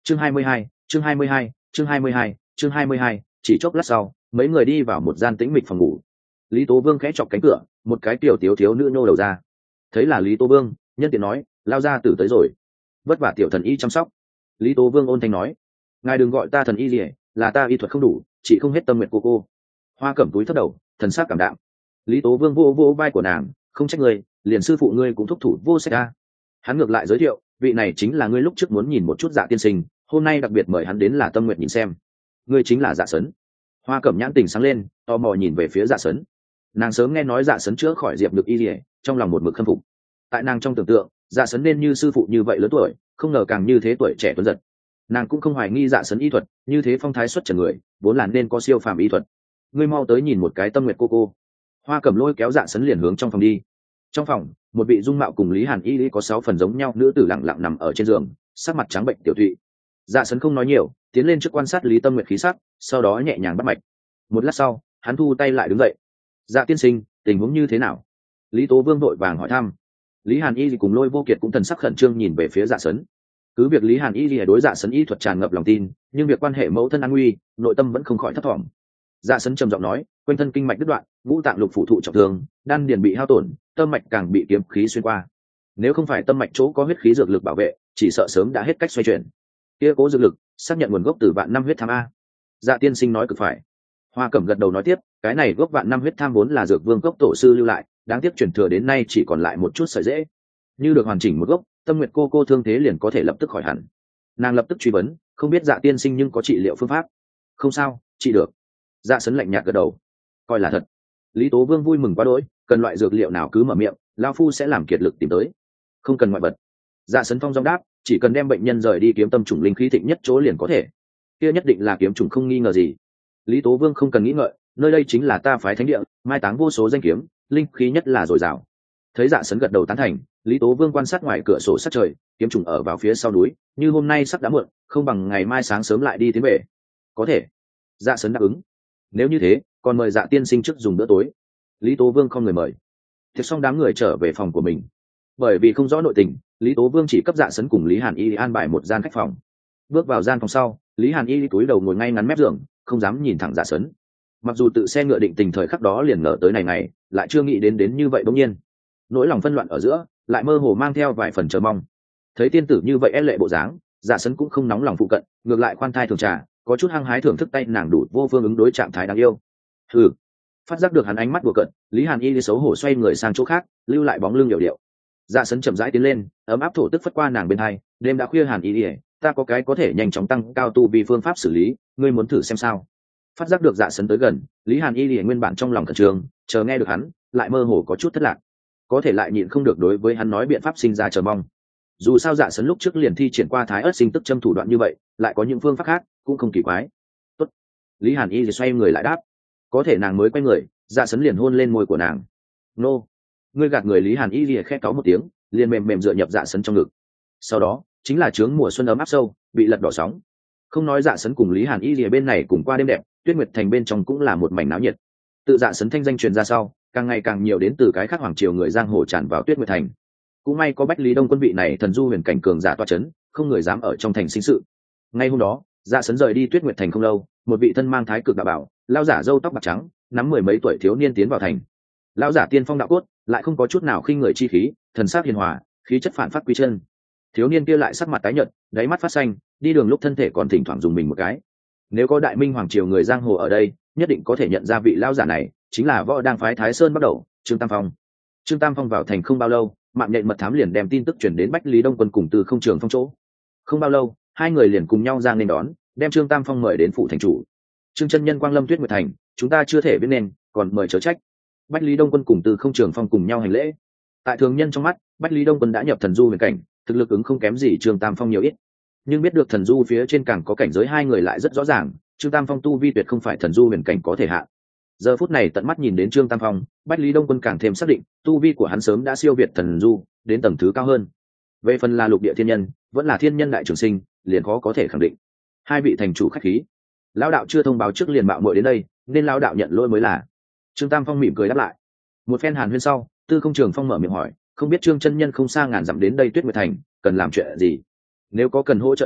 chương 22, chương 22, chương 22, chương 22, chỉ chốc lát sau mấy người đi vào một gian tĩnh mịch phòng ngủ. Lý Tố Vương khẽ chọc cánh cửa, một cái tiểu thiếu nữ nhô đầu ra. Thấy là Lý Tố Vương, nhân tiện nói, lao ra tử tới rồi, vất vả tiểu thần y chăm sóc. Lý Tố Vương ôn thanh nói, ngài đừng gọi ta thần y gì, là ta y thuật không đủ, chị không hết tâm nguyện của cô. Hoa Cẩm túi thấp đầu, thần sắc cảm đạm. Lý Tố Vương vô vô vai của nàng, không trách ngươi, liền sư phụ ngươi cũng thúc thủ vô sách ra. Hắn ngược lại giới thiệu, vị này chính là ngươi lúc trước muốn nhìn một chút Dạ tiên sinh, hôm nay đặc biệt mời hắn đến là tâm nguyện nhìn xem. Ngươi chính là Dạ Sấn. Hoa Cẩm nhãn tình sáng lên, tò mò nhìn về phía Dạ Sấn. Nàng sớm nghe nói Dạ Sấn chữa khỏi Diệp Nhược Y Lìa, trong lòng một mực khâm phục. Tại nàng trong tưởng tượng, Dạ Sấn nên như sư phụ như vậy lớn tuổi, không ngờ càng như thế tuổi trẻ tuấn giật. Nàng cũng không hoài nghi Dạ Sấn y thuật, như thế phong thái xuất trần người, vốn là nên có siêu phàm y thuật. Ngươi mau tới nhìn một cái tâm nguyện cô. Hoa Cẩm lôi kéo Dạ Sấn liền hướng trong phòng đi. Trong phòng, một vị dung mạo cùng Lý Hàn Y có 6 phần giống nhau nữ tử lặng lặng nằm ở trên giường, sắc mặt trắng bệnh tiểu thụy. Dạ Sấn không nói nhiều, tiến lên trước quan sát Lý Tâm Nguyệt khí sắc, sau đó nhẹ nhàng bắt mạch. Một lát sau, hắn thu tay lại đứng dậy. Dạ tiên sinh, tình huống như thế nào? Lý Tố Vương vội vàng hỏi thăm. Lý Hàn Y cùng Lôi Vô Kiệt cũng thần sắc khẩn trương nhìn về phía Dạ Sấn. Cứ việc Lý Hàn Y đối Dạ Sấn y thuật tràn ngập lòng tin, nhưng việc quan hệ mẫu thân an nguy, nội tâm vẫn không khỏi thấp thỏm. Dạ Sấn trầm giọng nói, quanh thân kinh mạch đứt đoạn, ngũ tạng lục phủ thụ trọng thương, đan điền bị hao tổn, tâm mạch càng bị kiếm khí xuyên qua. Nếu không phải tâm mạch chỗ có huyết khí dược lực bảo vệ, chỉ sợ sớm đã hết cách xoay chuyển. Kia cố dược lực xác nhận nguồn gốc từ vạn năm huyết tham a. Dạ tiên sinh nói cực phải. Hoa Cẩm gật đầu nói tiếp, cái này gốc vạn năm huyết tham vốn là dược vương cốc tổ sư lưu lại, đáng tiếc truyền thừa đến nay chỉ còn lại một chút sợi rễ. Như được hoàn chỉnh một gốc, Tâm Nguyệt cô thương thế liền có thể lập tức khỏi hẳn. Nàng lập tức truy vấn, không biết Dạ tiên sinh nhưng có trị liệu phương pháp? Không sao, trị được. Dạ Sấn lạnh nhạt gật đầu, coi là thật. Lý Tố Vương vui mừng quá đỗi, cần loại dược liệu nào cứ mở miệng, lão phu sẽ làm kiệt lực tìm tới, không cần ngoại vật. Dạ Sấn phong dong đáp, chỉ cần đem bệnh nhân rời đi kiếm tâm trùng linh khí thịnh nhất chỗ liền có thể. Kia nhất định là kiếm trùng không nghi ngờ gì. Lý Tố Vương không cần nghĩ ngợi, nơi đây chính là ta phái thánh địa, mai táng vô số danh kiếm, linh khí nhất là dồi dào. Thấy Dạ Sấn gật đầu tán thành, Lý Tố Vương quan sát ngoài cửa sổ sát trời, kiếm trùng ở vào phía sau núi, như hôm nay sắp đã muộn, không bằng ngày mai sáng sớm lại đi tiến về. Có thể. Dạ Sấn đáp ứng. Nếu như thế, còn mời Dạ tiên sinh trước dùng bữa tối. Lý Tố Vương không người mời. Thiệt xong đám người trở về phòng của mình. Bởi vì không rõ nội tình, Lý Tố Vương chỉ cấp Dạ Sấn cùng Lý Hàn Y an bài một gian khách phòng. Bước vào gian phòng sau, Lý Hàn Y cúi đầu ngồi ngay ngắn mép giường, không dám nhìn thẳng Dạ Sấn. Mặc dù tự xe ngựa định tình thời khắc đó liền ngờ tới này, lại chưa nghĩ đến như vậy bỗng nhiên. Nỗi lòng phân loạn ở giữa, lại mơ hồ mang theo vài phần chờ mong. Thấy tiên tử như vậy e lệ bộ dáng, Dạ Sấn cũng không nóng lòng phụ cận, ngược lại khoan thai thường trà, có chút hăng hái thưởng thức tay nàng đủ vô phương ứng đối trạng thái đáng yêu. Hừ. Phát giác được hắn ánh mắt đùa cợt, Lý Hàn Y xấu hổ xoay người sang chỗ khác, lưu lại bóng lưng điệu điệu. Dạ Sấn chậm rãi tiến lên, ấm áp thổ tức phất qua nàng bên hai, đêm đã khuya Hàn Y, ta có cái có thể nhanh chóng tăng cao tu vi phương pháp xử lý, ngươi muốn thử xem sao? Phát giác được Dạ Sấn tới gần, Lý Hàn Y nguyên bản trong lòng khẩn trương, chờ nghe được hắn, lại mơ hồ có chút thất lạc, có thể lại nhịn không được đối với hắn nói biện pháp sinh ra chờ mong. Dù sao Dạ Sấn lúc trước liền thi triển qua Thái Ức sinh tức châm thủ đoạn như vậy, lại có những phương pháp khác, cũng không kỳ quái. Tốt. Lý Hàn Y xoay người lại đáp. Có thể nàng mới quay người, Dạ Sấn liền hôn lên môi của nàng. Nô. Ngươi gạt người. Lý Hàn Y lìa khẽ cáu một tiếng, liền mềm mềm dựa nhập Dạ Sấn trong ngực. Sau đó chính là trướng mùa xuân ấm áp sâu, bị lật đỏ sóng. Không nói Dạ Sấn cùng Lý Hàn Y lìa bên này cùng qua đêm đẹp, Tuyết Nguyệt Thành bên trong cũng là một mảnh náo nhiệt. Tự Dạ Sấn thanh danh truyền ra sau, càng ngày càng nhiều đến từ cái khác hoàng triều người giang hồ tràn vào Tuyết Nguyệt Thành. Cũng may có Bách Lý Đông quân vị này thần du huyền cảnh cường giả toa chấn, không người dám ở trong thành sinh sự. Ngay hôm đó, Dạ Sấn rời đi Tuyết Nguyệt Thành không lâu, một vị thân mang thái cực đạo bảo, lão giả râu tóc bạc trắng, nắm 10 mấy tuổi thiếu niên tiến vào thành. Lão giả tiên phong đạo cốt, lại không có chút nào khinh người chi khí, thần sắc hiền hòa, khí chất phản phát quý chân. Thiếu niên kia lại sắc mặt tái nhợt, đáy mắt phát xanh, đi đường lúc thân thể còn thỉnh thoảng dùng mình một cái. Nếu có Đại Minh hoàng triều người giang hồ ở đây, nhất định có thể nhận ra vị lão giả này chính là Võ Đang phái Thái Sơn bắt đầu, Trương Tam Phong. Trương Tam Phong vào thành không bao lâu, mạng nhện mật thám liền đem tin tức truyền đến Bách Lý Đông quân cùng Từ Không Trường Phong chỗ. Không bao lâu, hai người liền cùng nhau ra nên đón, đem Trương Tam Phong mời đến phủ thành chủ. Trương chân nhân quang lâm Tuyết Nguyệt Thành, chúng ta chưa thể biết nên, còn mời chớ trách. Bách Lý Đông quân cùng Từ Không Trường Phong cùng nhau hành lễ. Tại thường nhân trong mắt, Bách Lý Đông quân đã nhập thần du huyền cảnh, thực lực ứng không kém gì Trương Tam Phong nhiều ít. Nhưng biết được thần du phía trên càng có cảnh giới hai người lại rất rõ ràng, Trương Tam Phong tu vi tuyệt không phải thần du huyền cảnh có thể hạ. Giờ phút này tận mắt nhìn đến Trương Tam Phong, Bách Lý Đông quân càng thêm xác định, tu vi của hắn sớm đã siêu việt thần du, đến tầng thứ cao hơn. Về phần là lục địa thiên nhân, vẫn là thiên nhân đại trường sinh, liền khó có thể khẳng định. Hai vị thành chủ khách khí, lão đạo chưa thông báo trước liền mạo muội đến đây, nên lão đạo nhận lỗi mới là. Trương Tam Phong mỉm cười đáp lại. Một phen hàn huyên sau, Tư Không Trường Phong mở miệng hỏi, không biết Trương chân nhân không xa ngàn dặm đến đây Tuyết Nguyệt Thành, cần làm chuyện gì? Nếu có cần hỗ trợ chỗ,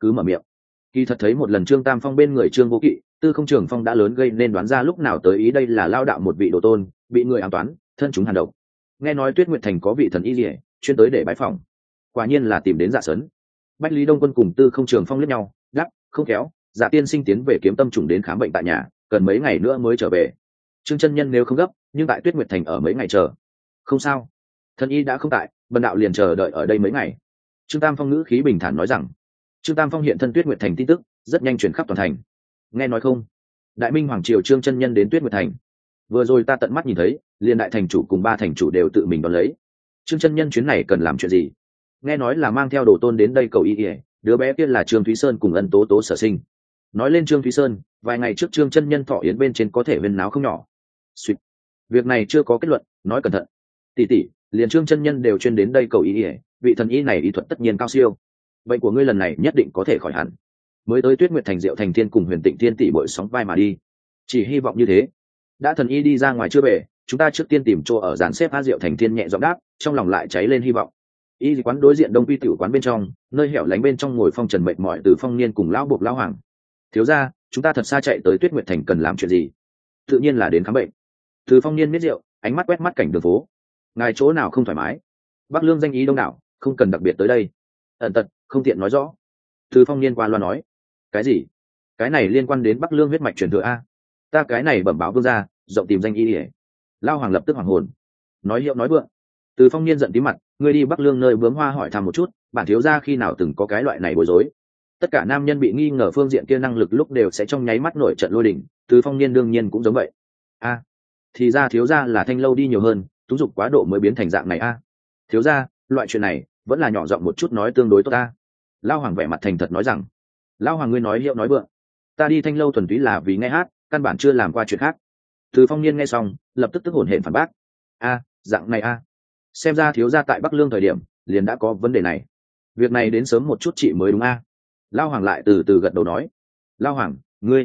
cứ mở miệng. Kỳ thật thấy một lần Trương Tam Phong bên người Trương Vô Kỵ, Tư Không Trường Phong đã lớn gây nên đoán ra lúc nào tới ý đây là lao đạo một vị đồ tôn, bị người ám toán, thân chúng hàn độc. Nghe nói Tuyết Nguyệt Thành có vị thần y liễu, chuyên tới để bái phỏng. Quả nhiên là tìm đến Dạ Sấn. Bách Lý Đông Quân cùng Tư Không Trường Phong liếc nhau, đáp, không kéo, Dạ tiên sinh tiến về Kiếm Tâm Trùng đến khám bệnh tại nhà, cần mấy ngày nữa mới trở về. Trương chân nhân nếu không gấp, nhưng tại Tuyết Nguyệt Thành ở mấy ngày chờ. Không sao, thần y đã không tại, bần đạo liền chờ đợi ở đây mấy ngày. Trương Tam Phong ngữ khí bình thản nói rằng. Trương Tam Phong hiện thân Tuyết Nguyệt Thành tin tức rất nhanh truyền khắp toàn thành. Nghe nói không, Đại Minh hoàng triều Trương chân nhân đến Tuyết Nguyệt Thành, vừa rồi ta tận mắt nhìn thấy, liền đại thành chủ cùng ba thành chủ đều tự mình đón lấy. Trương chân nhân chuyến này cần làm chuyện gì? Nghe nói là mang theo đồ tôn đến đây cầu y ỉa, đứa bé kia là Trương Thúy Sơn cùng Ân Tố Tố sở sinh. Nói lên Trương Thúy Sơn, vài ngày trước Trương chân nhân thọ yến bên trên có thể huyên náo không nhỏ. Sweet. Việc này chưa có kết luận, nói cẩn thận. Tỷ tỷ, liền Trương chân nhân đều chuyên đến đây cầu y ỉa, vị thần y này y thuật tất nhiên cao siêu. Bệnh của ngươi lần này nhất định có thể khỏi hẳn. Mới tới Tuyết Nguyệt Thành Diệu Thành Thiên cùng Huyền Tịnh Thiên tỷ bội sóng vai mà đi, chỉ hy vọng như thế. Đã thần y đi ra ngoài chưa về, chúng ta trước tiên tìm chỗ ở dàn xếp Diệu Thành Thiên nhẹ giọng đáp, trong lòng lại cháy lên hy vọng. Y quán đối diện Đông Quy tiểu quán bên trong, nơi hẻo lánh bên trong ngồi phong trần mệt mỏi Từ Phong Niên cùng lão buộc lão hoàng. Thiếu gia, chúng ta thật xa chạy tới Tuyết Nguyệt Thành cần làm chuyện gì? Tự nhiên là đến khám bệnh. Từ Phong Niên biết rượu, ánh mắt quét mắt cảnh đường phố. Ngài chỗ nào không thoải mái? Bắc Lương danh ý đông đảo, không cần đặc biệt tới đây. Ẩn tật, không tiện nói rõ. Từ Phong Niên qua loa nói. Cái gì? Cái này liên quan đến Bắc Lương huyết mạch truyền thừa a? Ta cái này bẩm báo vương gia, rộng tìm danh y ỉa. Lao hoàng lập tức hoàng hồn. Nói hiệu nói vượng. Từ Phong Niên giận tí mặt, ngươi đi Bắc Lương nơi bướm hoa hỏi thăm một chút, bản thiếu gia khi nào từng có cái loại này bối rối. Tất cả nam nhân bị nghi ngờ phương diện kia năng lực lúc đều sẽ trong nháy mắt nổi trận lôi đình, Từ Phong Niên đương nhiên cũng giống vậy. A, thì ra thiếu gia là thanh lâu đi nhiều hơn, túng dục quá độ mới biến thành dạng này a. Thiếu gia, loại chuyện này vẫn là nhỏ giọng một chút nói tương đối tốt ta. Lao hoàng vẻ mặt thành thật nói rằng. Lao hoàng ngươi nói hiệu nói vượng, ta đi thanh lâu thuần túy là vì nghe hát, căn bản chưa làm qua chuyện khác. Từ Phong Niên nghe xong lập tức tức hổn hển phản bác. A, dạng này a, xem ra thiếu gia tại Bắc Lương thời điểm liền đã có vấn đề này, việc này đến sớm một chút chị mới đúng a. Lao hoàng lại từ từ gật đầu nói. Lao hoàng, ngươi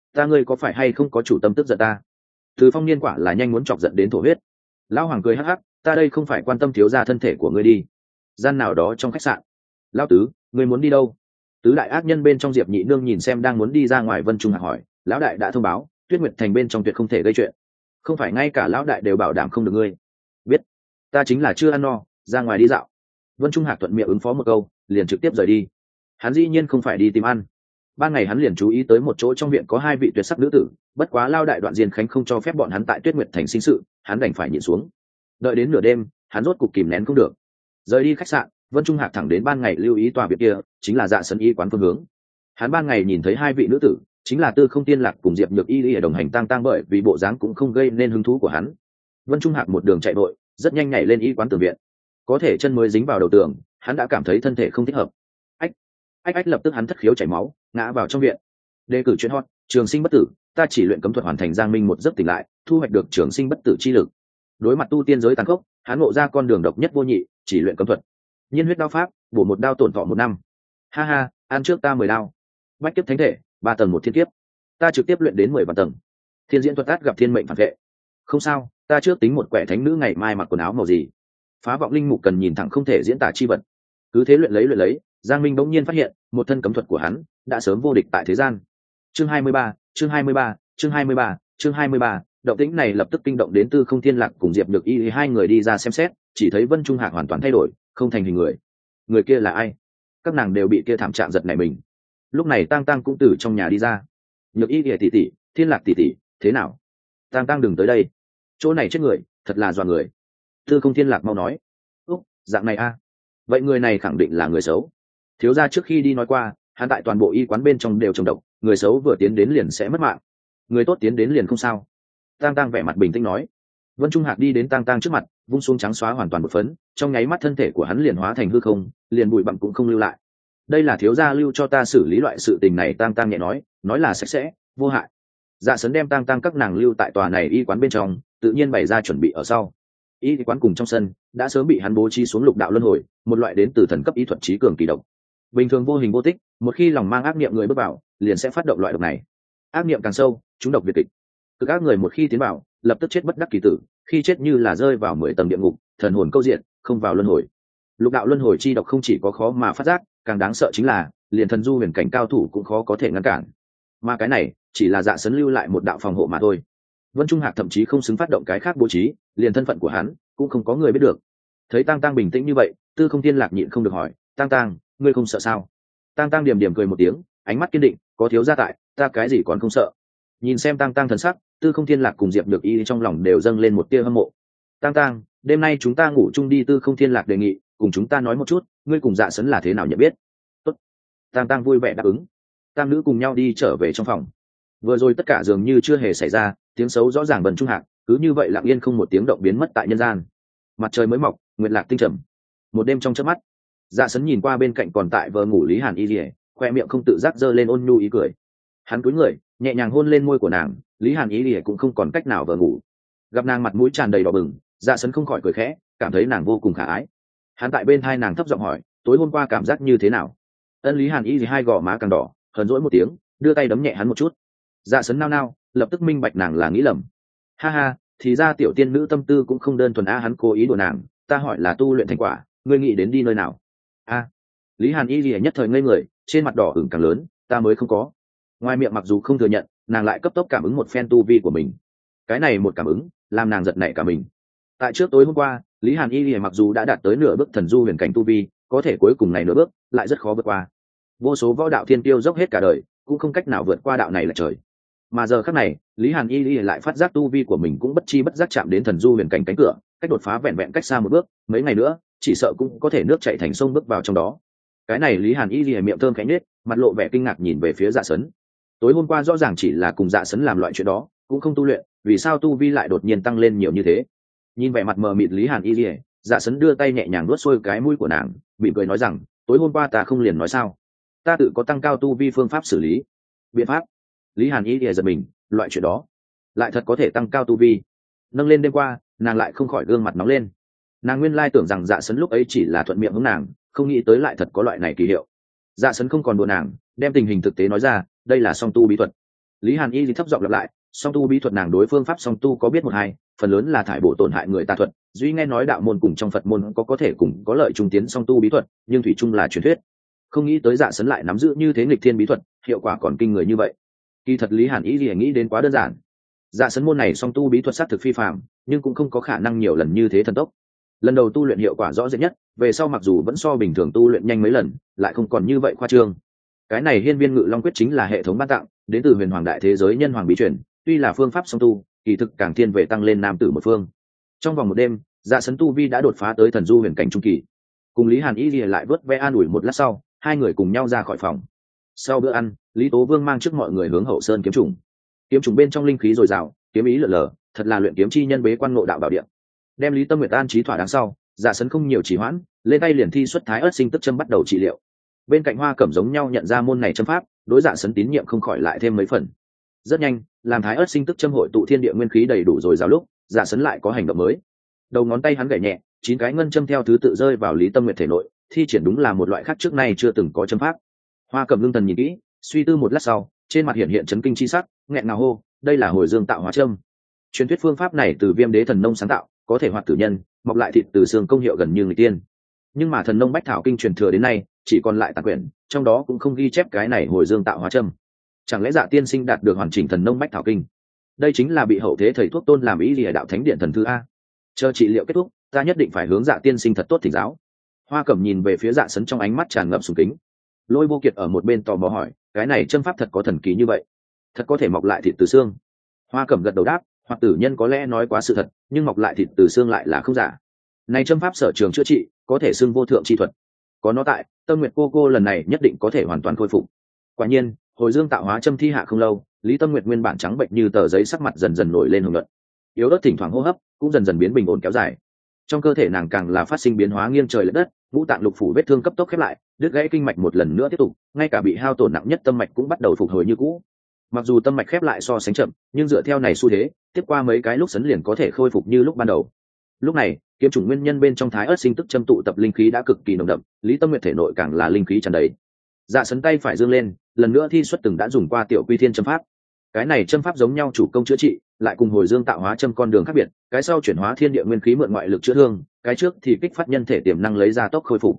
có phải hay không có chủ tâm tức giận ta? Từ Phong Niên quả là nhanh muốn chọc giận đến thổ huyết. Lao hoàng cười hắc hắc, ta đây không phải quan tâm thiếu gia thân thể của ngươi đi. Gian nào đó trong khách sạn. Lao tứ, ngươi muốn đi đâu? Tứ đại ác nhân bên trong Diệp Nhị Nương nhìn xem đang muốn đi ra ngoài Vân Trung Hạc hỏi. Lão đại đã thông báo, Tuyết Nguyệt Thành bên trong tuyệt không thể gây chuyện. Không phải ngay cả lão đại đều bảo đảm không được ngươi. Biết, ta chính là chưa ăn no, ra ngoài đi dạo. Vân Trung Hạc thuận miệng ứng phó một câu, liền trực tiếp rời đi. Hắn dĩ nhiên không phải đi tìm ăn. Ban ngày hắn liền chú ý tới một chỗ trong viện có hai vị tuyệt sắc nữ tử, bất quá Lao đại Đoạn Diên Khánh không cho phép bọn hắn tại Tuyết Nguyệt Thành sinh sự, hắn đành phải nhịn xuống. Đợi đến nửa đêm, hắn rốt cục kìm nén không được, rời đi khách sạn. Vân Trung Hạc thẳng đến ban ngày lưu ý tòa viện kia, chính là Dạ Sấn y quán phương hướng. Hắn ban ngày nhìn thấy hai vị nữ tử, chính là Tư Không Tiên Lạc cùng Diệp Nhược Y ở đồng hành tang bởi vì bộ dáng cũng không gây nên hứng thú của hắn. Vân Trung Hạc một đường chạy vội, rất nhanh nhảy lên y quán tường viện. Có thể chân mới dính vào đầu tường, hắn đã cảm thấy thân thể không thích hợp. Ách lập tức hắn thất khiếu chảy máu, ngã vào trong viện. Đề cử chuyện hot, trường sinh bất tử, ta chỉ luyện cấm thuật hoàn thành Giang Minh một giấc tỉnh lại, thu hoạch được trường sinh bất tử chi lực. Đối mặt tu tiên giới tàn khốc, hắn ngộ ra con đường độc nhất vô nhị, chỉ luyện cấm thuật. Nhiên huyết đao pháp, bổ một đao tổn thọ 1 năm. Ha ha, ăn trước ta 10 đao. Bách kiếp thánh thể, 3 tầng một thiên kiếp. Ta trực tiếp luyện đến 10 vạn tầng. Thiên diễn thuật át gặp thiên mệnh phản vệ. Không sao, ta trước tính một quẻ thánh nữ ngày mai mặc quần áo màu gì. Phá vọng linh mục cần nhìn thẳng không thể diễn tả chi vật. Cứ thế luyện lấy, Giang Minh bỗng nhiên phát hiện, một thân cấm thuật của hắn đã sớm vô địch tại thế gian. Chương 23, chương 23, động tĩnh này lập tức kinh động đến Tư Không Thiên Lạc cùng Diệp Nhược Y, hai người đi ra xem xét, chỉ thấy Vân Trung Hạc hoàn toàn thay đổi, không thành hình người. Người kia là ai? Các nàng đều bị kia thảm trạng giật nảy mình. Lúc này Tang Tang cũng từ trong nhà đi ra. Nhược Y tỷ tỷ, Thiên Lạc tỷ tỷ, thế nào? Tang Tang đừng tới đây, chỗ này chết người, thật là dọa người. Tư Không Thiên Lạc mau nói. Úc, dạng này a? Vậy người này khẳng định là người xấu. Thiếu gia trước khi đi nói qua, hắn tại toàn bộ y quán bên trong đều trồng độc, người xấu vừa tiến đến liền sẽ mất mạng, người tốt tiến đến liền không sao. Tang Tang vẻ mặt bình tĩnh nói. Vân Trung Hạc đi đến Tang Tang trước mặt, vung xuống trắng xóa hoàn toàn một phấn, trong nháy mắt thân thể của hắn liền hóa thành hư không, liền bụi bặm cũng không lưu lại. Đây là thiếu gia lưu cho ta xử lý loại sự tình này. Tang Tang nhẹ nói là sạch sẽ, vô hại. Dạ Sấn đem Tang Tang các nàng lưu tại tòa này y quán bên trong, tự nhiên bày ra chuẩn bị ở sau. Y quán cùng trong sân đã sớm bị hắn bố trí xuống lục đạo luân hồi, một loại đến từ thần cấp y thuật trí cường kỳ độc. Bình thường vô hình vô tích, một khi lòng mang ác niệm người bước vào, liền sẽ phát động loại độc này. Ác niệm càng sâu, chúng độc việt kịch. Cực ác người một khi tiến vào, lập tức chết bất đắc kỳ tử, khi chết như là rơi vào 10 tầng địa ngục, thần hồn câu diện, không vào luân hồi. Lục đạo luân hồi chi độc không chỉ có khó mà phát giác, càng đáng sợ chính là liền thần du huyền cảnh cao thủ cũng khó có thể ngăn cản, mà cái này chỉ là Dạ Sấn lưu lại một đạo phòng hộ mà thôi. Vân Trung Hạc thậm chí không xứng phát động cái khác bố trí, liền thân phận của hắn cũng không có người biết được. Thấy Tang Tăng bình tĩnh như vậy, Tư Không Thiên Lạc nhịn không được hỏi, Tang Tăng, ngươi không sợ sao? Tang Tăng điềm điềm cười một tiếng, ánh mắt kiên định, có thiếu gia tại, ta cái gì còn không sợ. Nhìn xem Tang Tăng thần sắc, Tư Không Thiên Lạc cùng Diệp Nhược Y trong lòng đều dâng lên một tia hâm mộ. Tang Tăng, đêm nay chúng ta ngủ chung đi. Tư Không Thiên Lạc đề nghị, cùng chúng ta nói một chút, ngươi cùng Dạ Sấn là thế nào nhận biết? Tốt. Tang Tăng vui vẻ đáp ứng. Tam nữ cùng nhau đi trở về trong phòng. Vừa rồi tất cả dường như chưa hề xảy ra, tiếng xấu rõ ràng Vân Trung Hạc cứ như vậy lặng yên không một tiếng động biến mất tại nhân gian. Mặt trời mới mọc, nguyệt lạc tinh trầm. Một đêm trong chớp mắt, Dạ Sấn nhìn qua bên cạnh còn tại vờ ngủ Lý Hàn Y Lìa, khoe miệng không tự giác giơ lên ôn nhu ý cười. Hắn cúi người, nhẹ nhàng hôn lên môi của nàng, Lý Hàn Y Lìa cũng không còn cách nào vờ ngủ. Gặp nàng mặt mũi tràn đầy đỏ bừng, Dạ Sấn không khỏi cười khẽ, cảm thấy nàng vô cùng khả ái. Hắn tại bên thai nàng thấp giọng hỏi, tối hôm qua cảm giác như thế nào? Ân Lý Hàn Y Lìa hai gò má càng đỏ, hờn dỗi một tiếng, đưa tay đấm nhẹ hắn một chút. Dạ Sấn nao nao, lập tức minh bạch nàng là nghĩ lầm. Ha ha, thì ra tiểu tiên nữ tâm tư cũng không đơn thuần a. Hắn cố ý đùa nàng, ta hỏi là tu luyện thành quả, ngươi nghĩ đến đi nơi nào? A. Lý Hàn Y Lìa nhất thời ngây người, trên mặt đỏ ửng càng lớn, ta mới không có. Ngoài miệng mặc dù không thừa nhận, nàng lại cấp tốc cảm ứng một phen tu vi của mình. Cái này một cảm ứng làm nàng giật nảy cả mình. Tại trước tối hôm qua, Lý Hàn Y Lìa mặc dù đã đạt tới nửa bước thần du huyền cảnh tu vi, có thể cuối cùng này nửa bước lại rất khó vượt qua. Vô số võ đạo thiên tiêu dốc hết cả đời, cũng không cách nào vượt qua đạo này là trời. Mà giờ khắc này, Lý Hàn Y Lìa lại phát giác tu vi của mình cũng bất chi bất giác chạm đến thần du huyền cảnh cánh cửa, cách đột phá vẹn vẹn cách xa một bước, mấy ngày nữa chỉ sợ cũng có thể nước chảy thành sông bước vào trong đó. Cái này Lý Hàn Y Lìa miệng thơm khẽ nhếch, mặt lộ vẻ kinh ngạc nhìn về phía Dạ Sấn. Tối hôm qua rõ ràng chỉ là cùng Dạ Sấn làm loại chuyện đó, cũng không tu luyện, vì sao tu vi lại đột nhiên tăng lên nhiều như thế? Nhìn vẻ mặt mờ mịt Lý Hàn Y Lìa, Dạ Sấn đưa tay nhẹ nhàng nuốt xuôi cái mũi của nàng, mỉm cười nói rằng, tối hôm qua ta không liền nói sao, ta tự có tăng cao tu vi phương pháp xử lý. Biện pháp? Lý Hàn Y Lìa giật mình, loại chuyện đó lại thật có thể tăng cao tu vi? Nâng lên đêm qua, nàng lại không khỏi gương mặt nóng lên. Nàng nguyên lai tưởng rằng Dạ Sấn lúc ấy chỉ là thuận miệng hướng nàng, không nghĩ tới lại thật có loại này kỳ hiệu. Dạ Sấn không còn đùa nàng, đem tình hình thực tế nói ra, đây là song tu bí thuật. Lý Hàn Y thì thấp giọng lặp lại, song tu bí thuật nàng đối phương pháp song tu có biết một hai, phần lớn là thải bổ tổn hại người tà thuật, duy nghe nói đạo môn cùng trong Phật môn có thể cùng có lợi trung tiến song tu bí thuật, nhưng thủy chung là truyền thuyết. Không nghĩ tới Dạ Sấn lại nắm giữ như thế nghịch thiên bí thuật, hiệu quả còn kinh người như vậy. Kỳ thật Lý Hàn Y thì nghĩ đến quá đơn giản. Dạ Sấn môn này song tu bí thuật sát thực phi phàm, nhưng cũng không có khả năng nhiều lần như thế thần tốc. Lần đầu tu luyện hiệu quả rõ rệt nhất, về sau mặc dù vẫn so bình thường tu luyện nhanh mấy lần, lại không còn như vậy khoa trương. Cái này Hiên Viên Ngự Long quyết chính là hệ thống ban tặng, đến từ huyền hoàng đại thế giới nhân hoàng bí truyền, tuy là phương pháp song tu, kỳ thực càng thiên về tăng lên nam tử một phương. Trong vòng một đêm, Dạ Sấn tu vi đã đột phá tới thần du huyền cảnh trung kỳ. Cùng Lý Hàn Y lại vớt ve an ủi một lát sau, hai người cùng nhau ra khỏi phòng. Sau bữa ăn, Lý Tố Vương mang trước mọi người hướng Hậu Sơn kiếm trùng. Kiếm trùng bên trong linh khí dồi dào, kiếm ý lượn lờ, thật là luyện kiếm chi nhân bế quan ngộ đạo bảo địa. Đem Lý Tâm Nguyệt an trí thỏa đáng sau, Dạ Sấn không nhiều trì hoãn, lên tay liền thi xuất Thái Ức Sinh Tức Châm bắt đầu trị liệu. Bên cạnh Hoa Cẩm giống nhau nhận ra môn này châm pháp, đối Dạ Sấn tín nhiệm không khỏi lại thêm mấy phần. Rất nhanh, làm Thái Ức Sinh Tức Châm hội tụ thiên địa nguyên khí đầy đủ rồi rào lúc, Dạ Sấn lại có hành động mới. Đầu ngón tay hắn gảy nhẹ, 9 cái ngân châm theo thứ tự rơi vào Lý Tâm Nguyệt thể nội, thi triển đúng là một loại khác trước nay chưa từng có châm pháp. Hoa Cẩm ngưng thần nhìn kỹ, suy tư một lát sau, trên mặt hiện hiện chấn kinh chi sắc, nghẹn ngào hô, đây là Hồi Dương Tạo Hóa Châm. Truyền thuyết phương pháp này từ Viêm Đế Thần Nông sáng tạo, có thể hoạt tử nhân, mọc lại thịt từ xương, công hiệu gần như người tiên. Nhưng mà Thần Nông Bách Thảo Kinh truyền thừa đến nay, chỉ còn lại tạp quyển, trong đó cũng không ghi chép cái này Hồi Dương Tạo Hóa Châm. Chẳng lẽ Dạ tiên sinh đạt được hoàn chỉnh Thần Nông Bách Thảo Kinh? Đây chính là bị hậu thế thầy thuốc tôn làm ý gì ở đạo thánh điện thần thư a. Chờ trị liệu kết thúc, ta nhất định phải hướng Dạ tiên sinh thật tốt thỉnh giáo. Hoa Cẩm nhìn về phía Dạ Sấn trong ánh mắt tràn ngập sùng kính. Lôi Vô Kiệt ở một bên tò mò hỏi, cái này châm pháp thật có thần kỳ như vậy, thật có thể mọc lại thịt từ xương? Hoa Cẩm gật đầu đáp, hoặc tử nhân có lẽ nói quá sự thật, nhưng mọc lại thịt từ xương lại là không giả. Này châm pháp sở trường chữa trị, có thể xưng vô thượng chi thuật. Có nó tại, Tâm Nguyệt cô lần này nhất định có thể hoàn toàn khôi phục. Quả nhiên, Hồi Dương Tạo Hóa Châm thi hạ không lâu, Lý Tâm Nguyệt nguyên bản trắng bệnh như tờ giấy, sắc mặt dần dần nổi lên hồng nhuận, yếu ớt thỉnh thoảng hô hấp cũng dần dần biến bình ổn kéo dài. Trong cơ thể nàng càng là phát sinh biến hóa nghiêng trời lệch đất, ngũ tạng lục phủ vết thương cấp tốc khép lại, đứt gãy kinh mạch một lần nữa tiếp tục, ngay cả bị hao tổn nặng nhất tâm mạch cũng bắt đầu phục hồi như cũ. Mặc dù tâm mạch khép lại so sánh chậm, nhưng dựa theo này xu thế, tiếp qua mấy cái lúc sấn liền có thể khôi phục như lúc ban đầu. Lúc này, kiếm chủng nguyên nhân bên trong Thái Ức Sinh Tức Châm tụ tập linh khí đã cực kỳ nồng đậm, Lý Tâm Nguyệt thể nội càng là linh khí tràn đầy. Dạ Sấn tay phải dương lên, lần nữa thi xuất từng đã dùng qua Tiểu Quy Thiên châm pháp. Cái này châm pháp giống nhau chủ công chữa trị, lại cùng Hồi Dương Tạo Hóa Châm con đường khác biệt, cái sau chuyển hóa thiên địa nguyên khí mượn ngoại lực chữa thương, cái trước thì kích phát nhân thể tiềm năng lấy ra tốc khôi phục.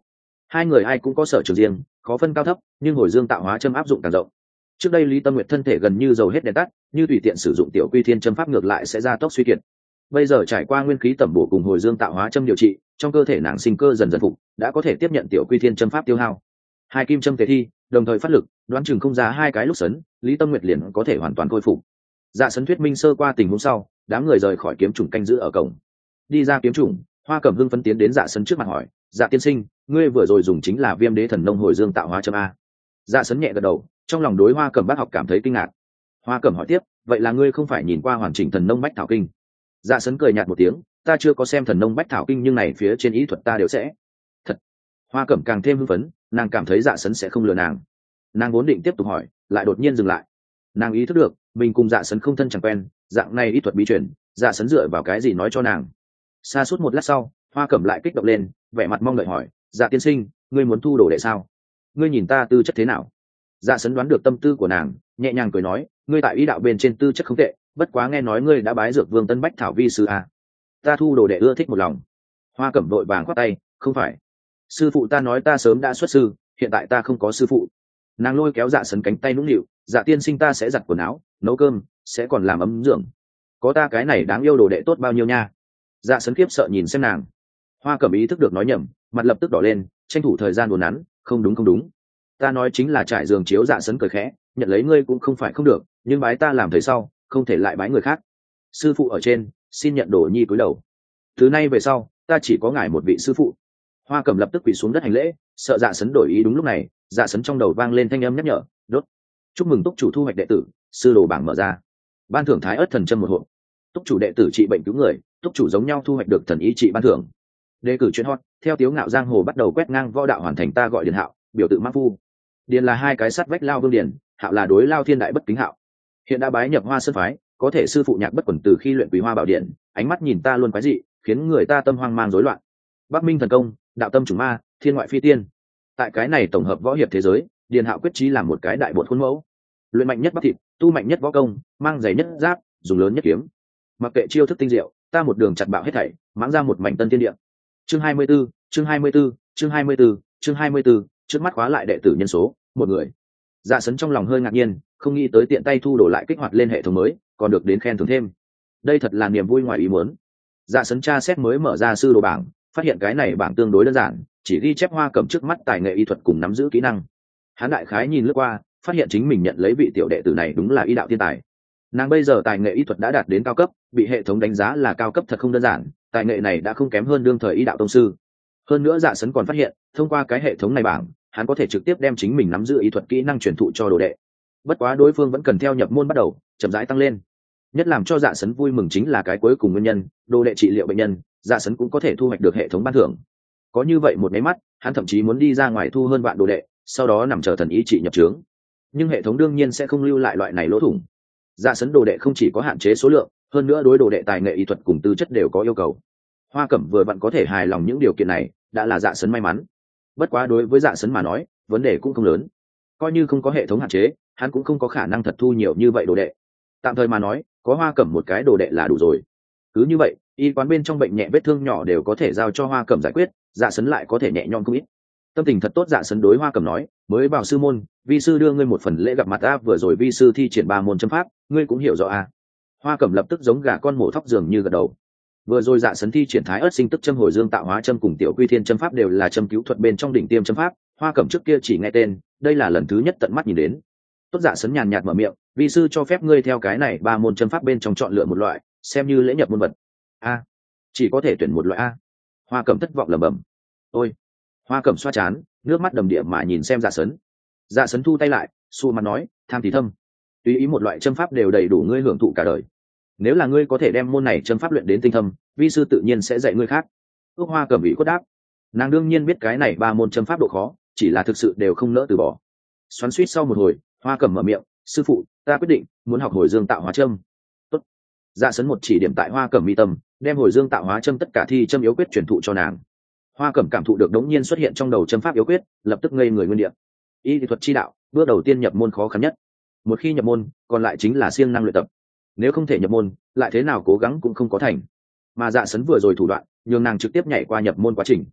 Hai người ai cũng có sở trường riêng, khó phân cao thấp, nhưng hồi dương tạo hóa châm áp dụng càng rộng. Trước đây Lý Tâm Nguyệt thân thể gần như dầu hết đèn tắt, như tùy tiện sử dụng tiểu quy thiên châm pháp ngược lại sẽ ra tốc suy kiệt. Bây giờ trải qua nguyên khí tẩm bổ cùng hồi dương tạo hóa châm điều trị, trong cơ thể nàng sinh cơ dần dần phục, đã có thể tiếp nhận tiểu quy thiên châm pháp tiêu hao. Hai kim châm thể thi đồng thời phát lực, đoán chừng không ra hai cái lúc sấn, Lý Tâm Nguyệt liền có thể hoàn toàn khôi phục. Dạ Sấn thuyết minh sơ qua tình huống sau, đám người rời khỏi kiếm trùng canh giữ ở cổng. Đi ra kiếm trùng, Hoa Cẩm hưng phấn tiến đến Dạ Sấn trước mặt hỏi, Dạ tiên sinh, ngươi vừa rồi dùng chính là Viêm Đế Thần Nông hồi dương tạo hóa châm a? Dạ Sấn nhẹ gật đầu, trong lòng đối Hoa Cẩm bác học cảm thấy kinh ngạc. Hoa Cẩm hỏi tiếp, vậy là ngươi không phải nhìn qua hoàn chỉnh Thần Nông Bách Thảo Kinh? Dạ Sấn cười nhạt một tiếng, ta chưa có xem Thần Nông Bách Thảo Kinh nhưng này phía trên ý thuật ta đều sẽ. Thật. Hoa Cẩm càng thêm hưng phấn, nàng cảm thấy Dạ Sấn sẽ không lừa nàng. Nàng vốn định tiếp tục hỏi, lại đột nhiên dừng lại. Nàng ý thức được mình cùng Dạ Sấn không thân chẳng quen, dạng này ý thuật bí truyền, Dạ Sấn dựa vào cái gì nói cho nàng? Xa suốt một lát sau, Hoa Cẩm lại kích động lên, vẻ mặt mong đợi hỏi, Dạ tiên sinh, ngươi muốn thu đồ đệ sao? Ngươi nhìn ta tư chất thế nào? Dạ Sấn đoán được tâm tư của nàng, nhẹ nhàng cười nói, ngươi tại ý đạo bên trên tư chất không tệ, bất quá nghe nói ngươi đã bái dược vương Tân Bách Thảo vi sư à? Ta thu đồ đệ ưa thích một lòng. Hoa Cẩm vội vàng khoát tay, không phải, sư phụ ta nói ta sớm đã xuất sư, hiện tại ta không có sư phụ. Nàng lôi kéo Dạ Sấn cánh tay nũng nịu, Dạ tiên sinh ta sẽ giặt quần áo, nấu cơm, sẽ còn làm ấm dưỡng. Có ta cái này đáng yêu đồ đệ tốt bao nhiêu nha. Dạ Sấn khiếp sợ nhìn xem nàng. Hoa Cẩm ý thức được nói nhầm, mặt lập tức đỏ lên, tranh thủ thời gian đùa nắn, không đúng không đúng, ta nói chính là trải giường chiếu. Dạ Sấn cười khẽ, nhận lấy ngươi cũng không phải không được, nhưng bái ta làm thầy sau, không thể lại bái người khác. Sư phụ ở trên, xin nhận đồ nhi cúi đầu. Từ nay về sau, ta chỉ có ngài một vị sư phụ. Hoa Cẩm lập tức quỳ xuống đất hành lễ, sợ Dạ Sấn đổi ý. Đúng lúc này, Dạ Sấn trong đầu vang lên thanh âm nhắc nhở, đốt. Chúc mừng túc chủ thu hoạch đệ tử, sư đồ bảng mở ra. Ban thưởng Thái Ức thần châm một hộp. Túc chủ đệ tử trị bệnh cứu người, túc chủ giống nhau thu hoạch được thần ý trị ban thưởng. Đề cử chuyên hot, theo Tiếu Ngạo giang hồ bắt đầu quét ngang võ đạo hoàn thành, ta gọi Điền Hạo, biểu tự mã phu. Điền là hai cái sắt vách lao vương điền, Hạo là đối lao thiên đại bất kính Hạo. Hiện đã bái nhập Hoa Sơn phái, có thể sư phụ Nhạc Bất Quần từ khi luyện Quý Hoa Bảo Điện, ánh mắt nhìn ta luôn quái dị, khiến người ta tâm hoang mang rối loạn. Bắc Minh thần công, đạo tâm chủng ma, thiên ngoại phi tiên. Tại cái này tổng hợp võ hiệp thế giới, Điền Hạo quyết chí làm một cái đại bột khuôn mẫu. Luyện mạnh nhất bắp thịt, tu mạnh nhất võ công, mang giày nhất giáp, dùng lớn nhất kiếm. Mặc kệ chiêu thức tinh diệu, ta một đường chặt bạo hết thảy, mãng ra một mảnh tân thiên địa. Chương 24, chương 24, chương 24, chương 24, trước mắt khóa lại đệ tử nhân số, một người. Dạ Sấn trong lòng hơi ngạc nhiên, không nghĩ tới tiện tay thu đổ lại kích hoạt lên hệ thống mới, còn được đến khen thưởng thêm. Đây thật là niềm vui ngoài ý muốn. Dạ Sấn tra xét mới mở ra sư đồ bảng, phát hiện cái này bảng tương đối đơn giản, chỉ ghi chép Hoa Cẩm trước mắt tài nghệ y thuật cùng nắm giữ kỹ năng. Hắn đại khái nhìn lướt qua, phát hiện chính mình nhận lấy vị tiểu đệ tử này đúng là y đạo thiên tài. Nàng bây giờ tài nghệ y thuật đã đạt đến cao cấp, bị hệ thống đánh giá là cao cấp thật không đơn giản, tài nghệ này đã không kém hơn đương thời y đạo tông sư. Hơn nữa Dạ Sấn còn phát hiện, thông qua cái hệ thống này bảng, hắn có thể trực tiếp đem chính mình nắm giữ y thuật kỹ năng truyền thụ cho đồ đệ. Bất quá đối phương vẫn cần theo nhập môn bắt đầu, chậm rãi tăng lên. Nhất làm cho Dạ Sấn vui mừng chính là cái cuối cùng nguyên nhân, đồ đệ trị liệu bệnh nhân, Dạ Sấn cũng có thể thu hoạch được hệ thống ban thưởng. Có như vậy một máy mắt, hắn thậm chí muốn đi ra ngoài thu hơn vạn đồ đệ, sau đó nằm chờ thần ý trị nhập trướng. Nhưng hệ thống đương nhiên sẽ không lưu lại loại này lỗ thủng. Dạ Sấn đồ đệ không chỉ có hạn chế số lượng, hơn nữa đối đồ đệ tài nghệ y thuật cùng tư chất đều có yêu cầu. Hoa Cẩm vừa vặn có thể hài lòng những điều kiện này, đã là Dạ Sấn may mắn. Bất quá đối với Dạ Sấn mà nói, vấn đề cũng không lớn. Coi như không có hệ thống hạn chế, hắn cũng không có khả năng thật thu nhiều như vậy đồ đệ. Tạm thời mà nói, có Hoa Cẩm một cái đồ đệ là đủ rồi. Cứ như vậy, y quán bên trong bệnh nhẹ vết thương nhỏ đều có thể giao cho Hoa Cẩm giải quyết, Dạ Sấn lại có thể nhẹ nhõm không ít. Tâm tình thật tốt, Dạ Sấn đối Hoa Cẩm nói, mới vào sư môn, vi sư đưa ngươi một phần lễ gặp mặt a, vừa rồi vi sư thi triển 3 môn châm pháp, ngươi cũng hiểu rõ a. Hoa Cẩm lập tức giống gà con mổ thóc dường như gật đầu. Vừa rồi Dạ Sấn thi triển Thái Ức sinh tức châm, hồi dương tạo hóa châm cùng tiểu quy thiên châm pháp đều là châm cứu thuật bên trong đỉnh tiêm châm pháp, Hoa Cẩm trước kia chỉ nghe tên, đây là lần thứ nhất tận mắt nhìn đến. Tốt, Dạ Sấn nhàn nhạt mở miệng, vi sư cho phép ngươi theo cái này 3 môn châm pháp bên trong chọn lựa một loại, xem như lễ nhập môn vật. A, chỉ có thể tuyển một loại a. Hoa Cẩm thất vọng lẩm bẩm. Ôi. Hoa Cẩm xoa chán, nước mắt đầm đìa mà nhìn xem Dạ Sấn. Dạ Sấn thu tay lại, xù mặt nói, tham thì thâm, tùy ý một loại châm pháp đều đầy đủ ngươi hưởng thụ cả đời. Nếu là ngươi có thể đem môn này châm pháp luyện đến tinh thâm, vi sư tự nhiên sẽ dạy ngươi khác. Ước Hoa Cẩm bị khuất đáp. Nàng đương nhiên biết cái này 3 môn châm pháp độ khó, chỉ là thực sự đều không nỡ từ bỏ. Xoắn suýt sau một hồi, Hoa Cẩm mở miệng, sư phụ, ta quyết định muốn học hồi dương tạo hóa châm. Tốt. Dạ Sấn một chỉ điểm tại Hoa Cẩm mi tâm, đem hồi dương tạo hóa châm tất cả thi châm yếu quyết truyền thụ cho nàng. Hoa Cẩm cảm thụ được đống nhiên xuất hiện trong đầu châm pháp yếu quyết, lập tức ngây người nguyên địa. Y thuật chi đạo, bước đầu tiên nhập môn khó khăn nhất. Một khi nhập môn, còn lại chính là siêng năng luyện tập. Nếu không thể nhập môn, lại thế nào cố gắng cũng không có thành. Mà Dạ Sấn vừa rồi thủ đoạn, nhường nàng trực tiếp nhảy qua nhập môn quá trình.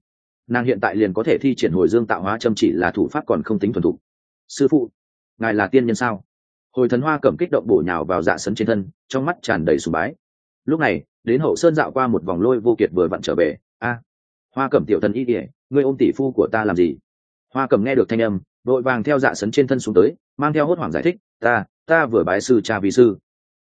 nàng hiện tại liền có thể thi triển hồi dương tạo hóa châm, chỉ là thủ pháp còn không tính thuần thục. Sư phụ, ngài là tiên nhân sao? Hồi Thần Hoa Cẩm kích động bổ nhào vào Dạ Sấn trên thân, trong mắt tràn đầy sùng bái. Lúc này đến Hậu Sơn dạo qua một vòng, Lôi Vô Kiệt vừa vặn trở về. Hoa Cẩm tiểu thần y ỉa, ngươi ôm tỷ phu của ta làm gì? Hoa Cẩm nghe được thanh âm, vội vàng theo Dạ Sấn trên thân xuống tới, mang theo hốt hoảng giải thích, ta vừa bái sư cha vì sư.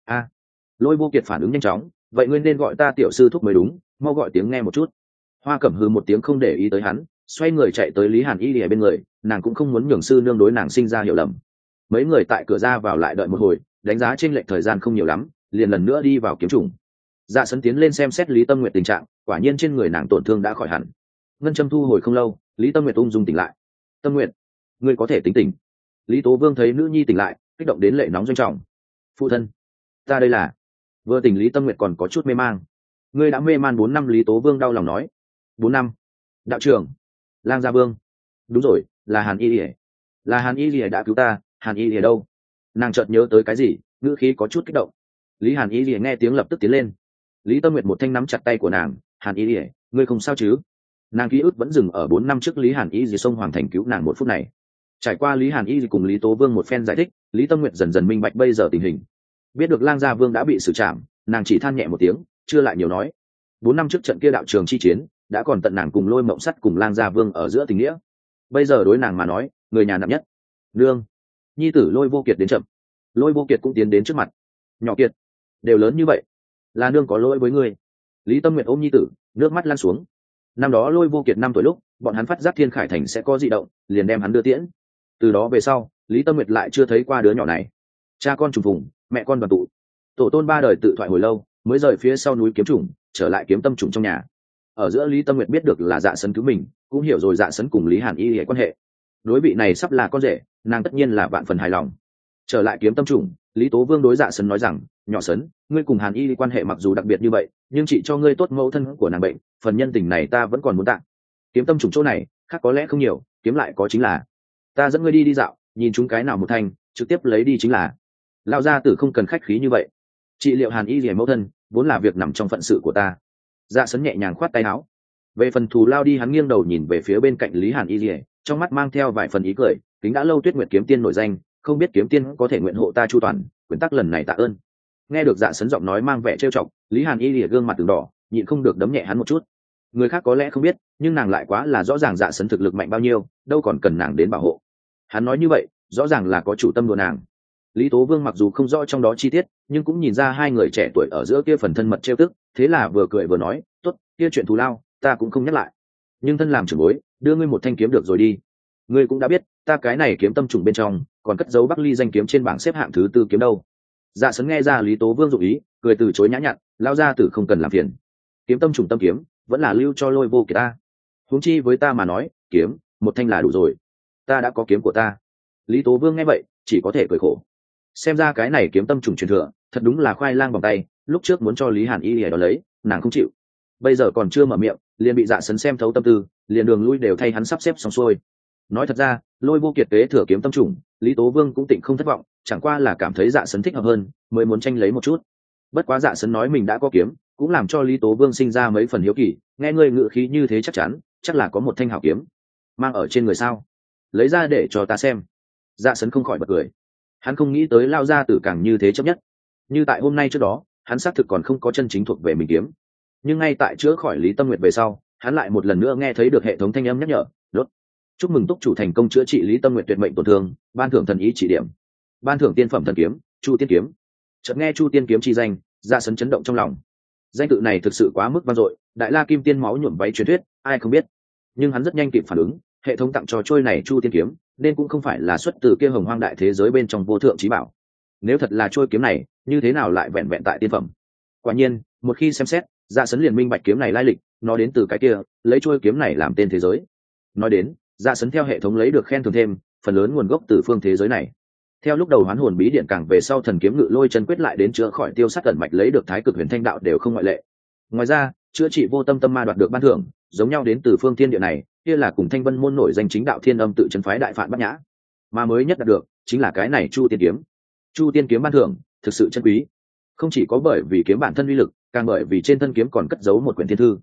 Lôi Vô Kiệt phản ứng nhanh chóng, vậy ngươi nên gọi ta tiểu sư thúc mới đúng, mau gọi tiếng nghe một chút. Hoa Cẩm hừ một tiếng không để ý tới hắn, xoay người chạy tới Lý Hàn Y lìa bên người, nàng cũng không muốn nhường sư nương đối nàng sinh ra hiểu lầm. Mấy người tại cửa ra vào lại đợi một hồi, đánh giá trên lệch thời gian không nhiều lắm, liền lần nữa đi vào kiếm trùng. Dạ Sấn tiến lên xem xét Lý Tâm Nguyệt tình trạng, quả nhiên trên người nàng tổn thương đã khỏi hẳn. Ngân châm thu hồi không lâu, Lý Tâm Nguyệt ung dung tỉnh lại. Tâm Nguyệt, ngươi có thể tính tỉnh. Lý Tố Vương thấy nữ nhi tỉnh lại, kích động đến lệ nóng doanh trọng. Phụ thân, ta đây là. Vừa tỉnh Lý Tâm Nguyệt còn có chút mê mang. Ngươi đã mê man 4 năm. Lý Tố Vương đau lòng nói. 4 năm? Đạo trưởng, Lang Gia Vương. Đúng rồi, là Hàn Y Lìa. Là Hàn Y Lìa đã cứu ta. Hàn Y Lìa đâu? Nàng chợt nhớ tới cái gì, ngữ khí có chút kích động. Lý Hàn Y Lìa nghe tiếng lập tức tiến lên. Lý Tâm Nguyệt một thanh nắm chặt tay của nàng. Hàn Y Lìa, ngươi không sao chứ? Nàng ký ức vẫn dừng ở 4 năm trước Lý Hàn Y Lìa xông Hoàng Thành cứu nàng một phút này. Trải qua Lý Hàn Y cùng Lý Tố Vương một phen giải thích, Lý Tâm Nguyệt dần dần minh bạch bây giờ tình hình. Biết được Lang Gia Vương đã bị xử trảm, nàng chỉ than nhẹ một tiếng, chưa lại nhiều nói. 4 năm trước trận kia đạo trường chi chiến, đã còn tận nàng cùng Lôi Mộng Sắt cùng Lang Gia Vương ở giữa tình nghĩa. Bây giờ đối nàng mà nói, người nhà nặng nhất. Nương, nhi tử Lôi Vô Kiệt đến chậm. Lôi Vô Kiệt cũng tiến đến trước mặt. Nhỏ Kiệt, đều lớn như vậy, là nương có lỗi với ngươi. Lý Tâm Nguyệt ôm nhi tử, nước mắt lăn xuống. Năm đó Lôi Vô Kiệt 5 tuổi lúc, bọn hắn phát giác Thiên Khải Thành sẽ có dị động, liền đem hắn đưa tiễn. Từ đó về sau, Lý Tâm Nguyệt lại chưa thấy qua đứa nhỏ này. Cha con trùng phùng, mẹ con đoàn tụ, tổ tôn 3 đời tự thoại hồi lâu, mới rời phía sau núi kiếm trùng, trở lại kiếm tâm trùng trong nhà. Ở giữa Lý Tâm Nguyệt biết được là Dạ Sấn cứu mình, cũng hiểu rồi Dạ Sấn cùng Lý Hàn Y hệ quan hệ. Đối vị này sắp là con rể, nàng tất nhiên là vạn phần hài lòng. Trở lại kiếm tâm trùng, Lý Tố Vương đối Dạ Sấn nói rằng, nhỏ Sấn, ngươi cùng Hàn Y quan hệ mặc dù đặc biệt như vậy, nhưng chị cho ngươi tốt mẫu thân của nàng bệnh, phần nhân tình này ta vẫn còn muốn tặng. Kiếm tâm trùng chỗ này, khác có lẽ không nhiều, kiếm lại có chính là, ta dẫn ngươi đi dạo, nhìn chúng cái nào một thành, trực tiếp lấy đi chính là. Lão gia tử không cần khách khí như vậy. Trị liệu Hàn Y rỉa mẫu thân vốn là việc nằm trong phận sự của ta. Dạ Sấn nhẹ nhàng khoát tay áo. Về phần thù lao đi, hắn nghiêng đầu nhìn về phía bên cạnh Lý Hàn Y rỉa, trong mắt mang theo vài phần ý cười. Kính đã lâu Tuyết Nguyệt kiếm tiên nổi danh, không biết kiếm tiên có thể nguyện hộ ta chu toàn, quyển tắc lần này tạ ơn. Nghe được Dạ Sấn giọng nói mang vẻ trêu chọc, Lý Hàn Y rỉa gương mặt từng đỏ, nhịn không được đấm nhẹ hắn một chút. Người khác có lẽ không biết, nhưng nàng lại quá là rõ ràng Dạ Sấn thực lực mạnh bao nhiêu, đâu còn cần nàng đến bảo hộ. Hắn nói như vậy, rõ ràng là có chủ tâm đùa nàng. Lý Tố Vương mặc dù không rõ trong đó chi tiết, nhưng cũng nhìn ra hai người trẻ tuổi ở giữa kia phần thân mật trêu tức, thế là vừa cười vừa nói, tốt, kia chuyện thù lao ta cũng không nhắc lại, nhưng thân làm trưởng bối, đưa ngươi một thanh kiếm được rồi đi. Ngươi cũng đã biết, ta cái này kiếm tâm trùng bên trong còn cất giấu Bắc Ly danh kiếm trên bảng xếp hạng thứ 4 kiếm đâu. Dạ Sấn nghe ra Lý Tố Vương dụng ý, cười từ chối nhã nhặn, lao ra tử không cần làm phiền. Kiếm tâm trùng tâm kiếm vẫn là lưu cho Lôi Vô Kiệt ta. Huống chi với ta mà nói, kiếm một thanh là đủ rồi, ta đã có kiếm của ta. Lý Tố Vương nghe vậy, chỉ có thể cười khổ. Xem ra cái này kiếm tâm trùng truyền thừa thật đúng là khoai lang vòng tay, lúc trước muốn cho Lý Hàn Y để đó lấy, nàng không chịu. Bây giờ còn chưa mở miệng, liền bị Dạ Sấn xem thấu tâm tư, liền đường lui đều thay hắn sắp xếp xong xuôi. Nói thật ra, Lôi Vô Kiệt kế thừa kiếm tâm trùng, Lý Tố Vương cũng tịnh không thất vọng, chẳng qua là cảm thấy Dạ Sấn thích hợp hơn, mới muốn tranh lấy một chút. Bất quá Dạ Sấn nói mình đã có kiếm, cũng làm cho Lý Tố Vương sinh ra mấy phần hiếu kỳ, nghe ngươi ngự khí như thế chắc chắn, chắc là có một thanh hảo kiếm. Mang ở trên người sao? Lấy ra để cho ta xem. Dạ Sấn không khỏi bật cười. Hắn không nghĩ tới lao ra tử càng như thế chấp nhất. Như tại hôm nay trước đó, hắn xác thực còn không có chân chính thuộc về mình kiếm, nhưng ngay tại chữa khỏi Lý Tâm Nguyệt về sau, hắn lại một lần nữa nghe thấy được hệ thống thanh âm nhắc nhở, đốt. Chúc mừng túc chủ thành công chữa trị Lý Tâm Nguyệt tuyệt mệnh tổn thương, ban thưởng thần ý chỉ điểm, ban thưởng tiên phẩm thần kiếm Chu Tiên kiếm. Chợt nghe Chu Tiên kiếm chi danh, Dạ Sấn chấn động trong lòng. Danh tự này thực sự quá mức vang dội, đại la kim tiên máu nhuộm váy truyền thuyết, ai không biết. Nhưng hắn rất nhanh kịp phản ứng, hệ thống tặng cho trôi này Chu Tiên kiếm, nên cũng không phải là xuất từ kia hồng hoang đại thế giới bên trong vô thượng chí bảo. Nếu thật là trôi kiếm này, như thế nào lại vẹn vẹn tại tiên phẩm? Quả nhiên, một khi xem xét, Dạ Sấn liền minh bạch kiếm này lai lịch, nó đến từ cái kia, lấy trôi kiếm này làm tên thế giới. Nói đến, Dạ Sấn theo hệ thống lấy được khen thưởng thêm, phần lớn nguồn gốc từ phương thế giới này. Theo lúc đầu hoán hồn bí điện càng về sau thần kiếm ngự lôi chân quyết lại đến chữa khỏi tiêu sát tận mạch lấy được thái cực huyền thanh đạo đều không ngoại lệ. Ngoài ra, chữa trị vô tâm tâm ma đoạt được ban thưởng, giống nhau đến từ phương thiên địa này, kia là cùng Thanh Vân môn nổi danh chính đạo Thiên Âm tự trấn phái đại phạn Bát Nhã. Mà mới nhất đạt được, chính là cái này Chu Tiên kiếm. Chu Tiên kiếm ban thưởng, thực sự chân quý. Không chỉ có bởi vì kiếm bản thân uy lực, càng bởi vì trên thân kiếm còn cất giấu một quyển thiên thư.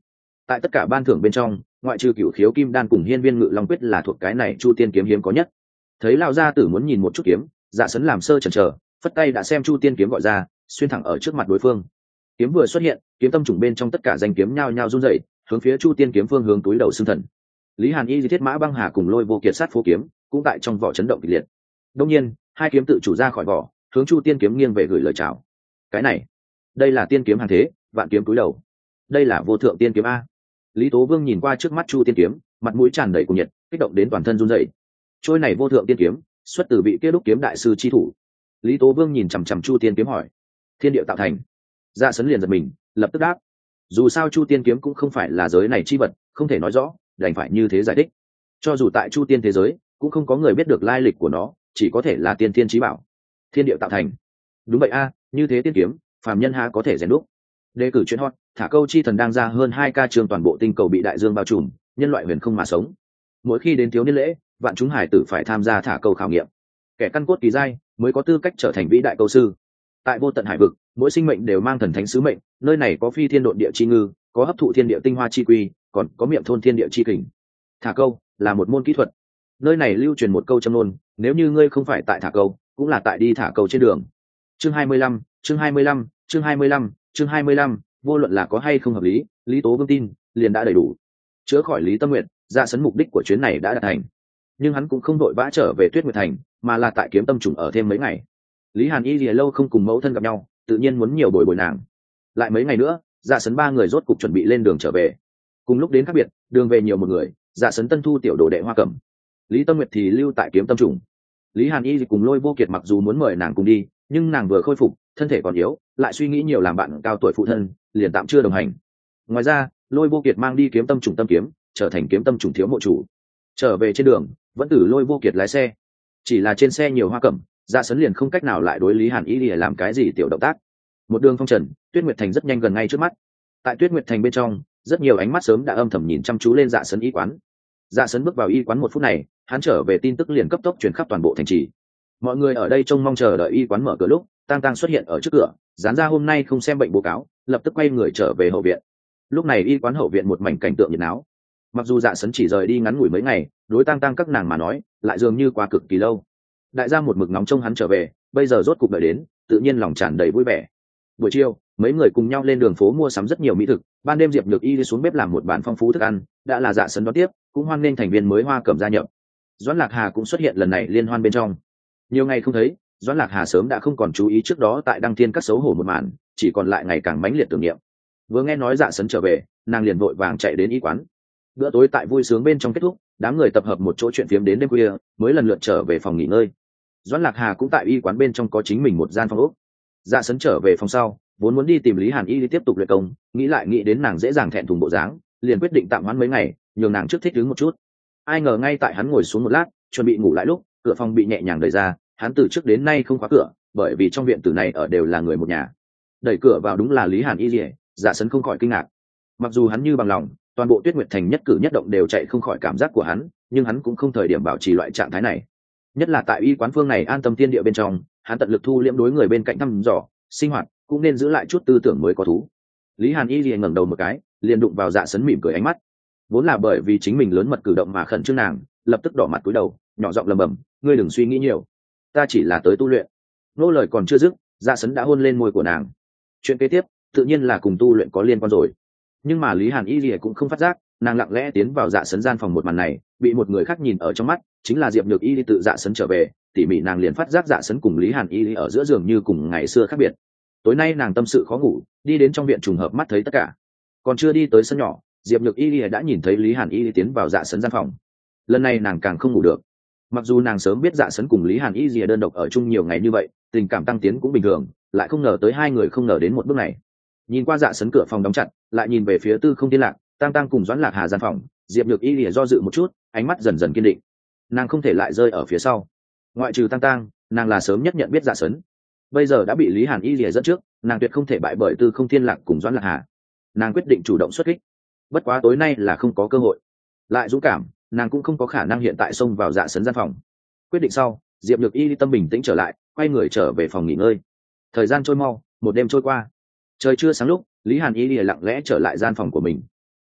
Tại tất cả ban thưởng bên trong, ngoại trừ Cửu Khiếu Kim Đan cùng Hiên Viên Ngự Long Quyết là thuộc cái này Chu Tiên kiếm hiếm có nhất. Thấy lão gia tử muốn nhìn một chút kiếm, Dạ Sấn làm sơ chần chờ, phất tay đã xem Chu Tiên kiếm gọi ra, xuyên thẳng ở trước mặt đối phương. Kiếm vừa xuất hiện, kiếm tâm trùng bên trong tất cả danh kiếm nhao nhao run rẩy, hướng phía Chu Tiên kiếm phương hướng túi đầu xương thần. Lý Hàn Y, Thiết Mã Băng Hà cùng Lôi Vô Kiệt sát phố kiếm, cũng tại trong vỏ chấn động kịch liệt. Đương nhiên, hai kiếm tự chủ ra khỏi vỏ, hướng Chu Tiên kiếm nghiêng về gửi lời chào. Cái này, đây là tiên kiếm hàng thế, vạn kiếm túi đầu. Đây là vô thượng tiên kiếm a. Lý Tố Vương nhìn qua trước mắt Chu Tiên kiếm, mặt mũi tràn đầy cuồng nhiệt, kích động đến toàn thân run rẩy. Trôi này vô thượng tiên kiếm, xuất từ vị kia đúc kiếm đại sư chi thủ. Lý Tố Vương nhìn chằm chằm Chu Tiên kiếm hỏi: "Thiên địa tạo thành?" Dạ Sấn liền giật mình, lập tức đáp: "Dù sao Chu Tiên kiếm cũng không phải là giới này chi vật, không thể nói rõ, đành phải như thế giải thích. Cho dù tại Chu Tiên thế giới, cũng không có người biết được lai lịch của nó, chỉ có thể là tiên thiên chí bảo. Thiên địa tạo thành." Đúng vậy a, như thế tiên kiếm, phàm nhân há có thể rèn đúc. Đề cử chuyện hot, thả câu chi thần đang ra hơn 2K trường toàn bộ tinh cầu bị đại dương bao trùm, nhân loại huyền không mà sống. Mỗi khi đến thiếu niên lễ, vạn chúng hải tử phải tham gia thả câu khảo nghiệm. Kẻ căn cốt kỳ giai mới có tư cách trở thành vĩ đại câu sư. Tại vô tận hải vực, mỗi sinh mệnh đều mang thần thánh sứ mệnh, nơi này có phi thiên độn địa chi ngư, có hấp thụ thiên địa tinh hoa chi quy, còn có miệng thôn thiên địa chi kình. Thả câu là một môn kỹ thuật. Nơi này lưu truyền một câu châm ngôn, nếu như ngươi không phải tại thả câu, cũng là tại đi thả câu trên đường. Chương 25, chương 25, chương 25, chương 25, vô luận là có hay không hợp lý, Lý Tố Vương tin, liền đã đầy đủ. Chữa khỏi Lý Tâm Nguyệt, Dạ Sấn mục đích của chuyến này đã đạt thành. Nhưng hắn cũng không đội vã trở về Tuyết Nguyệt Thành, mà là tại Kiếm Tâm Trùng ở thêm mấy ngày. Lý Hàn Y lìa lâu không cùng mẫu thân gặp nhau, tự nhiên muốn nhiều bồi bồi nàng. Lại mấy ngày nữa, Dạ Sấn ba người rốt cục chuẩn bị lên đường trở về. Cùng lúc đến khác biệt, đường về nhiều một người, Dạ Sấn tân thu tiểu đồ đệ Hoa Cẩm. Lý Tâm Nguyệt thì lưu tại Kiếm Tâm Trùng. Lý Hàn Y cùng Lôi Vô Kiệt mặc dù muốn mời nàng cùng đi, nhưng nàng vừa khôi phục, thân thể còn yếu, lại suy nghĩ nhiều làm bạn cao tuổi phụ thân, liền tạm chưa đồng hành. Ngoài ra, Lôi Vô Kiệt mang đi Kiếm Tâm Trùng tâm kiếm, trở thành Kiếm Tâm Trùng thiếu mộ chủ. Trở về trên đường, vẫn từ Lôi Vô Kiệt lái xe. Chỉ là trên xe nhiều Hoa Cẩm, Dạ Sấn liền không cách nào lại đối Lý Hàn Y để làm cái gì tiểu động tác. Một đường phong trần, Tuyết Nguyệt Thành rất nhanh gần ngay trước mắt. Tại Tuyết Nguyệt Thành bên trong, rất nhiều ánh mắt sớm đã âm thầm nhìn chăm chú lên Dạ Sấn y quán. Dạ Sấn bước vào y quán một phút này, hắn trở về tin tức liền cấp tốc truyền khắp toàn bộ thành trì. Mọi người ở đây trông mong chờ đợi y quán mở cửa lúc, Tang Tang xuất hiện ở trước cửa, dán ra hôm nay không xem bệnh báo cáo, lập tức quay người trở về hậu viện. Lúc này y quán hậu viện một mảnh cảnh tượng nhiệt náo. Mặc dù Dạ Sấn chỉ rời đi ngắn ngủi mấy ngày, đối Tang Tang các nàng mà nói, lại dường như qua cực kỳ lâu. Đại gia một mực nóng trông hắn trở về, bây giờ rốt cục đợi đến, tự nhiên lòng tràn đầy vui vẻ. Buổi chiều, mấy người cùng nhau lên đường phố mua sắm rất nhiều mỹ thực, ban đêm Diệp Nhược Y đi xuống bếp làm một bàn phong phú thức ăn, đã là Dạ Sấn đón tiếp, cũng hoan nghênh thành viên mới Hoa Cẩm gia nhập. Doãn Lạc Hà cũng xuất hiện lần này liên hoan bên trong. Nhiều ngày không thấy, Doãn Lạc Hà sớm đã không còn chú ý trước đó tại Đăng Thiên các xấu hổ một màn, chỉ còn lại ngày càng mãnh liệt tưởng niệm. Vừa nghe nói Dạ Sấn trở về, nàng liền vội vàng chạy đến y quán. Bữa tối tại vui sướng bên trong kết thúc, đám người tập hợp một chỗ chuyện phiếm đến đêm khuya, mới lần lượt trở về phòng nghỉ ngơi. Doãn Lạc Hà cũng tại y quán bên trong có chính mình một gian phòng ốc. Dạ Sấn trở về phòng sau, vốn muốn đi tìm Lý Hàn Y đi tiếp tục luyện công, nghĩ lại nghĩ đến nàng dễ dàng thẹn thùng bộ dáng, liền quyết định tạm hoãn mấy ngày, nhường nàng trước thích ứng một chút. Ai ngờ ngay tại hắn ngồi xuống một lát, chuẩn bị ngủ lại lúc, cửa phòng bị nhẹ nhàng đẩy ra, hắn từ trước đến nay không khóa cửa, bởi vì trong viện tử này ở đều là người một nhà. Đẩy cửa vào đúng là Lý Hàn Y Liễu, Dạ Sấn không khỏi kinh ngạc. Mặc dù hắn như bằng lòng, toàn bộ Tuyết Nguyệt Thành nhất cử nhất động đều chạy không khỏi cảm giác của hắn, nhưng hắn cũng không thời điểm bảo trì loại trạng thái này. Nhất là tại y quán phương này an tâm tiên địa bên trong, hắn tận lực thu liễm đối người bên cạnh thăm dò, sinh hoạt, cũng nên giữ lại chút tư tưởng mới có thú. Lý Hàn Y liền ngẩng đầu một cái, liền đụng vào Dạ Sấn mỉm cười ánh mắt. Vốn là bởi vì chính mình lớn mật cử động mà khẩn trương nàng, lập tức đỏ mặt cúi đầu, nhỏ giọng lẩm bẩm, ngươi đừng suy nghĩ nhiều, ta chỉ là tới tu luyện. Nô lời còn chưa dứt, Dạ Sấn đã hôn lên môi của nàng. Chuyện kế tiếp, tự nhiên là cùng tu luyện có liên quan rồi. Nhưng mà Lý Hàn Y Lìa cũng không phát giác, nàng lặng lẽ tiến vào Dạ Sấn gian phòng một màn này, bị một người khác nhìn ở trong mắt, chính là Diệp Nhược Y tự Dạ Sấn trở về, tỉ mỉ nàng liền phát giác Dạ Sấn cùng Lý Hàn Y ở giữa giường như cùng ngày xưa khác biệt. Tối nay nàng tâm sự khó ngủ, đi đến trong viện trùng hợp mắt thấy tất cả. Còn chưa đi tới sân nhỏ, Diệp Nhược Y đã nhìn thấy Lý Hàn Y tiến vào Dạ Sấn gian phòng. Lần này nàng càng không ngủ được. Mặc dù nàng sớm biết Dạ Sấn cùng Lý Hàn Y đơn độc ở chung nhiều ngày như vậy, tình cảm tăng tiến cũng bình thường, lại không ngờ tới hai người không ngờ đến một bước này. Nhìn qua Dạ Sấn cửa phòng đóng chặt, lại nhìn về phía Tư Không Thiên Lạc, Tang Tang cùng Doãn Lạc Hà gian phòng, Diệp Nhược Y do dự một chút, ánh mắt dần dần kiên định. Nàng không thể lại rơi ở phía sau. Ngoại trừ Tang Tang, nàng là sớm nhất nhận biết Dạ Sấn. Bây giờ đã bị Lý Hàn Y dẫn trước, nàng tuyệt không thể bại bởi Tư Không Thiên Lạc cùng Doãn Lạc Hà. Nàng quyết định chủ động xuất kích. Bất quá tối nay là không có cơ hội. Lại dũng cảm, nàng cũng không có khả năng hiện tại xông vào Dạ Sấn gian phòng. Quyết định sau, Diệp Nhược Y tâm bình tĩnh trở lại, quay người trở về phòng nghỉ ngơi. Thời gian trôi mau, một đêm trôi qua. Trời chưa sáng lúc, Lý Hàn Y lặng lẽ trở lại gian phòng của mình.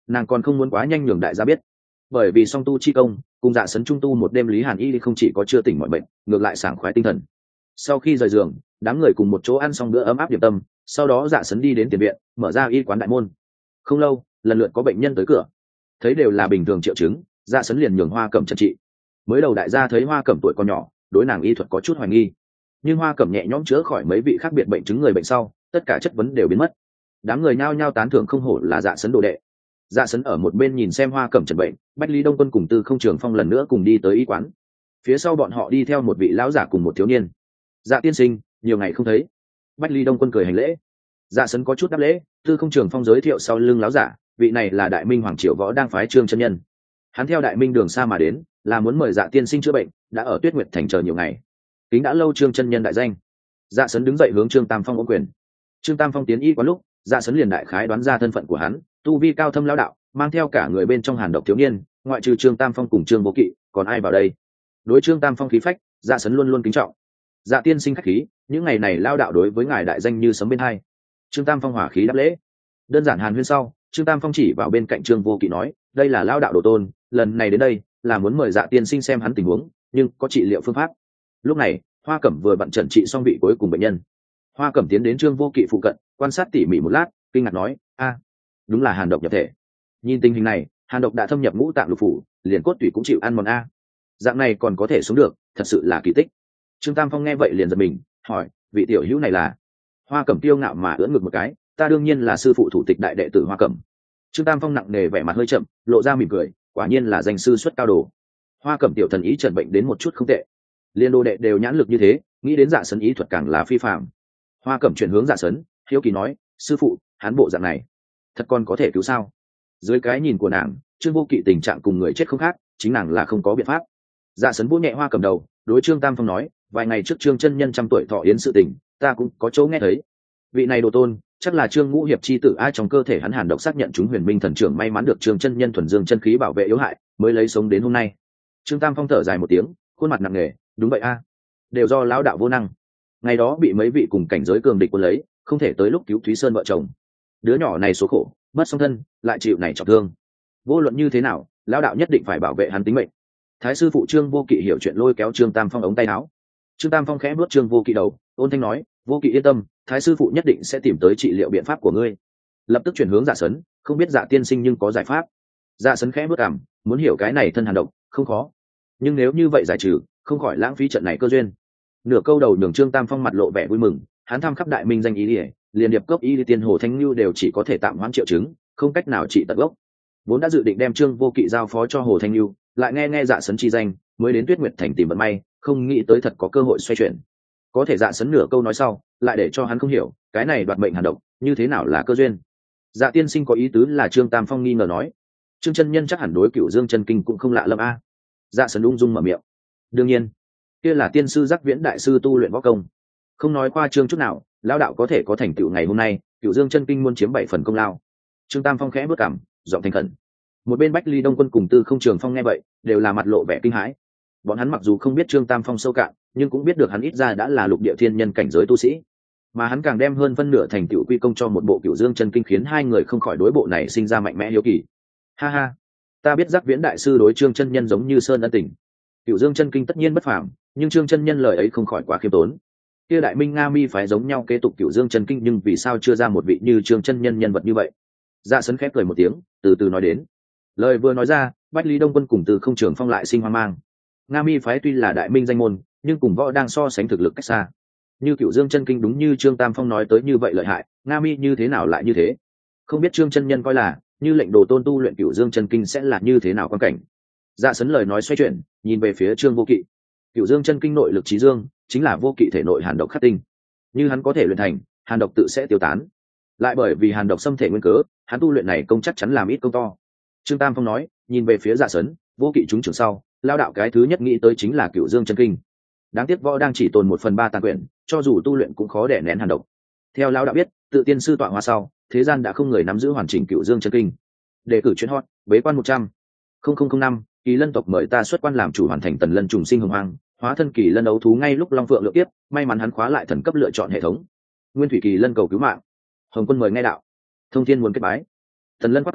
nàng còn không muốn quá nhanh nhường đại gia biết, bởi vì song tu chi công cùng dạ sấn trung tu một đêm, Lý Hàn Y không chỉ có chưa tỉnh mọi bệnh, ngược lại sảng khoái tinh thần. Sau khi rời giường, đám người cùng một chỗ ăn xong bữa ấm áp điểm tâm, sau đó dạ sấn đi đến tiền viện mở ra y quán đại môn. Không lâu, lần lượt có bệnh nhân tới cửa, thấy đều là bình thường triệu chứng, dạ sấn liền nhường Hoa Cẩm trần trị. Mới đầu đại gia thấy Hoa Cẩm tuổi còn nhỏ, đối nàng y thuật có chút hoài nghi, nhưng Hoa Cẩm nhẹ nhõm chữa khỏi mấy vị khác biệt bệnh chứng người bệnh sau, tất cả chất vấn đều biến mất. Đám người nhao nhao tán thưởng không hổ là dạ sấn đồ đệ. Dạ sấn ở một bên nhìn xem Hoa Cẩm trần bệnh, Bách Lý Đông Quân cùng Tư Không Trường Phong lần nữa cùng đi tới y quán. Phía sau bọn họ đi theo một vị lão giả cùng một thiếu niên. Dạ tiên sinh, nhiều ngày không thấy. Bách Lý Đông Quân cười hành lễ. Dạ sấn có chút đáp lễ. Tư Không Trường Phong giới thiệu sau lưng lão giả, vị này là Đại Minh Hoàng Triều Võ đang phái Trương chân nhân. Hắn theo Đại Minh đường xa mà đến, là muốn mời Dạ tiên sinh chữa bệnh, đã ở Tuyết Nguyệt thành chờ nhiều ngày. Kính đã lâu Trương chân nhân đại danh. Dạ sấn đứng dậy hướng Trương Tam Phong ôm quyền. Trương Tam Phong tiến y quán lúc, Dạ sấn liền đại khái đoán ra thân phận của hắn, tu vi cao thâm lão đạo, mang theo cả người bên trong hàn độc thiếu niên, ngoại trừ Trương Tam Phong cùng Trương Vô Kỵ, còn ai vào đây? Đối Trương Tam Phong khí phách, Dạ sấn luôn luôn kính trọng. Dạ tiên sinh khách khí, những ngày này lao đạo đối với ngài đại danh như sấm bên hai. Trương Tam Phong hỏa khí đáp lễ. Đơn giản hàn huyên sau, Trương Tam Phong chỉ vào bên cạnh Trương Vô Kỵ nói, đây là lao đạo đồ tôn, lần này đến đây là muốn mời Dạ tiên sinh xem hắn tình huống, nhưng có trị liệu phương pháp. Lúc này, Hoa Cẩm vừa bận chẩn trị xong vị cuối cùng bệnh nhân. Hoa Cẩm tiến đến Trương Vô Kỵ phụ cận, quan sát tỉ mỉ một lát, kinh ngạc nói, đúng là hàn độc nhập thể. Nhìn tình hình này, hàn độc đã thâm nhập ngũ tạng lục phủ, liền cốt tủy cũng chịu ăn mòn a. Dạng này còn có thể sống được, thật sự là kỳ tích. Trương Tam Phong nghe vậy liền giật mình, hỏi, vị tiểu hữu này là? Hoa Cẩm tiêu ngạo mà ưỡn ngực một cái, ta đương nhiên là sư phụ thủ tịch đại đệ tử Hoa Cẩm. Trương Tam Phong nặng nề vẻ mặt hơi chậm, lộ ra mỉm cười, quả nhiên là danh sư xuất cao đồ. Hoa Cẩm tiểu thần ý trần bệnh đến một chút không tệ, liên đồ đệ đều nhãn lực như thế, nghĩ đến Dạ sấn ý thuật càng là phi phàm. Hoa Cẩm chuyển hướng Dạ sấn, hiếu kỳ nói, sư phụ, hắn bộ dạng này thật còn có thể cứu sao? Dưới cái nhìn của nàng, Trương Vô Kỵ tình trạng cùng người chết không khác, chính nàng là không có biện pháp. Dạ sấn vỗ nhẹ Hoa Cẩm đầu, đối Trương Tam Phong nói, vài ngày trước Trương chân nhân 100 tuổi thọ yến sự tình, ta cũng có chỗ nghe thấy. Vị này đồ tôn, chắc là Trương Ngũ hiệp chi tử, ai trong cơ thể hắn hàn độc xác nhận chúng Huyền Minh thần trưởng may mắn được Trương chân nhân thuần dương chân khí bảo vệ yếu hại, mới lấy sống đến hôm nay. Trương Tam Phong thở dài một tiếng, khuôn mặt nặng nề, đúng vậy a, đều do lão đạo vô năng. Ngày đó bị mấy vị cùng cảnh giới cường địch quân lấy, không thể tới lúc cứu Thúy Sơn vợ chồng. Đứa nhỏ này số khổ, mất song thân, lại chịu này trọng thương. Vô luận như thế nào, lão đạo nhất định phải bảo vệ hắn tính mệnh. Thái sư phụ Trương Vô Kỵ hiểu chuyện, lôi kéo Trương Tam Phong ống tay áo. Trương Tam Phong khẽ nuốt Trương Vô Kỵ đầu, ôn thanh nói, Vô Kỵ yên tâm, thái sư phụ nhất định sẽ tìm tới trị liệu biện pháp của ngươi. Lập tức chuyển hướng Dạ sấn, không biết Dạ tiên sinh nhưng có giải pháp. Dạ sấn khẽ nuốt cằm, muốn hiểu cái này thân hàn độc không khó, nhưng nếu như vậy giải trừ, không khỏi lãng phí trận này cơ duyên. Nửa câu đầu nhường Trương Tam Phong mặt lộ vẻ vui mừng, hắn thăm khắp Đại Minh danh ý ỉa, liền điệp cốc y tiên Hồ Thanh Nhu đều chỉ có thể tạm hoãn triệu chứng, không cách nào trị tận gốc. Vốn đã dự định đem Trương Vô Kỵ giao phó cho Hồ Thanh Nhu, lại nghe Dạ sấn chi danh, mới đến Tuyết Nguyệt thành tìm vận may, không nghĩ tới thật có cơ hội xoay chuyển. Có thể Dạ sấn nửa câu nói sau, lại để cho hắn không hiểu, cái này đoạt mệnh hàn độc, như thế nào là cơ duyên. Dạ tiên sinh có ý tứ là? Trương Tam Phong nghi ngờ nói. Trương chân nhân chắc hẳn đối Cửu Dương chân kinh cũng không lạ lẫm a. Dạ sấn ung dung mở miệng. Đương nhiên, kia là tiên sư Giác Viễn đại sư tu luyện võ công, không nói qua Trương chút nào, lão đạo có thể có thành tựu ngày hôm nay, Cửu Dương chân kinh muốn chiếm 7 phần công lao. Trương Tam Phong khẽ bước cảm, giọng thành khẩn. Một bên Bách Ly Đông Quân cùng Tư Không Trường Phong nghe vậy, đều là mặt lộ vẻ kinh hãi. Bọn hắn mặc dù không biết Trương Tam Phong sâu cạn, nhưng cũng biết được hắn ít ra đã là lục địa thiên nhân cảnh giới tu sĩ, mà hắn càng đem hơn phân nửa thành tựu quy công cho một bộ Cửu Dương chân kinh, khiến hai người không khỏi đối bộ này sinh ra mạnh mẽ hiếu kỳ. Ha ha, ta biết Giác Viễn đại sư đối Trương chân nhân giống như sơn ân tình. Cửu Dương chân kinh tất nhiên bất phàm, nhưng Trương chân nhân lời ấy không khỏi quá khiêm tốn. Kia Đại Minh Nga Mi phái giống nhau kế tục Cửu Dương chân kinh, nhưng vì sao chưa ra một vị như Trương chân nhân nhân vật như vậy? Dạ sấn khép cười một tiếng, từ từ nói đến. Lời vừa nói ra, Bách Lý Đông Quân cùng Từ Không Trường Phong lại sinh hoang mang. Nga Mi phái tuy là Đại Minh danh môn, nhưng cùng võ đang so sánh thực lực cách xa. Như Cửu Dương chân kinh đúng như Trương Tam Phong nói tới như vậy lợi hại, Nga Mi như thế nào lại như thế? Không biết Trương chân nhân coi là, như lệnh đồ tôn tu luyện Cửu Dương chân kinh sẽ là như thế nào quan cảnh? Dạ sấn lời nói xoay chuyển, nhìn về phía Trương Vô Kỵ. Cửu Dương chân kinh nội lực trí dương, chính là Vô Kỵ thể nội hàn độc khắc tinh. Như hắn có thể luyện thành, hàn độc tự sẽ tiêu tán. Lại bởi vì hàn độc xâm thể nguyên cớ, hắn tu luyện này công chắc chắn làm ít công to. Trương Tam Phong nói, nhìn về phía Dạ sấn, Vô Kỵ trúng trường sau, lao đạo cái thứ nhất nghĩ tới chính là Cửu Dương chân kinh. Đáng tiếc võ đang chỉ tồn 1/3 tàn quyển, cho dù tu luyện cũng khó đè nén hàn độc. Theo lao đạo biết, tự tiên sư tọa hóa sau, thế gian đã không người nắm giữ hoàn chỉnh Cửu Dương chân kinh. Đề cử chuyên hot, bế quan 100.005, Kỳ Lân tộc mời ta xuất quan làm chủ, hoàn thành Tần Lân trùng sinh hồng hoang, hóa thân Kỳ Lân ấu thú ngay lúc Long Phượng lượng tiếp, may mắn hắn khóa lại thần cấp lựa chọn hệ thống. Nguyên Thủy Kỳ Lân cầu cứu mạng. Hồng Quân mời nghe đạo. Thông Thiên muốn kết bái. Tần Lân quát tay,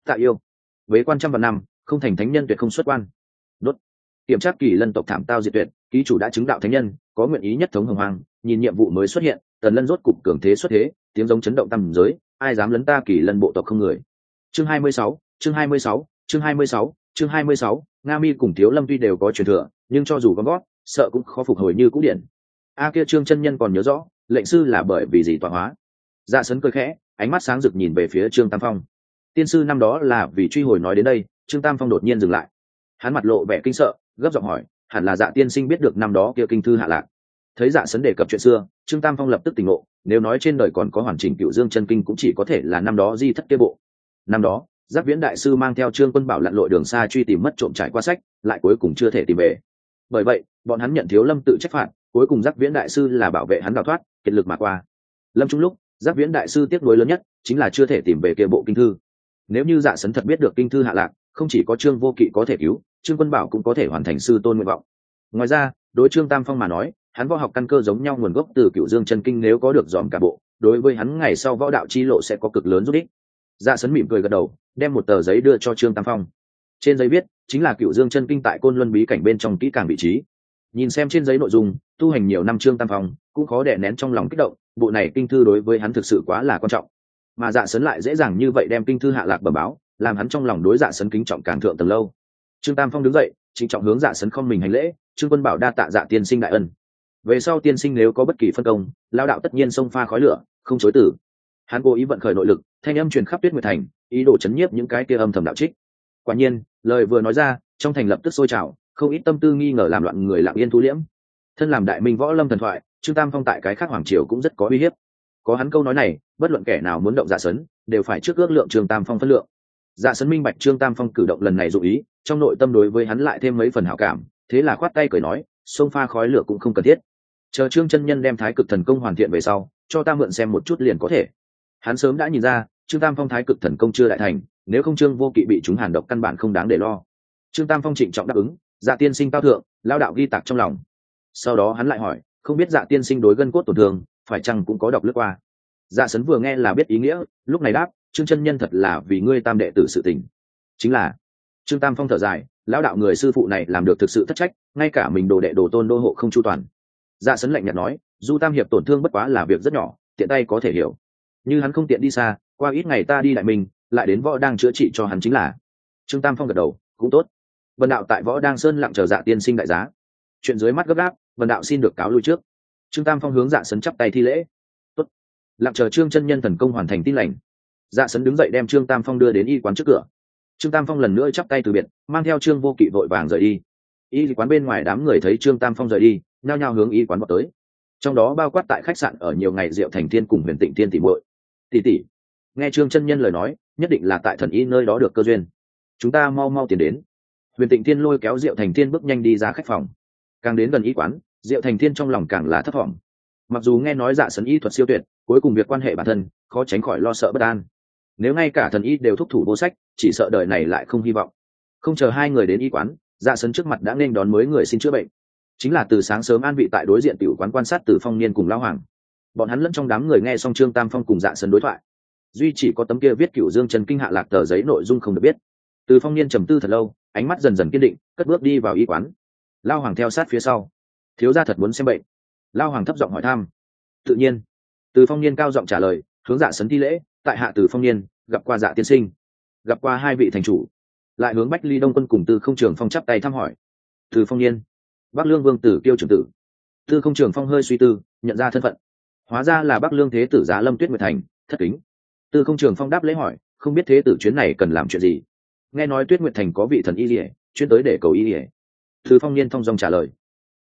Tạ yêu với quan trăm vạn năm, không thành thánh nhân tuyệt không xuất quan. Đốt kiểm tra kỳ lân tộc thảm tao diệt tuyệt, ký chủ đã chứng đạo thánh nhân, có nguyện ý nhất thống hồng hoàng. Nhìn nhiệm vụ mới xuất hiện, tần lân rốt cục cường thế xuất thế, tiếng giống chấn động tầm giới, ai dám lấn ta kỳ lân bộ tộc không người. Chương 26, chương 26, chương 26, chương 26, Nga Mi cùng Thiếu Lâm tuy đều có truyền thừa, nhưng cho dù có gót, sợ cũng khó phục hồi như cũ điển. Kia Trương chân nhân còn nhớ rõ, lệnh sư là bởi vì gì tọa hóa? Dạ Sấn cười khẽ, ánh mắt sáng rực nhìn về phía Trương Tam Phong. Tiên sư năm đó là vì truy hồi nói đến đây. Trương Tam Phong đột nhiên dừng lại, hắn mặt lộ vẻ kinh sợ, gấp giọng hỏi, hẳn là Dạ tiên sinh biết được năm đó kia kinh thư hạ lạc. Thấy Dạ Sấn đề cập chuyện xưa, Trương Tam Phong lập tức tỉnh ngộ, nếu nói trên đời còn có hoàn chỉnh Cửu Dương chân kinh cũng chỉ có thể là năm đó di thất kia bộ. Năm đó Giác Viễn đại sư mang theo Trương Quân Bảo lặn lội đường xa truy tìm mất trộm trải qua sách, lại cuối cùng chưa thể tìm về. Bởi vậy bọn hắn nhận Thiếu Lâm tự trách phạt, cuối cùng Giác Viễn đại sư là bảo vệ hắn đào thoát, kiệt lực mà qua. Lâm trung lúc, Giác Viễn đại sư tiếc nuối lớn nhất chính là chưa thể tìm về kia bộ kinh thư. Nếu như Dạ Sấn thật biết được kinh thư hạ lạc, không chỉ có Trương Vô Kỵ có thể cứu, Trương Quân Bảo cũng có thể hoàn thành sư tôn nguyện vọng. Ngoài ra, đối Trương Tam Phong mà nói, hắn võ học căn cơ giống nhau nguồn gốc từ Cửu Dương chân kinh, nếu có được dòm cả bộ, đối với hắn ngày sau võ đạo chi lộ sẽ có cực lớn giúp ích. Dạ Sấn mỉm cười gật đầu, đem một tờ giấy đưa cho Trương Tam Phong. Trên giấy viết chính là Cửu Dương chân kinh tại Côn Luân bí cảnh bên trong kỹ càng vị trí. Nhìn xem trên giấy nội dung, tu hành nhiều năm Trương Tam Phong cũng khó đè nén trong lòng kích động, bộ này kinh thư đối với hắn thực sự quá là quan trọng. Mà Dạ Sấn lại dễ dàng như vậy đem kinh thư hạ lạc bẩm báo, làm hắn trong lòng đối Dạ Sấn kính trọng càng thượng tầng lâu. Trương Tam Phong đứng dậy, trịnh trọng hướng Dạ Sấn không mình hành lễ, Trương Quân Bảo đa tạ Dạ tiên sinh đại ân. Về sau tiên sinh nếu có bất kỳ phân công, lão đạo tất nhiên xông pha khói lửa, không chối từ. Hắn cố ý vận khởi nội lực, thanh âm truyền khắp Tuyết Nguyệt thành, ý đồ chấn nhiếp những cái kia âm thầm đạo trích. Quả nhiên, lời vừa nói ra, trong thành lập tức sôi trào, không ít tâm tư nghi ngờ làm loạn người lặng yên thu liễm. Thân làm đại minh võ lâm thần thoại, Trương Tam Phong tại cái khác hoàng triều cũng rất có uy hiếp. Có hắn câu nói này, bất luận kẻ nào muốn động Dạ Sấn, đều phải trước ước lượng Trương Tam Phong phân lượng. Dạ Sấn minh bạch Trương Tam Phong cử động lần này dụ ý, trong nội tâm đối với hắn lại thêm mấy phần hảo cảm, thế là khoát tay cười nói, xông pha khói lửa cũng không cần thiết. Chờ Trương chân nhân đem Thái Cực thần công hoàn thiện về sau, cho ta mượn xem một chút liền có thể. Hắn sớm đã nhìn ra, Trương Tam Phong Thái Cực thần công chưa đại thành, nếu không Trương Vô Kỵ bị chúng hàn độc căn bản không đáng để lo. Trương Tam Phong trịnh trọng đáp ứng, Dạ tiên sinh cao thượng, lao đạo ghi tạc trong lòng. Sau đó hắn lại hỏi, không biết Dạ tiên sinh đối gân cốt tổn thương, phải chăng cũng có đọc lướt qua? Dạ Sấn vừa nghe là biết ý nghĩa, lúc này đáp, Trương chân nhân thật là vì ngươi tam đệ tử sự tình. Chính là. Trương Tam Phong thở dài, lão đạo người sư phụ này làm được thực sự thất trách, ngay cả mình đồ đệ đồ tôn đô hộ không chu toàn. Dạ Sấn lạnh nhạt nói, du tam hiệp tổn thương bất quá là việc rất nhỏ, tiện tay có thể hiểu. Như hắn không tiện đi xa, qua ít ngày ta đi Đại Minh, lại đến võ đang chữa trị cho hắn chính là. Trương Tam Phong gật đầu, cũng tốt. Vân đạo tại võ đang sơn lặng chờ Dạ tiên sinh đại giá. Chuyện dưới mắt gấp gáp, Vân đạo xin được cáo lui trước. Trương Tam Phong hướng Dạ Sấn chắp tay thi lễ. Tốt. Lặng chờ Trương chân nhân thần công hoàn thành tin lành. Dạ Sấn đứng dậy đem Trương Tam Phong đưa đến y quán trước cửa. Trương Tam Phong lần nữa chắp tay từ biệt, mang theo Trương Vô Kỵ vội vàng rời đi. Y quán bên ngoài đám người thấy Trương Tam Phong rời đi, nhao nhao hướng y quán vào tới. Trong đó bao quát tại khách sạn ở nhiều ngày Diệu Thành Thiên cùng Huyền Tịnh Thiên tỷ muội. Tỷ, nghe Trương chân nhân lời nói, nhất định là tại thần y nơi đó được cơ duyên. Chúng ta mau mau tiến đến. Huyền Tịnh Thiên lôi kéo Diệu Thành Thiên bước nhanh đi ra khách phòng. Càng đến gần y quán, Diệu Thành Thiên trong lòng càng là thất vọng. Mặc dù nghe nói Dạ Sấn y thuật siêu tuyệt, cuối cùng việc quan hệ bản thân, khó tránh khỏi lo sợ bất an. Nếu ngay cả thần y đều thúc thủ vô sách, chỉ sợ đời này lại không hy vọng. Không chờ hai người đến y quán, Dạ Sấn trước mặt đã nên đón mới người xin chữa bệnh. Chính là từ sáng sớm an vị tại đối diện tiểu quán quan sát Từ Phong Niên cùng Lão Hoàng. Bọn hắn lẫn trong đám người nghe xong Trương Tam Phong cùng Dạ Sấn đối thoại, duy chỉ có tấm kia viết Cửu Dương chân kinh hạ lạc tờ giấy nội dung không được biết. Từ Phong Niên trầm tư thật lâu, ánh mắt dần dần kiên định, cất bước đi vào y quán. Lão Hoàng theo sát phía sau. Thiếu gia thật muốn xem bệnh? Lão Hoàng thấp giọng hỏi thăm. Tự nhiên. Từ Phong Niên cao giọng trả lời, hướng Dạ Sấn thi lễ, tại hạ Từ Phong Niên, gặp qua Dạ tiên sinh, gặp qua hai vị thành chủ. Lại hướng Bách Ly Đông Quân cùng Tư Không Trường Phong chắp tay thăm hỏi. Từ Phong Niên, Bắc Lương Vương tử Kiêu trưởng tử. Tư Không Trường Phong hơi suy tư, nhận ra thân phận, hóa ra là Bắc Lương thế tử Giá Lâm Tuyết Nguyệt Thành, thất kính. Tư Không Trường Phong đáp lễ hỏi, không biết thế tử chuyến này cần làm chuyện gì? Nghe nói Tuyết Nguyệt Thành có vị thần y liễu, chuyên tới để cầu y liễu. Từ Phong Niên thong dong trả lời,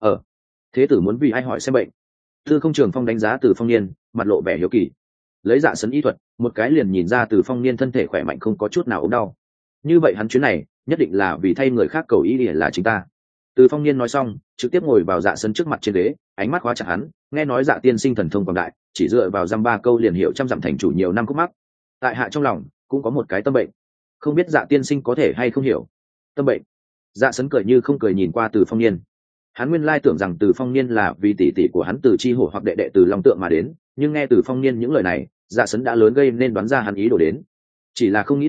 thế tử muốn vì ai hỏi xem bệnh? Tư Không Trường Phong đánh giá Từ Phong Niên, mặt lộ vẻ hiếu kỳ. Lấy Dạ Sấn y thuật, một cái liền nhìn ra Từ Phong Niên thân thể khỏe mạnh không có chút nào ốm đau. Như vậy hắn chuyến này nhất định là vì thay người khác cầu y liễu là chính ta. Từ Phong Niên nói xong, trực tiếp ngồi vào Dạ Sấn trước mặt trên ghế, ánh mắt khóa chặt hắn. Nghe nói Dạ tiên sinh thần thông quảng đại, chỉ dựa vào dăm ba câu liền hiểu trăm dặm thành chủ nhiều năm khúc mắc. Tại hạ trong lòng cũng có một cái tâm bệnh, không biết Dạ tiên sinh có thể hay không hiểu. Tâm bệnh? Dạ Sấn cười như không cười nhìn qua Từ Phong Niên. Hắn nguyên lai tưởng rằng Từ Phong Niên là vì tỷ tỷ của hắn Từ Chi Hổ hoặc đệ đệ Từ Long Tượng mà đến, nhưng nghe Từ Phong Niên những lời này, Dạ Sấn đã lớn gây nên đoán ra hắn ý đồ đến. Chỉ là không nghĩ tới,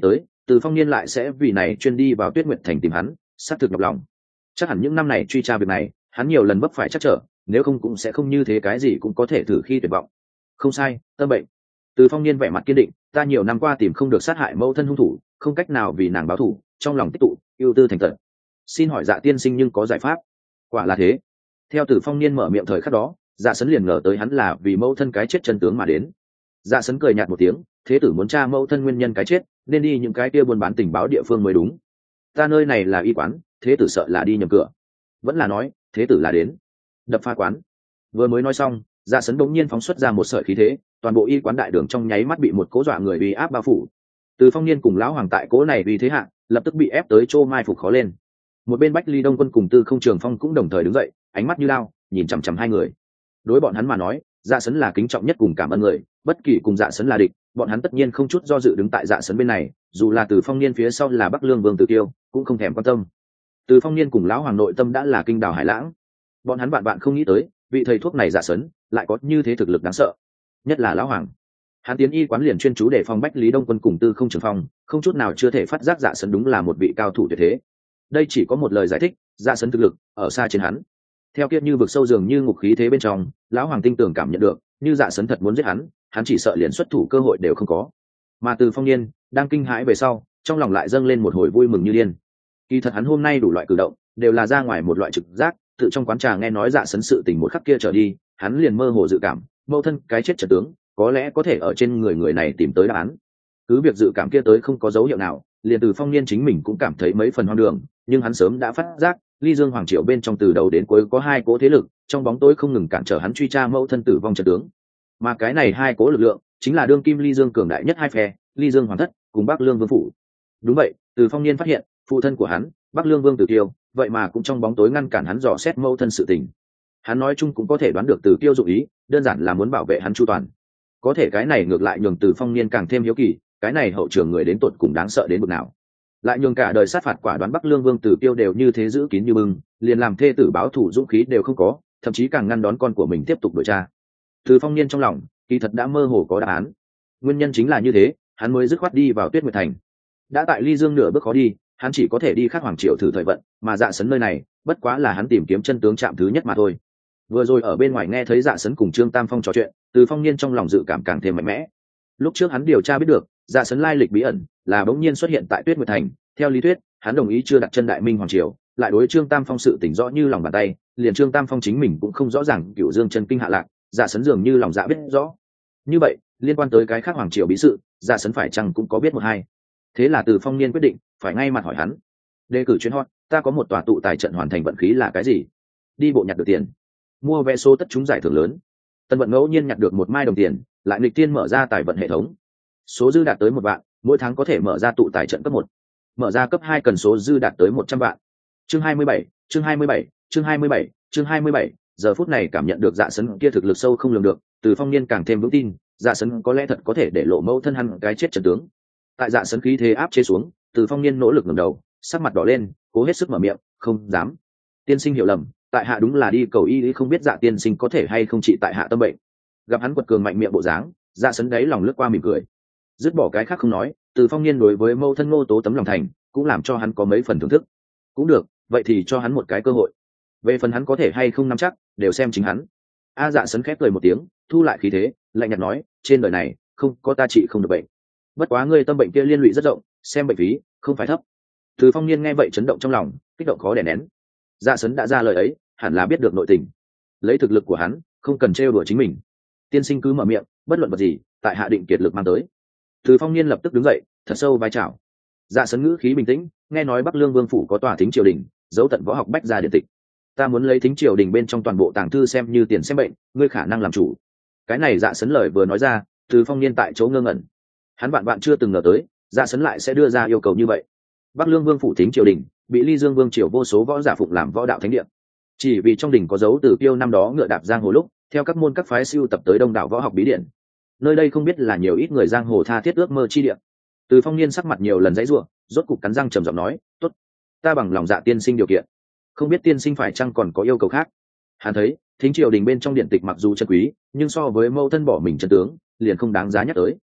Từ Phong Niên lại sẽ vì này chuyên đi vào Tuyết Nguyệt Thành tìm hắn, xác thực nhọc lòng. Chắc hẳn những năm này truy tra việc này, hắn nhiều lần vấp phải chắc trở, nếu không cũng sẽ không như thế, cái gì cũng có thể thử khi tuyệt vọng. Không sai, tâm bệnh. Từ Phong Niên vẻ mặt kiên định, ta nhiều năm qua tìm không được sát hại mẫu thân hung thủ, không cách nào vì nàng báo thù, trong lòng tích tụ, ưu tư thành tận. Xin hỏi Dạ tiên sinh nhưng có giải pháp? Quả là thế. Theo Từ Phong Niên mở miệng thời khắc đó, Dạ Sấn liền ngờ tới hắn là vì mẫu thân cái chết chân tướng mà đến. Dạ Sấn cười nhạt một tiếng, thế tử muốn tra mẫu thân nguyên nhân cái chết, nên đi những cái kia buôn bán tình báo địa phương mới đúng. Ta nơi này là y quán, thế tử sợ là đi nhầm cửa. Vẫn là nói, thế tử là đến đập phá quán. Vừa mới nói xong, Dạ Sấn bỗng nhiên phóng xuất ra một sợi khí thế, toàn bộ y quán đại đường trong nháy mắt bị một cố dọa người uy áp bao phủ. Từ Phong Niên cùng lão hoàng tại cố này vì thế hạ, lập tức bị ép tới chỗ mai phục khó lên. Một bên Bách Ly Đông Quân cùng Tư Không Trường Phong cũng đồng thời đứng dậy, ánh mắt như lao, nhìn chằm chằm hai người. Đối bọn hắn mà nói, Dạ Sấn là kính trọng nhất cùng cảm ơn người, bất kỳ cùng Dạ Sấn là địch, bọn hắn tất nhiên không chút do dự đứng tại Dạ Sấn bên này, dù là Từ Phong Niên phía sau là Bắc Lương Vương Từ Tiêu, cũng không thèm quan tâm. Từ Phong Niên cùng lão hoàng nội tâm đã là kinh đào hải lãng, bọn hắn bạn không nghĩ tới, vị thầy thuốc này Dạ Sấn lại có như thế thực lực đáng sợ, nhất là lão hoàng. Hắn tiến y quán liền chuyên chú để phòng Bách Lý Đông Quân cùng Tư Không Trường Phong, không chút nào chưa thể phát giác Dạ Sấn đúng là một vị cao thủ tuyệt thế. Đây chỉ có một lời giải thích, Dạ Sấn thực lực ở xa trên hắn. Theo kiếp như vực sâu dường như ngục khí thế bên trong, lão hoàng tinh tường cảm nhận được, như Dạ Sấn thật muốn giết hắn, hắn chỉ sợ liền xuất thủ cơ hội đều không có. Mà Từ Phong Niên đang kinh hãi về sau, trong lòng lại dâng lên một hồi vui mừng như điên. Kỳ thật hắn hôm nay đủ loại cử động đều là ra ngoài một loại trực giác, tự trong quán trà nghe nói Dạ Sấn sự tình một khắc kia trở đi, hắn liền mơ hồ dự cảm, mâu thân cái chết trận tướng, có lẽ có thể ở trên người này tìm tới đáp án. Cứ việc dự cảm kia tới không có dấu hiệu nào, liền Từ Phong Niên chính mình cũng cảm thấy mấy phần hoang đường, nhưng hắn sớm đã phát giác, Ly Dương Hoàng Triều bên trong từ đầu đến cuối có hai cỗ thế lực, trong bóng tối không ngừng cản trở hắn truy tra mẫu thân tử vong trận tướng. Mà cái này hai cỗ lực lượng, chính là đương kim Ly Dương cường đại nhất hai phe, Ly Dương Hoàng thất cùng Bắc Lương Vương phủ. Đúng vậy, Từ Phong Niên phát hiện, phụ thân của hắn, Bắc Lương Vương Tử Kiêu, vậy mà cũng trong bóng tối ngăn cản hắn dò xét mẫu thân sự tình. Hắn nói chung cũng có thể đoán được Tử Kiêu dụng ý, đơn giản là muốn bảo vệ hắn chu toàn. Có thể cái này ngược lại nhường Từ Phong Niên càng thêm hiếu kỳ, cái này hậu trường người đến tột cùng đáng sợ đến mức nào. Lại nhường cả đời sát phạt quả đoán Bắc Lương Vương Tử Kiêu đều như thế giữ kín như bưng, liền làm thê tử báo thù dũng khí đều không có, thậm chí càng ngăn đón con của mình tiếp tục điều tra. Từ Phong Niên trong lòng, kỳ thật đã mơ hồ có đáp án. Nguyên nhân chính là như thế, hắn mới dứt khoát đi vào Tuyết Nguyệt Thành. Đã tại Ly Dương nửa bước khó đi, hắn chỉ có thể đi khác Hoàng Triều thử thời vận, mà Dạ Sấn nơi này, bất quá là hắn tìm kiếm chân tướng chạm thứ nhất mà thôi. Vừa rồi ở bên ngoài nghe thấy Dạ Sấn cùng Trương Tam Phong trò chuyện, Từ Phong Niên trong lòng dự cảm càng thêm mạnh mẽ. Lúc trước hắn điều tra biết được, Dạ Sấn lai lịch bí ẩn, là bỗng nhiên xuất hiện tại Tuyết Nguyệt Thành. Theo lý thuyết, hắn đồng ý chưa đặt chân Đại Minh Hoàng Triều, lại đối Trương Tam Phong sự tỉnh rõ như lòng bàn tay, liền Trương Tam Phong chính mình cũng không rõ ràng Cửu Dương chân kinh hạ lạc, Dạ Sấn dường như lòng dạ biết rõ. Như vậy, liên quan tới cái khác Hoàng Triều bí sự, Dạ Sấn phải chăng cũng có biết một hai. Thế là Từ Phong Niên quyết định phải ngay mặt hỏi hắn. Đề cử chuyến hot, ta có một tòa tụ tài trận hoàn thành vận khí là cái gì? Đi bộ nhặt được tiền, mua vé số tất trúng giải thưởng lớn. Tân Vận ngẫu nhiên nhặt được một mai đồng tiền, lại nghịch tiên mở ra tài vận hệ thống, số dư đạt tới 1 vạn, mỗi tháng có thể mở ra tụ tài trận cấp 1. Mở ra cấp 2 cần số dư đạt tới 100 vạn. Chương 27, chương 27, chương 27, chương 27, giờ phút này cảm nhận được Dạ Sấn kia thực lực sâu không lường được, Từ Phong Niên càng thêm vững tin, Dạ Sấn có lẽ thật có thể để lộ mẫu thân hắn cái chết trận tướng. Tại Dạ Sấn khí thế áp chế xuống, Từ Phong Niên nỗ lực ngẩng đầu, sắc mặt đỏ lên, cố hết sức mở miệng, không dám. Tiên sinh hiểu lầm, tại hạ đúng là đi cầu y, không biết Dạ tiên sinh có thể hay không trị tại hạ tâm bệnh. Gặp hắn quật cường mạnh miệng bộ dáng, Dạ Sấn đáy lòng lướt qua mỉm cười. Dứt bỏ cái khác không nói, Từ Phong Niên đối với mẫu thân Ngô Tố tấm lòng thành, cũng làm cho hắn có mấy phần thưởng thức. Cũng được, vậy thì cho hắn một cái cơ hội. Về phần hắn có thể hay không nắm chắc, đều xem chính hắn. Dạ Sấn khép cười một tiếng, thu lại khí thế, lạnh nhạt nói, trên đời này không có ta trị không được bệnh. Bất quá ngươi tâm bệnh kia liên lụy rất rộng, xem bệnh phí không phải thấp. Từ Phong Niên nghe vậy chấn động trong lòng, kích động khó đè nén. Dạ Sấn đã ra lời ấy, hẳn là biết được nội tình. Lấy thực lực của hắn, không cần trêu đùa chính mình. Tiên sinh cứ mở miệng, bất luận vật gì, tại hạ định kiệt lực mang tới. Từ Phong Niên lập tức đứng dậy, thật sâu vai chào. Dạ Sấn ngữ khí bình tĩnh, nghe nói Bắc Lương Vương phủ có tòa thính triều đình, dấu tận võ học bách gia điện tịch. Ta muốn lấy thính triều đình bên trong toàn bộ tàng thư xem như tiền xem bệnh, ngươi khả năng làm chủ. Cái này Dạ Sấn lời vừa nói ra, Từ Phong Niên tại chỗ ngơ ngẩn. Hắn bạn chưa từng ngờ tới, Dạ Sấn lại sẽ đưa ra yêu cầu như vậy. Bắc Lương Vương phủ thính triều đình, bị Ly Dương Vương triều vô số võ giả phụng làm võ đạo thánh địa. Chỉ vì trong đình có dấu Từ Kiêu năm đó ngựa đạp giang hồ lúc, theo các môn các phái siêu tập tới đông đảo võ học bí điển. Nơi đây không biết là nhiều ít người giang hồ tha thiết ước mơ chi địa. Từ Phong Niên sắc mặt nhiều lần giãy giụa, rốt cục cắn răng trầm giọng nói, "Tốt, ta bằng lòng Dạ tiên sinh điều kiện. Không biết tiên sinh phải chăng còn có yêu cầu khác?" Hắn thấy, thính triều đình bên trong điện tịch mặc dù chân quý, nhưng so với mâu thân bỏ mình chân tướng, liền không đáng giá nhắc tới.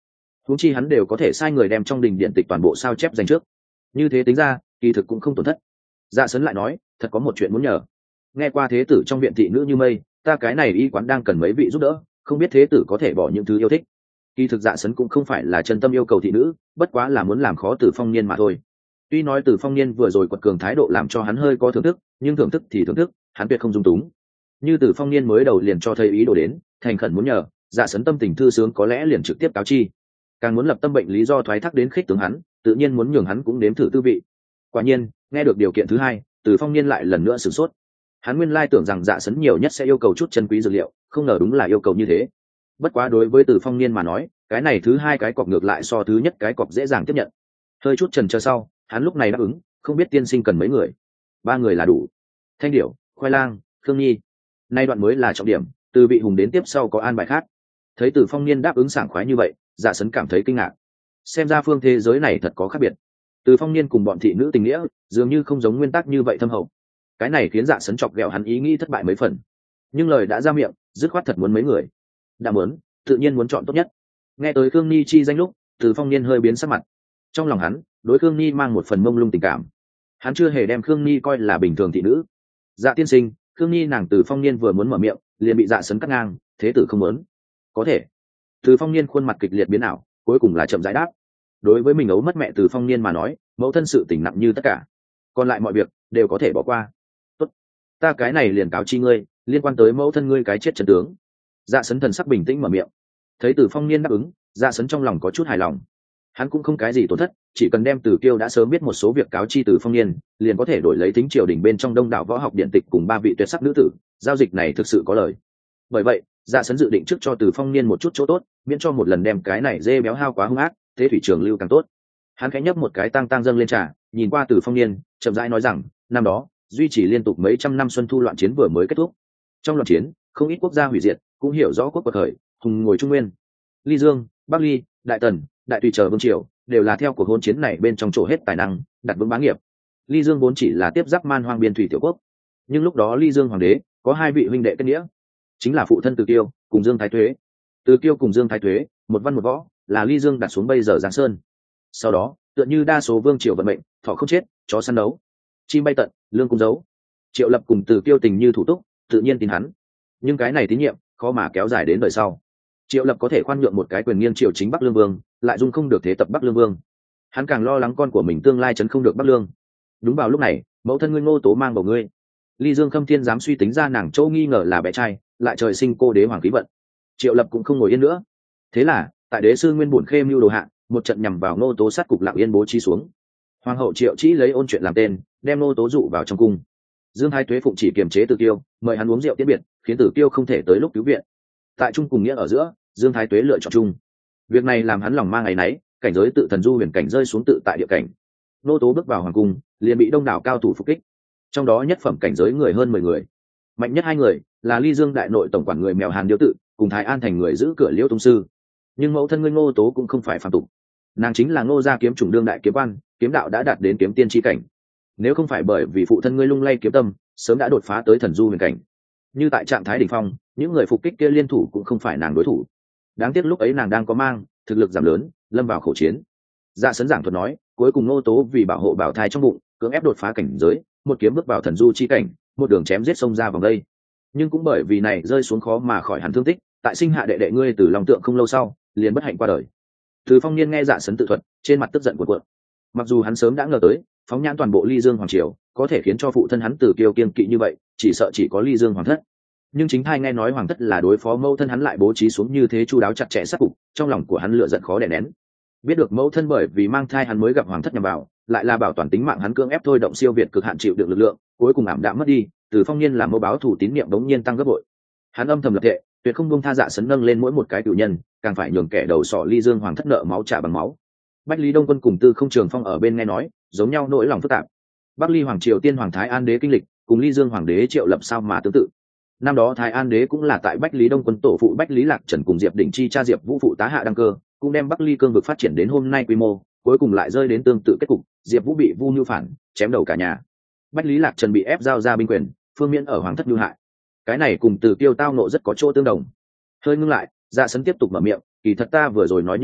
huống chi hắn đều có thể sai người đem trong đình điện tịch toàn bộ sao chép dành trước, như thế tính ra kỳ thực cũng không tổn thất. Dạ Sấn lại nói, thật có một chuyện muốn nhờ. Nghe qua thế tử trong viện thị nữ như mây, ta cái này y quán đang cần mấy vị giúp đỡ, không biết thế tử có thể bỏ những thứ yêu thích. Kỳ thực Dạ Sấn cũng không phải là chân tâm yêu cầu thị nữ, bất quá là muốn làm khó Từ Phong Niên mà thôi. Tuy nói Từ Phong Niên vừa rồi quật cường thái độ làm cho hắn hơi có thưởng thức, nhưng thưởng thức thì thưởng thức, hắn tuyệt không dung túng. Như Từ Phong Niên mới đầu liền cho thấy ý đồ đến, thành khẩn muốn nhờ, Dạ Sấn tâm tình thư sướng có lẽ liền trực tiếp cáo chi. Càng muốn lập tâm bệnh lý do thoái thác đến khích tướng hắn, tự nhiên muốn nhường hắn cũng nếm thử tư vị. Quả nhiên, nghe được điều kiện thứ hai, Từ Phong Niên lại lần nữa sửng sốt. Hắn nguyên lai tưởng rằng Dạ Sấn nhiều nhất sẽ yêu cầu chút chân quý dược liệu, không ngờ đúng là yêu cầu như thế. Bất quá đối với Từ Phong Niên mà nói, cái này thứ hai cái cọc ngược lại so thứ nhất cái cọc dễ dàng tiếp nhận. Hơi chút chần chờ sau, hắn lúc này đáp ứng, không biết tiên sinh cần mấy người. 3 người là đủ. Thanh Điểu, Khoai Lang, Khương Nhi. Nay đoạn mới là trọng điểm, từ vị hùng đến tiếp sau có an bài khác. Thấy Từ Phong Niên đáp ứng sảng khoái như vậy, Dạ Sấn cảm thấy kinh ngạc. Xem ra phương thế giới này thật có khác biệt. Từ Phong Niên cùng bọn thị nữ tình nghĩa dường như không giống nguyên tắc như vậy thâm hậu. Cái này khiến Dạ Sấn chọc ghẹo hắn ý nghĩ thất bại mấy phần. Nhưng lời đã ra miệng, dứt khoát thật muốn mấy người. Đã muốn, tự nhiên muốn chọn tốt nhất. Nghe tới Khương Nhi chi danh lúc, Từ Phong Niên hơi biến sắc mặt. Trong lòng hắn, đối Khương Nhi mang một phần mông lung tình cảm. Hắn chưa hề đem Khương Nhi coi là bình thường thị nữ. Dạ tiên sinh, Khương Nhi nàng Từ Phong Niên vừa muốn mở miệng, liền bị Dạ Sấn cắt ngang, thế tử không muốn. Có thể. Từ Phong Niên khuôn mặt kịch liệt biến ảo, cuối cùng là chậm rãi đáp. Đối với mình ấu mất mẹ Từ Phong Niên mà nói, mẫu thân sự tình nặng như tất cả, còn lại mọi việc đều có thể bỏ qua. Tốt, ta cái này liền cáo chi ngươi, liên quan tới mẫu thân ngươi cái chết trận tướng. Dạ Sấn thần sắc bình tĩnh mở miệng. Thấy Từ Phong Niên đáp ứng, Dạ Sấn trong lòng có chút hài lòng. Hắn cũng không cái gì tổn thất, chỉ cần đem Từ Kiêu đã sớm biết một số việc cáo chi Từ Phong Niên, liền có thể đổi lấy thính triều đình bên trong đông đảo võ học điện tịch cùng 3 vị tuyệt sắc nữ tử. Giao dịch này thực sự có lời. Bởi vậy, Dạ Sấn dự định trước cho Từ Phong Niên một chút chỗ tốt, miễn cho một lần đem cái này dê béo hao quá hung ác, thế thủy trường lưu càng tốt. Hắn khẽ nhấp một cái tang dâng lên trà, nhìn qua Từ Phong Niên, chậm rãi nói rằng, năm đó duy trì liên tục mấy trăm năm xuân thu loạn chiến vừa mới kết thúc. Trong loạn chiến, không ít quốc gia hủy diệt, cũng hiểu rõ quốc quật khởi, hùng ngồi trung nguyên. Ly Dương, Bắc Ly, Đại Tần, Đại Tùy chờ vương triều đều là theo cuộc hôn chiến này bên trong chỗ hết tài năng, đặt vững bá nghiệp. Ly Dương vốn chỉ là tiếp giáp man hoang biên thủy tiểu quốc, nhưng lúc đó Ly Dương hoàng đế có 2 vị huynh đệ kết nghĩa, chính là phụ thân Từ Kiêu cùng Dương Thái Tuế. Từ Kiêu cùng Dương Thái Tuế, một văn một võ, là Ly Dương đặt xuống bây giờ Giang Sơn. Sau đó, tựa như đa số vương triều vận mệnh, thọ không chết, chó săn đấu, chim bay tận, lương cung giấu. Triệu Lập cùng Từ Kiêu tình như thủ túc, tự nhiên tin hắn. Nhưng cái này tín nhiệm khó mà kéo dài đến đời sau. Triệu Lập có thể khoan nhượng một cái quyền nghiêng triều chính Bắc Lương Vương, lại dung không được thế tập Bắc Lương Vương. Hắn càng lo lắng con của mình tương lai chấn không được Bắc Lương. Đúng vào lúc này, mẫu thân ngươi Ngô Tố mang bầu ngươi. Ly Dương Khâm Thiên dám suy tính ra nàng Châu nghi ngờ là bé trai, lại trời sinh cô đế hoàng khí vận. Triệu Lập cũng không ngồi yên nữa. Thế là, tại đế sư Nguyên Bổn Khê mưu đồ hạ, một trận nhằm vào Ngô Tố sát cục Lặng Yên bố trí xuống. Hoàng hậu Triệu Chỉ lấy ôn chuyện làm tên, đem Ngô Tố dụ vào trong cung. Dương Thái Tuế phụng chỉ kiềm chế Từ Kiêu, mời hắn uống rượu tiễn biệt, khiến Từ Kiêu không thể tới lúc cứu viện. Tại trung cùng nghĩa ở giữa, Dương Thái Tuế lựa chọn chung. Việc này làm hắn lòng mang ngày nấy, cảnh giới tự thần du huyền cảnh rơi xuống tự tại địa cảnh. Ngô Tố bước vào hoàng cung, liền bị đông đảo cao thủ phục kích. Trong đó nhất phẩm cảnh giới người hơn 10 người. Mạnh nhất 2 người là Ly Dương đại nội tổng quản người mèo Hàn Điêu Tự, cùng Thái An thành người giữ cửa Liễu Tông sư. Nhưng mẫu thân ngươi Ngô Tố cũng không phải phàm tục. Nàng chính là Ngô gia kiếm chủng đương đại kiếm quan, kiếm đạo đã đạt đến kiếm tiên chi cảnh. Nếu không phải bởi vì phụ thân ngươi lung lay kiếm tâm, sớm đã đột phá tới thần du huyền cảnh. Như tại trạng thái đỉnh phong, những người phục kích kia liên thủ cũng không phải nàng đối thủ. Đáng tiếc lúc ấy nàng đang có mang, thực lực giảm lớn, lâm vào khổ chiến. Dạ Sấn giảng thuật nói, cuối cùng Ngô Tố vì bảo hộ bảo thai trong bụng, cưỡng ép đột phá cảnh giới, một kiếm bước vào thần du chi cảnh, một đường chém giết xông ra vòng đây. Nhưng cũng bởi vì này rơi xuống khó mà khỏi hẳn thương tích, tại sinh hạ đệ đệ ngươi Từ Long Tượng không lâu sau, liền bất hạnh qua đời. Từ Phong Niên nghe Dạ Sấn tự thuật, trên mặt tức giận cuộn. Mặc dù hắn sớm đã ngờ tới, phóng nhãn toàn bộ Ly Dương hoàng triều, có thể khiến cho phụ thân hắn Từ Kiêu kiên kỵ như vậy, chỉ sợ chỉ có Ly Dương hoàng thất. Nhưng chính thai nghe nói hoàng thất là đối phó mẫu thân hắn lại bố trí xuống như thế chu đáo chặt chẽ sát cục, trong lòng của hắn lửa giận khó đè nén. Biết được mẫu thân bởi vì mang thai hắn mới gặp hoàng thất nhằm vào, lại là bảo toàn tính mạng hắn cưỡng ép thôi động siêu việt cực hạn chịu đựng lực lượng, cuối cùng ảm đạm mất đi. Từ Phong Niên làm mẫu báo thủ tín niệm đống nhiên tăng gấp bội. Hắn âm thầm lập thệ, tuyệt không buông tha Dạ Sấn nâng lên mỗi một cái cửu nhân, càng phải nhường kẻ đầu sỏ Ly Dương hoàng thất nợ máu trả bằng máu. Bách Lý Đông Quân cùng Tư Không Trường Phong ở bên nghe nói, giống nhau nỗi lòng phức tạp. Bắc Ly hoàng triều tiên hoàng Thái An đế kinh lịch, cùng Ly Dương hoàng đế Triệu Lập sao mà tương tự. Năm đó Thái An đế cũng là tại Bách Lý Đông Quân tổ phụ Bách Lý Lạc Trần cùng Diệp Đỉnh chi cha Diệp Vũ phụ tá hạ đăng cơ, cũng đem Bắc Ly cương vực phát triển đến hôm nay quy mô, cuối cùng lại rơi đến tương tự kết cục, Diệp Vũ bị Vu Nhu phản, chém đầu cả nhà. Bách Lý Lạc Trần bị ép giao ra binh quyền, Phương Miễn ở hoàng thất nhu hại. Cái này cùng Từ Kiêu tao nộ rất có chỗ tương đồng. Hơi ngưng lại, Dạ Sấn tiếp tục mở miệng, kỳ thật ta vừa rồi nói những này,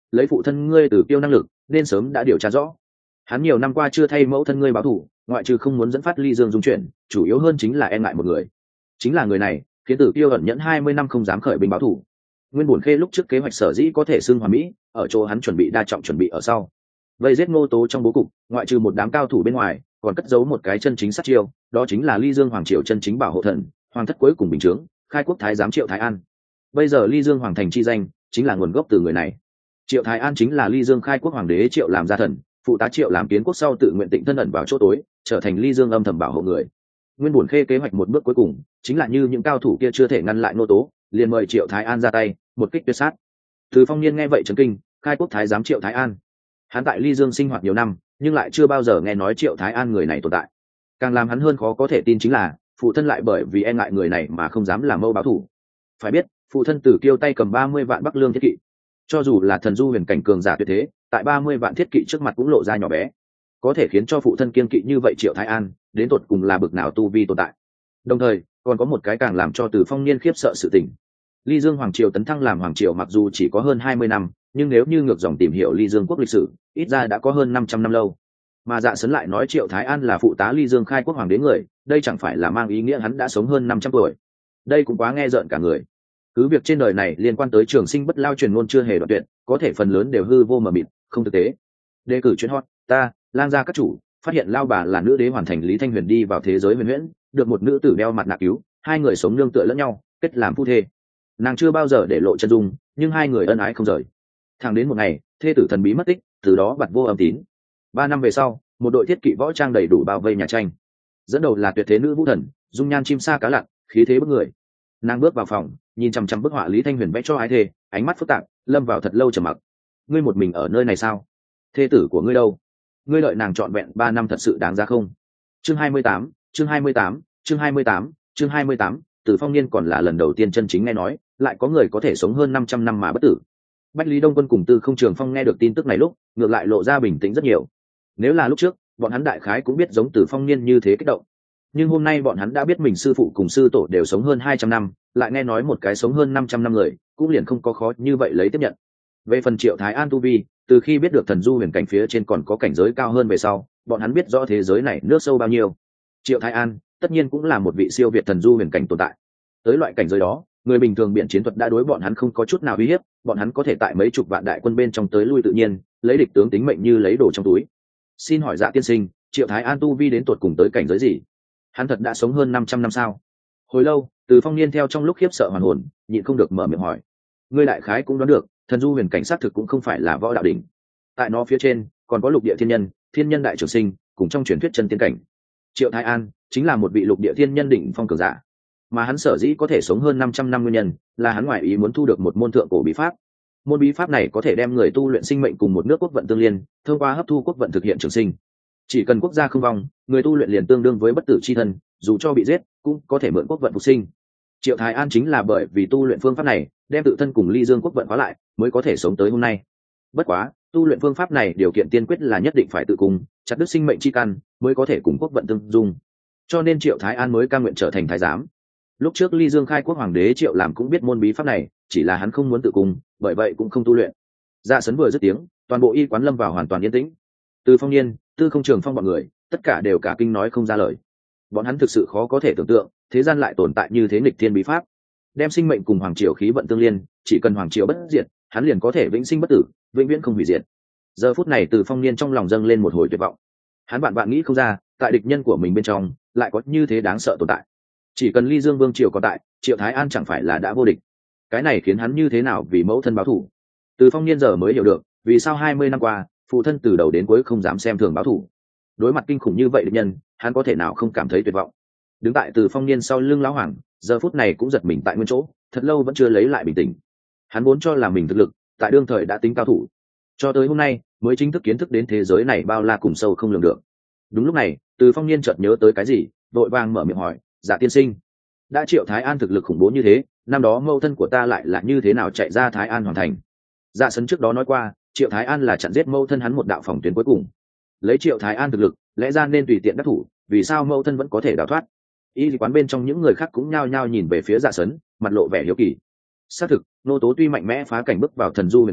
lấy phụ thân ngươi Tử Kiêu năng lực nên sớm đã điều tra rõ. Hắn nhiều năm qua chưa thay mẫu thân ngươi báo thù, ngoại trừ không muốn dẫn phát ly dương dung chuyển, chủ yếu hơn chính là e ngại một người. Chính là người này khiến Tử Kiêu ẩn nhẫn 20 năm không dám khởi binh báo thù. Nguyên Bổn Khê lúc trước kế hoạch sở dĩ có thể xưng hoàn mỹ, ở chỗ hắn chuẩn bị đa trọng chuẩn bị ở sau. Vây giết Ngô Tố trong bố cục, ngoại trừ một đám cao thủ bên ngoài, còn cất giấu một cái chân chính sát chiêu, đó chính là Ly Dương Hoàng triều chân chính bảo hộ thần, hoàng thất cuối cùng bình chướng, khai quốc thái giám Triệu Thái An. Bây giờ Ly Dương Hoàng thành chi danh chính là nguồn gốc từ người này. Triệu Thái An chính là Ly Dương khai quốc hoàng đế Triệu làm gia thần, phụ tá Triệu làm kiến quốc sau tự nguyện tịnh thân ẩn vào chỗ tối, trở thành Ly Dương âm thầm bảo hộ người. Nguyên Bổn Khê kế hoạch một bước cuối cùng chính là như những cao thủ kia chưa thể ngăn lại Ngô Tố, liền mời Triệu Thái An ra tay, một kích tuyệt sát. Từ Phong Niên nghe vậy chấn kinh, khai quốc thái giám Triệu Thái An. Hắn tại Ly Dương sinh hoạt nhiều năm, nhưng lại chưa bao giờ nghe nói Triệu Thái An người này tồn tại. Càng làm hắn hơn khó có thể tin chính là phụ thân lại bởi vì e ngại người này mà không dám làm mâu báo thủ. Phải biết phụ thân Tử Kiêu tay cầm 30 vạn Bắc Lương thiết kỵ, cho dù là thần du huyền cảnh cường giả tuyệt thế, tại 30 vạn thiết kỵ trước mặt cũng lộ ra nhỏ bé. Có thể khiến cho phụ thân kiên kỵ như vậy Triệu Thái An, đến tột cùng là bực nào tu vi tồn tại. Đồng thời còn có một cái càng làm cho Từ Phong Niên khiếp sợ sự tình. Ly Dương hoàng triều tấn thăng làm hoàng triều mặc dù chỉ có hơn 20 năm, nhưng nếu như ngược dòng tìm hiểu Ly Dương quốc lịch sử, ít ra đã có hơn 500 năm lâu. Mà Dạ Sấn lại nói Triệu Thái An là phụ tá Ly Dương khai quốc hoàng đế người, đây chẳng phải là mang ý nghĩa hắn đã sống hơn 500 tuổi. Đây cũng quá nghe rợn cả người. Cứ việc trên đời này liên quan tới trường sinh bất lao truyền ngôn chưa hề đoạn tuyệt, có thể phần lớn đều hư vô mờ mịt, không thực tế. Đề cử chuyên hot, ta, Lang gia các chủ, phát hiện lao bà là nữ đế hoàn thành Lý Thanh Huyền đi vào thế giới huyền huyễn, được một nữ tử đeo mặt nạ cứu, hai người sống nương tựa lẫn nhau, kết làm phu thê. Nàng chưa bao giờ để lộ chân dung, nhưng hai người ân ái không rời. Thẳng đến một ngày, thê tử thần bí mất tích, từ đó bặt vô âm tín. 3 năm về sau, một đội thiết kỵ võ trang đầy đủ bao vây nhà tranh. Dẫn đầu là tuyệt thế nữ vũ thần, dung nhan chim sa cá lặn, khí thế bức người. Nàng bước vào phòng, nhìn chằm chằm bức họa Lý Thanh Huyền vẽ cho ái thê, ánh mắt phức tạp, lâm vào thật lâu trầm mặc. Ngươi một mình ở nơi này sao? Thê tử của ngươi đâu? Ngươi đợi nàng trọn vẹn 3 năm thật sự đáng giá không? Chương 28, chương 28, chương 28, chương 28, Từ Phong Niên còn là lần đầu tiên chân chính nghe nói, lại có người có thể sống hơn 500 năm mà bất tử. Bách Lý Đông Quân cùng Tư Không Trường Phong nghe được tin tức này lúc, ngược lại lộ ra bình tĩnh rất nhiều. Nếu là lúc trước, bọn hắn đại khái cũng biết giống Từ Phong Niên như thế kích động. Nhưng hôm nay bọn hắn đã biết mình sư phụ cùng sư tổ đều sống hơn 200 năm, lại nghe nói một cái sống hơn 500 năm người, cũng liền không có khó như vậy lấy tiếp nhận. Về phần Triệu Thái An tu vi, từ khi biết được thần du huyền cảnh phía trên còn có cảnh giới cao hơn về sau, bọn hắn biết rõ thế giới này nước sâu bao nhiêu. Triệu Thái An, tất nhiên cũng là một vị siêu việt thần du huyền cảnh tồn tại. Tới loại cảnh giới đó, người bình thường biện chiến thuật đã đối bọn hắn không có chút nào uy hiếp, bọn hắn có thể tại mấy chục vạn đại quân bên trong tới lui tự nhiên, lấy địch tướng tính mệnh như lấy đồ trong túi. Xin hỏi Dạ tiên sinh, Triệu Thái An tu vi đến tột cùng tới cảnh giới gì? Hắn thật đã sống hơn 500 năm sao? Hồi lâu, Từ Phong Niên theo trong lúc khiếp sợ hoàn hồn, nhịn không được mở miệng hỏi. Ngươi đại khái cũng đoán được, thần du huyền cảnh sát thực cũng không phải là võ đạo đỉnh. Tại nó phía trên còn có lục địa thiên nhân đại trường sinh, cùng trong truyền thuyết chân tiên cảnh. Triệu Thái An chính là một vị lục địa thiên nhân đỉnh phong cường giả, mà hắn sở dĩ có thể sống hơn 500 năm nguyên nhân là hắn ngoại ý muốn thu được một môn thượng cổ bí pháp. Môn bí pháp này có thể đem người tu luyện sinh mệnh cùng một nước quốc vận tương liên, thông qua hấp thu quốc vận thực hiện trường sinh. Chỉ cần quốc gia không vong, người tu luyện liền tương đương với bất tử chi thân, dù cho bị giết cũng có thể mượn quốc vận phục sinh. Triệu Thái An chính là bởi vì tu luyện phương pháp này, đem tự thân cùng Ly Dương quốc vận hóa lại, mới có thể sống tới hôm nay. Bất quá, tu luyện phương pháp này điều kiện tiên quyết là nhất định phải tự cùng chặt đứt sinh mệnh chi căn, mới có thể cùng quốc vận tương dung. Cho nên Triệu Thái An mới cam nguyện trở thành thái giám. Lúc trước Ly Dương khai quốc hoàng đế Triệu làm cũng biết môn bí pháp này, chỉ là hắn không muốn tự cùng, bởi vậy cũng không tu luyện. Dạ Sấn vừa dứt tiếng, toàn bộ y quán lâm vào hoàn toàn yên tĩnh. Từ Phong Niên, Tư Không Trường Phong bọn người, tất cả đều cả kinh nói không ra lời. Bọn hắn thực sự khó có thể tưởng tượng, thế gian lại tồn tại như thế nghịch thiên bí pháp, đem sinh mệnh cùng hoàng triều khí vận tương liên, chỉ cần hoàng triều bất diệt, hắn liền có thể vĩnh sinh bất tử, vĩnh viễn không hủy diệt. Giờ phút này Từ Phong Niên trong lòng dâng lên một hồi tuyệt vọng. Hắn bạn nghĩ không ra, tại địch nhân của mình bên trong, lại có như thế đáng sợ tồn tại. Chỉ cần Ly Dương vương triều còn tại, Triệu Thái An chẳng phải là đã vô địch. Cái này khiến hắn như thế nào vì mẫu thân báo thù. Từ Phong Niên giờ mới hiểu được, vì sao 20 năm qua, phụ thân từ đầu đến cuối không dám xem thường báo thù. Đối mặt kinh khủng như vậy địch nhân, hắn có thể nào không cảm thấy tuyệt vọng. Đứng tại Từ Phong Niên sau lưng lão hoàng, giờ phút này cũng giật mình tại nguyên chỗ, thật lâu vẫn chưa lấy lại bình tĩnh. Hắn vốn cho là mình thực lực, tại đương thời đã tính cao thủ, cho tới hôm nay mới chính thức kiến thức đến thế giới này bao la cùng sâu không lường được. Đúng lúc này, Từ Phong Niên chợt nhớ tới cái gì, vội vàng mở miệng hỏi, Dạ tiên sinh, đã Triệu Thái An thực lực khủng bố như thế, năm đó mẫu thân của ta lại là như thế nào chạy ra Thái An hoàn thành? Dạ Sấn trước đó nói qua, Triệu Thái An là chặn giết mẫu thân hắn một đạo phòng tuyến cuối cùng. Lấy Triệu Thái An thực lực, lẽ ra nên tùy tiện đắc thủ, vì sao mẫu thân vẫn có thể đào thoát? Y quán bên trong những người khác cũng nhao nhao nhìn về phía Dạ Sấn, mặt lộ vẻ hiếu kỳ. Xác thực, Nô Tố tuy mạnh mẽ phá cảnh bước vào thần du huyền cảnh,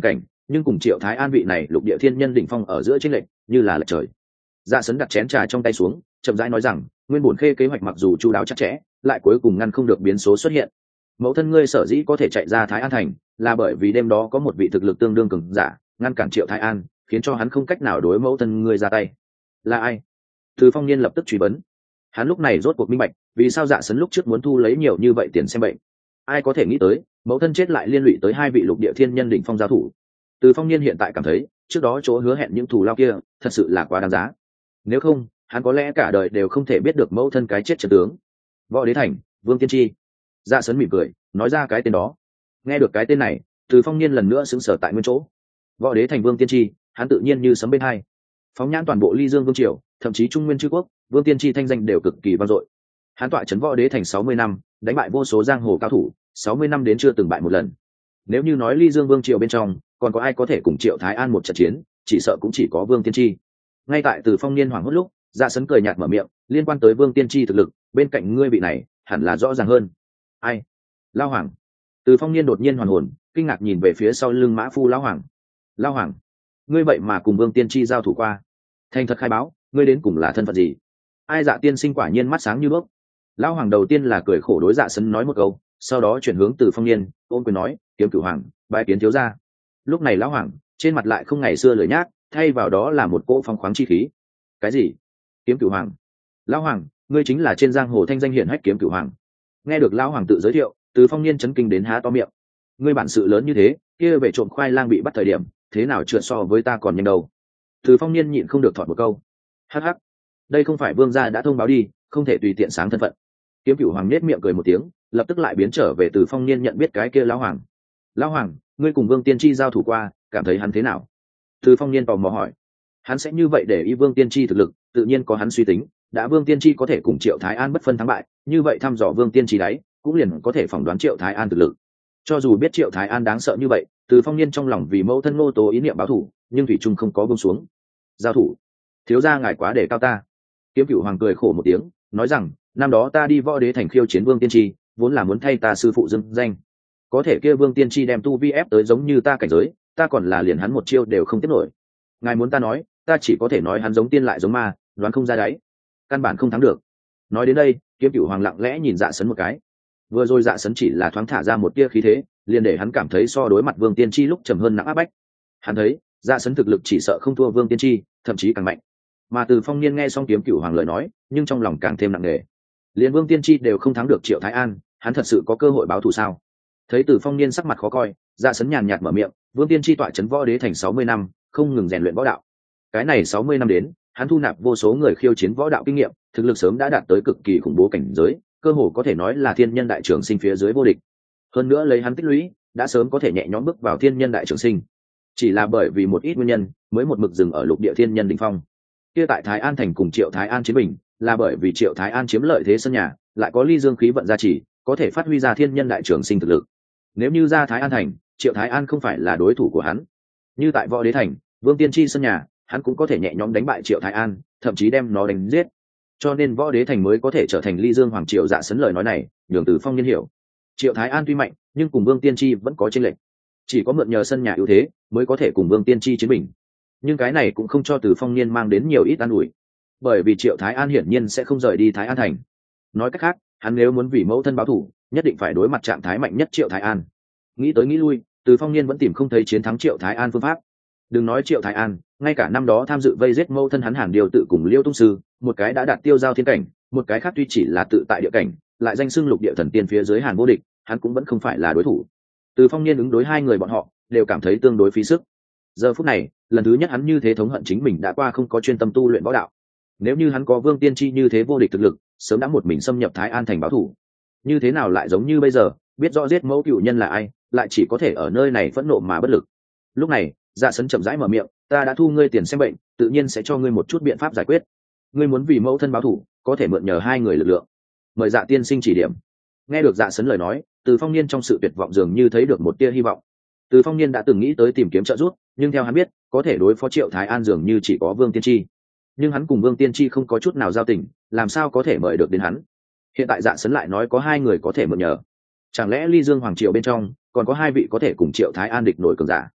nhưng cùng Triệu Thái An vị này lục địa thiên nhân đỉnh phong ở giữa chênh lệch như là lệch trời. Dạ Sấn đặt chén trà trong tay xuống, chậm rãi nói rằng, nguyên bổn khê kế hoạch mặc dù chu đáo chặt chẽ, lại cuối cùng ngăn không được biến số xuất hiện. Mẫu thân ngươi sở dĩ có thể chạy ra Thái An thành, là bởi vì đêm đó có một vị thực lực tương đương cường giả ngăn cản Triệu Thái An, khiến cho hắn không cách nào đối mẫu thân ngươi ra tay. Là ai? Từ Phong Niên lập tức truy vấn. Hắn lúc này rốt cuộc minh bạch, vì sao Dạ Sấn lúc trước muốn thu lấy nhiều như vậy tiền xem bệnh. Ai có thể nghĩ tới, mẫu thân chết lại liên lụy tới hai vị lục địa thiên nhân đỉnh phong giao thủ. Từ Phong Niên hiện tại cảm thấy, trước đó chỗ hứa hẹn những thù lao kia, thật sự là quá đáng giá. Nếu không, hắn có lẽ cả đời đều không thể biết được mẫu thân cái chết chân tướng. Võ Đế Thành, Vương Tiên Tri. Dạ Sấn mỉm cười, nói ra cái tên đó. Nghe được cái tên này, Từ Phong Niên lần nữa sững sờ tại nguyên chỗ. Võ Đế Thành Vương Tiên Tri, hắn tự nhiên như sấm bên hai. Phóng nhãn toàn bộ Ly Dương Vương triều, thậm chí Trung Nguyên Chư quốc, Vương Tiên Tri thanh danh đều cực kỳ vang dội. Hắn tọa trấn Võ Đế Thành 60 năm, đánh bại vô số giang hồ cao thủ, 60 năm đến chưa từng bại một lần. Nếu như nói Ly Dương Vương triều bên trong, còn có ai có thể cùng Triệu Thái An một trận chiến, chỉ sợ cũng chỉ có Vương Tiên Tri. Ngay tại Từ Phong Niên hoảng hốt lúc, Dạ Sấn cười nhạt mở miệng, liên quan tới Vương Tiên Tri thực lực, bên cạnh ngươi vị này, hẳn là rõ ràng hơn. Ai? Lao Hoàng. Từ Phong Niên đột nhiên hoàn hồn, kinh ngạc nhìn về phía sau lưng mã phu Lão Hoàng. Lao Hoàng, ngươi vậy mà cùng Vương Tiên Tri giao thủ qua? Thành thật khai báo, ngươi đến cùng là thân phận gì? Ai? Dạ tiên sinh quả nhiên mắt sáng như đuốc. Lão Hoàng đầu tiên là cười khổ đối Dạ Sấn nói một câu, sau đó chuyển hướng Từ Phong Niên, ôn quyền nói, Kiếm Cửu Hoàng, bái kiến thiếu gia. Lúc này Lão Hoàng trên mặt lại không ngày xưa lười nhác, thay vào đó là một cỗ phong khoáng chi khí. Cái gì? Kiếm Cửu Hoàng? Lão Hoàng, ngươi chính là trên giang hồ thanh danh hiển hách Kiếm Cửu Hoàng. Nghe được Lão Hoàng tự giới thiệu, Từ Phong Niên chấn kinh đến há to miệng. Ngươi bản sự lớn như thế, kia về trộm khoai lang bị bắt thời điểm, thế nào trượt so với ta còn nhanh đâu? Từ Phong Niên nhịn không được thọt một câu. Hắc hắc, đây không phải vương gia đã thông báo đi, không thể tùy tiện sáng thân phận. Kiếm Cửu Hoàng nết miệng cười một tiếng, lập tức lại biến trở về Từ Phong Niên nhận biết cái kia Lão Hoàng. Lão Hoàng, ngươi cùng Vương Tiên Tri giao thủ qua, cảm thấy hắn thế nào? Từ Phong Niên tò mò hỏi. Hắn sẽ như vậy để ý Vương Tiên Tri thực lực, tự nhiên có hắn suy tính, đã Vương Tiên Tri có thể cùng Triệu Thái An bất phân thắng bại, như vậy thăm dò Vương Tiên Tri đấy, cũng liền có thể phỏng đoán Triệu Thái An thực lực. Cho dù biết Triệu Thái An đáng sợ như vậy, Từ Phong Niên trong lòng vì mẫu thân Ngô Tố ý niệm báo thù, nhưng thủy trung không có buông xuống. Giao thủ? Thiếu gia ngài quá để cao ta. Kiếm Cửu Hoàng cười khổ một tiếng, nói rằng, năm đó ta đi Võ Đế Thành khiêu chiến Vương Tiên Tri, vốn là muốn thay ta sư phụ dâng danh. Có thể kia Vương Tiên Tri đem tu vi ép tới giống như ta cảnh giới, ta còn là liền hắn một chiêu đều không tiếp nổi. Ngài muốn ta nói, ta chỉ có thể nói hắn giống tiên lại giống ma, đoán không ra đáy, căn bản không thắng được. Nói đến đây, Kiếm Cửu Hoàng lặng lẽ nhìn Dạ Sấn một cái. Vừa rồi Dạ Sấn chỉ là thoáng thả ra một tia khí thế, liền để hắn cảm thấy so đối mặt Vương Tiên Tri lúc trầm hơn nặng áp bách. Hắn thấy Dạ Sấn thực lực chỉ sợ không thua Vương Tiên Tri, thậm chí càng mạnh. Mà Từ Phong Niên nghe xong Kiếm Cửu Hoàng lời nói, nhưng trong lòng càng thêm nặng nề. Liên Vương Tiên Tri đều không thắng được Triệu Thái An, hắn thật sự có cơ hội báo thù sao? Thấy Từ Phong Niên sắc mặt khó coi, Dạ Sấn nhàn nhạt mở miệng, Vương Tiên Tri tọa trấn Võ Đế Thành 60 năm, không ngừng rèn luyện võ đạo. Cái này 60 năm đến, hắn thu nạp vô số người khiêu chiến võ đạo kinh nghiệm, thực lực sớm đã đạt tới cực kỳ khủng bố cảnh giới, cơ hồ có thể nói là thiên nhân đại trường sinh phía dưới vô địch. Hơn nữa lấy hắn tích lũy, đã sớm có thể nhẹ nhõm bước vào thiên nhân đại trường sinh. Chỉ là bởi vì một ít nguyên nhân, mới một mực dừng ở lục địa thiên nhân đỉnh phong. Kia tại Thái An thành cùng Triệu Thái An chiến bình, là bởi vì Triệu Thái An chiếm lợi thế sân nhà, lại có ly dương khí vận gia trì, có thể phát huy ra thiên nhân đại trường sinh thực lực. Nếu như ra Thái An thành, Triệu Thái An không phải là đối thủ của hắn. Như tại Võ Đế Thành, Vương Tiên Tri sân nhà, hắn cũng có thể nhẹ nhõm đánh bại Triệu Thái An, thậm chí đem nó đánh giết. Cho nên Võ Đế Thành mới có thể trở thành ly dương hoàng triều. Dạ Sấn lời nói này, nhường Từ Phong Niên hiểu. Triệu Thái An tuy mạnh, nhưng cùng Vương Tiên Tri vẫn có chênh lệch. Chỉ có mượn nhờ sân nhà ưu thế, mới có thể cùng Vương Tiên Tri chiến bình. Nhưng cái này cũng không cho Từ Phong Niên mang đến nhiều ít an ủi, bởi vì Triệu Thái An hiển nhiên sẽ không rời đi Thái An thành. Nói cách khác, hắn nếu muốn vì mẫu thân báo thù, nhất định phải đối mặt trạng thái mạnh nhất Triệu Thái An. Nghĩ tới nghĩ lui, Từ Phong Niên vẫn tìm không thấy chiến thắng Triệu Thái An phương pháp. Đừng nói Triệu Thái An, ngay cả năm đó tham dự vây giết mẫu thân hắn Hàn Điều tự cùng Liêu Tung Sư, một cái đã đạt tiêu giao thiên cảnh, một cái khác tuy chỉ là tự tại địa cảnh, lại danh xưng lục địa thần tiên phía dưới Hàn vô địch, hắn cũng vẫn không phải là đối thủ. Từ Phong Niên ứng đối hai người bọn họ, đều cảm thấy tương đối phí sức. Giờ phút này, lần thứ nhất hắn như thế thống hận chính mình đã qua không có chuyên tâm tu luyện võ đạo. Nếu như hắn có Vương Tiên Tri như thế vô địch thực lực, sớm đã một mình xâm nhập Thái An thành báo thù. Như thế nào lại giống như bây giờ, biết rõ giết mẫu cựu nhân là ai, lại chỉ có thể ở nơi này phẫn nộ mà bất lực. Lúc này, Dạ Sấn chậm rãi mở miệng, ta đã thu ngươi tiền xem bệnh, tự nhiên sẽ cho ngươi một chút biện pháp giải quyết. Ngươi muốn vì mẫu thân báo thù, có thể mượn nhờ hai người lực lượng. Mời Dạ tiên sinh chỉ điểm. Nghe được Dạ Sấn lời nói, Từ Phong Niên trong sự tuyệt vọng dường như thấy được một tia hy vọng. Từ Phong Niên đã từng nghĩ tới tìm kiếm trợ giúp, nhưng theo hắn biết, có thể đối phó Triệu Thái An dường như chỉ có Vương Tiên Tri. Nhưng hắn cùng Vương Tiên Tri không có chút nào giao tình, làm sao có thể mời được đến hắn? Hiện tại Dạ Sấn lại nói có hai người có thể mượn nhờ. Chẳng lẽ Ly Dương hoàng triều bên trong còn có hai vị có thể cùng Triệu Thái An địch nổi cường giả?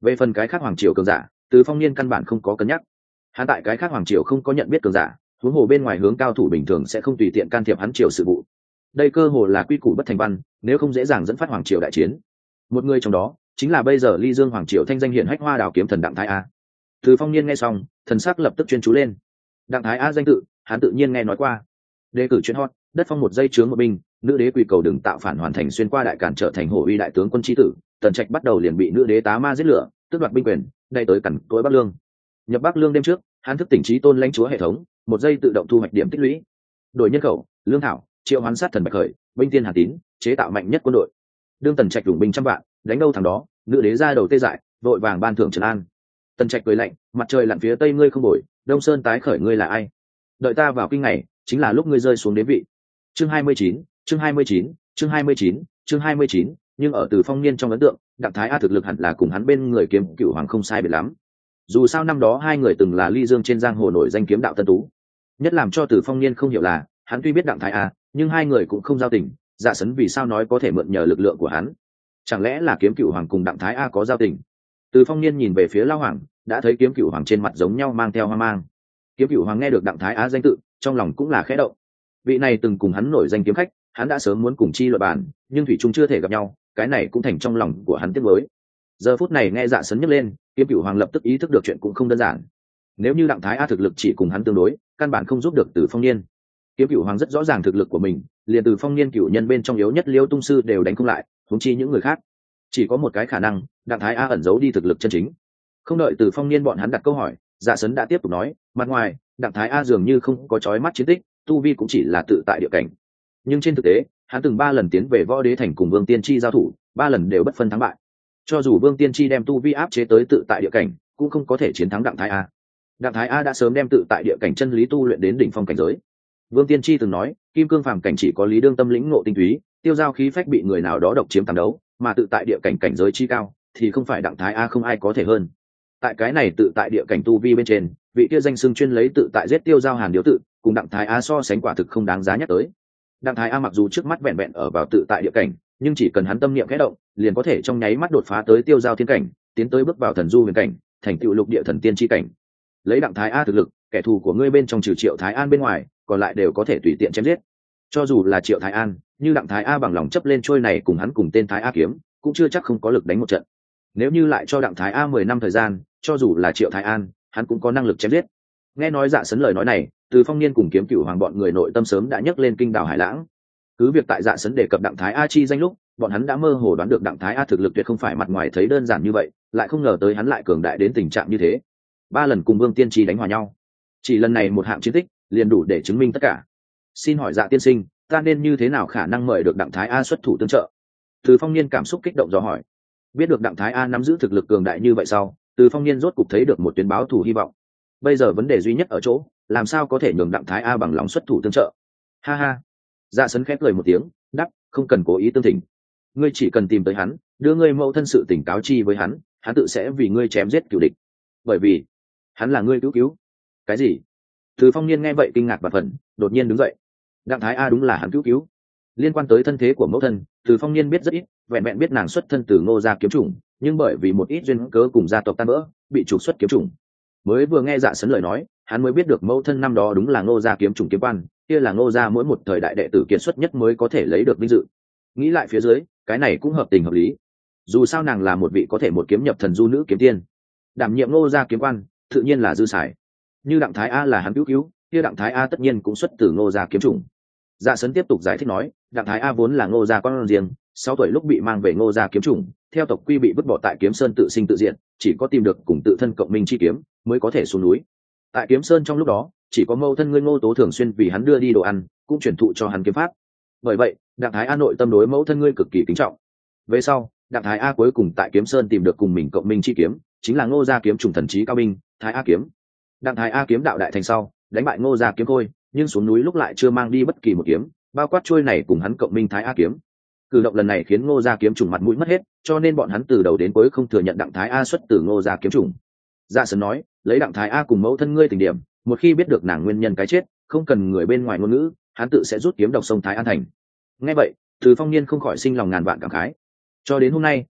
Về phần cái khác hoàng triều cường giả, Từ Phong Niên căn bản không có cân nhắc. Hắn tại cái khác hoàng triều không có nhận biết cường giả, huống hồ bên ngoài hướng cao thủ bình thường sẽ không tùy tiện can thiệp hắn triều sự vụ. Đây cơ hồ là quy củ bất thành văn, nếu không dễ dàng dẫn phát hoàng triều đại chiến. Một người trong đó chính là bây giờ Ly Dương hoàng triều thanh danh hiển hách Hoa Đào kiếm thần Đặng Thái A. Từ Phong Niên nghe xong, thần sắc lập tức chuyên chú lên. Đặng Thái A danh tự, hắn tự nhiên nghe nói qua. Đề cử chuyên hot, đất phong một giây chướng một binh, nữ đế quỳ cầu đừng tạo phản hoàn thành xuyên qua đại cản trở thành hổ uy đại tướng quân chi tử, Tần Trạch bắt đầu liền bị nữ đế tá ma giết lửa, tước đoạt binh quyền, đây tới cẩn tối Bắc Lương. Nhập Bắc Lương đêm trước, hắn thức tỉnh trí tôn lãnh chúa hệ thống, một giây tự động thu hoạch điểm tích lũy. Đổi nhân khẩu, lương thảo, triệu hoán sát thần bạch khởi, binh tiên hàn tín, chế tạo mạnh nhất quân đội. Đương Tần Trạch đủ binh trăm vạn, đánh đâu thằng đó, nữ đế ra đầu tê dại, vội vàng ban thưởng trấn an. Tần Trạch cười lạnh, mặt trời lặn phía tây ngươi không bội, đông sơn tái khởi ngươi là ai? Đợi ta vào kinh ngày, chính là lúc ngươi rơi xuống đế vị. Chương 29, chương 29, chương 29, chương 29, nhưng ở Từ Phong Niên trong ấn tượng, Đặng Thái A thực lực hẳn là cùng hắn bên người kiếm cửu hoàng không sai biệt lắm. Dù sao năm đó hai người từng là Ly Dương trên giang hồ nổi danh kiếm đạo tân tú. Nhất làm cho Từ Phong Niên không hiểu là, hắn tuy biết Đặng Thái A, nhưng hai người cũng không giao tình, Dạ Sấn vì sao nói có thể mượn nhờ lực lượng của hắn? Chẳng lẽ là kiếm cửu hoàng cùng Đặng Thái A có giao tình? Từ Phong Niên nhìn về phía Lao Hoàng, đã thấy kiếm cửu hoàng trên mặt giống nhau mang theo hoang mang. Kiếm cửu hoàng nghe được Đặng Thái Á danh tự, trong lòng cũng là khẽ động. Vị này từng cùng hắn nổi danh kiếm khách, hắn đã sớm muốn cùng chi luận bàn, nhưng thủy chung chưa thể gặp nhau, cái này cũng thành trong lòng của hắn tiếc nuối. Giờ phút này nghe Dạ Sấn nhấc lên, kiếm cửu hoàng lập tức ý thức được chuyện cũng không đơn giản. Nếu như Đặng Thái Á thực lực chỉ cùng hắn tương đối, căn bản không giúp được Từ Phong Niên. Kiếm cửu hoàng rất rõ ràng thực lực của mình, liền Từ Phong Niên cửu nhân bên trong yếu nhất Liêu Tung sư đều đánh không lại, huống chi những người khác. Chỉ có một cái khả năng, Đặng Thái Á ẩn giấu đi thực lực chân chính. Không đợi Từ Phong Niên bọn hắn đặt câu hỏi, Dạ Sấn đã tiếp tục nói, mặt ngoài Đặng Thái A dường như không có chói mắt chiến tích, tu vi cũng chỉ là tự tại địa cảnh, nhưng trên thực tế hắn từng 3 lần tiến về Võ Đế thành cùng Vương Tiên Chi giao thủ, 3 lần đều bất phân thắng bại. Cho dù Vương Tiên Chi đem tu vi áp chế tới tự tại địa cảnh, cũng không có thể chiến thắng Đặng Thái A. Đặng Thái A đã sớm đem tự tại địa cảnh chân lý tu luyện đến đỉnh phong cảnh giới. Vương Tiên Chi từng nói, kim cương phàm cảnh chỉ có Lý Đương tâm lĩnh ngộ tinh túy, tiêu giao khí phách bị người nào đó độc chiếm tàn đấu, mà tự tại địa cảnh cảnh giới chi cao, thì không phải Đặng Thái A không ai có thể hơn. Tại cái này tự tại địa cảnh tu vi bên trên, vị kia danh xưng chuyên lấy tự tại giết tiêu giao hàn điếu tự, cùng Đặng Thái A so sánh quả thực không đáng giá nhắc tới. Đặng Thái A mặc dù trước mắt vẹn vẹn ở vào tự tại địa cảnh, nhưng chỉ cần hắn tâm niệm khẽ động, liền có thể trong nháy mắt đột phá tới tiêu giao thiên cảnh, tiến tới bước vào thần du huyền cảnh, thành tựu lục địa thần tiên chi cảnh. Lấy Đặng Thái A thực lực, kẻ thù của ngươi bên trong trừ Triệu Thái An bên ngoài, còn lại đều có thể tùy tiện chém giết. Cho dù là Triệu Thái An, như Đặng Thái A bằng lòng chấp lên trôi này cùng hắn cùng tên Thái A kiếm, cũng chưa chắc không có lực đánh một trận. Nếu như lại cho Đặng Thái A 10 năm thời gian, cho dù là Triệu Thái An, hắn cũng có năng lực chém giết. Nghe nói Dạ Sấn lời nói này, Từ Phong Niên cùng kiếm cửu hoàng bọn người nội tâm sớm đã nhấc lên kinh đảo hải lãng. Cứ việc tại Dạ Sấn đề cập Đặng Thái A chi danh lúc, bọn hắn đã mơ hồ đoán được Đặng Thái A thực lực tuyệt không phải mặt ngoài thấy đơn giản như vậy, lại không ngờ tới hắn lại cường đại đến tình trạng như thế. 3 lần cùng Vương Tiên Tri đánh hòa nhau, chỉ lần này một hạng chiến tích liền đủ để chứng minh tất cả. Xin hỏi Dạ tiên sinh, ta nên như thế nào khả năng mời được Đặng Thái A xuất thủ tương trợ? Từ Phong Niên cảm xúc kích động dò hỏi. Biết được Đặng Thái A nắm giữ thực lực cường đại như vậy sau, Từ Phong Niên rốt cục thấy được một tuyến báo thủ hy vọng. Bây giờ vấn đề duy nhất ở chỗ, làm sao có thể nhường Đặng Thái A bằng lòng xuất thủ tương trợ? Ha ha. Dạ Sấn khép cười một tiếng, đáp, không cần cố ý tương thỉnh. Ngươi chỉ cần tìm tới hắn, đưa ngươi mẫu thân sự tỉnh cáo chi với hắn, hắn tự sẽ vì ngươi chém giết cửu địch. Bởi vì hắn là ngươi cứu. Cái gì? Từ Phong Niên nghe vậy kinh ngạc và phần, đột nhiên đứng dậy. Đặng Thái A đúng là hắn cứu. Liên quan tới thân thế của mẫu thân, Từ Phong Niên biết rất ít, vẹn vẹn biết nàng xuất thân từ Ngô gia kiếm chủng, nhưng bởi vì một ít duyên cớ cùng gia tộc tan vỡ, bị trục xuất kiếm chủng. Mới vừa nghe Dạ Sấn lời nói, hắn mới biết được mẫu thân năm đó đúng là Ngô gia kiếm chủng kiếm quan, kia là Ngô gia mỗi một thời đại đệ tử kiệt xuất nhất mới có thể lấy được vinh dự. Nghĩ lại phía dưới, cái này cũng hợp tình hợp lý. Dù sao nàng là một vị có thể một kiếm nhập thần du nữ kiếm tiên, đảm nhiệm Ngô gia kiếm quan, tự nhiên là dư xài. Như Đặng Thái A là hắn cứu, kia Đặng Thái A tất nhiên cũng xuất từ Ngô gia kiếm chủng. Dạ Sấn tiếp tục giải thích nói, Đặng Thái A vốn là Ngô gia con riêng, 6 tuổi lúc bị mang về Ngô gia kiếm chủng, theo tộc quy bị vứt bỏ tại Kiếm Sơn tự sinh tự diệt, chỉ có tìm được cùng tự thân cộng minh chi kiếm mới có thể xuống núi. Tại Kiếm Sơn trong lúc đó, chỉ có mẫu thân ngươi Ngô Tố thường xuyên vì hắn đưa đi đồ ăn, cũng truyền thụ cho hắn kiếm pháp. Bởi vậy, Đặng Thái A nội tâm đối mẫu thân ngươi cực kỳ kính trọng. Về sau, Đặng Thái A cuối cùng tại Kiếm Sơn tìm được cùng mình cộng minh chi kiếm, chính là Ngô gia kiếm chủng thần chí cao binh, Thái A kiếm. Đặng Thái A kiếm đạo đại thành sau, đánh bại Ngô gia kiếm khôi, nhưng xuống núi lúc lại chưa mang đi bất kỳ một kiếm, bao quát trôi này cùng hắn cộng minh Thái A kiếm. Cử động lần này khiến Ngô gia kiếm chủng mặt mũi mất hết, cho nên bọn hắn từ đầu đến cuối không thừa nhận Đặng Thái A xuất từ Ngô gia kiếm chủng. Dạ Sấn nói, lấy Đặng Thái A cùng mẫu thân ngươi tình điểm, một khi biết được nàng nguyên nhân cái chết, không cần người bên ngoài ngôn ngữ, hắn tự sẽ rút kiếm độc sông Thái An thành. Nghe vậy, Từ Phong Niên không khỏi sinh lòng ngàn vạn cảm khái. Cho đến hôm nay,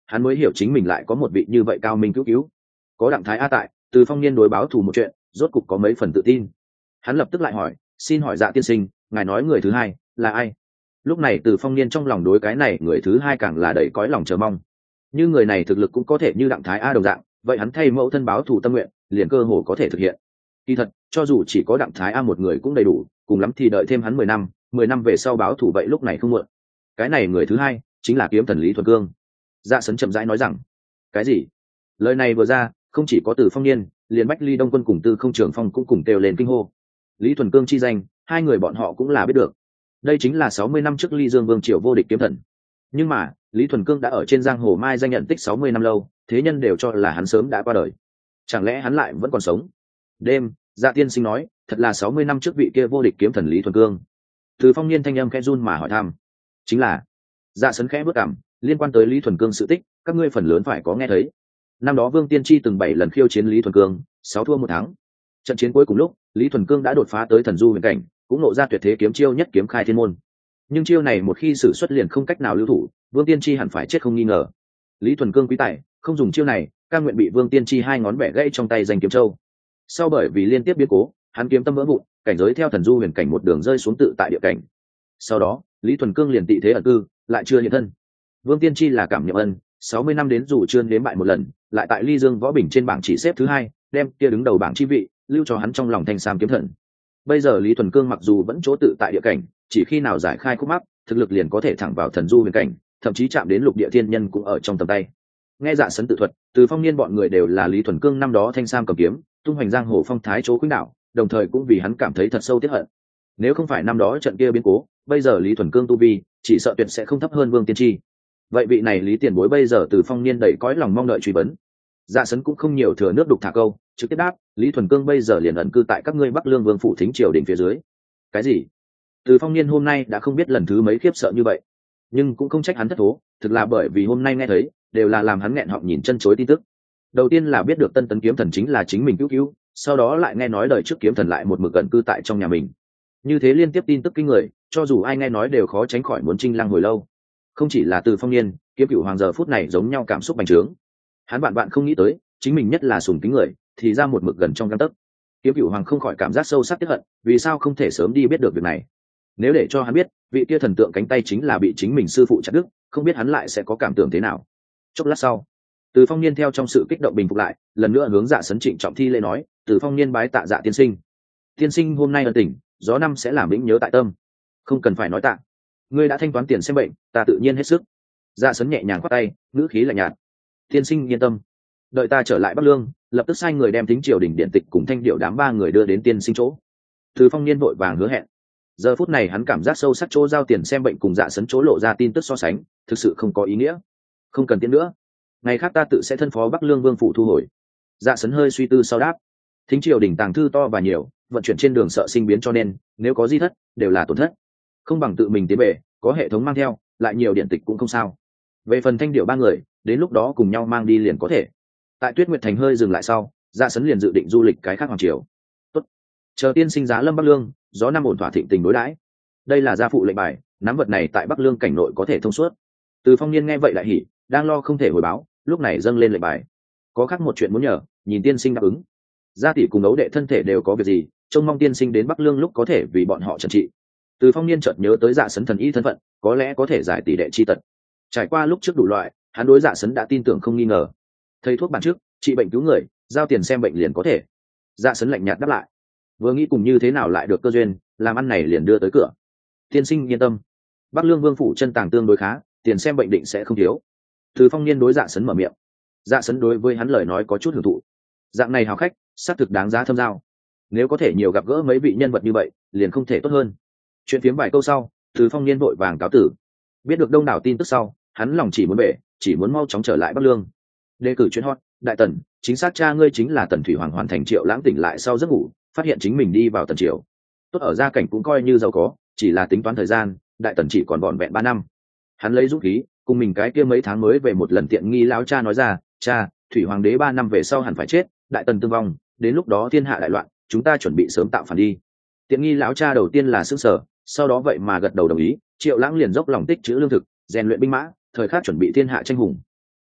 hắn mới hiểu chính mình lại có một vị như vậy cao minh cứu. Có Đặng Thái A tại, Từ Phong Niên đối báo thù một chuyện rốt cục có mấy phần tự tin. Hắn lập tức lại hỏi, xin hỏi Dạ tiên sinh, ngài nói người thứ hai là ai? Lúc này Từ Phong Niên trong lòng đối cái này người thứ hai càng là đầy cõi lòng chờ mong. Như người này thực lực cũng có thể như Đặng Thái A đồng dạng, vậy hắn thay mẫu thân báo thù tâm nguyện liền cơ hồ có thể thực hiện. Kỳ thật, cho dù chỉ có Đặng Thái A một người cũng đầy đủ, cùng lắm thì đợi thêm hắn 10 năm về sau báo thù vậy lúc này không muộn. Cái này người thứ hai chính là kiếm thần Lý Thuần Cương. Dạ Sấn chậm rãi nói rằng, cái gì? Lời này vừa ra, không chỉ có Từ Phong Niên, liền Bách Ly Đông Quân cùng Tư Không Trường Phong cũng cùng kêu lên kinh hô. Lý Thuần Cương chi danh, hai người bọn họ cũng là biết được. Đây chính là 60 năm trước Ly Dương Vương triều vô địch kiếm thần. Nhưng mà, Lý Thuần Cương đã ở trên giang hồ mai danh nhận tích 60 năm lâu, thế nhân đều cho là hắn sớm đã qua đời. Chẳng lẽ hắn lại vẫn còn sống? Đêm, Dạ tiên sinh nói, thật là 60 năm trước vị kia vô địch kiếm thần Lý Thuần Cương. Từ Phong Niên thanh âm khẽ run mà hỏi thăm. Chính là. Dạ Sấn khẽ bước cằm, liên quan tới Lý Thuần Cương sự tích, các ngươi phần lớn phải có nghe thấy. Năm đó Vương Tiên Tri từng 7 lần khiêu chiến Lý Thuần Cương, 6 thua 1 thắng. Trận chiến cuối cùng lúc, Lý Thuần Cương đã đột phá tới thần du huyền cảnh, cũng nộ ra tuyệt thế kiếm chiêu nhất kiếm khai thiên môn. Nhưng chiêu này một khi sử xuất liền không cách nào lưu thủ, Vương Tiên Tri hẳn phải chết không nghi ngờ. Lý Thuần Cương quý tài, không dùng chiêu này, cam nguyện bị Vương Tiên Tri hai ngón bẻ gãy trong tay giành kiếm châu. Sau bởi vì liên tiếp biến cố, hắn kiếm tâm vỡ vụn, cảnh giới theo thần du huyền cảnh một đường rơi xuống tự tại địa cảnh. Sau đó, Lý Thuần Cương liền tị thế ẩn cư, lại chưa hiện thân. Vương Tiên Tri là cảm nhận ân, 60 năm đến dù chưa nếm bại một lần, lại tại Ly Dương võ bình trên bảng chỉ xếp thứ hai, đem kia đứng đầu bảng chi vị lưu cho hắn trong lòng thanh sam kiếm thần. Bây giờ Lý Thuần Cương mặc dù vẫn chỗ tự tại địa cảnh, chỉ khi nào giải khai khúc mắc, thực lực liền có thể thẳng vào thần du huyền cảnh, thậm chí chạm đến lục địa thiên nhân cũng ở trong tầm tay. Nghe Dạ Sấn tự thuật, Từ Phong Niên bọn người đều là Lý Thuần Cương năm đó thanh sam cầm kiếm, tung hoành giang hồ phong thái chỗ khuynh đảo, đồng thời cũng vì hắn cảm thấy thật sâu tiếc hận. Nếu không phải năm đó trận kia biến cố, bây giờ Lý Thuần Cương tu vi chỉ sợ tuyệt sẽ không thấp hơn Vương Tiên Tri. Vậy vị này Lý tiền bối bây giờ Từ Phong Niên đầy cõi lòng mong đợi truy vấn. Dạ Sấn cũng không nhiều thừa nước đục thả câu, trực tiếp đáp, Lý Thuần Cương bây giờ liền ẩn cư tại các ngươi Bắc Lương Vương phủ thính triều đỉnh phía dưới. Cái gì? Từ Phong Niên hôm nay đã không biết lần thứ mấy khiếp sợ như vậy, nhưng cũng không trách hắn thất thố, thực là bởi vì hôm nay nghe thấy đều là làm hắn nghẹn họng nhìn chân chối tin tức. Đầu tiên là biết được Tân Tấn kiếm thần chính là chính mình cứu, sau đó lại nghe nói đời trước kiếm thần lại một mực ẩn cư tại trong nhà mình. Như thế liên tiếp tin tức kinh người, cho dù ai nghe nói đều khó tránh khỏi muốn trinh lăng hồi lâu. Không chỉ là Từ Phong Niên, Kiếm Cửu Hoàng giờ phút này giống nhau cảm xúc bành trướng. Hắn bạn không nghĩ tới, chính mình nhất là sùng kính người, thì ra một mực gần trong gang tấc. Kiếm Cửu Hoàng không khỏi cảm giác sâu sắc tiếc hận, vì sao không thể sớm đi biết được việc này. Nếu để cho hắn biết, vị kia thần tượng cánh tay chính là bị chính mình sư phụ chặt đứt, không biết hắn lại sẽ có cảm tưởng thế nào. Chốc lát sau, Từ Phong Niên theo trong sự kích động bình phục lại, lần nữa hướng Dạ Sấn trịnh trọng thi lễ nói, Từ Phong Niên bái tạ Dạ tiên sinh. Tiên sinh hôm nay ân tình, gió năm sẽ làm vĩnh nhớ tại tâm. Không cần phải nói tạ, ngươi đã thanh toán tiền xem bệnh, ta tự nhiên hết sức. Dạ Sấn nhẹ nhàng khoát tay, ngữ khí lạnh nhạt. Tiên sinh yên tâm, đợi ta trở lại Bắc Lương, lập tức sai người đem thính triều đình điện tịch cùng thanh điệu đám 3 người đưa đến tiên sinh chỗ. Từ Phong Niên vội vàng hứa hẹn. Giờ phút này hắn cảm giác sâu sắc chỗ giao tiền xem bệnh cùng Dạ Sấn chỗ lộ ra tin tức so sánh, thực sự không có ý nghĩa. Không cần tiến nữa, ngày khác ta tự sẽ thân phó Bắc Lương Vương phủ thu hồi. Dạ Sấn hơi suy tư sau đáp. Thính triều đình tàng thư to và nhiều, vận chuyển trên đường sợ sinh biến cho nên nếu có di thất đều là tổn thất, không bằng tự mình tiến về, có hệ thống mang theo, lại nhiều điện tịch cũng không sao. Về phần thanh điệu 3 người, đến lúc đó cùng nhau mang đi liền có thể. Tại Tuyết Nguyệt Thành hơi dừng lại sau, Dạ Sấn liền dự định du lịch cái khác hoàng triều. Tốt, chờ tiên sinh giá lâm Bắc Lương, gió năm ổn thỏa thịnh tình đối đãi. Đây là gia phụ lệnh bài, nắm vật này tại Bắc Lương cảnh nội có thể thông suốt. Từ Phong Niên nghe vậy lại hỉ, đang lo không thể hồi báo, lúc này dâng lên lệnh bài. Có khác một chuyện muốn nhờ, nhìn tiên sinh đáp ứng. Gia tỷ cùng ấu đệ thân thể đều có việc gì, trông mong tiên sinh đến Bắc Lương lúc có thể vì bọn họ trần trị. Từ Phong Niên chợt nhớ tới Dạ Sấn thần y thân phận, có lẽ có thể giải tỷ đệ chi tật. Trải qua lúc trước đủ loại, hắn đối Dạ Sấn đã tin tưởng không nghi ngờ. Thầy thuốc bản trước, trị bệnh cứu người, giao tiền xem bệnh liền có thể. Dạ Sấn lạnh nhạt đáp lại. Vừa nghĩ cùng như thế nào lại được cơ duyên, làm ăn này liền đưa tới cửa. Tiên sinh yên tâm, Bắc Lương Vương phủ chân tàng tương đối khá, tiền xem bệnh định sẽ không thiếu. Từ Phong Niên đối Dạ Sấn mở miệng. Dạ Sấn đối với hắn lời nói có chút hưởng thụ. Dạng này hào khách, xác thực đáng giá thâm giao. Nếu có thể nhiều gặp gỡ mấy vị nhân vật như vậy, liền không thể tốt hơn. Chuyện phiếm vài câu sau, Từ Phong Niên vội vàng cáo tử. Biết được đông đảo tin tức sau, hắn lòng chỉ muốn về, chỉ muốn mau chóng trở lại Bắc Lương. Đề cử chuyến hot, đại tần, chính xác cha ngươi chính là Tần Thủy Hoàng. Hoàn thành Triệu Lãng tỉnh lại sau giấc ngủ, phát hiện chính mình đi vào Tần triều. Tốt ở gia cảnh cũng coi như giàu có, chỉ là tính toán thời gian, đại tần chỉ còn vỏn vẹn 3 năm. Hắn lấy dũng khí, cùng mình cái kia mấy tháng mới về một lần tiện nghi lão cha nói ra, cha, Thủy Hoàng đế 3 năm về sau hẳn phải chết, đại tần tương vong, đến lúc đó thiên hạ đại loạn, chúng ta chuẩn bị sớm tạo phản đi. Tiện nghi lão cha đầu tiên là sững sờ, sau đó vậy mà gật đầu đồng ý. Triệu Lãng liền dốc lòng tích trữ lương thực, rèn luyện binh mã, thời khắc chuẩn bị thiên hạ tranh hùng.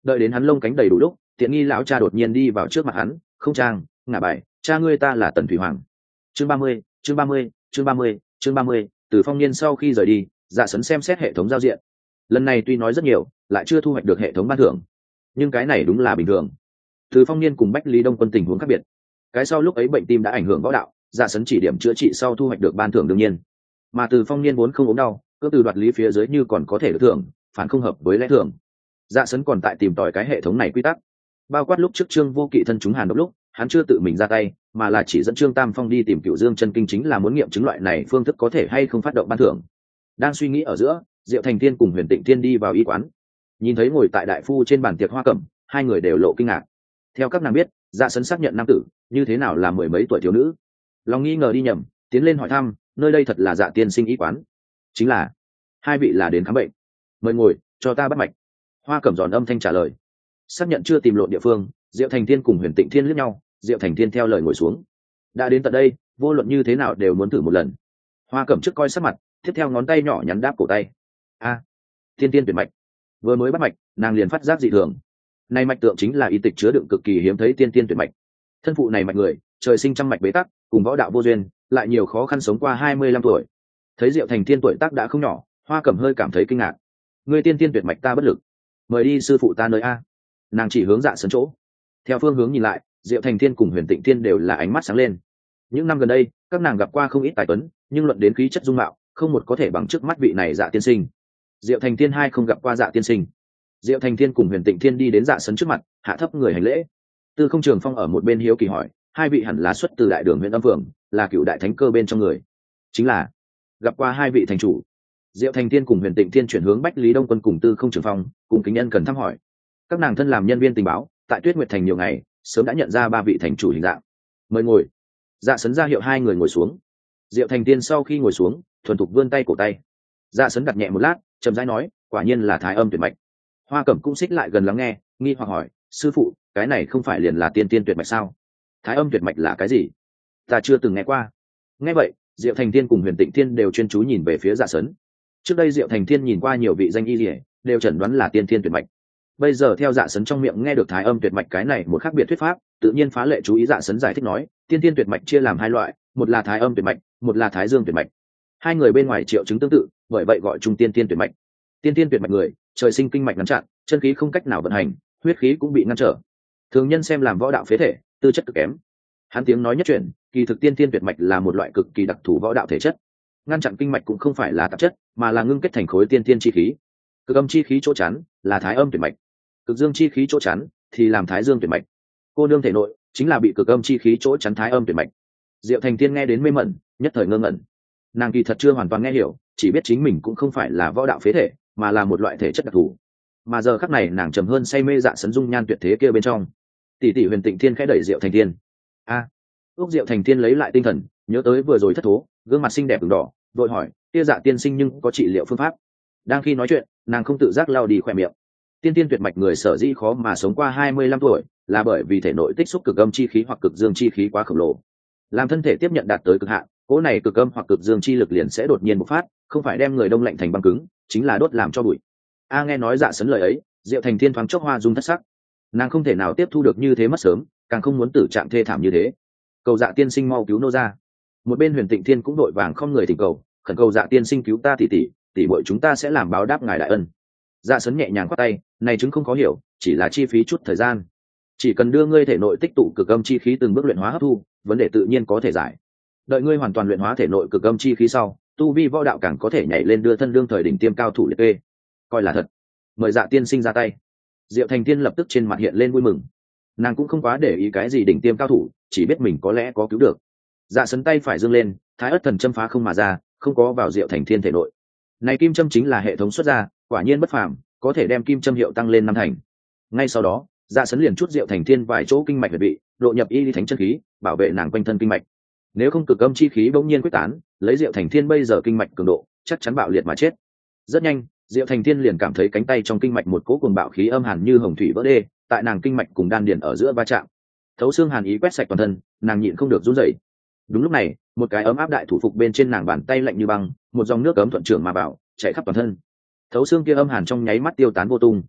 Đợi đến hắn lông cánh đầy đủ lúc, tiện nghi lão cha đột nhiên đi vào trước mặt hắn, không trang ngả bài, cha ngươi ta là Tần Thủy Hoàng. Chương 30, chương 30, chương 30, chương 30. Từ Phong Niên sau khi rời đi, Dạ Sấn xem xét hệ thống giao diện. Lần này tuy nói rất nhiều, lại chưa thu hoạch được hệ thống ban thưởng, nhưng cái này đúng là bình thường. Từ Phong Niên cùng Bách Lý Đông Quân tình huống khác biệt. Cái sau lúc ấy bệnh tim đã ảnh hưởng võ đạo, Dạ Sấn chỉ điểm chữa trị sau thu hoạch được ban thưởng đương nhiên. Mà Từ Phong Niên vốn không ốm đau, cứ từ đoạt lý phía dưới như còn có thể được thưởng, phản không hợp với lẽ thường. Dạ Sấn còn tại tìm tòi cái hệ thống này quy tắc, bao quát lúc trước Trương Vô Kỵ thân chúng hàn độc lúc, hắn chưa tự mình ra tay, mà là chỉ dẫn Trương Tam Phong đi tìm Cửu Dương chân kinh, chính là muốn nghiệm chứng loại này phương thức có thể hay không phát động ban thưởng. Đang suy nghĩ ở giữa, Diệu Thành Tiên cùng Huyền Tịnh Tiên đi vào y quán, nhìn thấy ngồi tại đại phu trên bàn tiệc hoa cẩm, hai người đều lộ kinh ngạc. Theo các nàng biết, Dạ Sấn xác nhận nam tử, như thế nào là mười mấy tuổi thiếu nữ. Lòng nghi ngờ đi nhầm, tiến lên hỏi thăm, nơi đây thật là Dạ tiên sinh y quán? Chính là. Hai vị là đến khám bệnh? Mời ngồi, cho ta bắt mạch. Hoa cẩm giòn âm thanh trả lời. Xác nhận chưa tìm lộn địa phương, Diệu Thành Thiên cùng Huyền Tịnh Thiên liếc nhau, Diệu Thành Thiên theo lời ngồi xuống. Đã đến tận đây, vô luận như thế nào đều muốn thử một lần. Hoa cẩm trước coi sắc mặt, tiếp theo ngón tay nhỏ nhắn đáp cổ tay. A, Thiên Tiên tuyệt mạch. Vừa mới bắt mạch, nàng liền phát giác dị thường. Này mạch tượng chính là y tịch chứa đựng cực kỳ hiếm thấy tiên tiên tuyệt mạch. Thân phụ này mạch người, trời sinh trăm mạch bế tắc, cùng võ đạo vô duyên, lại nhiều khó khăn sống qua 25 tuổi. Thấy Diệu Thành Thiên tuổi tác đã không nhỏ, Hoa cẩm hơi cảm thấy kinh ngạc. Người tiên tiên tuyệt mạch ta bất lực, mời đi sư phụ ta nơi a. Nàng chỉ hướng Dạ Sấn chỗ. Theo phương hướng nhìn lại, Diệu Thành Thiên cùng Huyền Tịnh Thiên đều là ánh mắt sáng lên. Những năm gần đây, các nàng gặp qua không ít tài tuấn, nhưng luận đến khí chất dung mạo, không một có thể bằng trước mắt vị này Dạ tiên sinh. Diệu Thành Thiên hai không gặp qua Dạ tiên sinh. Diệu Thành Thiên cùng Huyền Tịnh Thiên đi đến Dạ Sấn trước mặt, hạ thấp người hành lễ. Tư Không Trường Phong ở một bên hiếu kỳ hỏi, hai vị hẳn là xuất từ Đại Đường huyện Âm Phường, là cựu đại thánh cơ bên trong người. Chính là. Gặp qua hai vị thành chủ. Diệu Thành Thiên cùng Huyền Tịnh Thiên chuyển hướng Bách Lý Đông Quân cùng Tư Không Trường Phong, cùng kính nhân cần thăm hỏi. Các nàng thân làm nhân viên tình báo, tại Tuyết Nguyệt Thành nhiều ngày, sớm đã nhận ra ba vị thành chủ hình dạng. Mời ngồi. Dạ Sấn ra hiệu hai người ngồi xuống. Diệu Thành Thiên sau khi ngồi xuống, thuần thục vươn tay cổ tay. Dạ Sấn đặt nhẹ một lát, chậm rãi nói, quả nhiên là thái âm tuyệt mạch. Hoa cẩm cũng xích lại gần lắng nghe, nghi hoặc hỏi, sư phụ, cái này không phải liền là tiên tiên tuyệt mạch sao? Thái âm tuyệt mạch là cái gì? Ta chưa từng nghe qua. Nghe vậy, Diệu Thành Thiên cùng Huyền Tịnh Thiên đều chuyên chú nhìn về phía Dạ Sấn. Trước đây Diệu Thành Thiên nhìn qua nhiều vị danh y liễu, đều chẩn đoán là tiên tiên tuyệt mạch. Bây giờ theo Dạ Sấn trong miệng nghe được thái âm tuyệt mạch cái này một khác biệt thuyết pháp, tự nhiên phá lệ chú ý. Dạ Sấn giải thích nói, tiên tiên tuyệt mạch chia làm hai loại, một là thái âm tuyệt mạch, một là thái dương tuyệt mạch. Hai người bên ngoài triệu chứng tương tự, bởi vậy gọi chung tiên tiên tuyệt mạch. Tiên tiên tuyệt mạch người, trời sinh kinh mạch ngăn chặn, chân khí không cách nào vận hành, huyết khí cũng bị ngăn trở. Thường nhân xem làm võ đạo phế thể, tư chất cực kém. Hắn tiếng nói nhất chuyển, kỳ thực tiên tiên tuyệt mạch là một loại cực kỳ đặc thù võ đạo thể chất. Ngăn chặn kinh mạch cũng không phải là tạp chất, mà là ngưng kết thành khối tiên tiên chi khí. Cực âm chi khí chỗ chắn là thái âm tuyệt mạch, cực dương chi khí chỗ chắn thì làm thái dương tuyệt mạch. Cô nương thể nội chính là bị cực âm chi khí chỗ chắn thái âm tuyệt mạch. Diệu Thành Tiên nghe đến mê mẩn, nhất thời ngơ ngẩn. Nàng kỳ thật chưa hoàn toàn nghe hiểu, chỉ biết chính mình cũng không phải là võ đạo phế thể, mà là một loại thể chất đặc thù. Mà giờ khắc này nàng trầm hơn say mê Dạ Sấn dung nhan tuyệt thế kia bên trong. Tỷ tỷ Huyền Tịnh Thiên khẽ đẩy Diệu Thành Thiên. A. Úc Diệu Thành Thiên lấy lại tinh thần, nhớ tới vừa rồi thất thố, gương mặt xinh đẹp ửng đỏ, vội hỏi, kia Dạ tiên sinh nhưng có trị liệu phương pháp? Đang khi nói chuyện, nàng không tự giác lau đi khỏe miệng. Tiên tiên tuyệt mạch người sở dĩ khó mà sống qua 25 tuổi, là bởi vì thể nội tích xúc cực âm chi khí hoặc cực dương chi khí quá khổng lồ. Làm thân thể tiếp nhận đạt tới cực hạn, cỗ này cực âm hoặc cực dương chi lực liền sẽ đột nhiên bộc phát, không phải đem người đông lạnh thành băng cứng, chính là đốt làm cho bụi. A nghe nói Dạ Sấn lời ấy, Diệu Thành Thiên thoáng chốc hoa dung thất sắc. Nàng không thể nào tiếp thu được như thế mất sớm, càng không muốn tử trạng thê thảm như thế. Cầu Dạ tiên sinh mau cứu nô ra. Một bên Huyền Tịnh Thiên cũng đội vàng không người thỉnh cầu, khẩn cầu Dạ tiên sinh cứu ta tỷ muội chúng ta sẽ làm báo đáp ngài đại ân. Dạ Sấn nhẹ nhàng quát tay, này chứng không khó hiểu, chỉ là chi phí chút thời gian. Chỉ cần đưa ngươi thể nội tích tụ cực âm chi khí từng bước luyện hóa hấp thu, vấn đề tự nhiên có thể giải. Đợi ngươi hoàn toàn luyện hóa thể nội cực âm chi khí sau, tu vi võ đạo càng có thể nhảy lên đưa thân đương thời đỉnh tiêm cao thủ liệt kê. Coi là thật. Mời Dạ tiên sinh ra tay. Diệu Thành Thiên lập tức trên mặt hiện lên vui mừng. Nàng cũng không quá để ý cái gì đỉnh tiêm cao thủ, chỉ biết mình có lẽ có cứu được. Dạ Sấn tay phải giương lên, Thái Ức thần châm phá không mà ra, không có vào Diệu Thành Thiên thể nội. Này kim châm chính là hệ thống xuất ra, quả nhiên bất phàm, có thể đem kim châm hiệu tăng lên 5 thành. Ngay sau đó, Dạ Sấn liền chút Diệu Thành Thiên vài chỗ kinh mạch huyệt vị, độ nhập y lý thánh chân khí, bảo vệ nàng quanh thân kinh mạch. Nếu không cực âm chi khí bỗng nhiên quyết tán, lấy Diệu Thành Thiên bây giờ kinh mạch cường độ, chắc chắn bạo liệt mà chết. Rất nhanh, Diệu Thành Thiên liền cảm thấy cánh tay trong kinh mạch một cỗ cuồng bạo khí âm hàn như hồng thủy vỡ đê, tại nàng kinh mạch cùng đan điền ở giữa va chạm. Thấu xương hàn ý quét sạch toàn thân, nàng nhịn không được run rẩy. Đúng lúc này, một cái ấm áp đại thủ phục bên trên nàng bàn tay lạnh như băng, một dòng nước ấm thuận trưởng mà vào, chảy khắp toàn thân. Thấu xương kia âm hàn trong nháy mắt tiêu tán vô tung.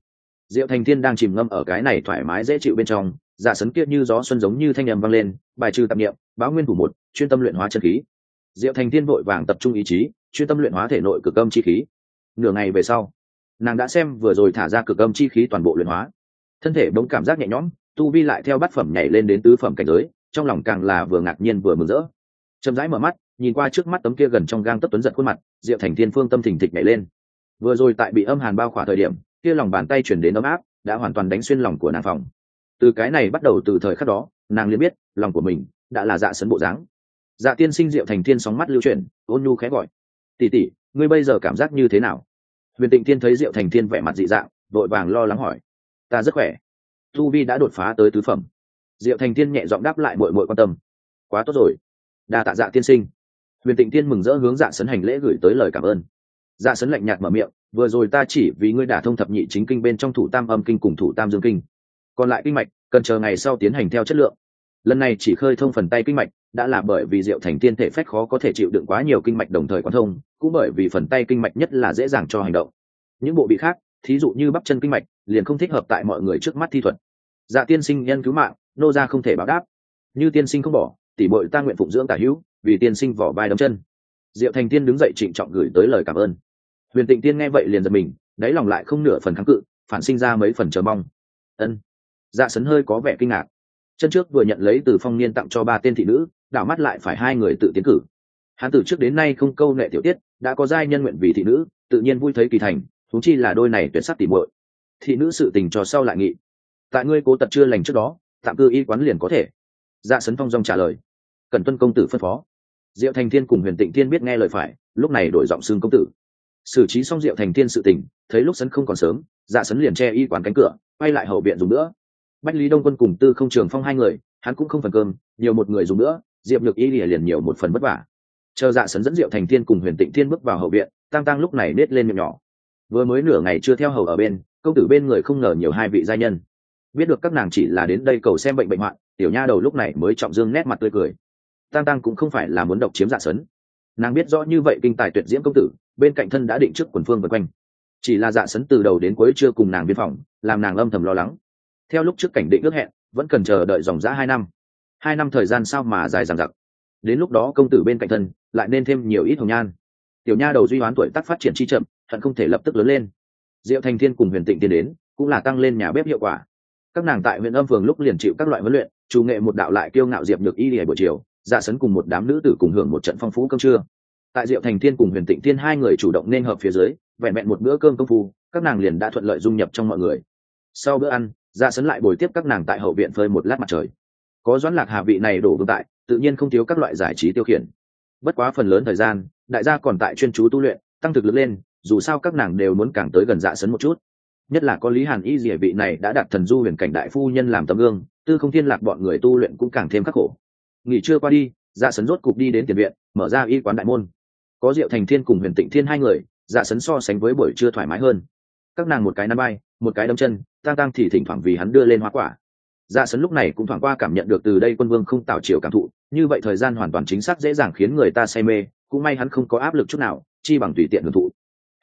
Diệu Thành Thiên đang chìm ngâm ở cái này thoải mái dễ chịu bên trong, dạ sấn kia như gió xuân giống như thanh âm vang lên, bài trừ tạp niệm, báo nguyên thủ một, chuyên tâm luyện hóa chân khí. Diệu Thành Thiên vội vàng tập trung ý chí, chuyên tâm luyện hóa thể nội cực âm chi khí. Nửa ngày về sau, nàng đã xem vừa rồi thả ra cực âm chi khí toàn bộ luyện hóa, thân thể bỗng cảm giác nhẹ nhõm, tu vi lại theo bát phẩm nhảy lên đến tứ phẩm cảnh giới, trong lòng càng là vừa ngạc nhiên vừa mừng rỡ. Chậm rãi mở mắt, nhìn qua trước mắt tấm kia gần trong gang tấc tuấn giật khuôn mặt, Diệu Thành Thiên phương tâm thình thịch nhảy lên. Vừa rồi tại bị âm hàn bao khỏa thời điểm, kia lòng bàn tay chuyển đến ấm áp, đã hoàn toàn đánh xuyên lòng của nàng phòng. Từ cái này bắt đầu, từ thời khắc đó, nàng liền biết lòng của mình đã là dạ sấn bộ dáng. Dạ tiên sinh. Diệu Thành Thiên sóng mắt lưu chuyển, ôn nhu khẽ gọi: tỷ tỷ, ngươi bây giờ cảm giác như thế nào? Huyền Tịnh Thiên thấy Diệu Thành Thiên vẻ mặt dị dạng, vội vàng lo lắng hỏi: ta rất khỏe, tu vi đã đột phá tới tứ phẩm. Diệu Thành Thiên nhẹ giọng đáp lại muội muội quan tâm: quá tốt rồi, đa tạ Dạ tiên sinh. Huyền Tịnh Thiên mừng rỡ hướng Dạ sấn hành lễ gửi tới lời cảm ơn. Dạ sấn lạnh nhạt mở miệng: vừa rồi ta chỉ vì ngươi đả thông thập nhị chính kinh bên trong thủ tam âm kinh cùng thủ tam dương kinh, còn lại kinh mạch cần chờ ngày sau tiến hành theo chất lượng. Lần này chỉ khơi thông phần tay kinh mạch đã là bởi vì Diệu Thành Thiên thể phách khó có thể chịu đựng quá nhiều kinh mạch đồng thời quán thông, cũng bởi vì phần tay kinh mạch nhất là dễ dàng cho hành động. Những bộ bị khác, thí dụ như bắp chân kinh mạch, liền không thích hợp tại mọi người trước mắt thi thuật. Dạ tiên sinh nhân cứu mạng, nô gia không thể báo đáp. Như tiên sinh không bỏ, tỷ muội ta nguyện phụng dưỡng tả hữu, vì tiên sinh vỏ vai đấm chân. Diệu Thành Thiên đứng dậy trịnh trọng gửi tới lời cảm ơn. Huyền Tịnh Tiên nghe vậy liền giật mình, đáy lòng lại không nửa phần kháng cự, phản sinh ra mấy phần chờ mong. Ân. Dạ sấn hơi có vẻ kinh ngạc. Chân trước vừa nhận lấy từ Phong Niên tặng cho 3 tên thị nữ, đảo mắt lại phải 2 người tự tiến cử. Hắn từ trước đến nay không câu nệ tiểu tiết, đã có giai nhân nguyện vì thị nữ, tự nhiên vui thấy kỳ thành, huống chi là đôi này tuyệt sắc tỉ muội. Thị nữ sự tình cho sau lại nghị. Tại ngươi cố tật chưa lành trước đó, tạm cư y quán liền có thể. Dạ sấn phong dong trả lời. Cần tuân công tử phân phó. Diệu Thành Thiên cùng Huyền Tịnh Thiên biết nghe lời phải, lúc này đổi giọng xưng công tử. Xử trí xong Diệu Thành Thiên sự tình, thấy lúc sấn không còn sớm, Dạ sấn liền che y quán cánh cửa, quay lại hậu viện dùng nữa. Bách Lý Đông Quân cùng Tư Không Trường Phong 2 người, hắn cũng không phần cơm, nhiều một người dùng nữa, Diệp Nhược Y liền nhiều một phần vất vả. Chờ Dạ sấn dẫn Diệu Thành Thiên cùng Huyền Tịnh Thiên bước vào hậu viện, Tăng Tăng lúc này nết lên miệng nhỏ. Vừa mới nửa ngày chưa theo hầu ở bên, công tử bên người không ngờ nhiều 2 vị gia nhân. Biết được các nàng chỉ là đến đây cầu xem bệnh hoạn, tiểu nha đầu lúc này mới trọng dương nét mặt tươi cười. Tăng Tăng cũng không phải là muốn độc chiếm Dạ sấn, nàng biết rõ như vậy kinh tài tuyệt diễm công tử bên cạnh thân đã định trước quần phương vây quanh, chỉ là Dạ sấn từ đầu đến cuối chưa cùng nàng biên phòng, làm nàng âm thầm lo lắng. Theo lúc trước cảnh định ước hẹn, vẫn cần chờ đợi dòng dã 2 năm. 2 năm thời gian sao mà dài dằng dặc. Đến lúc đó công tử bên cạnh thân lại nên thêm nhiều ít hồng nhan. Tiểu nha đầu duy hoán tuổi tác phát triển chi chậm, hận không thể lập tức lớn lên. Diệu Thành Thiên cùng Huyền Tịnh Tiên đến, cũng là tăng lên nhà bếp hiệu quả. Các nàng tại huyện Âm Phường lúc liền chịu các loại huấn luyện, chủ nghệ một đạo lại kiêu ngạo Diệp Nhược Y buổi chiều, Dạ sấn cùng một đám nữ tử cùng hưởng một trận phong phú cơm trưa. Tại Diệu Thành Thiên cùng Huyền Tịnh Tiên 2 người chủ động nên hợp phía dưới, vẹn vẹn một bữa cơm công phu, các nàng liền đã thuận lợi dung nhập trong mọi người. Sau bữa ăn, Dạ sấn lại bồi tiếp các nàng tại hậu viện phơi một lát mặt trời. Có Doãn Lạc Hà vị này đổ vương tại, tự nhiên không thiếu các loại giải trí tiêu khiển. Bất quá phần lớn thời gian, đại gia còn tại chuyên chú tu luyện, tăng thực lực lên, dù sao các nàng đều muốn càng tới gần Dạ sấn một chút. Nhất là có Lý Hàn Y Dìa vị này đã đạt thần du huyền cảnh đại phu nhân làm tấm gương, Tư Không Thiên Lạc bọn người tu luyện cũng càng thêm khắc khổ. Nghỉ trưa qua đi, Dạ sấn rốt cục đi đến tiền viện, mở ra y quán đại môn. Có Diệu Thành Thiên cùng Huyền Tịnh Thiên 2 người, Dạ sấn so sánh với buổi trưa thoải mái hơn. Các nàng một cái nắm bay, một cái đấm chân, Tăng thì thỉnh thoảng vì hắn đưa lên hoa quả. Dạ sấn lúc này cũng thoảng qua cảm nhận được từ đây quân vương không tạo chiều cảm thụ, như vậy thời gian hoàn toàn chính xác dễ dàng khiến người ta say mê, cũng may hắn không có áp lực chút nào, chi bằng tùy tiện hưởng thụ.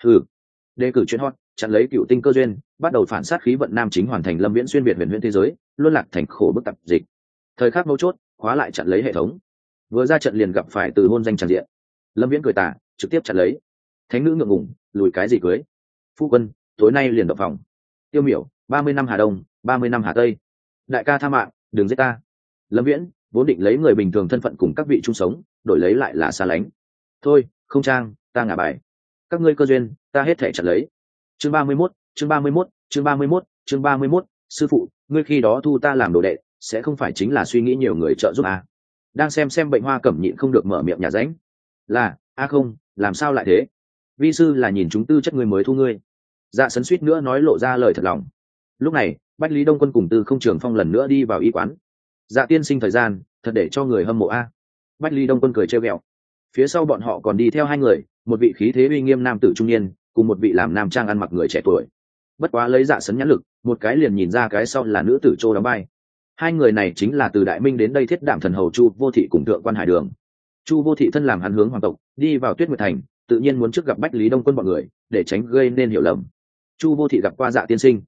Đề cử chuyên hot, chặn lấy cựu tinh cơ duyên, bắt đầu phản sát khí vận nam chính hoàn thành Lâm Viễn xuyên việt huyền huyễn thế giới, luôn lạc thành khổ bức tập dịch. Thời khắc mấu chốt, khóa lại chặn lấy hệ thống. Vừa ra trận liền gặp phải từ hôn danh tràn diện. Lâm Viễn cười tà, trực tiếp chặn lấy. Thánh nữ ngượng ngùng, lùi cái gì cưới? Phu quân, tối nay liền động phòng. Tiêu Miểu, 30 năm Hà Đông, 30 năm Hà Tây. Đại ca tha mạng, đừng giết ta. Lâm Viễn vốn định lấy người bình thường thân phận cùng các vị chung sống, đổi lấy lại là xa lánh. Thôi, không trang, ta ngả bài. Các ngươi cơ duyên, ta hết thể chặn lấy. Chương 31, chương 31, chương 31, chương 31, sư phụ, ngươi khi đó thu ta làm đồ đệ, sẽ không phải chính là suy nghĩ nhiều người trợ giúp à? Đang xem bệnh Hoa Cẩm nhịn không được mở miệng nhà ránh. Là, không, làm sao lại thế? Vi sư là nhìn chúng tư chất người mới thu ngươi. Dạ sấn suýt nữa nói lộ ra lời thật lòng. Lúc này, Bách Lý Đông Quân cùng Tư Không Trường Phong lần nữa đi vào y quán. Dạ tiên sinh thời gian, thật để cho người hâm mộ a. Bách Lý Đông Quân cười trêu ghẹo. Phía sau bọn họ còn đi theo 2 người, một vị khí thế uy nghiêm nam tử trung niên, cùng một vị làm nam trang ăn mặc người trẻ tuổi. Bất quá lấy Dạ sấn nhãn lực, một cái liền nhìn ra cái sau là nữ tử Trô đóng vai. 2 người này chính là từ Đại Minh đến đây thiết đảm thần hầu Chu Vô Thị cùng Thượng Quan Hải Đường. Chu Vô Thị thân làm hắn hướng hoàng tộc, đi vào Tuyết Nguyệt Thành, tự nhiên muốn trước gặp Bách Lý Đông Quân bọn người, để tránh gây nên hiểu lầm. Chu Vô Thị gặp qua Dạ tiên sinh.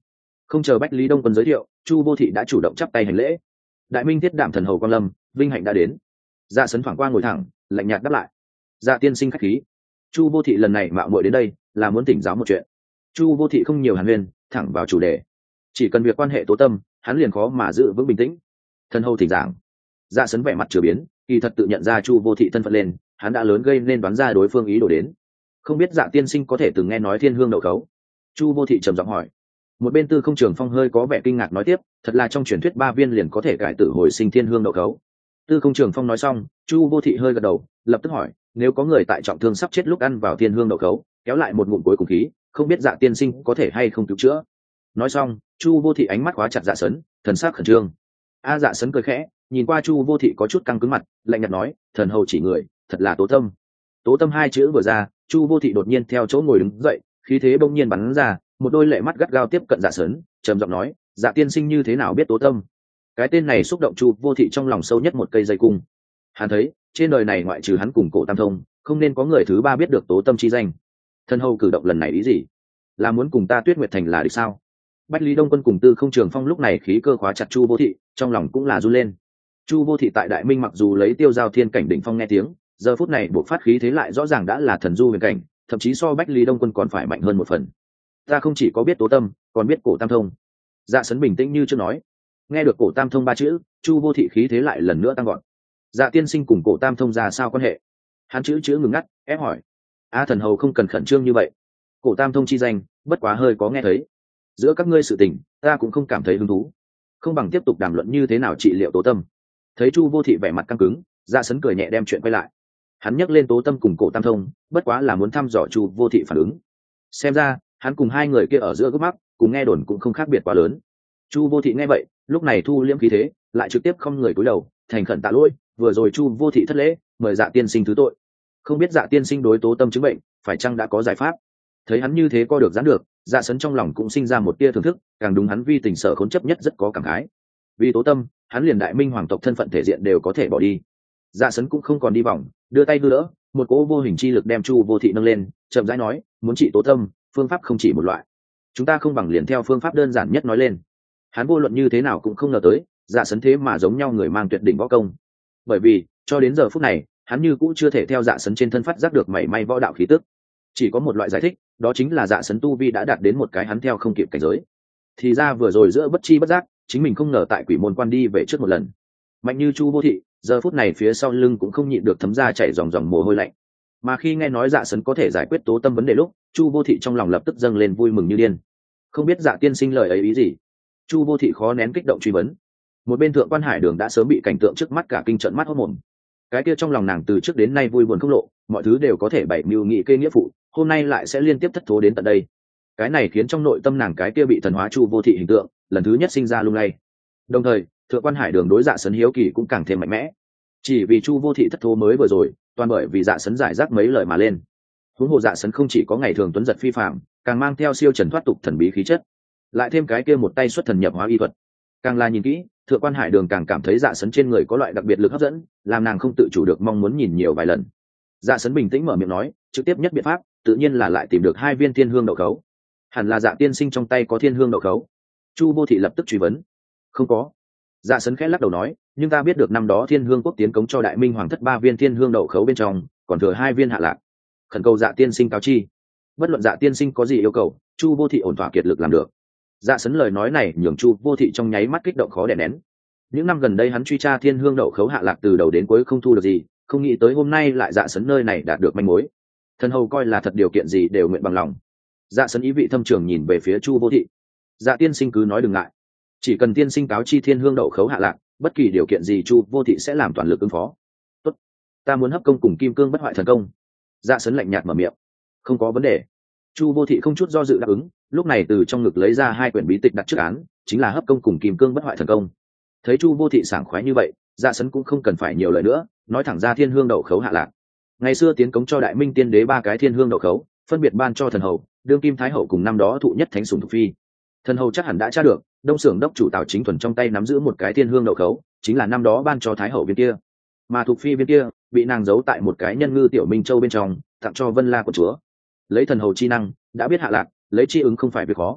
Không chờ Bách Lý Đông Quân giới thiệu, Chu Vô Thị đã chủ động chắp tay hành lễ. Đại minh thiết đảm thần hầu quan lâm, vinh hạnh đã đến. Dạ Sấn thoảng qua ngồi thẳng, lạnh nhạt đáp lại. Dạ tiên sinh khách khí. Chu Vô Thị lần này mạo muội đến đây là muốn thỉnh giáo một chuyện. Chu Vô Thị không nhiều hàn huyên, thẳng vào chủ đề. Chỉ cần việc quan hệ Tố Tâm, hắn liền khó mà giữ vững bình tĩnh. Thần hầu thỉnh giảng. Dạ Sấn vẻ mặt chửa biến, kỳ thật tự nhận ra Chu Vô Thị thân phận lên, hắn đã lớn gây nên đoán ra đối phương ý đồ đến. Không biết Dạ tiên sinh có thể từng nghe nói Thiên Hương đậu khấu? Chu Vô Thị trầm giọng hỏi. Một bên Tư Không Trường Phong hơi có vẻ kinh ngạc nói tiếp, thật là trong truyền thuyết 3 viên liền có thể cải tử hồi sinh Thiên Hương đậu khấu. Tư Không Trường Phong nói xong, Chu Vô Thị hơi gật đầu, lập tức hỏi, nếu có người tại trọng thương sắp chết lúc ăn vào Thiên Hương đậu khấu, kéo lại một ngụm cuối cùng khí, không biết Dạ tiên sinh có thể hay không cứu chữa? Nói xong, Chu Vô Thị ánh mắt khóa chặt Dạ Sấn, thần sắc khẩn trương. Dạ Sấn cười khẽ, nhìn qua Chu Vô Thị có chút căng cứng mặt, lạnh nhạt nói, thần hầu chỉ người, thật là Tố Tâm. Tố Tâm hai chữ vừa ra, Chu Vô Thị đột nhiên theo chỗ ngồi đứng dậy, khí thế bỗng nhiên bắn ra, một đôi lệ mắt gắt gao tiếp cận Dạ Sấn, trầm giọng nói, Dạ tiên sinh như thế nào biết Tố Tâm? Cái tên này xúc động Chu Vô Thị trong lòng sâu nhất một cây dây cung. Hắn thấy, trên đời này ngoại trừ hắn cùng Cổ Tam Thông, không nên có người thứ ba biết được Tố Tâm chi danh. Thân hầu cử động lần này ý gì? Là muốn cùng ta Tuyết Nguyệt Thành là địch sao? Bách Lý Đông Quân cùng Tư Không Trường Phong lúc này khí cơ khóa chặt Chu Vô Thị, trong lòng cũng là run lên. Chu Vô Thị tại Đại Minh mặc dù lấy Tiêu Giao Thiên cảnh đỉnh phong nghe tiếng, giờ phút này buộc phát khí thế lại rõ ràng đã là thần du huyền cảnh, thậm chí so Bách Lý Đông Quân còn phải mạnh hơn một phần. Ta không chỉ có biết Tố Tâm, còn biết Cổ Tam Thông. Dạ Sấn bình tĩnh như chưa nói. Nghe được Cổ Tam Thông 3 chữ, Chu Vô Thị khí thế lại lần nữa tăng gọn. Dạ tiên sinh cùng Cổ Tam Thông ra sao quan hệ? Hắn chữ ngừng ngắt, ép hỏi. Thần hầu không cần khẩn trương như vậy. Cổ Tam Thông chi danh, bất quá hơi có nghe thấy. Giữa các ngươi sự tình, ta cũng không cảm thấy hứng thú. Không bằng tiếp tục đàm luận như thế nào trị liệu Tố Tâm. Thấy Chu Vô Thị vẻ mặt căng cứng, Dạ Sấn cười nhẹ đem chuyện quay lại. Hắn nhắc lên Tố Tâm cùng Cổ Tam Thông, bất quá là muốn thăm dò Chu Vô Thị phản ứng. Xem ra, hắn cùng hai người kia ở giữa gốc mắc, cùng nghe đồn cũng không khác biệt quá lớn. Chu Vô Thị nghe vậy, lúc này thu liễm khí thế, lại trực tiếp không người cúi đầu, thành khẩn tạ lỗi, vừa rồi Chu Vô Thị thất lễ, mời Dạ tiên sinh thứ tội. Không biết Dạ tiên sinh đối Tố Tâm chứng bệnh, phải chăng đã có giải pháp? Thấy hắn như thế co được giãn được, Dạ Sấn trong lòng cũng sinh ra một tia thưởng thức, càng đúng hắn vi tình sở khốn chấp nhất rất có cảm khái. Vì Tố Tâm, hắn liền Đại Minh hoàng tộc thân phận thể diện đều có thể bỏ đi. Dạ Sấn cũng không còn đi vòng, đưa tay đưa đỡ, một cỗ vô hình chi lực đem Chu Vô Thị nâng lên, chậm rãi nói, muốn trị Tố Tâm, phương pháp không chỉ một loại. Chúng ta không bằng liền theo phương pháp đơn giản nhất nói lên. Hắn vô luận như thế nào cũng không ngờ tới, Dạ Sấn thế mà giống nhau người mang tuyệt đỉnh võ công. Bởi vì, cho đến giờ phút này, hắn như cũng chưa thể theo Dạ Sấn trên thân phát giác được mảy may võ đạo khí tức. Chỉ có một loại giải thích, đó chính là Dạ Sấn tu vi đã đạt đến một cái hắn theo không kịp cảnh giới. Thì ra vừa rồi giữa bất chi bất giác, chính mình không ngờ tại Quỷ Môn Quan đi về trước một lần. Mạnh như Chu Vô Thị, giờ phút này phía sau lưng cũng không nhịn được thấm ra chảy dòng dòng mồ hôi lạnh. Mà khi nghe nói Dạ Sấn có thể giải quyết Tố Tâm vấn đề lúc, Chu Vô Thị trong lòng lập tức dâng lên vui mừng như điên. Không biết Dạ tiên sinh lời ấy ý gì? Chu Vô Thị khó nén kích động truy vấn. Một bên Thượng Quan Hải Đường đã sớm bị cảnh tượng trước mắt cả kinh trận mắt hốt mồm. Cái kia trong lòng nàng từ trước đến nay vui buồn không lộ, mọi thứ đều có thể bày mưu nghị kê nghĩa phụ, hôm nay lại sẽ liên tiếp thất thố đến tận đây. Cái này khiến trong nội tâm nàng cái kia bị thần hóa Chu Vô Thị hình tượng lần thứ nhất sinh ra lung lay. Đồng thời, Thượng Quan Hải Đường đối Dạ Sấn hiếu kỳ cũng càng thêm mạnh mẽ. Chỉ vì Chu Vô Thị thất thố mới vừa rồi, toàn bởi vì Dạ Sấn giải rác mấy lời mà lên. Huống hồ Dạ Sấn không chỉ có ngày thường tuấn giật phi phàm, càng mang theo siêu trần thoát tục thần bí khí chất, lại thêm cái kia một tay xuất thần nhập hóa y thuật. Càng là nhìn kỹ, Thượng Quan Hải Đường càng cảm thấy Dạ Sấn trên người có loại đặc biệt lực hấp dẫn, làm nàng không tự chủ được mong muốn nhìn nhiều vài lần. Dạ Sấn bình tĩnh mở miệng nói, trực tiếp nhất biện pháp, tự nhiên là lại tìm được 2 viên Thiên Hương đậu khấu. Hẳn là Dạ tiên sinh trong tay có Thiên Hương đậu khấu. Chu Vô Thị lập tức truy vấn. Không có. Dạ Sấn khẽ lắc đầu nói, nhưng ta biết được năm đó Thiên Hương quốc tiến cống cho Đại Minh hoàng thất 3 viên Thiên Hương đậu khấu bên trong, còn thừa 2 viên hạ lạc. Khẩn cầu Dạ tiên sinh cáo chi. Bất luận Dạ tiên sinh có gì yêu cầu, Chu Vô Thị ổn thỏa kiệt lực làm được. Dạ Sấn lời nói này nhường Chu Vô Thị trong nháy mắt kích động khó đè nén. Những năm gần đây hắn truy tra Thiên Hương đậu khấu hạ lạc từ đầu đến cuối không thu được gì, không nghĩ tới hôm nay lại Dạ Sấn nơi này đạt được manh mối. Thần hầu coi là thật điều kiện gì đều nguyện bằng lòng. Dạ Sấn ý vị thâm trường nhìn về phía Chu Vô Thị. Dạ tiên sinh cứ nói đừng ngại, chỉ cần tiên sinh cáo chi Thiên Hương đậu khấu hạ lạc, bất kỳ điều kiện gì Chu Vô Thị sẽ làm toàn lực ứng phó. Tốt, ta muốn hấp công cùng kim cương bất hoại thần công. Dạ Sấn lạnh nhạt mở miệng. Không có vấn đề. Chu Vô Thị không chút do dự đáp ứng, lúc này từ trong ngực lấy ra 2 quyển bí tịch đặt trước án, chính là hấp công cùng kim cương bất hoại thần công. Thấy Chu Vô Thị sảng khoái như vậy, Dạ Sấn cũng không cần phải nhiều lời nữa, nói thẳng ra Thiên Hương đậu khấu hạ lạc. Ngày xưa tiến cống cho Đại Minh tiên đế 3 cái Thiên Hương đậu khấu, phân biệt ban cho thần hầu, đương kim thái hậu cùng năm đó thụ nhất thánh sủng Thục phi. Thần hầu chắc hẳn đã tra được, Đông Xưởng đốc chủ Tào Chính Thuần trong tay nắm giữ một cái Thiên Hương đậu khấu, chính là năm đó ban cho thái hậu viên kia. Mà Thục phi viên kia bị nàng giấu tại một cái nhân ngư tiểu Minh Châu bên trong, tặng cho Vân La của chúa. Lấy thần hầu chi năng, đã biết hạ lạc, lấy chi ứng không phải việc khó.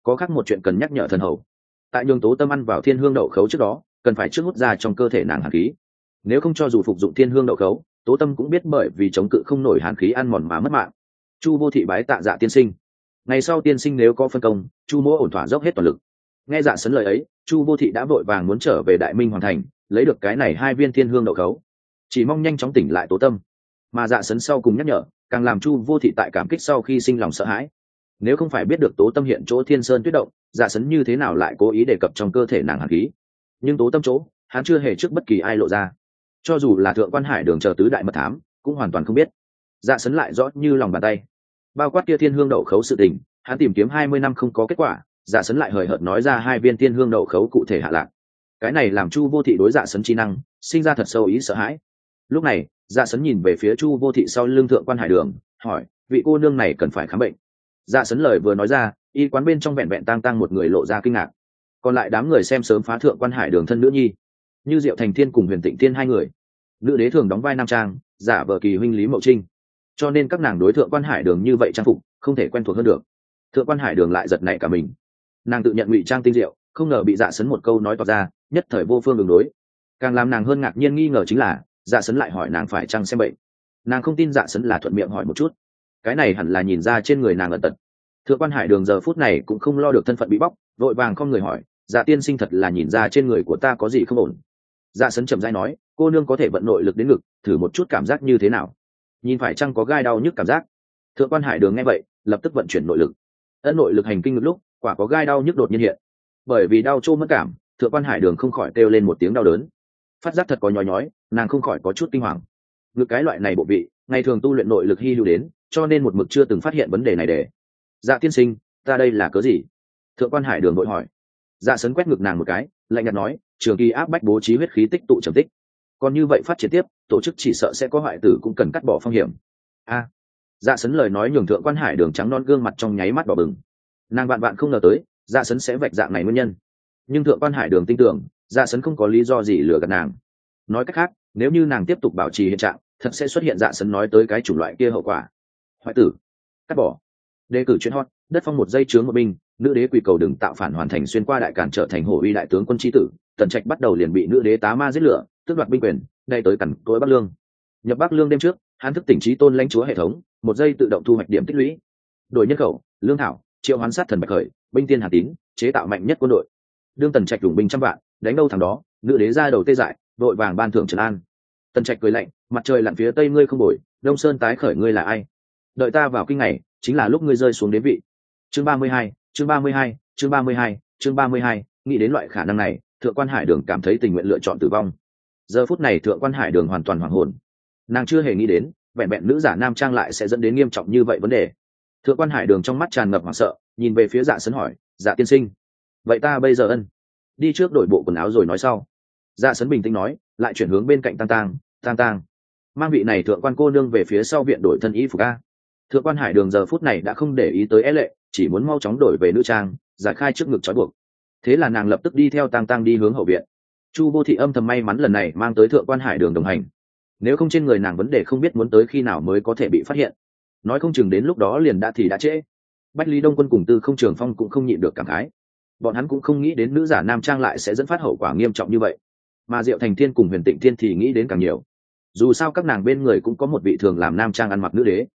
có khác một chuyện cần nhắc nhở thần hầu. Tại nhường Tố Tâm ăn vào thiên hương đậu khấu trước đó, cần phải trước hút ra trong cơ thể nàng hàn khí. Nếu không cho dù phục dụng thiên hương đậu khấu, Tố Tâm cũng biết bởi vì chống cự không nổi hàn khí ăn mòn mà mất mạng. Chu Vô Thị bái tạ Dạ tiên sinh. Ngày sau tiên sinh nếu có phân công, Chu mỗ ổn thỏa dốc hết toàn lực. Nghe Dạ Sấn lời ấy, Chu Vô Thị đã vội vàng muốn trở về Đại Minh Hoàng thành, lấy được cái này 2 viên thiên hương đậu khấu, chỉ mong nhanh chóng tỉnh lại Tố Tâm. Mà Dạ Sấn sau cùng nhắc nhở, càng làm Chu Vô Thị tại cảm kích sau khi sinh lòng sợ hãi. Nếu không phải biết được Tố Tâm hiện chỗ Thiên Sơn tuyết động, Dạ Sấn như thế nào lại cố ý đề cập trong cơ thể nàng hàn khí. Nhưng Tố Tâm chỗ, hắn chưa hề trước bất kỳ ai lộ ra. Cho dù là Thượng Quan Hải Đường chờ tứ đại mật thám, cũng hoàn toàn không biết. Dạ Sấn lại rõ như lòng bàn tay. Bao quát kia thiên hương đậu khấu sự tình, hắn tìm kiếm 20 năm không có kết quả, Dạ Sấn lại hời hợt nói ra 2 viên thiên hương đậu khấu cụ thể hạ lạc. Cái này làm Chu Vô Thị đối Dạ Sấn trí năng sinh ra thật sâu ý sợ hãi. Lúc này, Dạ Sấn nhìn về phía Chu Vô Thị sau lưng Thượng Quan Hải Đường, hỏi: vị cô nương này cần phải khám bệnh? Dạ Sấn lời vừa nói ra, y quán bên trong vẹn vẹn tang một người lộ ra kinh ngạc, còn lại đám người xem sớm phá Thượng Quan Hải Đường thân nữ nhi, như Diệu Thành Thiên cùng Huyền Tịnh Thiên 2 người. Nữ đế thường đóng vai nam trang, giả vờ kỳ huynh Lý Mậu Trinh, cho nên các nàng đối Thượng Quan Hải Đường như vậy trang phục không thể quen thuộc hơn được. Thượng Quan Hải Đường lại giật nảy cả mình, nàng tự nhận ngụy trang tinh diệu, không ngờ bị Dạ Sấn một câu nói toạc ra, nhất thời vô phương đường đối. Càng làm nàng hơn ngạc nhiên nghi ngờ chính là, Dạ Sấn lại hỏi nàng phải chăng xem bệnh. Nàng không tin Dạ Sấn là thuận miệng hỏi một chút, cái này hẳn là nhìn ra trên người nàng ẩn tật. Thượng Quan Hải Đường giờ phút này cũng không lo được thân phận bị bóc, vội vàng không người hỏi: Dạ tiên sinh thật là nhìn ra trên người của ta có gì không ổn? Dạ Sấn chậm rãi nói: cô nương có thể vận nội lực đến ngực, thử một chút cảm giác như thế nào, nhìn phải chăng có gai đau nhức cảm giác. Thượng Quan Hải Đường nghe vậy, lập tức vận chuyển nội lực. Nội lực hành kinh ngực lúc, quả có gai đau nhức đột nhiên hiện. Bởi vì đau trô mất cảm, Thượng Quan Hải Đường không khỏi kêu lên một tiếng đau đớn. Phát giác thật có nhói nhói, nàng không khỏi có chút kinh hoàng. Ngực cái loại này bộ vị, ngày thường tu luyện nội lực hy hữu đến, cho nên một mực chưa từng phát hiện vấn đề này để. Dạ tiên sinh, ta đây là cớ gì? Thượng Quan Hải Đường vội hỏi. Dạ Sấn quét ngực nàng một cái, lạnh nhạt nói: trường kỳ áp bách bố trí huyết khí tích tụ trầm tích, còn như vậy phát triển tiếp, tổ chức chỉ sợ sẽ có hoại tử, cũng cần cắt bỏ phong hiểm. Dạ Sấn lời nói nhường Thượng Quan Hải Đường trắng non gương mặt trong nháy mắt đỏ bừng. Nàng vạn vạn không ngờ tới Dạ Sấn sẽ vạch dạng này nguyên nhân, nhưng Thượng Quan Hải Đường tin tưởng Dạ Sấn không có lý do gì lừa gạt nàng. Nói cách khác, nếu như nàng tiếp tục bảo trì hiện trạng, thật sẽ xuất hiện Dạ Sấn nói tới cái chủng loại kia hậu quả: hoại tử, cắt bỏ. Đề cử chuyên hot, đất phong một giây chướng một binh, nữ đế quỳ cầu đừng tạo phản, hoàn thành xuyên qua đại cản trở thành hổ uy đại tướng quân chi tử. Tần Trạch bắt đầu liền bị nữ đế tá ma giết lửa, tước đoạt binh quyền, đây tới cẩn tối Bắc Lương. Nhập Bắc Lương đêm trước, hắn thức tỉnh trí tôn lãnh chúa hệ thống, một giây tự động thu hoạch điểm tích lũy, đổi nhân khẩu, lương thảo, triệu hoán sát thần bạch khởi, binh tiên hà tín, chế tạo mạnh nhất quân đội. Đương Tần Trạch dùng binh trăm vạn, đánh đâu thằng đó, nữ đế ra đầu tê dại, đội vàng ban thưởng trấn an. Tần Trạch cười lạnh: mặt trời lặn phía tây ngươi không bồi, đông sơn tái khởi ngươi là ai? Đợi ta vào kinh ngày, chính là lúc ngươi rơi xuống đế vị. Chương 32, chương 32, chương 32, chương 32. Nghĩ đến loại khả năng này, Thượng Quan Hải Đường cảm thấy tình nguyện lựa chọn tử vong. Giờ phút này Thượng Quan Hải Đường hoàn toàn hoảng hồn, nàng chưa hề nghĩ đến vẹn vẹn nữ giả nam trang lại sẽ dẫn đến nghiêm trọng như vậy vấn đề. Thượng Quan Hải Đường trong mắt tràn ngập hoảng sợ, nhìn về phía Dạ Sấn hỏi: Dạ tiên sinh, vậy ta bây giờ đi trước đổi bộ quần áo rồi nói sau. Dạ Sấn bình tĩnh nói, lại chuyển hướng bên cạnh Tang Tang, mang vị này Thượng Quan cô nương về phía sau viện đổi thân y phục a. Thượng Quan Hải Đường giờ phút này đã không để ý tới é lệ, chỉ muốn mau chóng đổi về nữ trang, giải khai trước ngực trói buộc. Thế là nàng lập tức đi theo Tang Tang đi hướng hậu viện. Chu Vô Thị âm thầm may mắn lần này mang tới Thượng Quan Hải Đường đồng hành, nếu không trên người nàng vấn đề không biết muốn tới khi nào mới có thể bị phát hiện, nói không chừng đến lúc đó liền đã trễ. Bách Lý Đông Quân cùng Tư Không Trường Phong cũng không nhịn được cảm khái, bọn hắn cũng không nghĩ đến nữ giả nam trang lại sẽ dẫn phát hậu quả nghiêm trọng như vậy, mà Diệu Thành Thiên cùng Huyền Tịnh Thiên thì nghĩ đến càng nhiều. Dù sao các nàng bên người cũng có một vị thường làm nam trang ăn mặc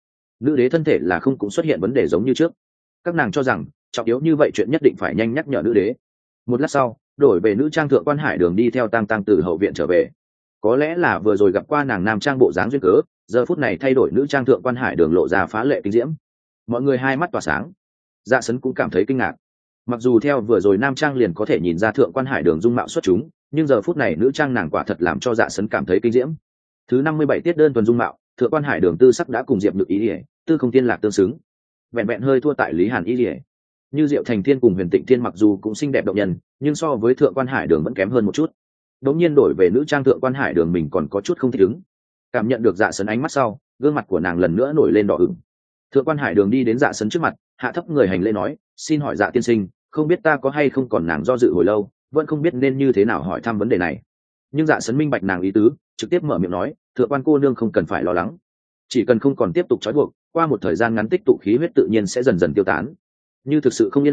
nữ đế thân thể là không cũng xuất hiện vấn đề giống như trước. Các nàng cho rằng trọng yếu như vậy chuyện nhất định phải nhanh nhắc nhở nữ đế. Một lát sau, đổi về nữ trang Thượng Quan Hải Đường đi theo Tang Tang từ hậu viện trở về. Có lẽ là vừa rồi gặp qua nàng nam trang bộ dáng duyên cớ, giờ phút này thay đổi nữ trang Thượng Quan Hải Đường lộ ra phá lệ kinh diễm. Mọi người hai mắt tỏa sáng. Dạ Sấn cũng cảm thấy kinh ngạc. Mặc dù theo vừa rồi nam trang liền có thể nhìn ra Thượng Quan Hải Đường dung mạo xuất chúng, nhưng giờ phút này nữ trang nàng quả thật làm cho Dạ Sấn cảm thấy kinh diễm. Thứ 57 tiết đơn thuần dung mạo, Thượng Quan Hải Đường tư sắc đã cùng Diệp Nhược Ý Liễu, Tư Không Tiên Lạc tương xứng. Vẹn vẹn hơi thua tại Lý Hàn Ý Liễu. Như Diệu Thành Thiên cùng Huyền Tịnh Thiên mặc dù cũng xinh đẹp động nhân, nhưng so với Thượng Quan Hải Đường vẫn kém hơn một chút. Đống nhiên đổi về nữ trang Thượng Quan Hải Đường mình còn có chút không thích ứng. Cảm nhận được Dạ Sấn ánh mắt sau, gương mặt của nàng lần nữa nổi lên đỏ ửng. Thượng Quan Hải Đường đi đến Dạ Sấn trước mặt, hạ thấp người hành lễ nói: xin hỏi Dạ tiên sinh, không biết ta có hay không, còn nàng do dự hồi lâu, vẫn không biết nên như thế nào hỏi thăm vấn đề này. Nhưng Dạ Sấn minh bạch nàng ý tứ, trực tiếp mở miệng nói: Thượng Quan cô nương không cần phải lo lắng, chỉ cần không còn tiếp tục trói buộc, qua một thời gian ngắn tích tụ khí huyết tự nhiên sẽ dần dần tiêu tán. Như thực sự không yên lòng,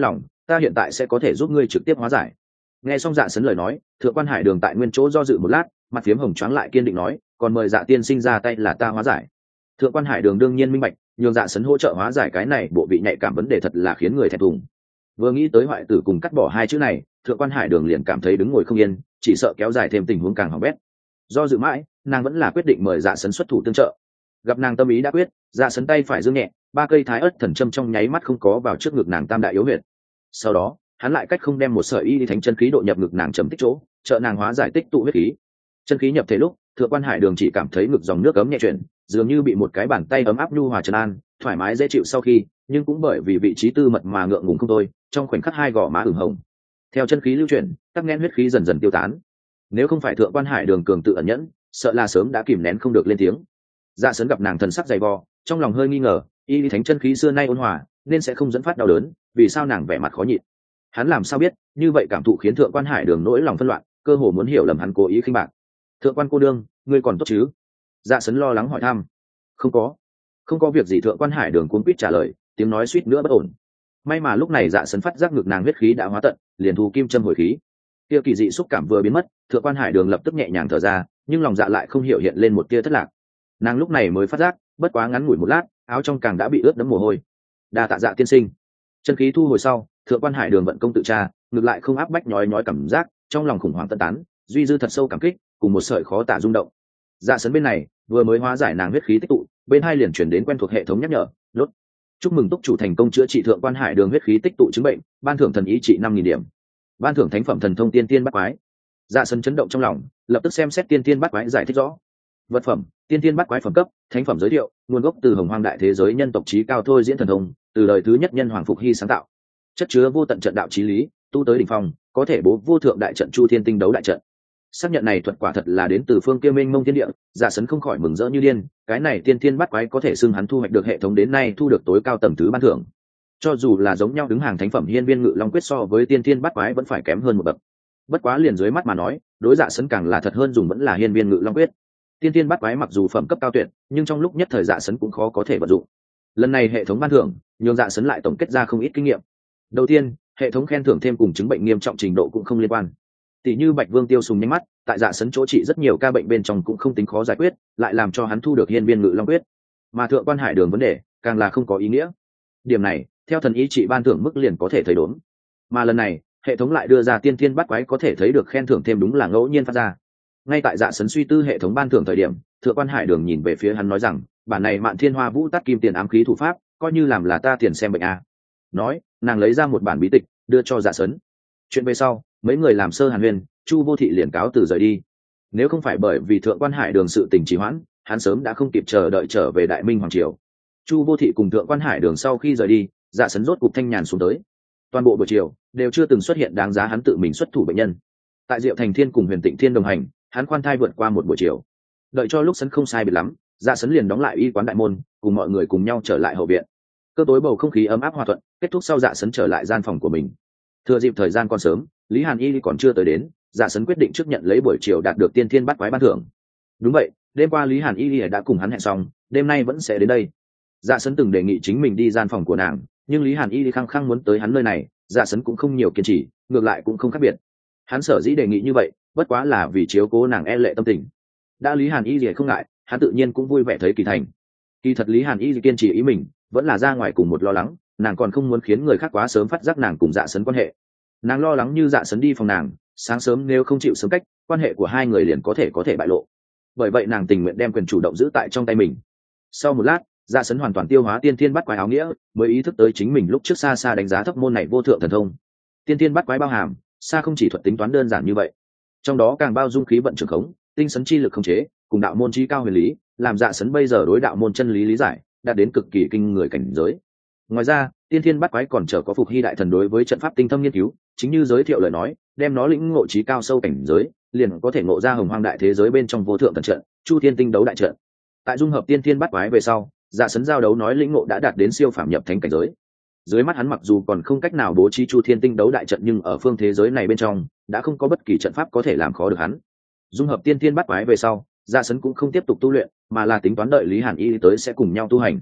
ta hiện tại sẽ có thể giúp ngươi trực tiếp hóa giải. Nghe xong Dạ Sấn lời nói, Thượng quan Hải Đường tại nguyên chỗ do dự một lát, mặt phiếm hồng choáng lại kiên định nói, còn mời Dạ tiên sinh ra tay là ta hóa giải. Thượng quan Hải Đường đương nhiên minh bạch, nhường Dạ Sấn hỗ trợ hóa giải cái này bộ vị nhạy cảm vấn đề thật là khiến người thẹn thùng. Vừa nghĩ tới hoại tử cùng cắt bỏ hai chữ này, Thượng quan Hải Đường liền cảm thấy đứng ngồi không yên, chỉ sợ kéo dài thêm tình huống càng hỏng bét. Do dự mãi, nàng vẫn là quyết định mời Dạ Sấn xuất thủ tương trợ. Gặp nàng tâm ý đã quyết, Dạ Sấn tay phải giương nhẹ, 3 cây thái ớt thần châm trong nháy mắt không có vào trước ngực nàng tam đại yếu huyệt. Sau đó, hắn lại cách không đem một sợi y thánh chân khí độ nhập ngực nàng trầm tích chỗ, trợ nàng hóa giải tích tụ huyết khí. Chân khí nhập thể lúc, Thượng quan Hải Đường chỉ cảm thấy ngực dòng nước ấm nhẹ chuyển, dường như bị một cái bàn tay ấm áp nhu hòa trấn an, thoải mái dễ chịu sau khi, nhưng cũng bởi vì vị trí tư mật mà ngượng ngùng không thôi, trong khoảnh khắc hai gò má ửng hồng. Theo chân khí lưu chuyển, tắc nghẽn huyết khí dần dần tiêu tán. Nếu không phải Thượng quan Hải Đường cường tự ẩn nhẫn, sợ là sớm đã kìm nén không được lên tiếng. Dạ Sấn gặp nàng thần sắc dày vò, trong lòng hơi nghi ngờ, y thánh chân khí xưa nay ôn hòa, nên sẽ không dẫn phát đau đớn, vì sao nàng vẻ mặt khó nhịn? Hắn làm sao biết, như vậy cảm thụ khiến Thượng quan Hải Đường nỗi lòng phân loạn, cơ hồ muốn hiểu lầm hắn cố ý khinh bạc. Thượng quan cô đương, ngươi còn tốt chứ? Dạ Sấn lo lắng hỏi thăm. Không có việc gì. Thượng quan Hải Đường cuống quýt trả lời, tiếng nói suýt nữa bất ổn. May mà lúc này Dạ Sấn phát giác ngực nàng huyết khí đã hóa tận, liền thu kim châm hồi khí. Kia kỳ dị xúc cảm vừa biến mất, Thượng quan Hải Đường lập tức nhẹ nhàng thở ra, nhưng lòng dạ lại không hiểu hiện lên một tia thất lạc. Nàng lúc này mới phát giác, bất quá ngắn ngủi một lát, áo trong càng đã bị ướt đẫm mồ hôi. Đa tạ Dạ tiên sinh. Chân khí thu hồi sau, Thượng quan Hải Đường vận công tự tra, ngược lại không áp bách nhói nhói cảm giác, trong lòng khủng hoảng tân tán, duy dư thật sâu cảm kích, cùng một sợi khó tả rung động. Dạ Sấn bên này vừa mới hóa giải nàng huyết khí tích tụ, bên hai liền chuyển đến quen thuộc hệ thống nhắc nhở, đốt. Chúc mừng túc chủ thành công chữa trị Thượng quan Hải Đường huyết khí tích tụ chứng bệnh, ban thưởng thần ý trị 5.000 điểm, ban thưởng thánh phẩm thần thông tiên tiên bắt quái. Dạ Sấn chấn động trong lòng, lập tức xem xét tiên tiên bắt quái giải thích rõ. Vật phẩm: tiên tiên bắt quái phẩm cấp, thánh phẩm giới thiệu, nguồn gốc từ hồng hoang đại thế giới nhân tộc chí cao thôi diễn thần thông, từ đời thứ nhất nhân hoàng Phục Hy sáng tạo, chất chứa vô tận trận đạo chí lý, tu tới đỉnh phong, có thể bố vô thượng đại trận chu thiên tinh đấu đại trận. Xác nhận này thuật quả thật là đến từ phương kia mênh mông thiên địa, Dạ Sấn không khỏi mừng rỡ như điên, cái này tiên tiên bắt quái có thể xưng hắn thu hoạch được hệ thống đến nay thu được tối cao tầng thứ ban thưởng. Cho dù là giống nhau đứng hàng thánh phẩm hiên viên ngự long quyết so với tiên tiên bắt quái vẫn phải kém hơn một bậc. Bất quá liền dưới mắt mà nói, đối Dạ Sấn càng là thật hơn dùng vẫn là hiên viên ngự long quyết. Tiên tiên bắt quái mặc dù phẩm cấp cao tuyệt, nhưng trong lúc nhất thời Dạ Sấn cũng khó có thể vận dụng. Lần này hệ thống ban thưởng, nhường Dạ Sấn lại tổng kết ra không ít kinh nghiệm. Đầu tiên, hệ thống khen thưởng thêm cùng chứng bệnh nghiêm trọng trình độ cũng không liên quan. Tỷ như Bạch Vương Tiêu Sùng nhanh mắt, tại Dạ Sấn chỗ trị rất nhiều ca bệnh bên trong cũng không tính khó giải quyết, lại làm cho hắn thu được hiên viên ngự long quyết. Mà Thượng quan Hải Đường vấn đề, càng là không có ý nghĩa. Điểm này, theo thần ý trị ban thưởng mức liền có thể thấy đốn. Mà lần này, hệ thống lại đưa ra tiên thiên bắt quái có thể thấy được khen thưởng thêm đúng là ngẫu nhiên phát ra. Ngay tại Dạ Sấn suy tư hệ thống ban thưởng thời điểm, Thượng quan Hải Đường nhìn về phía hắn nói rằng, bản này Mạn Thiên Hoa Vũ Tát Kim Tiền ám khí thủ pháp, coi như làm là ta tiền xem bệnh a. Nói, nàng lấy ra một bản bí tịch, đưa cho Dạ Sấn. Chuyện về sau, mấy người làm sơ hàn huyên, Chu Vô Thị liền cáo từ rời đi. Nếu không phải bởi vì Thượng quan Hải Đường sự tình trì hoãn, hắn sớm đã không kịp chờ đợi trở về Đại Minh hoàng triều. Chu Vô Thị cùng Thượng quan Hải Đường sau khi rời đi, Dạ Sấn rốt cục thanh nhàn xuống tới. Toàn bộ buổi chiều đều chưa từng xuất hiện đáng giá hắn tự mình xuất thủ bệnh nhân. Tại Diệu Thành Thiên cùng Huyền Tịnh Thiên đồng hành, hắn khoan thai vượt qua một buổi chiều. Đợi cho lúc Sấn không sai biệt lắm, Dạ Sấn liền đóng lại y quán đại môn, cùng mọi người cùng nhau trở lại hậu viện. Cơ tối bầu không khí ấm áp hòa thuận, kết thúc sau Dạ Sấn trở lại gian phòng của mình. Thừa dịp thời gian còn sớm, Lý Hàn Y còn chưa tới đến, Dạ Sấn quyết định trước nhận lấy buổi chiều đạt được tiên thiên bắt quái ban thưởng. Đúng vậy, đêm qua Lý Hàn Y đã cùng hắn hẹn xong, đêm nay vẫn sẽ đến đây. Dạ Sấn từng đề nghị chính mình đi gian phòng của nàng, nhưng Lý Hàn Y khăng khăng muốn tới hắn nơi này, Dạ Sấn cũng không nhiều kiên trì, ngược lại cũng không khác biệt. Hắn sở dĩ đề nghị như vậy, bất quá là vì chiếu cố nàng e lệ tâm tình. Đã Lý Hàn Y không ngại, hắn tự nhiên cũng vui vẻ thấy kỳ thành. Kỳ thật Lý Hàn Y kiên trì ý mình, vẫn là ra ngoài cùng một lo lắng, nàng còn không muốn khiến người khác quá sớm phát giác nàng cùng Dạ Sấn quan hệ. Nàng lo lắng như Dạ Sấn đi phòng nàng, sáng sớm nếu không chịu sớm cách, quan hệ của hai người liền có thể bại lộ. Bởi vậy nàng tình nguyện đem quyền chủ động giữ tại trong tay mình. Sau một lát, Dạ Sấn hoàn toàn tiêu hóa tiên thiên bắt quái áo nghĩa, mới ý thức tới chính mình lúc trước xa xa đánh giá thấp môn này vô thượng thần thông. Tiên thiên bắt quái bao hàm, xa không chỉ thuật tính toán đơn giản như vậy, trong đó càng bao dung khí vận trường khống, tinh sấn chi lực khống chế, cùng đạo môn chí cao huyền lý, làm Dạ Sấn bây giờ đối đạo môn chân lý lý giải đạt đến cực kỳ kinh người cảnh giới. Ngoài ra, tiên thiên bắt quái còn trở có Phục Hy đại thần đối với trận pháp tinh thâm nghiên cứu, chính như giới thiệu lời nói, đem nó lĩnh ngộ chí cao sâu cảnh giới, liền có thể ngộ ra hồng hoang đại thế giới bên trong vô thượng thần trận, chu thiên tinh đấu đại trận. Tại dung hợp tiên thiên bắt quái về sau, Dạ Sấn giao đấu nói lĩnh ngộ đã đạt đến siêu phàm nhập thánh cảnh giới. Dưới mắt hắn mặc dù còn không cách nào bố trí chu thiên tinh đấu đại trận, nhưng ở phương thế giới này bên trong đã không có bất kỳ trận pháp có thể làm khó được hắn. Dung hợp tiên thiên bắt quái về sau, Dạ Sấn cũng không tiếp tục tu luyện, mà là tính toán đợi Lý Hàn Y tới sẽ cùng nhau tu hành.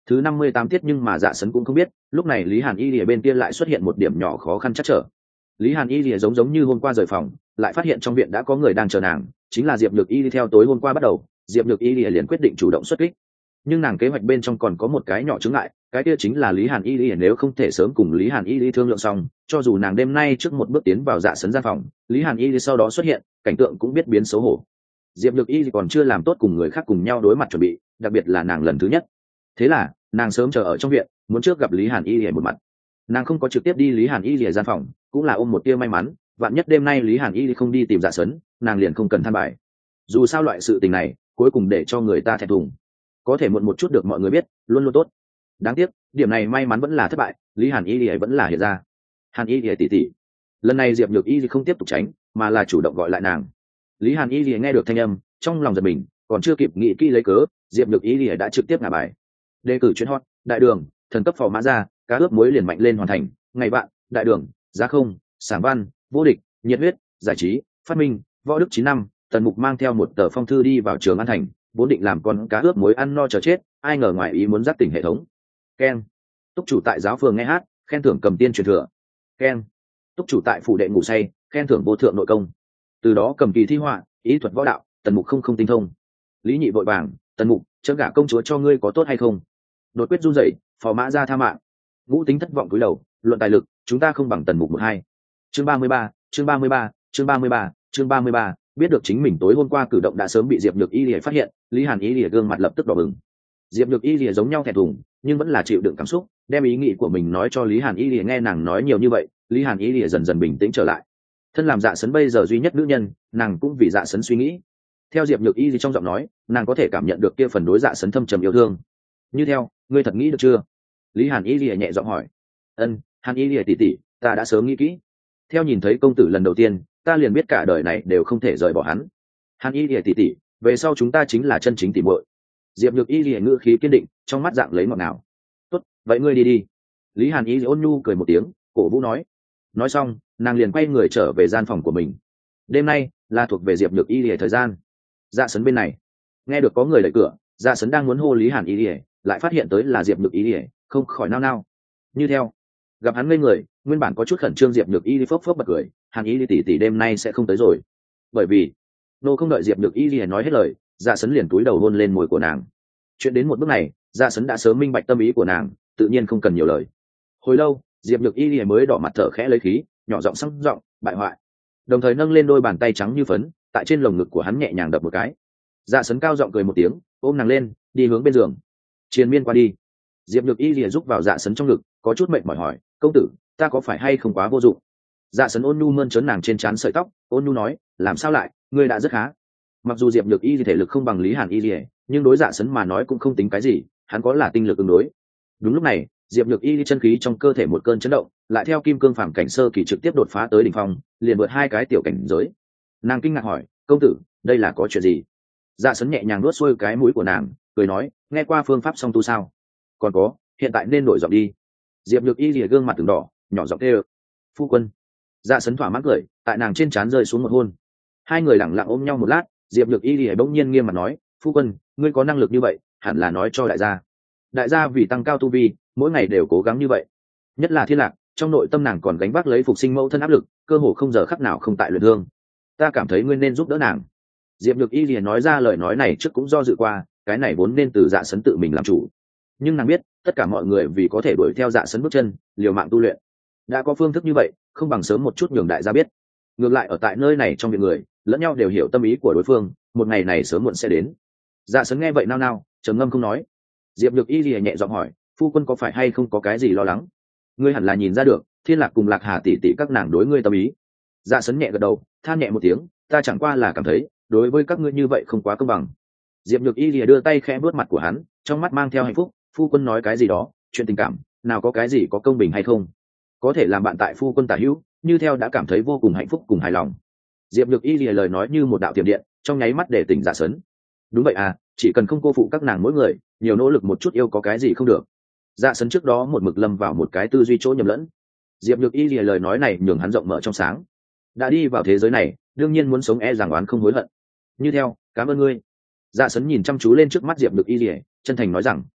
Thứ 58 tiết nhưng mà Dạ Sấn cũng không biết, lúc này Lý Hàn Y Lìa bên kia lại xuất hiện một điểm nhỏ khó khăn chắc trở. Lý Hàn Y Lìa giống như hôm qua rời phòng, lại phát hiện trong viện đã có người đang chờ nàng, chính là Diệp Nhược Y. Theo tối hôm qua bắt đầu, Diệp Nhược Y liền quyết định chủ động xuất kích. Nhưng nàng kế hoạch bên trong còn có một cái nhỏ chướng ngại, cái kia chính là Lý Hàn Y nếu không thể sớm cùng Lý Hàn Y thương lượng xong, cho dù nàng đêm nay trước một bước tiến vào Dạ Sấn gian phòng, Lý Hàn Y sau đó xuất hiện, cảnh tượng cũng biết biến xấu hổ. Diệp Nhược Y còn chưa làm tốt cùng người khác cùng nhau đối mặt chuẩn bị, đặc biệt là nàng lần thứ nhất. Thế là nàng sớm chờ ở trong viện, muốn trước gặp Lý Hàn Y một mặt. Nàng không có trực tiếp đi Lý Hàn Y gian phòng, cũng là ôm một tia may mắn, vạn nhất đêm nay Lý Hàn Y không đi tìm Dạ Sấn, nàng liền không cần than bài. Dù sao loại sự tình này cuối cùng để cho người ta thẹn thùng, có thể muộn một chút được mọi người biết luôn luôn tốt. Đáng tiếc điểm này may mắn vẫn là thất bại, Lý Hàn Y vẫn là hiện ra. Hàn Y tỷ tỷ. Lần này Diệp Nhược Y không tiếp tục tránh, mà là chủ động gọi lại nàng. Lý Hàn Y nghe được thanh âm, trong lòng giật mình, còn chưa kịp nghĩ kỹ lấy cớ, Diệp Nhược Y đã trực tiếp ngả bài. Đề cử chuyên hot, đại đường, thần cấp phò mã ra, cá ướp muối liền mạnh lên hoàn thành, ngày bạn, đại đường, giá không, sảng văn, vô địch, nhiệt huyết, giải trí, phát minh, võ đức 9 năm, Tần Mục mang theo một tờ phong thư đi vào Trường An Thành, vốn định làm con cá ướp muối ăn no chờ chết, ai ngờ ngoài ý muốn dắt tỉnh hệ thống. Keng. Túc chủ tại giáo phường nghe hát, khen thưởng cầm tiên truyền thừa. Keng. Túc chủ tại phủ đệ ngủ say, khen thưởng vô thượng nội công. Từ đó cầm kỳ thi họa, ý thuật võ đạo, Tần Mục không tinh thông. Lý Nhị vội vàng, Tần Mục, chớ gả công chúa cho ngươi có tốt hay không? Đột quyết run rẩy, phò mã ra tha mạng. Ngũ Tính thất vọng cúi đầu, luận tài lực, chúng ta không bằng Tần Mục 1-2. Chương 33, chương 33, chương 33, chương 33, biết được chính mình tối hôm qua cử động đã sớm bị Diệp Nhược Y lìa phát hiện, Lý Hàn Y lìa gương mặt lập tức đỏ bừng. Diệp Nhược Y lìa giống nhau thẹn thùng, nhưng vẫn là chịu đựng cảm xúc, đem ý nghĩ của mình nói cho Lý Hàn Y lìa nghe. Nàng nói nhiều như vậy, Lý Hàn Y lìa dần dần bình tĩnh trở lại. Thân làm Dạ Sấn bây giờ duy nhất nữ nhân, nàng cũng vì Dạ Sấn suy nghĩ. Theo Diệp Nhược Y trong giọng nói, nàng có thể cảm nhận được kia phần đối Dạ Sấn thâm trầm yêu thương. Như theo, ngươi thật nghĩ được chưa? Lý Hàn Y lìa nhẹ giọng hỏi. Ân, Hàn Y lìa tỷ tỷ, ta đã sớm nghĩ kỹ. Theo nhìn thấy công tử lần đầu tiên, ta liền biết cả đời này đều không thể rời bỏ hắn. Hàn Y lìa tỷ tỷ, về sau chúng ta chính là chân chính tỷ muội. Diệp Nhược Y lìa ngữ khí kiên định, trong mắt dạng lấy ngọt ngào. Tốt, vậy ngươi đi đi. Lý Hàn Y ôn nhu cười một tiếng, cổ vũ nói. Nói xong, nàng liền quay người trở về gian phòng của mình. Đêm nay là thuộc về Diệp Nhược Y lìa thời gian. Dạ Sấn bên này nghe được có người đẩy cửa, Dạ Sấn đang muốn hô Lý Hàn Y lìa, lại phát hiện tới là Diệp Nhược Y lìa, không khỏi nao nao. Như theo, gặp hắn ngây người, nguyên bản có chút khẩn trương Diệp Nhược Y phốc phốc bật cười. Hàn Y tỷ tỷ đêm nay sẽ không tới rồi. Bởi vì nô không đợi Diệp Nhược Y lìa nói hết lời, Dạ Sấn liền cúi đầu hôn lên môi của nàng. Chuyện đến một bước này, Dạ Sấn đã sớm minh bạch tâm ý của nàng, tự nhiên không cần nhiều lời. Hồi lâu, Diệp Nhược Y lìa mới đỏ mặt thở khẽ lấy khí, nhỏ giọng sang giọng, bại hoại. Đồng thời nâng lên đôi bàn tay trắng như phấn, tại trên lồng ngực của hắn nhẹ nhàng đập một cái. Dạ Sấn cao giọng cười một tiếng, ôm nàng lên, đi hướng bên giường. Triền miên qua đi. Diệp Nhược Y lìa giúp vào Dạ Sấn trong ngực, có chút mệt mỏi hỏi, công tử, ta có phải hay không quá vô dụng? Dạ Sấn ôn nhu mơn trớn nàng trên trán sợi tóc, ôn nhu nói, làm sao lại, ngươi đã rất khá. Mặc dù Diệp Nhược Y thể lực không bằng Lý Hàn Y lìa, nhưng đối Dạ Sấn mà nói cũng không tính cái gì, hắn có là tinh lực ứng đối. Đúng lúc này, Diệp Nhược Y chân khí trong cơ thể một cơn chấn động, lại theo kim cương phàm cảnh sơ kỳ trực tiếp đột phá tới đỉnh phong, liền vượt 2 cái tiểu cảnh giới. Nàng kinh ngạc hỏi, công tử, đây là có chuyện gì? Dạ Sấn nhẹ nhàng nuốt xuôi cái mũi của nàng, cười nói, nghe qua phương pháp song tu sao? Còn có, hiện tại nên đổi giọng đi. Diệp Nhược Y lìa gương mặt từng đỏ, nhỏ giọng kêu, phu quân. Dạ Sấn thỏa mãn cười, tại nàng trên trán rơi xuống một hôn. Hai người lẳng lặng ôm nhau một lát, Diệp Nhược Y lìa bỗng nhiên nghiêm mặt nói, phu quân, ngươi có năng lực như vậy, hẳn là nói cho đại gia. Đại gia vì tăng cao tu vi, mỗi ngày đều cố gắng như vậy. Nhất là Thiên Lạc, trong nội tâm nàng còn gánh vác lấy phục sinh mẫu thân áp lực, cơ hồ không giờ khắc nào không tại luyện thương. Ta cảm thấy ngươi nên giúp đỡ nàng. Diệp Nhược Y liền nói ra lời nói này trước cũng do dự qua, cái này vốn nên từ Dạ Sấn tự mình làm chủ. Nhưng nàng biết, tất cả mọi người vì có thể đuổi theo Dạ Sấn bước chân, liều mạng tu luyện. Đã có phương thức như vậy, không bằng sớm một chút nhường đại gia biết. Ngược lại ở tại nơi này trong viện người, lẫn nhau đều hiểu tâm ý của đối phương, một ngày này sớm muộn sẽ đến. Dạ Sấn nghe vậy nao nao, trầm ngâm không nói. Diệp Nhược Y lìa nhẹ giọng hỏi, phu quân có phải hay không có cái gì lo lắng? Ngươi hẳn là nhìn ra được, Thiên Lạc cùng Lạc Hà tỷ tỷ các nàng đối ngươi tâm ý. Dạ Sấn nhẹ gật đầu, than nhẹ một tiếng, ta chẳng qua là cảm thấy, đối với các ngươi như vậy không quá công bằng. Diệp Nhược Y lìa đưa tay khẽ vuốt mặt của hắn, trong mắt mang theo hạnh phúc, phu quân nói cái gì đó, chuyện tình cảm, nào có cái gì có công bình hay không? Có thể làm bạn tại phu quân tả hữu, như theo đã cảm thấy vô cùng hạnh phúc cùng hài lòng. Diệp Nhược Y lìa lời nói như một đạo tiềm điện, trong nháy mắt để tỉnh Dạ Sấn. Đúng vậy à, chỉ cần không cô phụ các nàng mỗi người, nhiều nỗ lực một chút yêu có cái gì không được. Dạ Sấn trước đó một mực lâm vào một cái tư duy chỗ nhầm lẫn. Diệp Nhược Y lìa lời nói này nhường hắn rộng mở trong sáng. Đã đi vào thế giới này, đương nhiên muốn sống e rằng oán không hối hận. Như theo, cảm ơn ngươi. Dạ Sấn nhìn chăm chú lên trước mắt Diệp Nhược Y lìa, chân thành nói rằng.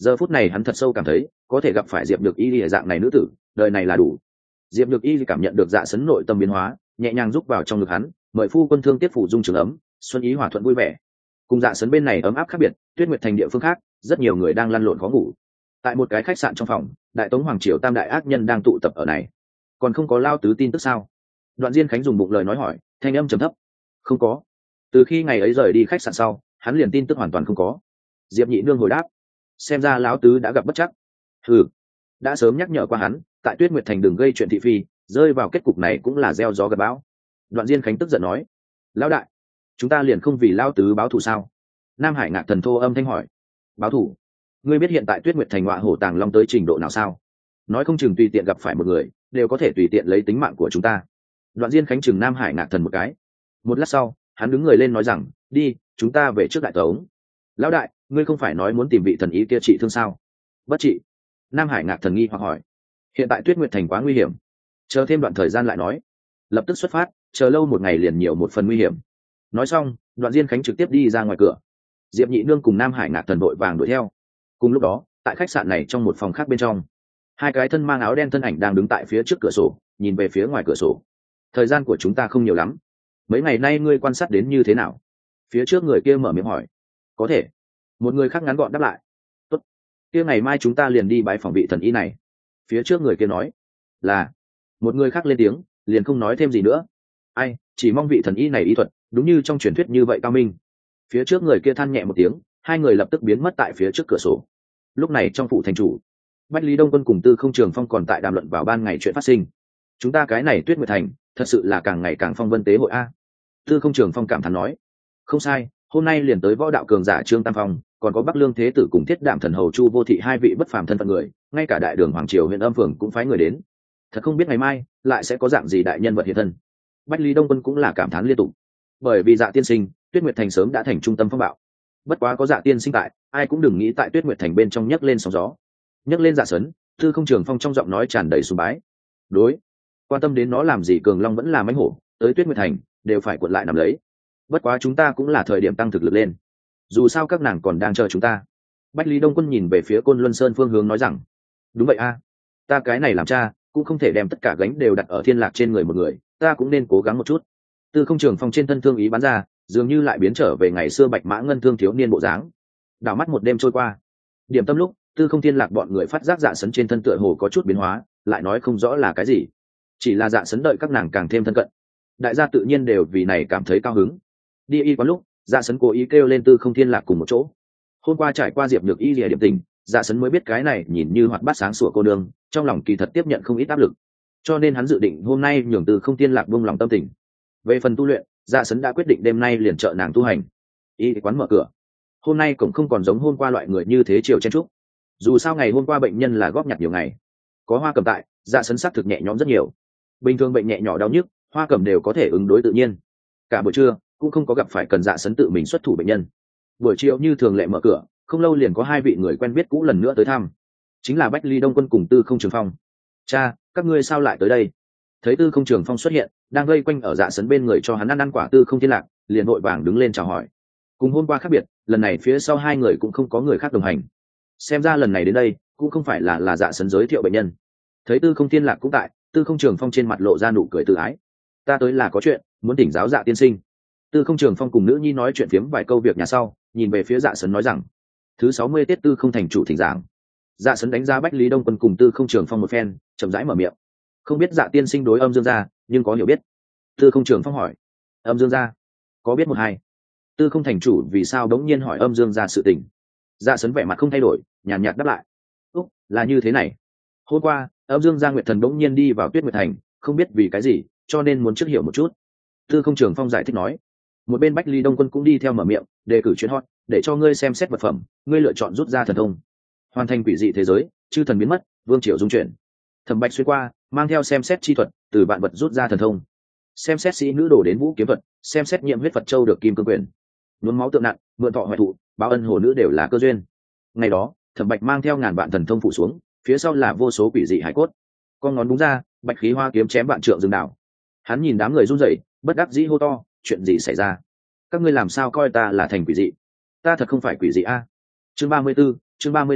giờ phút này hắn thật sâu cảm thấy có thể gặp phải diệp nhược y lìa dạng này nữ tử đời này là đủ. Diệp nhược y cảm nhận được Dạ Sấn nội tâm biến hóa, nhẹ nhàng rúc vào trong ngực hắn, mời phu quân thương tiếp phủ dung trường ấm, xuân ý hòa thuận vui vẻ. Cùng Dạ Sấn bên này ấm áp khác biệt, Tuyết Nguyệt thành địa phương khác rất nhiều người đang lăn lộn khó ngủ. Tại một cái khách sạn trong phòng, đại tống hoàng triều tam đại ác nhân đang tụ tập ở này. Còn không có lao tứ tin tức sao? Đoạn Diên Khánh dùng bụng lời nói hỏi, thanh âm trầm thấp. Không có. Từ khi ngày ấy rời đi khách sạn sau, hắn liền tin tức hoàn toàn không có. Diệp Nhị Nương hồi đáp, xem ra lão tứ đã gặp bất chắc. Ừ, đã sớm nhắc nhở qua hắn, tại Tuyết Nguyệt thành đừng gây chuyện thị phi, rơi vào kết cục này cũng là gieo gió gặt bão. Đoạn Diên Khánh tức giận nói, lão đại, chúng ta liền không vì lão tứ báo thù sao? Nam Hải Ngạc Thần thô âm thanh hỏi, báo thù? Ngươi biết hiện tại Tuyết Nguyệt thành ngọa hổ tàng long tới trình độ nào sao? Nói không chừng tùy tiện gặp phải một người đều có thể tùy tiện lấy tính mạng của chúng ta. Đoạn Diên Khánh chừng Nam Hải Ngạc Thần một cái. Một lát sau, hắn đứng người lên nói rằng, đi, chúng ta về trước đại tống. Lão đại, ngươi không phải nói muốn tìm vị thần ý kia trị thương sao? Bất trị. Nam Hải Ngạc Thần nghi hoặc hỏi, hiện tại Tuyết Nguyệt thành quá nguy hiểm, chờ thêm đoạn thời gian lại nói. Lập tức xuất phát, chờ lâu một ngày liền nhiều một phần nguy hiểm. Nói xong, Đoạn Diên Khánh trực tiếp đi ra ngoài cửa. Diệp Nhị Nương cùng Nam Hải Ngạc Thần vội vàng đuổi theo. Cùng lúc đó, tại khách sạn này trong một phòng khác bên trong, hai cái thân mang áo đen thân ảnh đang đứng tại phía trước cửa sổ, nhìn về phía ngoài cửa sổ. Thời gian của chúng ta không nhiều lắm, mấy ngày nay ngươi quan sát đến như thế nào? Phía trước người kia mở miệng hỏi. Có thể. Một người khác ngắn gọn đáp lại. Tốt, kia ngày mai chúng ta liền đi bái phòng vị thần y này. Phía trước người kia nói. Là. Một người khác lên tiếng, liền không nói thêm gì nữa. Ai, chỉ mong vị thần y này y thuật đúng như trong truyền thuyết như vậy cao minh. Phía trước người kia than nhẹ một tiếng, hai người lập tức biến mất tại phía trước cửa sổ. Lúc này trong phủ thành chủ, Bách Lý Đông Quân cùng Tư Không Trường Phong còn tại đàm luận vào ban ngày chuyện phát sinh. Chúng ta cái này Tuyết Nguyệt thành thật sự là càng ngày càng phong vân tế hội a. Tư Không Trường Phong cảm thán nói. Không sai, hôm nay liền tới võ đạo cường giả Trương Tam Phong, còn có Bắc Lương Thế Tử cùng Thiết Đạm Thần Hầu Chu Vô Thị hai vị bất phàm thân phận người, ngay cả đại đường hoàng triều huyện Âm Phường cũng phái người đến. Thật không biết ngày mai lại sẽ có dạng gì đại nhân vật hiện thân. Bách Lý Đông Quân cũng là cảm thán liên tục. Bởi vì Dạ tiên sinh, Tuyết Nguyệt thành sớm đã thành trung tâm phong bạo. Bất quá có Dạ tiên sinh tại, ai cũng đừng nghĩ tại Tuyết Nguyệt thành bên trong nhấc lên sóng gió. Nhấc lên Dạ Sấn, Tư Không Trường Phong trong giọng nói tràn đầy sùng bái. Đối, quan tâm đến nó làm gì, Cường Long vẫn là mãnh hổ, tới Tuyết Nguyệt thành đều phải cuộn lại nằm lấy. Bất quá chúng ta cũng là thời điểm tăng thực lực lên, dù sao các nàng còn đang chờ chúng ta. Bách Lý Đông Quân nhìn về phía Côn Luân Sơn phương hướng nói rằng, đúng vậy a, ta cái này làm cha cũng không thể đem tất cả gánh đều đặt ở Thiên Lạc trên người một người, ta cũng nên cố gắng một chút. Tư Không Trường Phong trên thân thương ý bắn ra, dường như lại biến trở về ngày xưa bạch mã ngân thương thiếu niên bộ dáng. Đảo mắt một đêm trôi qua, điểm tâm lúc Tư Không Thiên Lạc bọn người phát giác Dạ Sấn trên thân tựa hồ có chút biến hóa, lại nói không rõ là cái gì, chỉ là Dạ Sấn đợi các nàng càng thêm thân cận. Đại gia tự nhiên đều vì này cảm thấy cao hứng. Đi y quán lúc, Dạ Sấn cố ý kêu lên Tư Không Thiên Lạc cùng một chỗ. Hôm qua trải qua Diệp Nhược Y lìa điểm tình, Dạ Sấn mới biết cái này nhìn như hoạt bát sáng sủa cô nương, trong lòng kỳ thật tiếp nhận không ít áp lực, cho nên hắn dự định hôm nay nhường Tư Không Thiên Lạc buông lòng tâm tình. Về phần tu luyện, Dạ Sấn đã quyết định đêm nay liền trợ nàng tu hành. Y quán mở cửa, hôm nay cũng không còn giống hôm qua loại người như thế chiều chen trúc. Dù sao ngày hôm qua bệnh nhân là góp nhặt nhiều ngày, có Hoa Cẩm tại, Dạ Sấn xác thực nhẹ nhõm rất nhiều. Bình thường bệnh nhẹ nhỏ đau nhức, Hoa Cẩm đều có thể ứng đối tự nhiên. Cả buổi trưa cũng không có gặp phải cần Dạ Sấn tự mình xuất thủ bệnh nhân. Buổi chiều như thường lệ mở cửa, không lâu liền có hai vị người quen biết cũ lần nữa tới thăm, chính là Bách Ly Đông Quân cùng Tư Không Trường Phong. Cha, các ngươi sao lại tới đây? Thấy Tư Không Trường Phong xuất hiện, đang vây quanh ở Dạ Sấn bên người cho hắn ăn quả Tư Không Thiên Lạc liền vội vàng đứng lên chào hỏi. Cùng hôm qua khác biệt, lần này phía sau hai người cũng không có người khác đồng hành. Xem ra lần này đến đây cũng không phải là Dạ Sấn giới thiệu bệnh nhân. Thấy Tư Không Thiên Lạc cũng tại, Tư Không Trường Phong trên mặt lộ ra nụ cười tự ái. Ta tới là có chuyện muốn thỉnh giáo Dạ tiên sinh. Tư Không Trường Phong cùng nữ nhi nói chuyện phiếm vài câu việc nhà sau, nhìn về phía Dạ Sấn nói rằng, thứ 60 tiết Tư Không thành chủ thỉnh giảng. Dạ Sấn đánh giá Bách Lý Đông Quân cùng Tư Không Trường Phong một phen, chậm rãi mở miệng. Không biết Dạ tiên sinh đối Âm Dương gia nhưng có hiểu biết? Tư Không Trường Phong hỏi. Âm Dương gia có biết một hai. Tư Không thành chủ vì sao đống nhiên hỏi Âm Dương gia sự tình? Dạ Sấn vẻ mặt không thay đổi, nhàn nhạt đáp lại. Úc, là như thế này. Hôm qua Âm Dương gia Nguyệt Thần đống nhiên đi vào Tuyết Nguyệt thành, không biết vì cái gì, cho nên muốn trước hiểu một chút. Tư Không Trường Phong giải thích nói. Một bên Bách Ly Đông Quân cũng đi theo mở miệng, đề cử chuyến hot, để cho ngươi xem xét vật phẩm, ngươi lựa chọn rút ra thần thông, hoàn thành quỷ dị thế giới, chư thần biến mất, vương triều dung chuyển. Thẩm Bạch xuyên qua, mang theo xem xét chi thuật, từ vạn vật rút ra thần thông. Xem xét sĩ nữ đổ đến vũ kiếm thuật, xem xét nhiệm huyết Phật châu được kim cương quyền. Nhuốm máu tượng nặng, mượn thọ hoại thụ, báo ân hồ nữ đều là cơ duyên. Ngày đó, Thẩm Bạch mang theo ngàn vạn thần thông phủ xuống, phía sau là vô số quỷ dị hải cốt. Con ngón đúng ra, bạch khí hoa kiếm chém vạn trượng rừng đảo. Hắn nhìn đám người run rẩy, bất đắc dĩ hô to, chuyện gì xảy ra? Các ngươi làm sao coi ta là thành quỷ dị? Ta thật không phải quỷ dị a. Chương 34,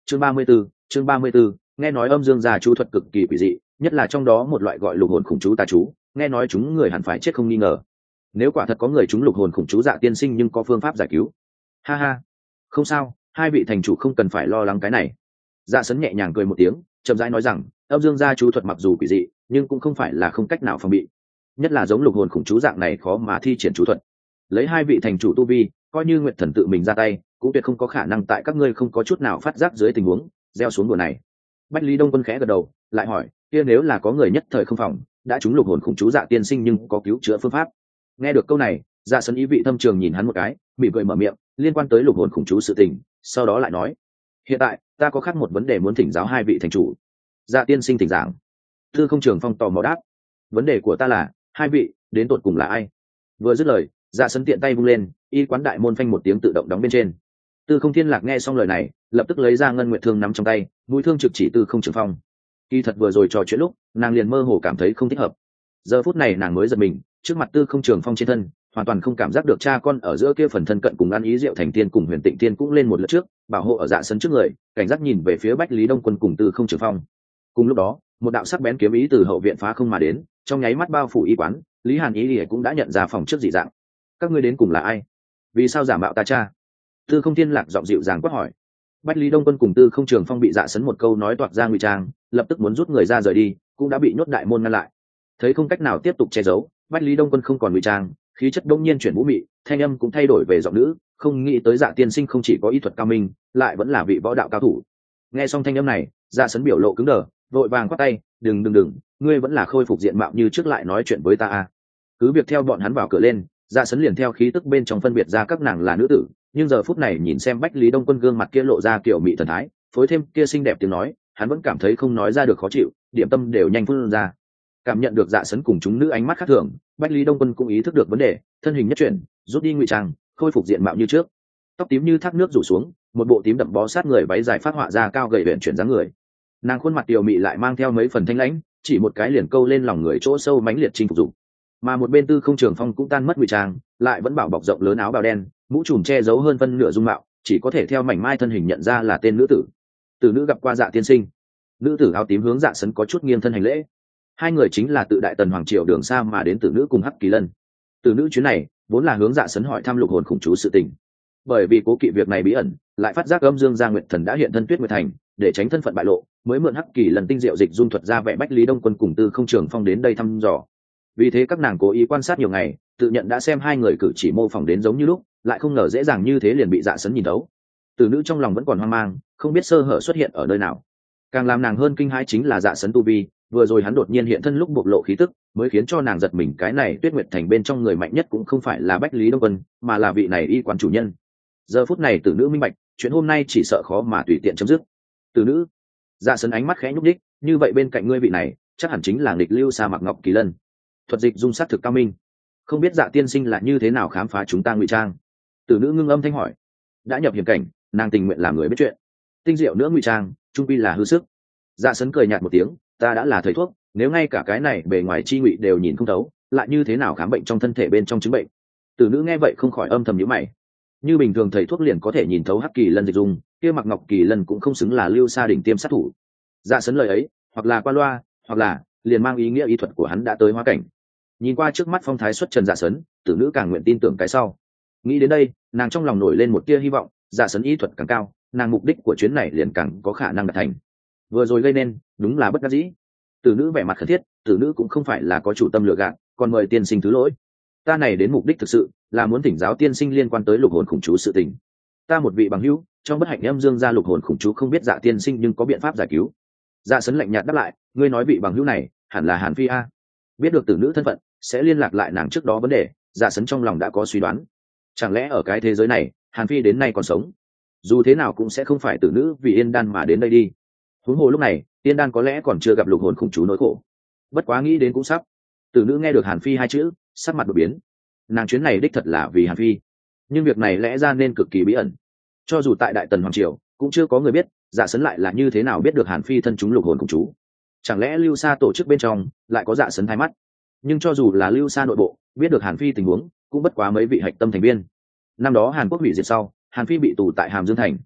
chương 34, chương 34, nghe nói âm dương gia chú thuật cực kỳ quỷ dị, nhất là trong đó một loại gọi lục hồn khủng chú tà chú, nghe nói chúng người hẳn phải chết không nghi ngờ. Nếu quả thật có người chúng lục hồn khủng chú Dạ tiên sinh nhưng có phương pháp giải cứu. Ha ha, không sao, hai vị thành chủ không cần phải lo lắng cái này. Dạ Sấn nhẹ nhàng cười một tiếng, chậm rãi nói rằng, âm dương gia chú thuật mặc dù quỷ dị, nhưng cũng không phải là không cách nào phòng bị. Nhất là giống lục hồn khủng chú dạng này khó mà thi triển chú thuật. Lấy hai vị thành chủ tu vi, coi như Nguyệt Thần tự mình ra tay, cũng tuyệt không có khả năng tại các ngươi không có chút nào phát giác dưới tình huống gieo xuống đùa này. Bách Lý Đông Quân khẽ gật đầu, lại hỏi, kia nếu là có người nhất thời không phòng, đã trúng lục hồn khủng chú Dạ tiên sinh nhưng có cứu chữa phương pháp. Nghe được câu này, Dạ Sấn ý vị thâm trường nhìn hắn một cái, mỉm cười mở miệng, liên quan tới lục hồn khủng chú sự tình, sau đó lại nói, hiện tại ta có khác một vấn đề muốn thỉnh giáo hai vị thành chủ. Dạ tiên sinh thỉnh giảng. Tư Không Trường Phong tò mò đáp, vấn đề của ta là, hai vị đến tột cùng là ai? Vừa dứt lời, Dạ Sấn tiện tay vung lên, y quán đại môn phanh một tiếng tự động đóng bên trên. Tư Không Thiên Lạc nghe xong lời này, lập tức lấy ra ngân nguyệt thương nắm trong tay, mũi thương trực chỉ Tư Không Trường Phong. Kỳ thật vừa rồi trò chuyện lúc, nàng liền mơ hồ cảm thấy không thích hợp. Giờ phút này nàng mới giật mình, trước mặt Tư Không Trường Phong trên thân, hoàn toàn không cảm giác được cha con ở giữa kia phần thân cận cùng ăn ý Diệu Thành Tiên cùng Huyền Tịnh Tiên cũng lên một lượt trước, bảo hộ ở Dạ Sấn trước người, cảnh giác nhìn về phía Bách Lý Đông Quân cùng Tư Không Trường Phong. Cùng lúc đó, một đạo sắc bén kiếm ý từ hậu viện phá không mà đến, trong nháy mắt bao phủ y quán, Lý Hàn Ý cũng đã nhận ra phòng trước dị dạng. Các ngươi đến cùng là ai? Vì sao giả mạo ta cha? Tư Không Thiên Lạc giọng dịu dàng quát hỏi. Bách Lý Đông Quân cùng Tư Không Trường Phong bị Dạ Sấn một câu nói toạc ra ngụy trang, lập tức muốn rút người ra rời đi, cũng đã bị nhốt đại môn ngăn lại. Thấy không cách nào tiếp tục che giấu, Bách Lý Đông Quân không còn ngụy trang, khí chất đông nhiên chuyển vũ mị, thanh âm cũng thay đổi về giọng nữ, không nghĩ tới Dạ tiên sinh không chỉ có ý thuật cao minh, lại vẫn là vị võ đạo cao thủ. Nghe xong thanh âm này, Dạ Sấn biểu lộ cứng đờ, vội vàng quát tay, đừng, ngươi vẫn là khôi phục diện mạo như trước lại nói chuyện với ta à? Cứ việc theo bọn hắn vào cửa lên, Dạ Sấn liền theo khí tức bên trong phân biệt ra các nàng là nữ tử, nhưng giờ phút này nhìn xem Bách Lý Đông Quân gương mặt kia lộ ra kiểu mị thần thái, phối thêm kia xinh đẹp tiếng nói, hắn vẫn cảm thấy không nói ra được khó chịu, điểm tâm đều nhanh phun ra. Cảm nhận được Dạ Sấn cùng chúng nữ ánh mắt khác thường, Bách Lý Đông Quân cũng ý thức được vấn đề, thân hình nhất chuyển, rút đi ngụy trang, khôi phục diện mạo như trước. Tóc tím như thác nước rủ xuống, một bộ tím đậm bó sát người, váy dài phát họa ra cao gầy huyền chuyển dáng người. Nàng khuôn mặt tiểu mị lại mang theo mấy phần thanh lãnh, chỉ một cái liền câu lên lòng người chỗ sâu mãnh liệt chinh phục dục. Mà một bên Tư Không Trường Phong cũng tan mất ngụy trang, lại vẫn bảo bọc rộng lớn áo bào đen, mũ trùm che giấu hơn phân nửa dung mạo, chỉ có thể theo mảnh mai thân hình nhận ra là tên nữ tử. Tử nữ gặp qua Dạ tiên sinh. Nữ tử áo tím hướng Dạ Sấn có chút nghiêng thân hành lễ. Hai người chính là tự Đại Tần Hoàng triều đường xa mà đến Tử nữ cùng Hắc Kỳ Lân. Tử nữ chuyến này vốn là hướng Dạ Sấn hỏi thăm lục hồn khủng chú sự tình. Bởi vì cố kỵ việc này bí ẩn, lại phát giác âm dương gia Nguyệt Thần đã hiện thân Tuyết Nguyệt Thành, để tránh thân phận bại lộ, mới mượn Hắc Kỳ Lân tinh diệu dịch dung thuật ra vẻ Bách Lý Đông Quân cùng Tư Không Trường Phong đến đây thăm dò. Vì thế các nàng cố ý quan sát nhiều ngày, tự nhận đã xem hai người cử chỉ mô phỏng đến giống như lúc, lại không ngờ dễ dàng như thế liền bị Dạ Sấn nhìn thấu. Tử nữ trong lòng vẫn còn hoang mang, không biết sơ hở xuất hiện ở nơi nào. Càng làm nàng hơn kinh hãi chính là Dạ Sấn tu vi, vừa rồi hắn đột nhiên hiện thân lúc bộc lộ khí tức, mới khiến cho nàng giật mình. Cái này Tuyết Nguyệt Thành bên trong người mạnh nhất cũng không phải là Bách Lý Đông Quân, mà là vị này y quán chủ nhân. Giờ phút này Tử nữ minh bạch, chuyện hôm nay chỉ sợ khó mà tùy tiện chấm dứt. Tử nữ, Dạ Sấn ánh mắt khẽ nhúc nhích, như vậy bên cạnh ngươi vị này, chắc hẳn chính là nghịch lưu Sa Mạc Ngọc Kỳ Lân. Thuật dịch dung sát thực cao minh, không biết Dạ tiên sinh là như thế nào khám phá chúng ta ngụy trang? Tử nữ ngưng âm thanh hỏi. Đã nhập hiểm cảnh, nàng tình nguyện làm người biết chuyện, tinh diệu nữa ngụy trang trung quy là hư sức. Dạ Sấn cười nhạt một tiếng, ta đã là thầy thuốc, nếu ngay cả cái này bề ngoài chi ngụy đều nhìn không thấu, lại như thế nào khám bệnh trong thân thể bên trong chứng bệnh? Tử nữ nghe vậy không khỏi âm thầm nhíu mày. Như bình thường thầy thuốc liền có thể nhìn thấu Hắc Kỳ Lân dịch dung, kia Mặc Ngọc Kỳ Lân cũng không xứng là lưu sa đỉnh tiêm sát thủ. Dạ Sấn lời ấy, hoặc là qua loa, hoặc là liền mang ý nghĩa y thuật của hắn đã tới hóa cảnh. Nhìn qua trước mắt phong thái xuất trần Dạ Sấn, Tử nữ càng nguyện tin tưởng cái sau. Nghĩ đến đây, nàng trong lòng nổi lên một tia hy vọng, Dạ Sấn y thuật càng cao, nàng mục đích của chuyến này liền càng có khả năng đạt thành. Vừa rồi gây nên, đúng là bất đắc dĩ. Tử nữ vẻ mặt khẩn thiết, Tử nữ cũng không phải là có chủ tâm lừa gạt, còn mời tiên sinh thứ lỗi. Ta này đến mục đích thực sự là muốn thỉnh giáo tiên sinh liên quan tới lục hồn khủng chú sự tình. Ta một vị bằng hữu, trong bất hạnh âm dương gia lục hồn khủng chú không biết Dạ tiên sinh nhưng có biện pháp giải cứu. Dạ Sấn lạnh nhạt đáp lại, ngươi nói vị bằng hữu này hẳn là Hàn Phi a. Biết được Tử nữ thân phận, sẽ liên lạc lại nàng trước đó vấn đề, Dạ Sấn trong lòng đã có suy đoán. Chẳng lẽ ở cái thế giới này, Hàn Phi đến nay còn sống? Dù thế nào cũng sẽ không phải Tử nữ vì Yên Đan mà đến đây đi. Huống hồ lúc này, Yên Đan có lẽ còn chưa gặp lục hồn khủng chú nỗi khổ. Bất quá nghĩ đến cũng sắp. Tử nữ nghe được Hàn Phi hai chữ, sắc mặt đột biến. Nàng chuyến này đích thật là vì Hàn Phi, nhưng việc này lẽ ra nên cực kỳ bí ẩn. Cho dù tại Đại Tần Hoàng triều, cũng chưa có người biết Dạ Sấn lại là như thế nào biết được Hàn Phi thân chúng lục hồn khủng chú. Chẳng lẽ Lưu Sa tổ chức bên trong lại có Dạ Sấn thái mắt? Nhưng cho dù là Lưu Sa nội bộ biết được Hàn Phi tình huống, cũng bất quá mấy vị hạch tâm thành viên. Năm đó Hàn Quốc hủy diệt sau, Hàn Phi bị tù tại Hàm Dương thành.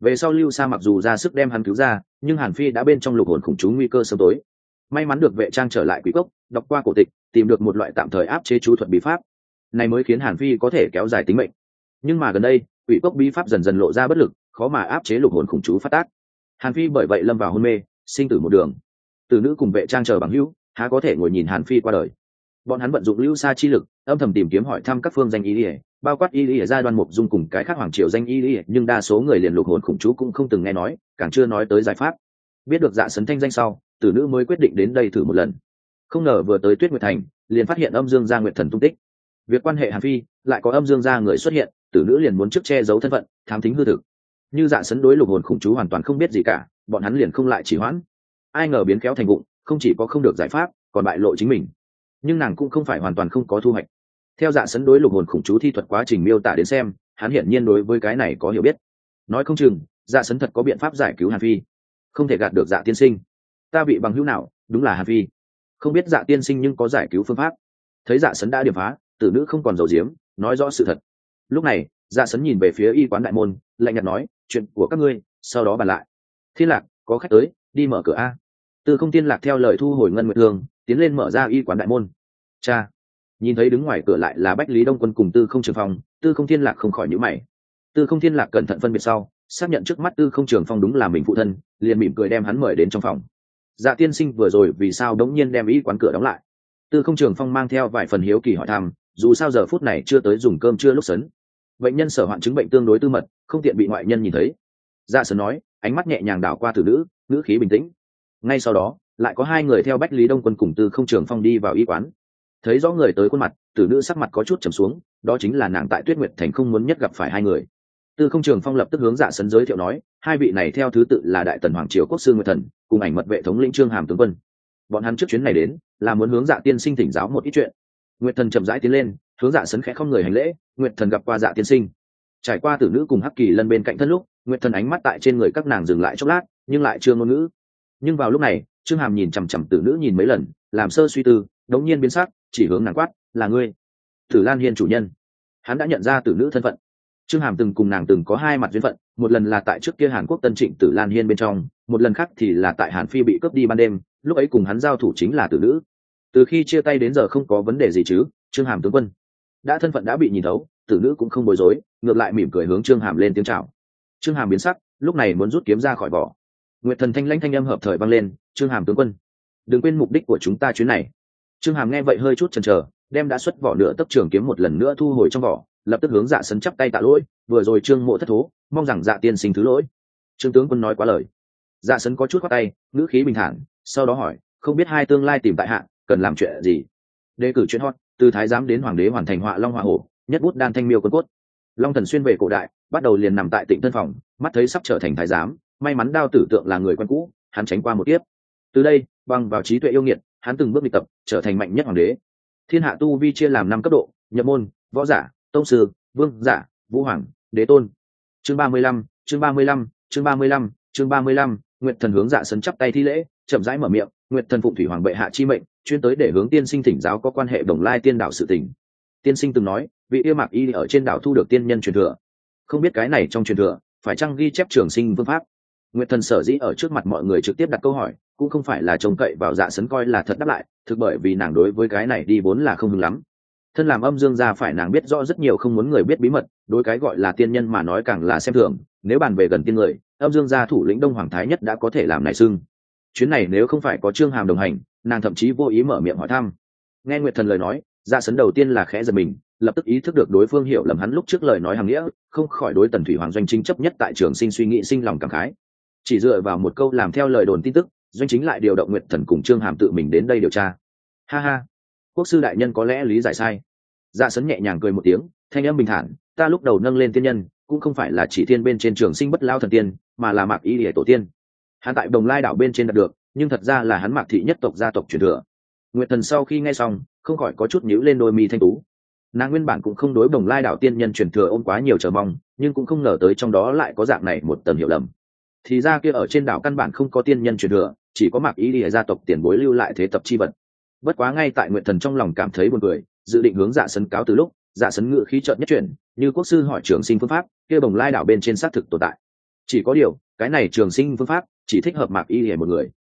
Về sau Lưu Sa mặc dù ra sức đem hắn cứu ra, nhưng Hàn Phi đã bên trong lục hồn khủng chú nguy cơ sớm tối. May mắn được vệ trang trở lại Quỷ Cốc, đọc qua cổ tịch, tìm được một loại tạm thời áp chế chú thuật bí pháp, này mới khiến Hàn Phi có thể kéo dài tính mệnh. Nhưng mà gần đây, Quỷ Cốc bí pháp dần dần lộ ra bất lực, khó mà áp chế lục hồn khủng chú phát tác. Hàn Phi bởi vậy lâm vào hôn mê, sinh tử một đường. Tử nữ cùng vệ trang chờ bằng hữu, há có thể ngồi nhìn Hàn Phi qua đời. Bọn hắn vận dụng Lưu Sa chi lực, âm thầm tìm kiếm hỏi thăm các phương danh y lý, bao quát y lý gia Đoan Mục Dung cùng cái khác hoàng triều danh y lý, nhưng đa số người liền lục hồn khủng chú cũng không từng nghe nói, càng chưa nói tới giải pháp. Biết được Dạ Sấn thanh danh sau, tử nữ mới quyết định đến đây thử một lần. Không ngờ vừa tới Tuyết Nguyệt Thành, liền phát hiện âm dương gia Nguyệt Thần tung tích. Việc quan hệ Hàn Phi, lại có âm dương gia người xuất hiện, tử nữ liền muốn trước che giấu thân phận, thám thính hư thực. Như Dạ Sấn đối lục hồn khủng chú hoàn toàn không biết gì cả, bọn hắn liền không lại chỉ hoãn. Ai ngờ biến khéo thành vụng, không chỉ có không được giải pháp, còn bại lộ chính mình. Nhưng nàng cũng không phải hoàn toàn không có thu hoạch. Theo Dạ Sấn đối lục hồn khủng chú thi thuật quá trình miêu tả đến xem, hắn hiển nhiên đối với cái này có hiểu biết. Nói không chừng, Dạ Sấn thật có biện pháp giải cứu Hàn Phi. Không thể gạt được Dạ tiên sinh. Ta bị bằng hữu nào, đúng là Hàn Phi. Không biết Dạ tiên sinh nhưng có giải cứu phương pháp. Thấy Dạ Sấn đã điểm phá, tử nữ không còn giấu giếm, nói rõ sự thật. Lúc này, Dạ Sấn nhìn về phía y quán đại môn, lạnh nhạt nói, chuyện của các ngươi, sau đó bàn lại. Thiên Lạc, có khách tới, đi mở cửa a. Tư Không Thiên Lạc theo lời thu hồi ngân nguyệt thương, tiến lên mở ra y quán đại môn. Cha, nhìn thấy đứng ngoài cửa lại là Bách Lý Đông Quân cùng Tư Không Trường Phong, Tư Không Thiên Lạc không khỏi nhíu mày. Tư Không Thiên Lạc cẩn thận phân biệt sau, xác nhận trước mắt Tư Không Trường Phong đúng là mình phụ thân, liền mỉm cười đem hắn mời đến trong phòng. Dạ tiên sinh vừa rồi vì sao đống nhiên đem y quán cửa đóng lại? Tư Không Trường Phong mang theo vài phần hiếu kỳ hỏi thăm, dù sao giờ phút này chưa tới dùng cơm trưa lúc sấn. Bệnh nhân sở hoạn chứng bệnh tương đối tư mật, không tiện bị ngoại nhân nhìn thấy. Dạ Sấn nói, ánh mắt nhẹ nhàng đảo qua tử nữ, ngữ khí bình tĩnh. Ngay sau đó, lại có hai người theo Bách Lý Đông Quân cùng Tư Không Trường Phong đi vào y quán. Thấy rõ người tới khuôn mặt, tử nữ sắc mặt có chút trầm xuống, đó chính là nàng tại Tuyết Nguyệt Thành không muốn nhất gặp phải hai người. Tư Không Trường Phong lập tức hướng Dạ Sấn giới thiệu nói, hai vị này theo thứ tự là Đại Tần Hoàng triều quốc sư Nguyệt Thần, cùng ảnh mật vệ thống lĩnh Trương Hàm tướng quân. Bọn hắn trước chuyến này đến, là muốn hướng Dạ tiên sinh thỉnh giáo một ít chuyện. Nguyệt Thần chậm rãi tiến lên, hướng Dạ Sấn khẽ không người hành lễ. Nguyệt Thần gặp qua Dạ tiên sinh. Trải qua tử nữ cùng Hắc Kỳ Lân bên cạnh thân lúc, Nguyệt Thần ánh mắt tại trên người các nàng dừng lại chốc lát, nhưng lại chưa ngôn ngữ. Nhưng vào lúc này, Trương Hàm nhìn chằm chằm tử nữ nhìn mấy lần, làm sơ suy tư, đống nhiên biến sắc, chỉ hướng nàng quát, là ngươi, Tử Lan Hiên chủ nhân. Hắn đã nhận ra tử nữ thân phận. Trương Hàm từng cùng nàng từng có hai mặt duyên phận, một lần là tại trước kia Hàn Quốc Tân Trịnh Tử Lan Hiên bên trong, một lần khác thì là tại Hàn Phi bị cướp đi ban đêm, lúc ấy cùng hắn giao thủ chính là tử nữ. Từ khi chia tay đến giờ không có vấn đề gì chứ, Trương Hàm tướng quân. Đã thân phận đã bị nhìn thấu, tử nữ cũng không bối rối, ngược lại mỉm cười hướng Trương Hàm lên tiếng chào. Trương Hàm biến sắc, lúc này muốn rút kiếm ra khỏi vỏ. Nguyệt Thần thanh lãnh thanh âm hợp thời vang lên, Trương Hàm tướng quân, đừng quên mục đích của chúng ta chuyến này. Trương Hàm nghe vậy hơi chút chần chờ, đem đã xuất vỏ nửa tấc trường kiếm một lần nữa thu hồi trong vỏ, lập tức hướng Dạ Sấn chắp tay tạ lỗi, vừa rồi Trương mộ thất thố, mong rằng Dạ tiên sinh thứ lỗi. Trương tướng quân nói quá lời. Dạ Sấn có chút khoát tay, ngữ khí bình thản, sau đó hỏi, không biết hai tương lai tìm tại hạ cần làm chuyện gì? Đề cử chuyện hot, từ thái giám đến hoàng đế hoàn thành họa long họa hổ, nhất bút đan thanh miêu quân cốt. Long Thần xuyên về cổ đại, bắt đầu liền nằm tại Tịnh Tân phòng, mắt thấy sắp trở thành thái giám, may mắn Đao Tử Tượng là người quen cũ, hắn tránh qua một kiếp. Từ đây, bằng vào trí tuệ yêu nghiệt, hắn từng bước đi tập, trở thành mạnh nhất hoàng đế. Thiên hạ tu vi chia làm 5 cấp độ: nhập môn, võ giả, tông sư, vương giả, vũ hoàng, đế tôn. Chương 35, chương 35, chương 35, chương 35, Nguyệt Thần hướng Dạ Sấn chắp tay thi lễ, chậm rãi mở miệng, Nguyệt Thần phụng thủy hoàng bệ hạ chi mệnh, chuyên tới để hướng tiên sinh thỉnh giáo có quan hệ Đồng Lai tiên đảo sự tình. Tiên sinh từng nói, vị yêu Mạc Y ở trên đảo thu được tiên nhân truyền thừa. Không biết cái này trong truyền thừa, phải chăng ghi chép trường sinh phương pháp? Nguyệt Thần sở dĩ ở trước mặt mọi người trực tiếp đặt câu hỏi, cũng không phải là trông cậy vào Dạ Sấn coi là thật đáp lại, thực bởi vì nàng đối với cái này đi vốn là không hứng lắm. Thân làm âm dương gia phải nàng biết rõ rất nhiều không muốn người biết bí mật, đối cái gọi là tiên nhân mà nói càng là xem thường. Nếu bàn về gần tiên người, âm dương gia thủ lĩnh Đông Hoàng Thái Nhất đã có thể làm này xưng. Chuyến này nếu không phải có Trương Hàm đồng hành, nàng thậm chí vô ý mở miệng hỏi thăm. Nghe Nguyệt Thần lời nói, Dạ Sấn đầu tiên là khẽ giật mình, lập tức ý thức được đối phương hiểu lầm hắn lúc trước lời nói hàng nghĩa, không khỏi đối Tần Thủy Hoàng Doanh Chính chấp nhất tại Trường Sinh suy nghĩ sinh lòng cảm khái. Chỉ dựa vào một câu làm theo lời đồn tin tức, Doanh Chính lại điều động Nguyệt Thần cùng Trương Hàm tự mình đến đây điều tra. Ha ha, quốc sư đại nhân có lẽ lý giải sai. Dạ Sấn nhẹ nhàng cười một tiếng, thanh âm bình thản, ta lúc đầu nâng lên tiên nhân, cũng không phải là chỉ thiên bên trên Trường Sinh bất lao thần tiên, mà là Mạc Y Lìa tổ tiên. Hắn tại Đồng Lai đảo bên trên đạt được, nhưng thật ra là hắn Mạc thị nhất tộc gia tộc truyền thừa. Nguyệt Thần sau khi nghe xong, không khỏi có chút nhíu lên đôi mi thanh tú. Nàng nguyên bản cũng không đối Đồng Lai đảo tiên nhân truyền thừa ôm quá nhiều chờ mong, nhưng cũng không ngờ tới trong đó lại có dạng này một tầng hiểu lầm. Thì ra kia ở trên đảo căn bản không có tiên nhân truyền thừa, chỉ có Mạc Y Lìa gia tộc tiền bối lưu lại thế tập chi vật. Bất quá ngay tại Nguyệt Thần trong lòng cảm thấy buồn cười, dự định hướng Dạ Sấn cáo từ lúc, Dạ Sấn ngự khí chợt nhất chuyển, như quốc sư hỏi Trường Sinh phương pháp, kia Đồng Lai đảo bên trên xác thực tồn tại. chỉ có điều cái này trường sinh phương pháp chỉ thích hợp Mạc Y Lìa một người.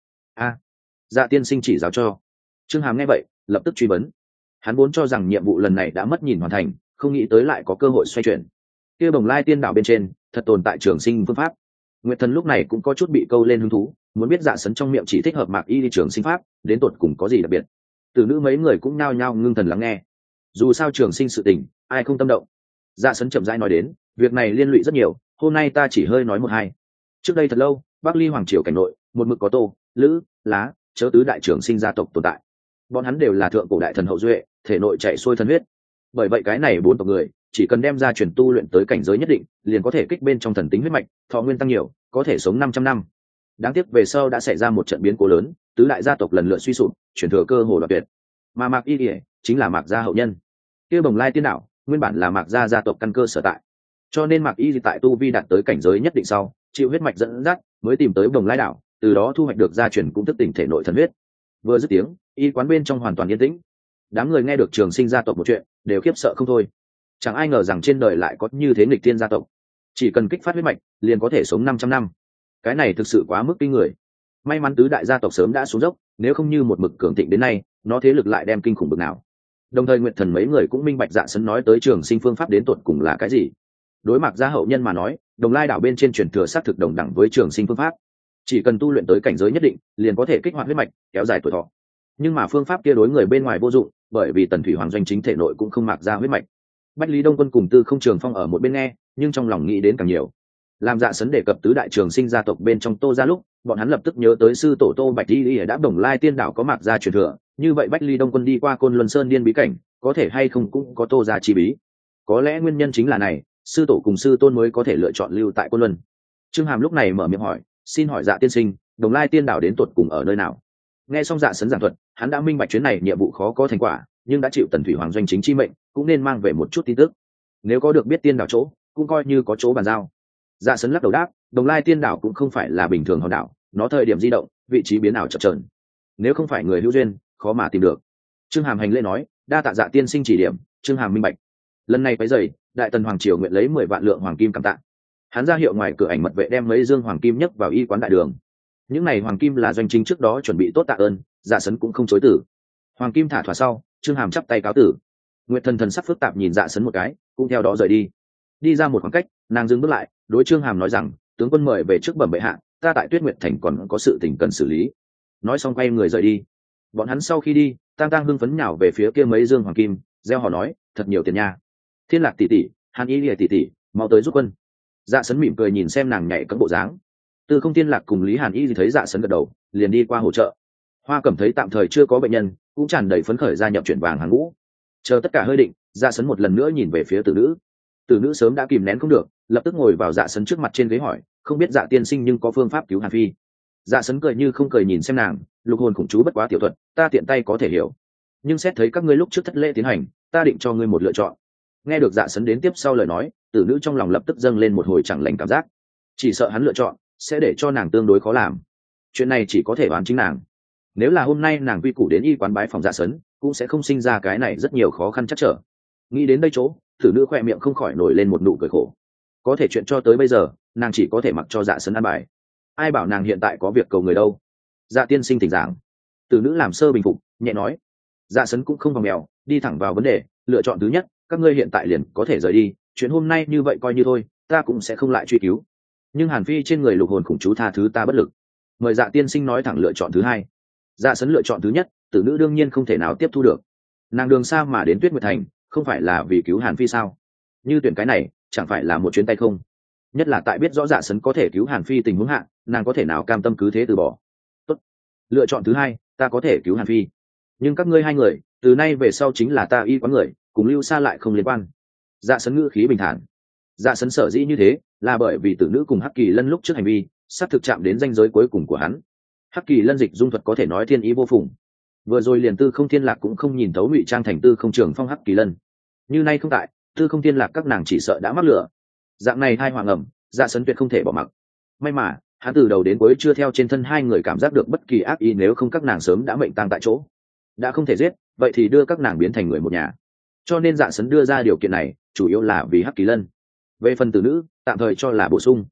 Dạ tiên sinh chỉ giáo cho. Trương Hàm nghe vậy lập tức truy vấn. Hắn vốn cho rằng nhiệm vụ lần này đã mất nhìn hoàn thành, không nghĩ tới lại có cơ hội xoay chuyển. Kia Bồng Lai Tiên Đảo bên trên thật tồn tại trường sinh phương pháp. Nguyệt Thần lúc này cũng có chút bị câu lên hứng thú, muốn biết Dạ Sấn trong miệng chỉ thích hợp Mạc Y đi trường sinh pháp đến tột cùng có gì đặc biệt. Từ nữ mấy người cũng nhao nhao ngưng thần lắng nghe. Dù sao trường sinh sự tình ai không tâm động. Dạ Sấn chậm rãi nói đến, việc này liên lụy rất nhiều, hôm nay ta chỉ hơi nói một hai. Trước đây thật lâu, Bắc Ly hoàng triều cảnh nội một mực có Tô, Lữ, Lá, Chớ tứ đại trường sinh gia tộc tồn tại. Bọn hắn đều là thượng cổ đại thần hậu duệ, thể nội chạy xuôi thân huyết. Bởi vậy cái này 4 tộc người chỉ cần đem ra truyền tu luyện tới cảnh giới nhất định, liền có thể kích bên trong thần tính huyết mạch, thọ nguyên tăng nhiều, có thể sống 500 năm. Đáng tiếc về sau đã xảy ra một trận biến cố lớn, tứ đại gia tộc lần lượt suy sụp, chuyển thừa cơ hồ đoạt tuyệt. Mà Mạc Y Lìa chính là Mạc gia hậu nhân. Kia Bồng Lai Tiên Đảo nguyên bản là Mạc gia gia tộc căn cơ sở tại, cho nên Mạc Y tại tu vi đạt tới cảnh giới nhất định sau, chịu huyết mạch dẫn dắt, mới tìm tới Bồng Lai đảo, từ đó thu hoạch được gia truyền cũng thức tỉnh thể nội thần huyết. Vừa dứt tiếng, y quán bên trong hoàn toàn yên tĩnh. Đám người nghe được trường sinh gia tộc một chuyện, đều khiếp sợ không thôi. Chẳng ai ngờ rằng trên đời lại có như thế nghịch thiên gia tộc, chỉ cần kích phát huyết mạch, liền có thể sống 500 năm. Cái này thực sự quá mức kinh người. May mắn tứ đại gia tộc sớm đã xuống dốc, nếu không như một mực cường thịnh đến nay, nó thế lực lại đem kinh khủng bực nào. Đồng thời Nguyệt Thần mấy người cũng minh bạch Dạ Sấn nói tới trường sinh phương pháp đến tột cùng là cái gì. Đối mặt gia hậu nhân mà nói, Đồng Lai đảo bên trên truyền thừa xác thực đồng đẳng với trường sinh phương pháp, chỉ cần tu luyện tới cảnh giới nhất định, liền có thể kích hoạt huyết mạch, kéo dài tuổi thọ. Nhưng mà phương pháp kia đối người bên ngoài vô dụng, bởi vì Tần Thủy Hoàng doanh chính thể nội cũng không mạc ra huyết mạch. Bách Lý Đông Quân cùng Tư Không Trường Phong ở một bên nghe, nhưng trong lòng nghĩ đến càng nhiều. Làm Dạ Sấn đề cập tứ đại trường sinh gia tộc bên trong Tô gia lúc, bọn hắn lập tức nhớ tới sư tổ Tô Bạch Di đã Đồng Lai Tiên Đảo có mạc gia truyền thừa, như vậy Bách Lý Đông Quân đi qua Côn Luân Sơn Điên bí cảnh, có thể hay không cũng có Tô gia chi bí. Có lẽ nguyên nhân chính là này, sư tổ cùng sư tôn mới có thể lựa chọn lưu tại Côn Luân. Trương Hàm lúc này mở miệng hỏi, xin hỏi Dạ tiên sinh, Đồng Lai Tiên Đảo đến tột cùng ở nơi nào? Nghe xong Dạ Sấn giảng thuật, hắn đã minh bạch chuyến này nhiệm vụ khó có thành quả, nhưng đã chịu Tần Thủy Hoàng doanh chính chi mệnh, cũng nên mang về một chút tin tức. Nếu có được biết tiên đảo chỗ, cũng coi như có chỗ bàn giao. Dạ Sấn lắc đầu đáp, Đồng Lai Tiên Đảo cũng không phải là bình thường hòn đảo, nó thời điểm di động, vị trí biến ảo chập chờn. Nếu không phải người hữu duyên, khó mà tìm được. Trương Hàm hành lễ nói, đa tạ Dạ tiên sinh chỉ điểm. Trương Hàm minh bạch. Lần này phải dày, Đại Tần Hoàng triều nguyện lấy 10 vạn lượng hoàng kim cảm tạ. Hắn ra hiệu ngoài cửa ảnh mật vệ đem mấy dương hoàng kim nhấc vào y quán đại đường. Những này hoàng kim là doanh chính trước đó chuẩn bị tốt tạ ơn, Dạ Sấn cũng không chối từ. Hoàng kim thả thỏa sau, Trương Hàm chắp tay cáo tử. Nguyệt Thần thần sắc phức tạp nhìn Dạ Sấn một cái, cũng theo đó rời đi. Đi ra một khoảng cách, nàng dừng bước lại, đối Trương Hàm nói rằng, tướng quân mời về trước bẩm bệ hạ, ta tại Tuyết Nguyệt thành còn có sự tình cần xử lý. Nói xong quay người rời đi. Bọn hắn sau khi đi, Tang Tang hưng phấn nhào về phía kia mấy dương hoàng kim, reo hò nói, thật nhiều tiền nha. Thiên Lạc tỷ tỷ, Hàn Y Lìa tỷ tỷ, mau tới giúp quân. Dạ Sấn mỉm cười nhìn xem nàng nhảy cẫng bộ dáng. Tư Không Thiên Lạc cùng Lý Hàn Y thấy Dạ Sấn gật đầu, liền đi qua hỗ trợ. Hoa Cẩm thấy tạm thời chưa có bệnh nhân, cũng tràn đầy phấn khởi gia nhập chuyển vàng hàng ngũ. Chờ tất cả hơi định, Dạ Sấn một lần nữa nhìn về phía Tử Nữ. Tử Nữ sớm đã kìm nén không được, lập tức ngồi vào Dạ Sấn trước mặt trên ghế hỏi, không biết Dạ tiên sinh nhưng có phương pháp cứu Hàn Phi. Dạ Sấn cười như không cười nhìn xem nàng, lục hồn khủng chú bất quá tiểu thuật, ta tiện tay có thể hiểu. Nhưng xét thấy các ngươi lúc trước thất lễ tiến hành, ta định cho ngươi một lựa chọn. Nghe được Dạ Sấn đến tiếp sau lời nói, Tử Nữ trong lòng lập tức dâng lên một hồi chẳng lành cảm giác, chỉ sợ hắn lựa chọn sẽ để cho nàng tương đối khó làm. Chuyện này chỉ có thể oán chính nàng. Nếu là hôm nay nàng quy củ đến y quán bái phòng Dạ Sấn, cũng sẽ không sinh ra cái này rất nhiều khó khăn chắc trở. Nghĩ đến đây chỗ, Tử Nữ khoe miệng không khỏi nổi lên một nụ cười khổ. Có thể chuyện cho tới bây giờ, nàng chỉ có thể mặc cho Dạ Sấn ăn bài. Ai bảo nàng hiện tại có việc cầu người đâu. Dạ tiên sinh thỉnh giảng. Tử Nữ làm sơ bình phục, nhẹ nói. Dạ Sấn cũng không vòng mèo, đi thẳng vào vấn đề, lựa chọn thứ nhất, các ngươi hiện tại liền có thể rời đi, chuyện hôm nay như vậy coi như thôi, ta cũng sẽ không lại truy cứu. Nhưng Hàn Phi trên người lục hồn khủng chú tha thứ ta bất lực. Mời Dạ tiên sinh nói thẳng lựa chọn thứ hai. Dạ Sấn lựa chọn thứ nhất, Tử Nữ đương nhiên không thể nào tiếp thu được. Nàng đường xa mà đến Tuyết Nguyệt thành, không phải là vì cứu Hàn Phi sao? Như tuyển cái này, chẳng phải là một chuyến tay không? Nhất là tại biết rõ Dạ Sấn có thể cứu Hàn Phi tình huống hạ, nàng có thể nào cam tâm cứ thế từ bỏ? Tốt, lựa chọn thứ hai, ta có thể cứu Hàn Phi, nhưng các ngươi hai người, từ nay về sau chính là ta y quán người, cùng Lưu Sa lại không liên quan. Dạ Sấn ngữ khí bình thản. Dạ Sấn sở dĩ như thế, là bởi vì Tử Nữ cùng Hắc Kỳ Lân lúc trước hành vi, sắp thực chạm đến ranh giới cuối cùng của hắn. Hắc Kỳ Lân dịch dung thuật có thể nói thiên ý vô phùng. Vừa rồi liền Tư Không Thiên Lạc cũng không nhìn thấu ngụy trang thành Tư Không Trường Phong Hắc Kỳ Lân. Như nay không tại, Tư Không Thiên Lạc các nàng chỉ sợ đã mắc lửa. Dạng này hai hoàng ẩm, Dạ Sấn tuyệt không thể bỏ mặc. May mà, hắn từ đầu đến cuối chưa theo trên thân hai người cảm giác được bất kỳ ác ý, nếu không các nàng sớm đã mệnh tang tại chỗ. Đã không thể giết, vậy thì đưa các nàng biến thành người một nhà. Cho nên Dạ Sấn đưa ra điều kiện này, chủ yếu là vì Hắc Kỳ Lân. Về phần Tử Nữ, tạm thời cho là bổ sung.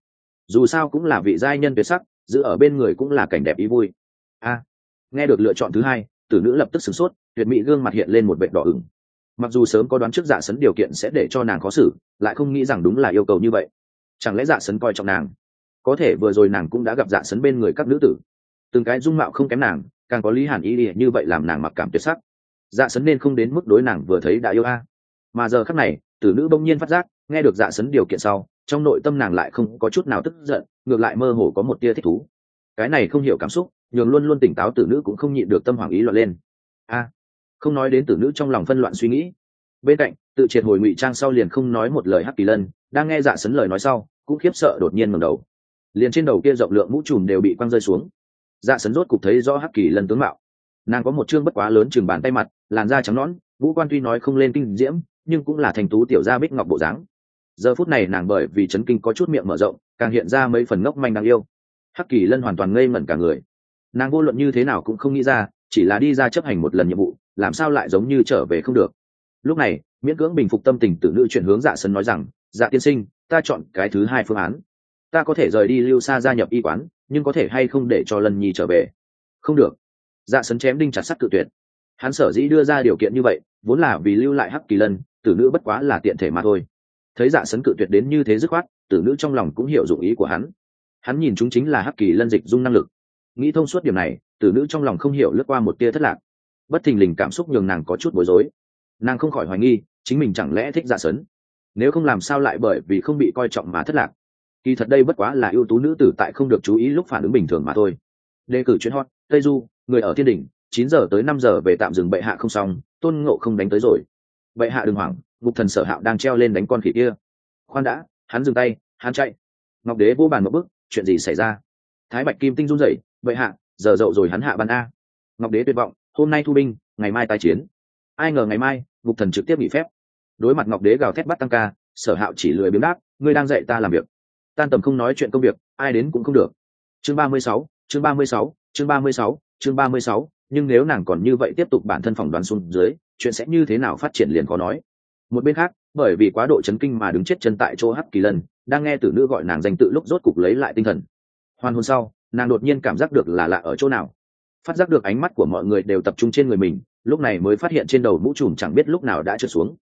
dù sao cũng là vị giai nhân tuyệt sắc, giữ ở bên người cũng là cảnh đẹp ý vui. Nghe được lựa chọn thứ hai, tử nữ lập tức sửng sốt, tuyệt mỹ gương mặt hiện lên một vệt đỏ ửng. Mặc dù sớm có đoán trước Dạ Sấn điều kiện sẽ để cho nàng khó xử, lại không nghĩ rằng đúng là yêu cầu như vậy. Chẳng lẽ Dạ Sấn coi trọng nàng? Có thể vừa rồi nàng cũng đã gặp Dạ Sấn bên người các nữ tử, từng cái dung mạo không kém nàng, càng có Lý Hàn ý như vậy làm nàng mặc cảm tuyệt sắc. Dạ Sấn nên không đến mức đối nàng vừa thấy đã yêu Mà giờ khắc này, tử nữ bỗng nhiên phát giác, nghe được Dạ Sấn điều kiện sau, trong nội tâm nàng lại không có chút nào tức giận, ngược lại mơ hồ có một tia thích thú. Cái này không hiểu cảm xúc, nhường luôn luôn tỉnh táo tử nữ cũng không nhịn được tâm hoàng ý loạn lên. Không nói đến tử nữ trong lòng phân loạn suy nghĩ. Bên cạnh, tự triệt hồi ngụy trang sau liền không nói một lời Hắc Kỳ Lân, đang nghe Dạ Sấn lời nói sau, cũng khiếp sợ đột nhiên ngẩng đầu. Liền trên đầu kia rộng lượng mũ trùm đều bị quăng rơi xuống. Dạ Sấn rốt cục thấy rõ Hắc Kỳ Lân tướng mạo. Nàng có một trương bất quá lớn chừng bàn tay mặt, làn da trắng nõn, ngũ quan tuy nói không lên kinh diễm, nhưng cũng là thành tú tiểu gia bích ngọc bộ dáng. Giờ phút này nàng bởi vì chấn kinh có chút miệng mở rộng, càng hiện ra mấy phần ngốc manh đáng yêu. Hắc Kỳ Lân hoàn toàn ngây ngẩn cả người. Nàng vô luận như thế nào cũng không nghĩ ra, chỉ là đi ra chấp hành một lần nhiệm vụ, làm sao lại giống như trở về không được. Lúc này, miễn cưỡng bình phục tâm tình, tử nữ chuyển hướng Dạ Sấn nói rằng, Dạ tiên sinh, ta chọn cái thứ hai phương án. Ta có thể rời đi Lưu Sa gia nhập y quán, nhưng có thể hay không để cho Lân Nhi trở về? Không được. Dạ Sấn chém đinh chặt sắt cự tuyệt. Hắn sở dĩ đưa ra điều kiện như vậy, vốn là vì lưu lại Hắc Kỳ Lân, tử nữ bất quá là tiện thể mà thôi. Thấy Dạ Sấn cự tuyệt đến như thế dứt khoát, tử nữ trong lòng cũng hiểu dụng ý của hắn. Hắn nhìn chúng chính là Hắc Kỳ Lân dịch dung năng lực. Nghĩ thông suốt điểm này, tử nữ trong lòng không hiểu lướt qua một tia thất lạc. Bất thình lình cảm xúc nhường nàng có chút bối rối. Nàng không khỏi hoài nghi, chính mình chẳng lẽ thích Dạ Sấn? Nếu không làm sao lại bởi vì không bị coi trọng mà thất lạc? Kỳ thật đây bất quá là ưu tú nữ tử tại không được chú ý lúc phản ứng bình thường mà thôi. Đề cử chuyên hot, Tây Du, người ở thiên đỉnh, 9 giờ tới 5 giờ về tạm dừng, bệ hạ không xong, Tôn Ngộ không đánh tới rồi. Bệ hạ đừng hoảng, Ngục Thần Sở Hạo đang treo lên đánh con khỉ kia. Khoan đã, hắn dừng tay, hắn chạy. Ngọc Đế vô bàn một bước, chuyện gì xảy ra? Thái Bạch Kim Tinh run rẩy, bệ hạ, giờ dậu rồi hắn hạ ban a. Ngọc Đế tuyệt vọng, hôm nay thu binh, ngày mai tái chiến. Ai ngờ ngày mai, Ngục Thần trực tiếp nghỉ phép. Đối mặt Ngọc Đế gào thét bắt tăng ca, Sở Hạo chỉ lười biếng đáp, ngươi đang dạy ta làm việc. Tan tầm không nói chuyện công việc, ai đến cũng không được. Chương 36, chương 36, chương 36, chương 36, nhưng nếu nàng còn như vậy tiếp tục bản thân phỏng đoán xuống dưới, chuyện sẽ như thế nào phát triển liền khó nói. Một bên khác, bởi vì quá độ chấn kinh mà đứng chết chân tại chỗ Hắc Kỳ Lân, đang nghe tử nữ gọi nàng danh tự lúc rốt cục lấy lại tinh thần. Hoàn hồn sau, nàng đột nhiên cảm giác được là lạ ở chỗ nào. Phát giác được ánh mắt của mọi người đều tập trung trên người mình, lúc này mới phát hiện trên đầu mũ trùm chẳng biết lúc nào đã trượt xuống.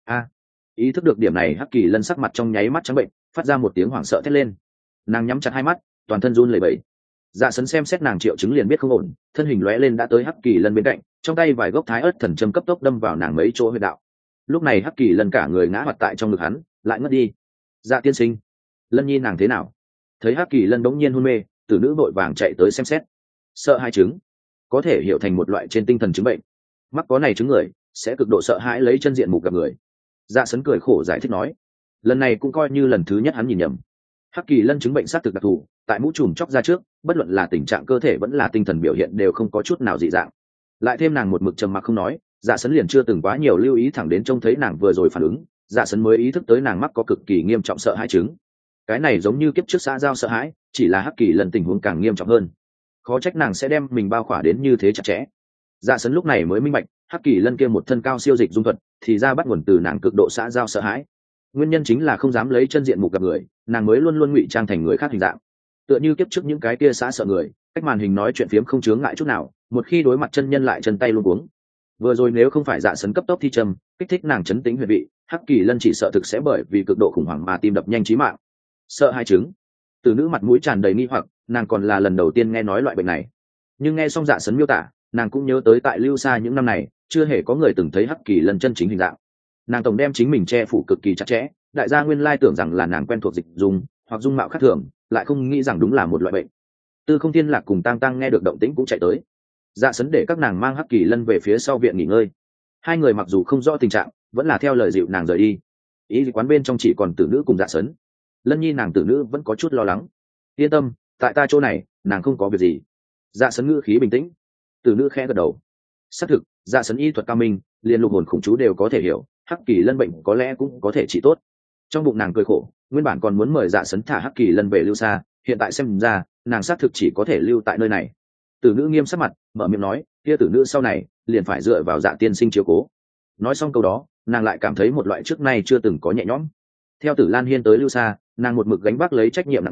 Ý thức được điểm này, Hắc Kỳ Lân sắc mặt trong nháy mắt trắng bệnh, phát ra một tiếng hoảng sợ thét lên. Nàng nhắm chặt hai mắt, toàn thân run lẩy bẩy. Dạ Sấn xem xét nàng triệu chứng liền biết không ổn, thân hình lóe lên đã tới Hắc Kỳ Lân bên cạnh, trong tay vài gốc thái ớt thần châm cấp tốc đâm vào nàng mấy chỗ huyệt đạo. Lúc này Hắc Kỳ Lân cả người ngã hoạt tại trong ngực hắn, lại ngất đi. Dạ tiên sinh, Lân Nhi nàng thế nào? Thấy Hắc Kỳ Lân bỗng nhiên hôn mê, tử nữ vội vàng chạy tới xem xét. Sợ hai chứng, có thể hiểu thành một loại trên tinh thần chứng bệnh. Mắc có này chứng người sẽ cực độ sợ hãi lấy chân diện mục gặp người. Dạ Sấn cười khổ giải thích nói, lần này cũng coi như lần thứ nhất hắn nhìn nhầm. Hắc Kỳ Lân chứng bệnh xác thực đặc thù, tại mũ trùm chóc ra trước, bất luận là tình trạng cơ thể vẫn là tinh thần biểu hiện đều không có chút nào dị dạng. Lại thêm nàng một mực trầm mặc không nói, Dạ Sấn liền chưa từng quá nhiều lưu ý, thẳng đến trông thấy nàng vừa rồi phản ứng, Dạ Sấn mới ý thức tới nàng mắc có cực kỳ nghiêm trọng sợ hãi chứng. Cái này giống như kiếp trước xã giao sợ hãi, chỉ là Hắc Kỳ Lân tình huống càng nghiêm trọng hơn. Khó trách nàng sẽ đem mình bao khỏa đến như thế chặt chẽ. Dạ Sấn lúc này mới minh bạch, Hắc Kỳ Lân kia một thân cao siêu dịch dung thuật, thì ra bắt nguồn từ nàng cực độ xã giao sợ hãi. Nguyên nhân chính là không dám lấy chân diện mục gặp người, nàng mới luôn luôn ngụy trang thành người khác hình dạng. Tựa như kiếp trước những cái kia xã sợ người, cách màn hình nói chuyện phiếm không chướng ngại chút nào, một khi đối mặt chân nhân lại chân tay luôn cuống. Vừa rồi nếu không phải Dạ Sấn cấp tốc thi châm, kích thích nàng chấn tĩnh huyệt vị, Hắc Kỳ Lân chỉ sợ thực sẽ bởi vì cực độ khủng hoảng mà tim đập nhanh chí mạng. Sợ hai chứng. Từ nữ mặt mũi tràn đầy nghi hoặc, nàng còn là lần đầu tiên nghe nói loại bệnh này. Nhưng nghe xong Dạ Sấn miêu tả, nàng cũng nhớ tới tại Lưu Sa những năm này, chưa hề có người từng thấy Hắc Kỳ Lân chân chính hình dạng. Nàng tổng đem chính mình che phủ cực kỳ chặt chẽ, đại gia nguyên lai tưởng rằng là nàng quen thuộc dịch dung hoặc dung mạo khác thường, lại không nghĩ rằng đúng là một loại bệnh. Tư Không Thiên Lạc cùng Tang Tăng nghe được động tĩnh cũng chạy tới. Dạ Sấn để các nàng mang Hắc Kỳ Lân về phía sau viện nghỉ ngơi. Hai người mặc dù không rõ tình trạng, vẫn là theo lời dịu nàng rời đi. Ý quán bên trong chỉ còn tử nữ cùng Dạ Sấn. Lân Nhi nàng tử nữ vẫn có chút lo lắng. Yên tâm, tại ta chỗ này, nàng không có việc gì. Dạ Sấn ngữ khí bình tĩnh. Tử nữ khẽ gật đầu. Xác thực, Dạ Sấn y thuật cao minh, liền lục hồn khủng chú đều có thể hiểu, Hắc Kỳ Lân bệnh có lẽ cũng có thể trị tốt. Trong bụng nàng cười khổ, nguyên bản còn muốn mời Dạ Sấn thả Hắc Kỳ Lân về Lưu Sa, hiện tại xem ra nàng xác thực chỉ có thể lưu tại nơi này. Tử nữ nghiêm sắc mặt, mở miệng nói, kia tử nữ sau này liền phải dựa vào Dạ tiên sinh chiếu cố. Nói xong câu đó, nàng lại cảm thấy một loại trước nay chưa từng có nhẹ nhõm. Theo Tử Lan Hiên tới Lưu Sa, nàng một mực gánh vác lấy trách nhiệm nặng nề,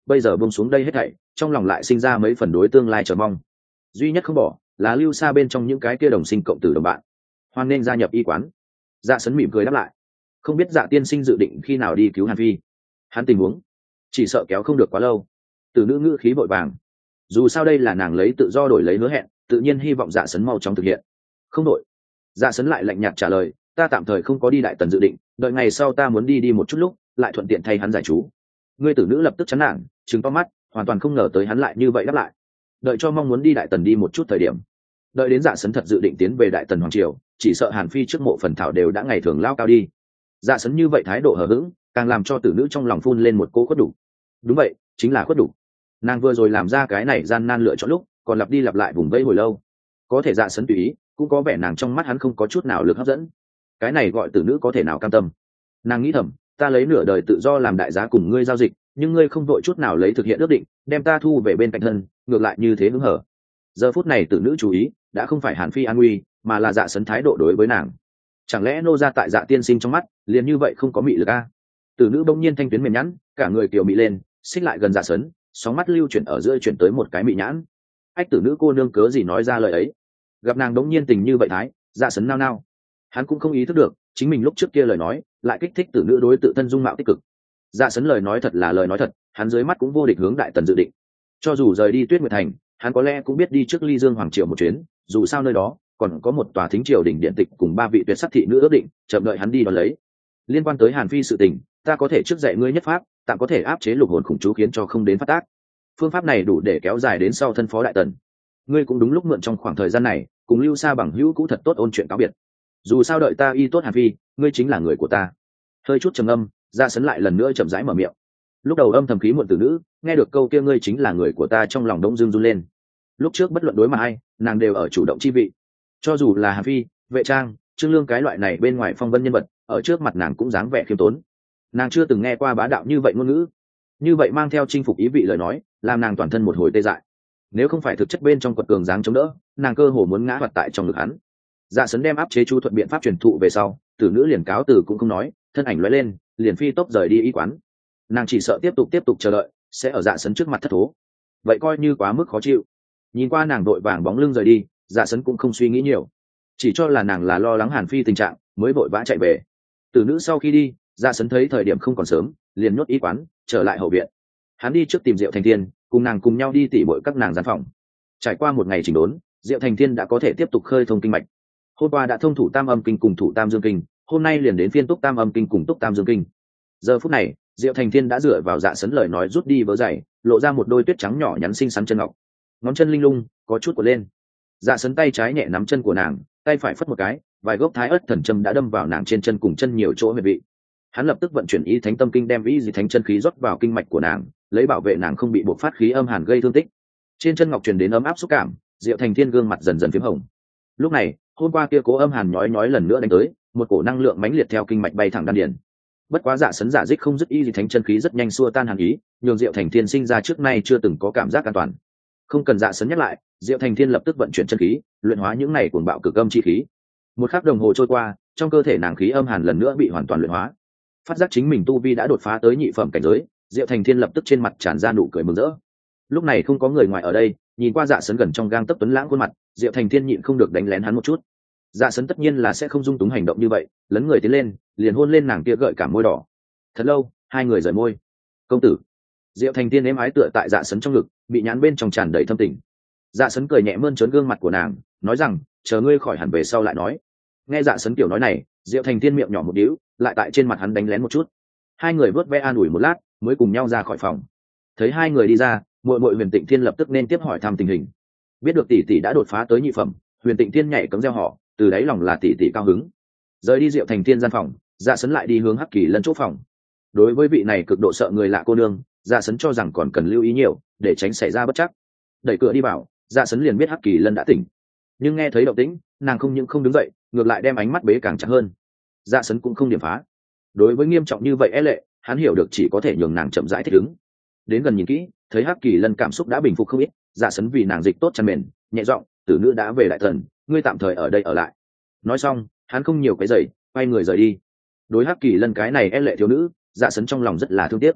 bây giờ buông xuống đây hết thảy, trong lòng lại sinh ra mấy phần đối tương lai chờ mong. Duy nhất không bỏ là lưu xa bên trong những cái kia đồng sinh cộng tử đồng bạn. Hoan nên gia nhập y quán. Dạ Sấn mỉm cười đáp lại. Không biết Dạ tiên sinh dự định khi nào đi cứu Hàn Phi. Hắn tình huống chỉ sợ kéo không được quá lâu. Tử nữ ngữ khí vội vàng. Dù sao đây là nàng lấy tự do đổi lấy hứa hẹn, tự nhiên hy vọng Dạ Sấn mau chóng thực hiện. Không đổi. Dạ Sấn lại lạnh nhạt trả lời, ta tạm thời không có đi Đại Tần dự định, đợi ngày sau ta muốn đi một chút lúc, lại thuận tiện thay hắn giải chú. Ngươi tử nữ lập tức chán nản, trừng to mắt, hoàn toàn không ngờ tới hắn lại như vậy đáp lại. Đợi cho mong muốn đi Đại Tần đi một chút thời điểm, đợi đến Dạ Sấn thật dự định tiến về Đại Tần hoàng triều, chỉ sợ Hàn Phi trước mộ phần thảo đều đã ngày thường lao cao đi. Dạ Sấn như vậy thái độ hờ hững, càng làm cho tử nữ trong lòng phun lên một cỗ khuất đủ. Đúng vậy, chính là khuất đủ. Nàng vừa rồi làm ra cái này gian nan lựa chọn lúc, còn lặp đi lặp lại vùng vẫy hồi lâu. Có thể Dạ Sấn tùy ý, cũng có vẻ nàng trong mắt hắn không có chút nào lực hấp dẫn. Cái này gọi tử nữ có thể nào cam tâm? Nàng nghĩ thầm, ta lấy nửa đời tự do làm đại giá cùng ngươi giao dịch, nhưng ngươi không vội chút nào lấy thực hiện ước định, đem ta thu về bên cạnh thân, ngược lại như thế hứng hở. Giờ phút này tử nữ chú ý đã không phải Hàn Phi an nguy, mà là Dạ Sấn thái độ đối với nàng. Chẳng lẽ nô ra tại Dạ tiên sinh trong mắt liền như vậy không có mị lực a? Tử nữ bỗng nhiên thanh tuyến mềm nhẵn, cả người kiều mị lên, xích lại gần Dạ Sấn, sóng mắt lưu chuyển ở giữa chuyển tới một cái mị nhãn. Ách tử nữ cô nương cớ gì nói ra lời ấy? Gặp nàng bỗng nhiên tình như vậy thái, Dạ Sấn nao nao. Hắn cũng không ý thức được, chính mình lúc trước kia lời nói lại kích thích tử nữ đối tự thân dung mạo tích cực. Dạ Sấn lời nói thật là lời nói thật, hắn dưới mắt cũng vô địch hướng Đại Tần dự định. Cho dù rời đi Tuyết Nguyệt Thành, hắn có lẽ cũng biết đi trước Ly Dương hoàng triều một chuyến, dù sao nơi đó còn có một tòa thính triều đỉnh điện tịch cùng 3 vị tuyệt sắc thị nữ ước định chậm đợi hắn đi đón lấy. Liên quan tới Hàn Phi sự tình, ta có thể trước dạy ngươi nhất pháp, tạm có thể áp chế lục hồn khủng chú khiến cho không đến phát tác. Phương pháp này đủ để kéo dài đến sau thân phó Đại Tần. Ngươi cũng đúng lúc mượn trong khoảng thời gian này cùng lưu xa bằng hữu cũ thật tốt ôn chuyện cáo biệt. Dù sao đợi ta y tốt Hàn Phi, ngươi chính là người của ta. Hơi chút trầm âm, Dạ Sấn lại lần nữa chậm rãi mở miệng. Lúc đầu âm thầm khí muộn tử nữ nghe được câu kia ngươi chính là người của ta, trong lòng đông dương run lên. Lúc trước bất luận đối mà ai, nàng đều ở chủ động chi vị. Cho dù là Hàn Phi, Vệ Trang, Trương Lương cái loại này bên ngoài phong vân nhân vật, ở trước mặt nàng cũng dáng vẻ khiêm tốn. Nàng chưa từng nghe qua bá đạo như vậy ngôn ngữ, như vậy mang theo chinh phục ý vị lời nói, làm nàng toàn thân một hồi tê dại. Nếu không phải thực chất bên trong quật cường dáng chống đỡ, nàng cơ hồ muốn ngã hoạt tại trong ngực hắn. Dạ Sấn đem áp chế chú thuật biện pháp truyền thụ về sau, tử nữ liền cáo từ cũng không nói, thân ảnh lóe lên, liền phi tốc rời đi y quán. Nàng chỉ sợ tiếp tục chờ đợi, sẽ ở Dạ Sấn trước mặt thất thố. Vậy coi như quá mức khó chịu. Nhìn qua nàng đội vàng bóng lưng rời đi, Dạ Sấn cũng không suy nghĩ nhiều, chỉ cho là nàng là lo lắng Hàn Phi tình trạng mới vội vã chạy về. Tử nữ sau khi đi, Dạ Sấn thấy thời điểm không còn sớm, liền nhốt y quán, trở lại hậu viện. Hắn đi trước tìm Diệu Thành Thiên, cùng nàng cùng nhau đi tỉ bội các nàng gian phòng. Trải qua một ngày chỉnh đốn, Diệu Thành Thiên đã có thể tiếp tục khơi thông kinh mạch. Hôm qua đã thông thủ Tam Âm Kinh cùng thủ Tam Dương Kinh, hôm nay liền đến phiên túc Tam Âm Kinh cùng túc Tam Dương Kinh. Giờ phút này, Diệu Thành Thiên đã dựa vào Dạ Sấn lời nói rút đi vớ dày, lộ ra một đôi tuyết trắng nhỏ nhắn xinh xắn chân ngọc, ngón chân linh lung có chút cuộn lên. Dạ Sấn tay trái nhẹ nắm chân của nàng, tay phải phất một cái, vài gốc thái ớt thần châm đã đâm vào nàng trên chân cùng chân nhiều chỗ huyệt vị. Hắn lập tức vận chuyển y thánh tâm kinh, đem y dị thánh chân khí rót vào kinh mạch của nàng, lấy bảo vệ nàng không bị bộc phát khí âm hàn gây thương tích. Trên chân ngọc truyền đến ấm áp xúc cảm, Diệu Thành Thiên gương mặt dần dần phím hồng. Lúc này, hôm qua kia cố âm hàn nhói lần nữa đánh tới, một cổ năng lượng mãnh liệt theo kinh mạch bay thẳng đan điền. Bất quá Dạ Sấn giả dích không dứt y dị thánh chân khí rất nhanh xua tan hàn ý, nhường Diệu Thành Thiên sinh ra trước nay chưa từng có cảm giác an toàn. Không cần Dạ Sấn nhắc lại, Diệu Thành Thiên lập tức vận chuyển chân khí, luyện hóa những này cuồng bạo cực âm chi khí. Một khắc đồng hồ trôi qua, trong cơ thể nàng khí âm hàn lần nữa bị hoàn toàn luyện hóa. Phát giác chính mình tu vi đã đột phá tới nhị phẩm cảnh giới, Diệu Thành Thiên lập tức trên mặt tràn ra nụ cười mừng rỡ. Lúc này không có người ngoài ở đây, nhìn qua Dạ Sấn gần trong gang tấc tuấn lãng khuôn mặt, Diệu Thành Thiên nhịn không được đánh lén hắn một chút. Dạ Sấn tất nhiên là sẽ không dung túng hành động như vậy, lấn người tiến lên, liền hôn lên nàng kia gợi cảm môi đỏ. Thật lâu, hai người rời môi. Công tử. Diệu Thành Thiên êm ái tựa tại Dạ Sấn trong ngực, bị nhãn bên trong tràn đầy thâm tình. Dạ Sấn cười nhẹ mơn trớn gương mặt của nàng, nói rằng, chờ ngươi khỏi hẳn về sau lại nói. Nghe Dạ Sấn kiểu nói này, Diệu Thành Thiên miệng nhỏ một điếu, lại tại trên mặt hắn đánh lén một chút. Hai người vớt ve an ủi một lát, mới cùng nhau ra khỏi phòng. Thấy hai người đi ra, muội muội Huyền Tịnh Thiên lập tức nên tiếp hỏi thăm tình hình. Biết được tỷ tỷ đã đột phá tới nhị phẩm, Huyền Tịnh Thiên nhảy cấm reo họ, từ đáy lòng là tỷ tỷ cao hứng. Rời đi Diệu Thành Thiên gian phòng, Dạ Sấn lại đi hướng Hắc Kỳ Lân chỗ phòng. Đối với vị này cực độ sợ người lạ cô nương, Dạ Sấn cho rằng còn cần lưu ý nhiều, để tránh xảy ra bất trắc. Đẩy cửa đi vào, Dạ Sấn liền biết Hắc Kỳ Lân đã tỉnh. Nhưng nghe thấy động tĩnh, nàng không những không đứng dậy, ngược lại đem ánh mắt bế càng chặt hơn. Dạ Sấn cũng không điểm phá. Đối với nghiêm trọng như vậy lệ, hắn hiểu được chỉ có thể nhường nàng chậm rãi thích ứng. Đến gần nhìn kỹ, thấy Hắc Kỳ Lân cảm xúc đã bình phục không ít, Dạ Sấn vì nàng dịch tốt chăn mền, nhẹ giọng, tử nữ đã về Đại Tần, ngươi tạm thời ở đây ở lại. Nói xong, hắn không nhiều cái giày, quay người rời đi. Đối Hắc Kỳ Lân cái này lệ thiếu nữ, Dạ Sấn trong lòng rất là thương tiếc.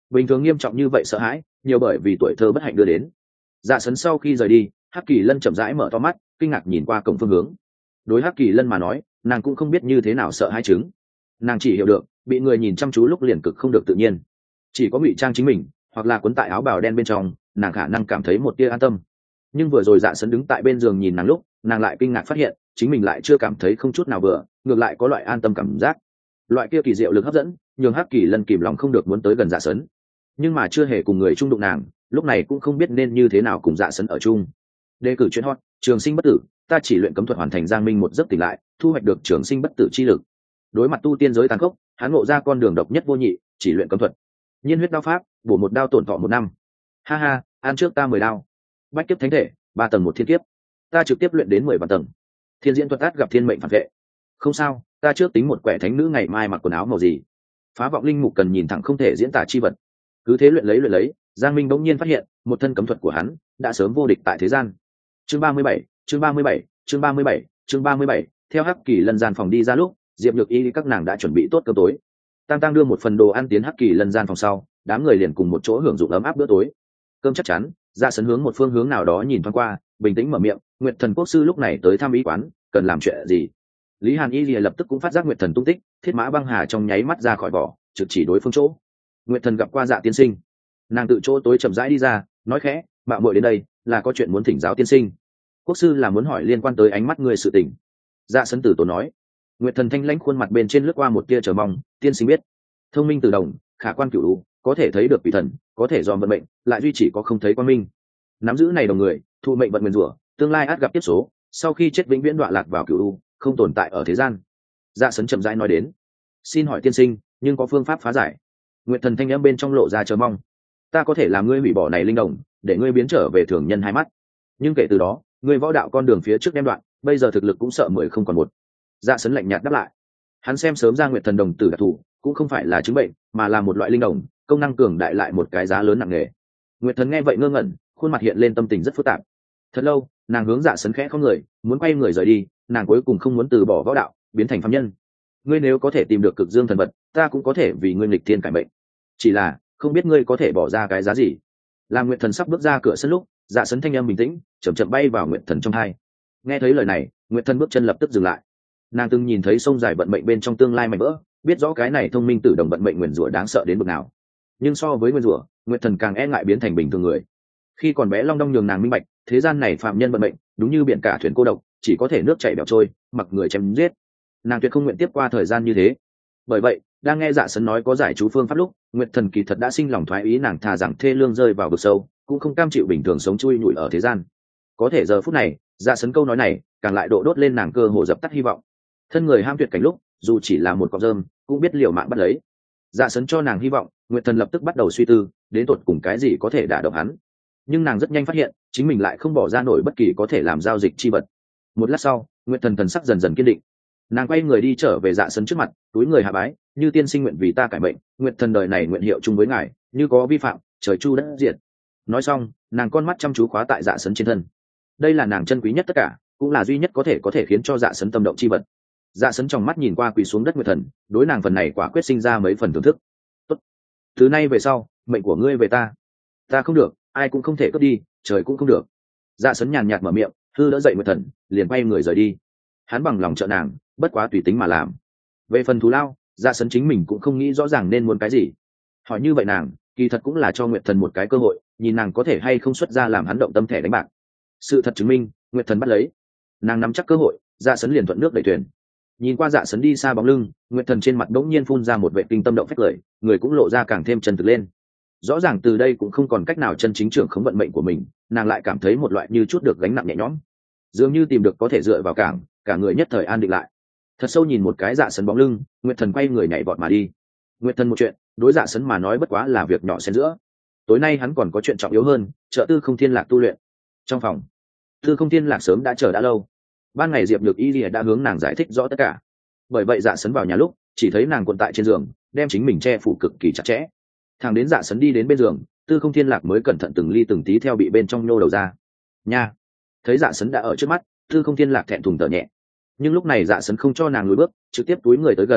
bình thường nghiêm trọng như vậy sợ hãi nhiều bởi vì tuổi thơ bất hạnh đưa đến. Dạ sấn sau khi rời đi, Hắc Kỳ Lân chậm rãi mở to mắt, kinh ngạc nhìn qua cổng phương hướng. Đối Hắc Kỳ Lân mà nói, nàng cũng không biết như thế nào sợ hãi chứng. Nàng chỉ hiểu được bị người nhìn chăm chú lúc liền cực không được tự nhiên, chỉ có ngụy trang chính mình hoặc là cuốn tại áo bào đen bên trong, nàng khả năng cảm thấy một tia an tâm. Nhưng vừa rồi Dạ sấn đứng tại bên giường nhìn nàng lúc, nàng lại kinh ngạc phát hiện chính mình lại chưa cảm thấy không chút nào vừa, ngược lại có loại an tâm cảm giác. Loại kia kỳ diệu lực hấp dẫn nhường Hắc Kỳ Lân kìm lòng không được muốn tới gần Dạ sấn, nhưng mà chưa hề cùng người chung đụng nàng, lúc này cũng không biết nên như thế nào cùng Dạ sấn ở chung. Đề cử chuyện hot, trường sinh bất tử, ta chỉ luyện cấm thuật hoàn thành giang minh một giấc tỉnh lại, thu hoạch được trường sinh bất tử chi lực. Đối mặt tu tiên giới tàn khốc, hắn ngộ ra con đường độc nhất vô nhị, chỉ luyện cấm thuật. Nhiên huyết đao pháp, bổ một đao tổn thọ 1 năm. Ha ha, ăn trước ta 10 đao. Bách kiếp thánh thể, 3 tầng một thiên kiếp. Ta trực tiếp luyện đến 10 vạn tầng. Thiên diễn thuật át gặp thiên mệnh phản vệ. Không sao, ta trước tính một quẻ thánh nữ ngày mai mặc quần áo màu gì. Phá vọng linh mục cần nhìn thẳng không thể diễn tả chi vật. Cứ thế luyện lấy, Giang Minh bỗng nhiên phát hiện, một thân cấm thuật của hắn đã sớm vô địch tại thế gian. Chương 37, chương 37, chương 37, chương 37, theo Hắc Kỳ Lân gian phòng đi ra lúc, Diệp Nhược Y các nàng đã chuẩn bị tốt cơm tối. Tam Tăng đưa một phần đồ ăn tiến Hắc Kỳ Lân gian phòng sau, đám người liền cùng một chỗ hưởng dụng ấm áp bữa tối. Cơm chắc chắn, Dạ sấn hướng một phương hướng nào đó nhìn thoáng qua, bình tĩnh mở miệng, Nguyệt Thần quốc sư lúc này tới thăm y quán, cần làm chuyện gì? Lý Hàn Y lập tức cũng phát giác Nguyệt Thần tung tích, Thiết Mã Băng Hà trong nháy mắt ra khỏi vỏ, trực chỉ đối phương chỗ. Nguyệt Thần gặp qua Dạ tiên sinh. Nàng tự chỗ tối chậm rãi đi ra, nói khẽ, mạo muội đến đây là có chuyện muốn thỉnh giáo tiên sinh. Quốc sư là muốn hỏi liên quan tới ánh mắt người sự tình. Dạ sấn tử tốn nói. Nguyệt Thần thanh lãnh khuôn mặt bên trên lướt qua một tia chờ mong, tiên sinh biết, thông minh từ đồng, khả quan cửu u, có thể thấy được vị thần, có thể dòm vận mệnh, lại duy chỉ có không thấy quan minh. Nắm giữ này đồng người, thụ mệnh vận nguyền rủa, tương lai ắt gặp tiếp số, sau khi chết vĩnh viễn đọa lạc vào cửu u, không tồn tại ở thế gian. Dạ sấn chậm rãi nói đến. Xin hỏi tiên sinh, nhưng có phương pháp phá giải? Nguyệt Thần thanh âm bên trong lộ ra chờ mong. Ta có thể làm ngươi hủy bỏ này linh đồng, để ngươi biến trở về thường nhân hai mắt, nhưng kể từ đó ngươi võ đạo con đường phía trước đem đoạn, bây giờ thực lực cũng sợ 10 không còn một. Dạ sấn lạnh nhạt đáp lại. Hắn xem sớm ra Nguyệt Thần đồng tử đặc thù cũng không phải là chứng bệnh, mà là một loại linh đồng, công năng cường đại lại một cái giá lớn nặng nề. Nguyệt Thần nghe vậy ngơ ngẩn, khuôn mặt hiện lên tâm tình rất phức tạp. Thật lâu, nàng hướng Dạ sấn khẽ không người, muốn quay người rời đi, nàng cuối cùng không muốn từ bỏ võ đạo, biến thành phàm nhân. Ngươi nếu có thể tìm được cực dương thần vật, ta cũng có thể vì ngươi nghịch thiên cải mệnh. Chỉ là không biết ngươi có thể bỏ ra cái giá gì. Làm Nguyệt Thần sắp bước ra cửa sân lúc, Dạ sấn thanh âm bình tĩnh chậm chậm bay vào Nguyệt Thần trong tai. Nghe thấy lời này, Nguyệt Thần bước chân lập tức dừng lại. Nàng từng nhìn thấy sông dài vận mệnh bên trong tương lai mảnh vỡ, biết rõ cái này thông minh tử đồng vận mệnh nguyền rủa đáng sợ đến mức nào. Nhưng so với nguyền rủa, Nguyệt Thần càng e ngại biến thành bình thường người. Khi còn bé Long Đong nhường nàng minh bạch, thế gian này phạm nhân vận mệnh đúng như biển cả thuyền cô độc, chỉ có thể nước chảy bèo trôi, mặc người chém giết. Nàng tuyệt không nguyện tiếp qua thời gian như thế. Bởi vậy, đang nghe Dạ sấn nói có giải chú phương pháp lúc, Nguyệt Thần kỳ thật đã sinh lòng thoái ý, nàng thà rằng thê lương rơi vào vực sâu, cũng không cam chịu bình thường sống chui nhủi ở thế gian. Có thể giờ phút này, Dạ sấn câu nói này càng lại độ đốt lên nàng cơ hồ dập tắt hy vọng. Thân người ham tuyệt cảnh lúc, dù chỉ là một cọng rơm, cũng biết liều mạng bắt lấy. Dạ sấn cho nàng hy vọng, Nguyệt Thần lập tức bắt đầu suy tư, đến tột cùng cái gì có thể đả động hắn. Nhưng nàng rất nhanh phát hiện, chính mình lại không bỏ ra nổi bất kỳ có thể làm giao dịch chi vật. Một lát sau, Nguyệt Thần thần sắc dần dần kiên định. Nàng quay người đi trở về Dạ sấn trước mặt, túi người hạ bái, như tiên sinh nguyện vì ta cải mệnh, Nguyệt Thần đời này nguyện hiệu chung với ngài, như có vi phạm, trời chu đất diệt. Nói xong, nàng con mắt chăm chú khóa tại Dạ sấn trên thân. Đây là nàng chân quý nhất tất cả, cũng là duy nhất có thể khiến cho Dạ sấn tâm động chi vật. Dạ sấn trong mắt nhìn qua quỳ xuống đất Nguyệt Thần, đối nàng phần này quả quyết sinh ra mấy phần thưởng thức. Tốt, từ nay về sau, mệnh của ngươi về ta. Ta không được, ai cũng không thể cướp đi, trời cũng không được. Dạ sấn nhàn nhạt mở miệng, hư đỡ dậy Nguyệt Thần, liền quay người rời đi. Hắn bằng lòng trợ nàng, bất quá tùy tính mà làm. Về phần thù lao, Dạ sấn chính mình cũng không nghĩ rõ ràng nên muốn cái gì. Hỏi như vậy nàng, kỳ thật cũng là cho Nguyệt Thần một cái cơ hội, nhìn nàng có thể hay không xuất ra làm hắn động tâm thẻ đánh bạc. Sự thật chứng minh, Nguyệt Thần bắt lấy. Nàng nắm chắc cơ hội, Dạ sấn liền thuận nước đẩy thuyền. Nhìn qua Dạ sấn đi xa bóng lưng, Nguyệt Thần trên mặt đống nhiên phun ra một vệ kinh tâm động phách lời, người cũng lộ ra càng thêm chân thực lên. Rõ ràng từ đây cũng không còn cách nào chân chính trưởng khống vận mệnh của mình, nàng lại cảm thấy một loại như chút được gánh nặng nhẹ nhõm, dường như tìm được có thể dựa vào cảng, cả người nhất thời an định lại. Thật sâu nhìn một cái Dạ sấn bóng lưng, Nguyệt Thần quay người nhảy vọt mà đi. Nguyệt Thần một chuyện, đối Dạ sấn mà nói bất quá là việc nhỏ xen giữa. Tối nay hắn còn có chuyện trọng yếu hơn, trợ Tư Không Thiên Lạc tu luyện. Trong phòng, Tư Không Thiên Lạc sớm đã chờ đã lâu. Ban ngày Diệp Nhược Y đã hướng nàng giải thích rõ tất cả. Bởi vậy Dạ sấn vào nhà lúc, chỉ thấy nàng cuộn tại trên giường, đem chính mình che phủ cực kỳ chặt chẽ. Thằng đến Dạ sấn đi đến bên giường, Tư Không Thiên Lạc mới cẩn thận từng ly từng tí theo bị bên trong nhô đầu ra. Nha! Thấy Dạ sấn đã ở trước mắt, Tư Không Thiên Lạc thẹn thùng thở nhẹ. Nhưng lúc này Dạ sấn không cho nàng lùi bước, trực tiếp túi người tới gần,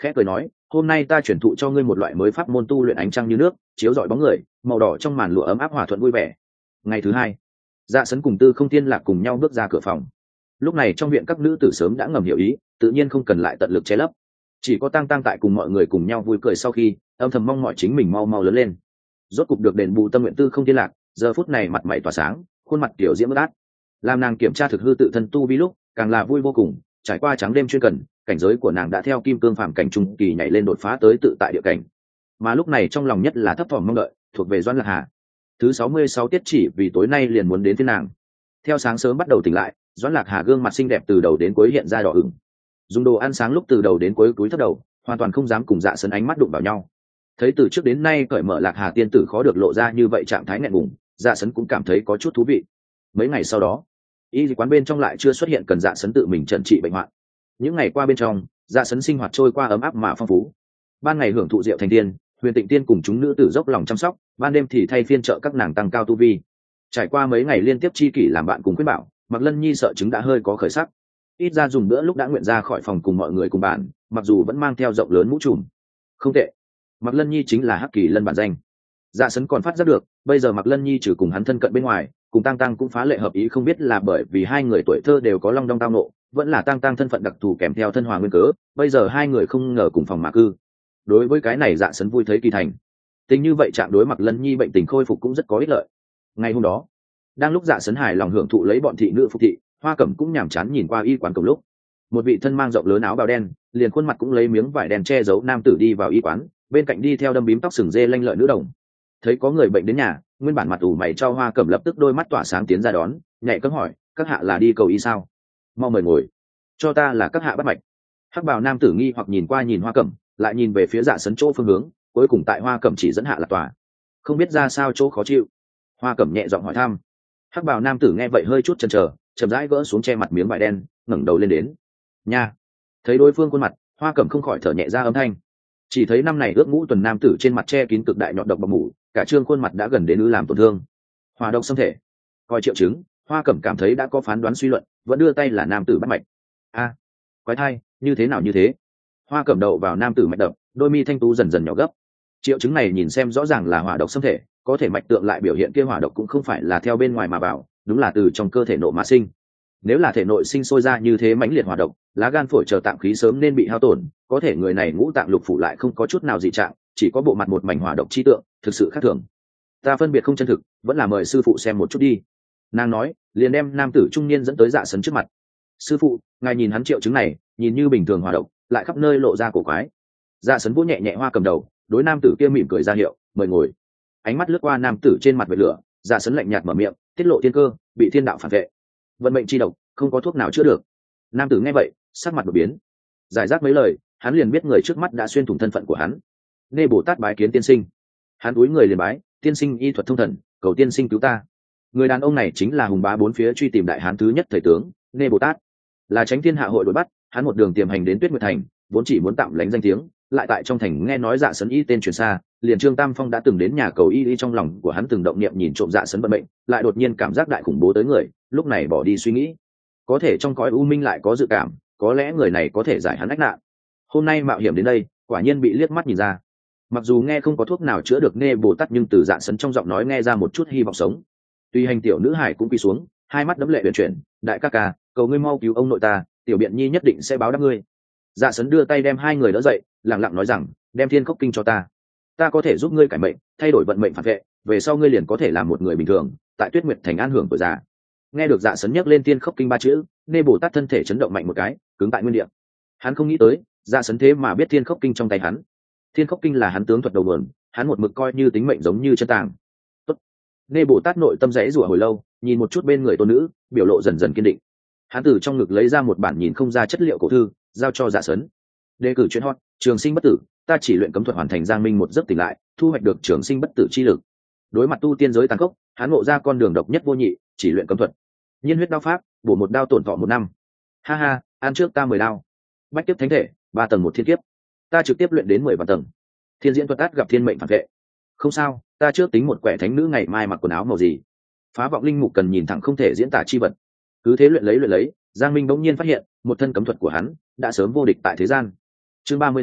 khẽ cười nói, hôm nay ta chuyển thụ cho ngươi một loại mới pháp môn tu luyện ánh trăng như nước, chiếu rọi bóng người, màu đỏ trong màn lụa ấm áp hòa thuận vui vẻ. Ngày thứ hai, Dạ Sấn cùng Tư Không Thiên Lạc cùng nhau bước ra cửa phòng. Lúc này trong viện các nữ tử sớm đã ngầm hiểu ý, tự nhiên không cần lại tận lực che lấp, chỉ có Tang Tang tại cùng mọi người cùng nhau vui cười sau khi âm thầm mong mọi chính mình mau mau lớn lên. Rốt cục được đền bù tâm nguyện Tư Không Thiên Lạc giờ phút này mặt mày tỏa sáng, khuôn mặt tiểu diễm bất át. Làm nàng kiểm tra thực hư tự thân tu vi lúc càng là vui vô cùng, trải qua trắng đêm chuyên cần, cảnh giới của nàng đã theo kim cương phàm cảnh trung kỳ nhảy lên đột phá tới tự tại địa cảnh. Mà lúc này trong lòng nhất là thấp thỏm mong đợi thuộc về Doãn Lạc Hà. Thứ 66 tiết chỉ vì tối nay liền muốn đến phiên nàng. Theo sáng sớm bắt đầu tỉnh lại, Doãn Lạc Hà gương mặt xinh đẹp từ đầu đến cuối hiện ra đỏ ửng. Dùng đồ ăn sáng lúc từ đầu đến cuối cúi thấp đầu, hoàn toàn không dám cùng Dạ Sấn ánh mắt đụng vào nhau. Thấy từ trước đến nay cởi mở Lạc Hà tiên tử khó được lộ ra như vậy trạng thái nghẹn ngùng, Dạ Sấn cũng cảm thấy có chút thú vị. Mấy ngày sau đó, y quán bên trong lại chưa xuất hiện cần Dạ Sấn tự mình trần trị bệnh hoạn. Những ngày qua bên trong, Dạ Sấn sinh hoạt trôi qua ấm áp mà phong phú. Ban ngày hưởng thụ rượu thành tiên, Huyền Tịnh Tiên cùng chúng nữ tử dốc lòng chăm sóc, ban đêm thì thay phiên trợ các nàng tăng cao tu vi. Trải qua mấy ngày liên tiếp chi kỷ làm bạn cùng khuyên bảo, Mạc Lân Nhi sợ chứng đã hơi có khởi sắc. Ít ra dùng bữa lúc đã nguyện ra khỏi phòng cùng mọi người cùng bạn, mặc dù vẫn mang theo rộng lớn mũ trùm. Không tệ, Mạc Lân Nhi chính là Hắc Kỳ Lân bản danh. Dạ Sấn còn phát giác được, bây giờ Mạc Lân Nhi trừ cùng hắn thân cận bên ngoài, cùng Tang Tang cũng phá lệ hợp ý, không biết là bởi vì hai người tuổi thơ đều có long đong tao nộ, vẫn là Tang Tang thân phận đặc thù kèm theo thân hòa nguyên cớ, bây giờ hai người không ngờ cùng phòng mà cư. Đối với cái này Dạ Sấn vui thấy kỳ thành. Tình như vậy chạm đối Mạc Lân Nhi bệnh tình khôi phục cũng rất có ích lợi. Ngày hôm đó, đang lúc Dạ Sấn hài lòng hưởng thụ lấy bọn thị nữ phục thị, Hoa Cẩm cũng nhàm chán nhìn qua y quán cổng lúc, một vị thân mang rộng lớn áo bào đen, liền khuôn mặt cũng lấy miếng vải đen che giấu nam tử đi vào y quán, bên cạnh đi theo đâm bím tóc sừng dê lanh lợi nữ đồng. Thấy có người bệnh đến nhà, nguyên bản mặt ủ mày cho Hoa Cẩm lập tức đôi mắt tỏa sáng tiến ra đón, nhẹ cẫng hỏi, các hạ là đi cầu y sao? Mau mời ngồi. Cho ta là các hạ bắt mạch. Hắc bào nam tử nghi hoặc nhìn qua nhìn Hoa Cẩm, lại nhìn về phía Dạ Sấn chỗ phương hướng, cuối cùng tại Hoa Cẩm chỉ dẫn hạ là tòa. Không biết ra sao chỗ khó chịu. Hoa Cẩm nhẹ giọng hỏi thăm. Hắc bào nam tử nghe vậy hơi chút chần chờ, chậm rãi gỡ xuống che mặt miếng vải đen, ngẩng đầu lên đến. Nha. Thấy đối phương khuôn mặt, Hoa Cẩm không khỏi thở nhẹ ra âm thanh. Chỉ thấy năm này ước ngũ tuần nam tử trên mặt che kín cực đại nhọn độc bọc mủ, cả trương khuôn mặt đã gần đến ư làm tổn thương. Hỏa độc xâm thể. Coi triệu chứng, Hoa Cẩm cảm thấy đã có phán đoán suy luận, vẫn đưa tay là nam tử bắt mạch. A, quái thai, như thế nào như thế? Hoa Cẩm đầu vào nam tử mạch đập, đôi mi thanh tú dần dần nhỏ gấp. Triệu chứng này nhìn xem rõ ràng là hỏa độc xâm thể, có thể mạch tượng lại biểu hiện kia hỏa độc cũng không phải là theo bên ngoài mà vào, đúng là từ trong cơ thể nộ mà sinh. Nếu là thể nội sinh sôi ra như thế mãnh liệt hỏa độc, lá gan phổi chờ tạng khí sớm nên bị hao tổn, có thể người này ngũ tạng lục phủ lại không có chút nào dị trạng, chỉ có bộ mặt một mảnh hỏa độc chi tượng, thực sự khác thường. Ta phân biệt không chân thực, vẫn là mời sư phụ xem một chút đi. Nàng nói, liền đem nam tử trung niên dẫn tới Dạ Sấn trước mặt. Sư phụ, ngài nhìn hắn triệu chứng này, nhìn như bình thường hỏa độc, lại khắp nơi lộ ra cổ quái. Dạ Sấn vỗ nhẹ nhẹ Hoa Cầm đầu, đối nam tử kia mỉm cười ra hiệu, mời ngồi. Ánh mắt lướt qua nam tử trên mặt vệt lửa, Dạ Sấn lạnh nhạt mở miệng, tiết lộ thiên cơ, bị thiên đạo phản vệ, vận mệnh chi độc, không có thuốc nào chữa được. Nam tử nghe vậy, sắc mặt đột biến. Giải rác mấy lời, hắn liền biết người trước mắt đã xuyên thủng thân phận của hắn. Nê Bồ Tát bái kiến tiên sinh. Hắn cúi người liền bái, tiên sinh y thuật thông thần, cầu tiên sinh cứu ta. Người đàn ông này chính là hùng bá bốn phía truy tìm đại hán thứ nhất thời tướng Nê Bồ Tát, là Chánh Thiên Hạ hội đuổi bắt hắn một đường tiềm hành đến Tuyết Nguyệt Thành, vốn chỉ muốn tạm lánh danh tiếng, lại tại trong thành nghe nói Dạ Sấn y tên truyền xa, liền Trương Tam Phong đã từng đến nhà cầu y, trong lòng của hắn từng động niệm nhìn trộm Dạ Sấn vận mệnh, lại đột nhiên cảm giác đại khủng bố tới người, lúc này bỏ đi suy nghĩ. Có thể trong cõi u minh lại có dự cảm, có lẽ người này có thể giải hắn ách nạn. Hôm nay mạo hiểm đến đây, quả nhiên bị liếc mắt nhìn ra. Mặc dù nghe không có thuốc nào chữa được Nê Bồ Tát, nhưng từ Dạ Sấn trong giọng nói nghe ra một chút hy vọng sống. Tuy hành tiểu nữ hải cũng quỳ xuống, hai mắt đẫm lệ huyền chuyển, đại ca ca, cầu ngươi mau cứu ông nội ta, tiểu biện nhi nhất định sẽ báo đáp ngươi. Dạ Sấn đưa tay đem hai người đỡ dậy, lặng lặng nói rằng, đem Thiên Khốc Kinh cho ta, ta có thể giúp ngươi cải mệnh, thay đổi vận mệnh phản vệ, về sau ngươi liền có thể làm một người bình thường, tại Tuyết Nguyệt Thành an hưởng tuổi già. Nghe được Dạ Sấn nhắc lên Thiên Khốc Kinh ba chữ, Nê Bồ Tát thân thể chấn động mạnh một cái, cứng tại nguyên địa. Hắn không nghĩ tới, Dạ Sấn thế mà biết Thiên Khốc Kinh trong tay hắn. Thiên Khốc Kinh là hắn tướng thuật đầu nguồn, hắn một mực coi như tính mệnh giống như chân tàng. Tốt. Nê Bồ Tát nội tâm rẽ rủa hồi lâu, nhìn một chút bên người tôn nữ, biểu lộ dần dần kiên định. Hắn từ trong ngực lấy ra một bản nhìn không ra chất liệu cổ thư, giao cho Dạ Sấn. Đề cử chuyện hot, trường sinh bất tử, ta chỉ luyện cấm thuật hoàn thành giang minh một giấc tỉnh lại, thu hoạch được trường sinh bất tử chi lực. Đối mặt tu tiên giới tàn khốc, hắn ngộ ra con đường độc nhất vô nhị, chỉ luyện cấm thuật. Nhiên huyết đao pháp, bổ một đao tổn thọ 1 năm. Ha ha, ăn trước ta 10 đao. Bách tiếp thánh thể, 3 tầng một thiên kiếp. Ta trực tiếp luyện đến 10 vạn tầng. Thiên diễn thuật át gặp thiên mệnh phản vệ. Không sao, ta trước tính một quẻ thánh nữ ngày mai mặc quần áo màu gì. Phá vọng linh mục cần nhìn thẳng không thể diễn tả chi vật. Cứ thế luyện lấy, Giang Minh bỗng nhiên phát hiện, một thân cấm thuật của hắn đã sớm vô địch tại thế gian. Chương 38,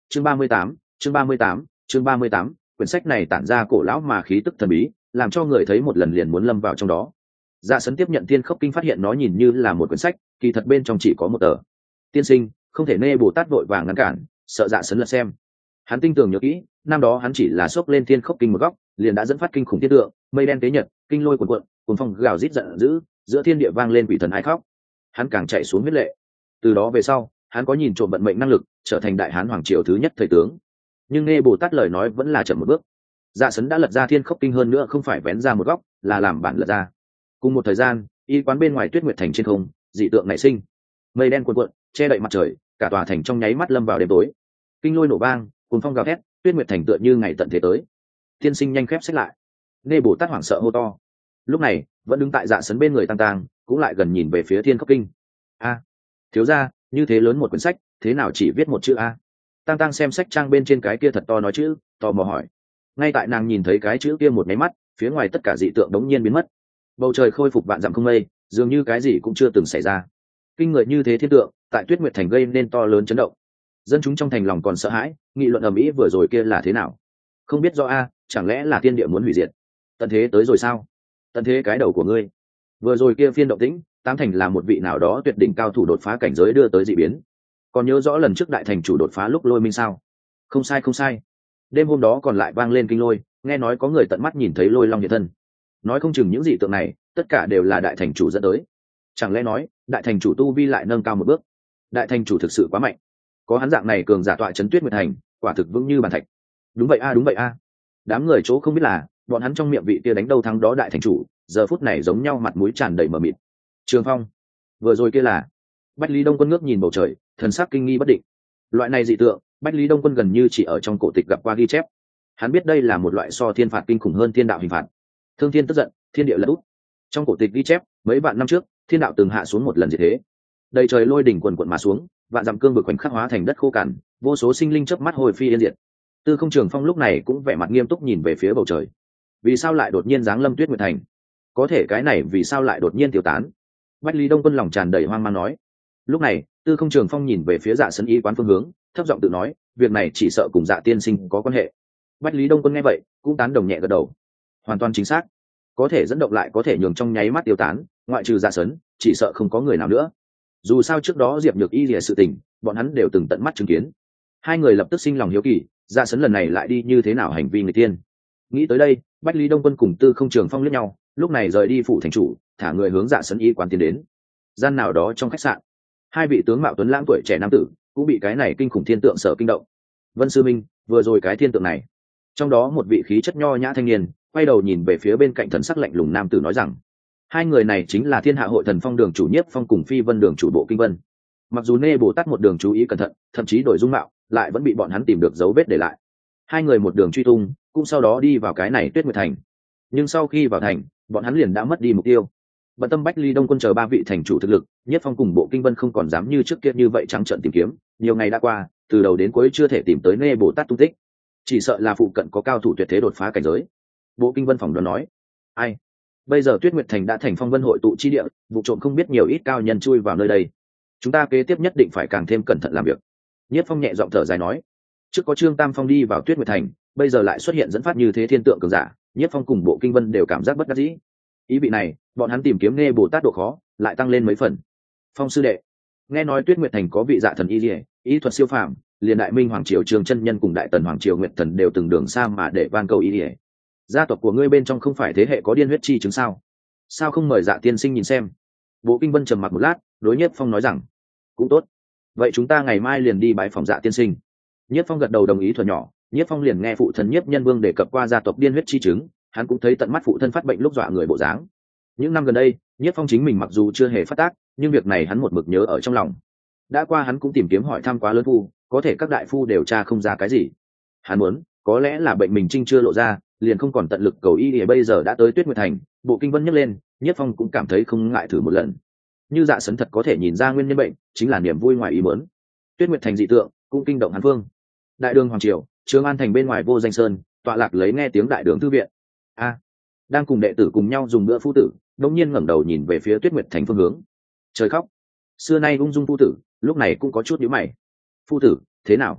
chương 38, chương 38. Quyển sách này tản ra cổ lão mà khí tức thần bí, làm cho người thấy một lần liền muốn lâm vào trong đó. Dạ Sấn tiếp nhận Thiên Khốc Kinh, phát hiện nó nhìn như là một quyển sách, kỳ thật bên trong chỉ có một tờ. Tiên sinh, không thể nê Bồ Tát vội vàng ngăn cản, sợ Dạ Sấn lật xem. Hắn tinh tường nhớ kỹ, năm đó hắn chỉ là xốc lên Thiên Khốc Kinh một góc, liền đã dẫn phát kinh khủng thiên tượng, mây đen tế nhật, kinh lôi cuồn cuộn, cuồng phong gào rít giận dữ, giữa thiên địa vang lên quỷ thần ai khóc. Hắn càng chạy xuống huyết lệ. Từ đó về sau, hắn có nhìn trộm vận mệnh năng lực, trở thành đại hán hoàng triều thứ nhất thời tướng. Nhưng nghe Bồ Tát lời nói vẫn là chậm một bước. Dạ Sấn đã lật ra Thiên Khốc Kinh, hơn nữa không phải vén ra một góc, là làm bản lật ra. Cùng một thời gian, y quán bên ngoài Tuyết Nguyệt Thành trên không, dị tượng nảy sinh. Mây đen cuồn cuộn, che đậy mặt trời, cả tòa thành trong nháy mắt lâm vào đêm tối. Kinh lôi nổ vang, cuồng phong gào thét, Tuyết Nguyệt Thành tựa như ngày tận thế tới. Tiên sinh nhanh khép sách lại. Nghe Bồ Tát hoảng sợ hô to. Lúc này, vẫn đứng tại Dạ Sấn bên người Tăng Tăng, cũng lại gần nhìn về phía Thiên Khốc Kinh. A, thiếu gia, như thế lớn một quyển sách, thế nào chỉ viết một chữ a? Tăng Tăng xem sách trang bên trên cái kia thật to nói chữ, tò mò hỏi. Ngay tại nàng nhìn thấy cái chữ kia một máy mắt, phía ngoài tất cả dị tượng đống nhiên biến mất. Bầu trời khôi phục vạn dặm không mây, dường như cái gì cũng chưa từng xảy ra. Kinh người như thế thiên tượng, tại Tuyết Nguyệt Thành gây nên to lớn chấn động. Dân chúng trong thành lòng còn sợ hãi, nghị luận ầm ĩ vừa rồi kia là thế nào? Không biết rõ a, chẳng lẽ là thiên địa muốn hủy diệt? Tận thế tới rồi sao? Tận thế cái đầu của ngươi. Vừa rồi kia phiên động tĩnh, tám thành là một vị nào đó tuyệt đỉnh cao thủ đột phá cảnh giới đưa tới dị biến. Còn nhớ rõ lần trước đại thành chủ đột phá lúc lôi minh sao? Không sai không sai. Đêm hôm đó còn lại vang lên kinh lôi, nghe nói có người tận mắt nhìn thấy lôi long hiện thân. Nói không chừng những dị tượng này, tất cả đều là đại thành chủ dẫn tới. Chẳng lẽ nói, đại thành chủ tu vi lại nâng cao một bước? Đại thành chủ thực sự quá mạnh. Có hắn dạng này cường giả tọa trấn Tuyết Nguyệt Thành, quả thực vững như bàn thạch. Đúng vậy a, đúng vậy a. Đám người chỗ không biết là, bọn hắn trong miệng vị kia đánh đâu thắng đó đại thành chủ, giờ phút này giống nhau mặt mũi tràn đầy mờ mịt. Trường Phong, vừa rồi kia là? Bách Lý Đông Quân ngước nhìn bầu trời, thần sắc kinh nghi bất định. Loại này dị tượng, Bách Lý Đông Quân gần như chỉ ở trong cổ tịch gặp qua ghi chép. Hắn biết đây là một loại so thiên phạt kinh khủng hơn thiên đạo hình phạt. Thương thiên tức giận, thiên địa lật úp. Trong cổ tịch ghi chép, mấy vạn năm trước, thiên đạo từng hạ xuống một lần diệt thế. Đầy trời lôi đỉnh quần quần mà xuống, vạn dặm cương vực khoảnh khắc hóa thành đất khô cằn, vô số sinh linh chớp mắt hồi phi yên diệt. Tư Không Trường Phong lúc này cũng vẻ mặt nghiêm túc nhìn về phía bầu trời. Vì sao lại đột nhiên giáng lâm Tuyết Nguyệt Thành? Có thể cái này vì sao lại đột nhiên tiêu tán? Bách Lý Đông Quân lòng tràn đầy hoang mang nói. Lúc này, Tư Không Trường Phong nhìn về phía Dạ Sấn y quán phương hướng, thấp giọng tự nói, việc này chỉ sợ cùng Dạ tiên sinh có quan hệ. Bách Lý Đông Quân nghe vậy, cũng tán đồng nhẹ gật đầu. Hoàn toàn chính xác. Có thể dẫn động lại có thể nhường trong nháy mắt tiêu tán, ngoại trừ Dạ Sấn, chỉ sợ không có người nào nữa. Dù sao trước đó Diệp Nhược Y lìa sự tình, bọn hắn đều từng tận mắt chứng kiến. Hai người lập tức sinh lòng hiếu kỳ, Dạ Sấn lần này lại đi như thế nào hành vi người tiên. Nghĩ tới đây, Bách Lý Đông Quân cùng Tư Không Trường Phong liếc nhau, lúc này rời đi phủ thành chủ, thả người hướng Dạ Sấn y quán tiến đến. Gian nào đó trong khách sạn, hai vị tướng mạo tuấn lãng tuổi trẻ nam tử cũng bị cái này kinh khủng thiên tượng sở kinh động. Vân sư minh, vừa rồi cái thiên tượng này, trong đó một vị khí chất nho nhã thanh niên quay đầu nhìn về phía bên cạnh thần sắc lạnh lùng nam tử nói rằng, hai người này chính là Thiên Hạ Hội Thần Phong đường chủ Nhiếp Phong cùng Phi Vân đường chủ Bộ Kinh Vân. Mặc dù Nê Bồ Tát một đường chú ý cẩn thận, thậm chí đổi dung mạo, lại vẫn bị bọn hắn tìm được dấu vết để lại. Hai người một đường truy tung, cũng sau đó đi vào cái này Tuyết Nguyệt Thành. Nhưng sau khi vào thành, bọn hắn liền đã mất đi mục tiêu. Bận tâm Bách Ly Đông Quân chờ ba vị thành chủ thực lực, Nhiếp Phong cùng Bộ Kinh Vân không còn dám như trước kia như vậy trắng trợn tìm kiếm. Nhiều ngày đã qua, từ đầu đến cuối chưa thể tìm tới Nê Bồ Tát tung tích. Chỉ sợ là phụ cận có cao thủ tuyệt thế đột phá cảnh giới. Bộ Kinh Vân phỏng đoán nói, ai? Bây giờ Tuyết Nguyệt Thành đã thành phong vân hội tụ chi địa, vụ trộm không biết nhiều ít cao nhân chui vào nơi đây. Chúng ta kế tiếp nhất định phải càng thêm cẩn thận làm việc. Nhiếp Phong nhẹ giọng thở dài nói, trước có Trương Tam Phong đi vào Tuyết Nguyệt Thành, bây giờ lại xuất hiện dẫn phát như thế thiên tượng cường giả, Nhiếp Phong cùng Bộ Kinh Vân đều cảm giác bất đắc dĩ. Ý vị này, bọn hắn tìm kiếm Nê Bồ Tát độ khó lại tăng lên mấy phần. Phong sư đệ, nghe nói Tuyết Nguyệt Thành có vị dạ thần y liễu, ý thuật siêu phàm, liền Đại Minh hoàng triều Trường chân nhân cùng Đại Tần hoàng triều Nguyệt thần đều từng đường xa mà để van cầu y liễu. Gia tộc của ngươi bên trong không phải thế hệ có điên huyết chi chứng sao? Sao không mời Dạ tiên sinh nhìn xem? Bộ Kinh Vân trầm mặc một lát, đối Nhiếp Phong nói rằng, cũng tốt. Vậy chúng ta ngày mai liền đi bái phòng Dạ tiên sinh. Nhiếp Phong gật đầu đồng ý thuở nhỏ, Nhiếp Phong liền nghe phụ thân Nhiếp Nhân Vương đề cập qua gia tộc điên huyết chi chứng, hắn cũng thấy tận mắt phụ thân phát bệnh lúc dọa người bộ dáng. Những năm gần đây, Nhiếp Phong chính mình mặc dù chưa hề phát tác, nhưng việc này hắn một mực nhớ ở trong lòng. Đã qua hắn cũng tìm kiếm hỏi thăm quá lớn phu, có thể các đại phu đều tra không ra cái gì. Hắn muốn, có lẽ là bệnh mình trinh chưa lộ ra, liền không còn tận lực cầu y. Thì bây giờ đã tới Tuyết Nguyệt Thành, Bộ Kinh Vân nhấc lên, Nhiếp Phong cũng cảm thấy không ngại thử một lần. Như Dạ Sấn thật có thể nhìn ra nguyên nhân bệnh, chính là niềm vui ngoài ý muốn. Tuyết Nguyệt Thành dị tượng cũng kinh động hắn phương. Đại đường hoàng triều, Trường An thành bên ngoài Vô Danh Sơn, tọa lạc lấy nghe tiếng đại đường thư viện. Đang cùng đệ tử cùng nhau dùng bữa phu tử, đột nhiên ngẩng đầu nhìn về phía Tuyết Nguyệt Thành phương hướng. Trời khóc. Xưa nay ung dung phu tử, lúc này cũng có chút nhíu mày. Phu tử, thế nào?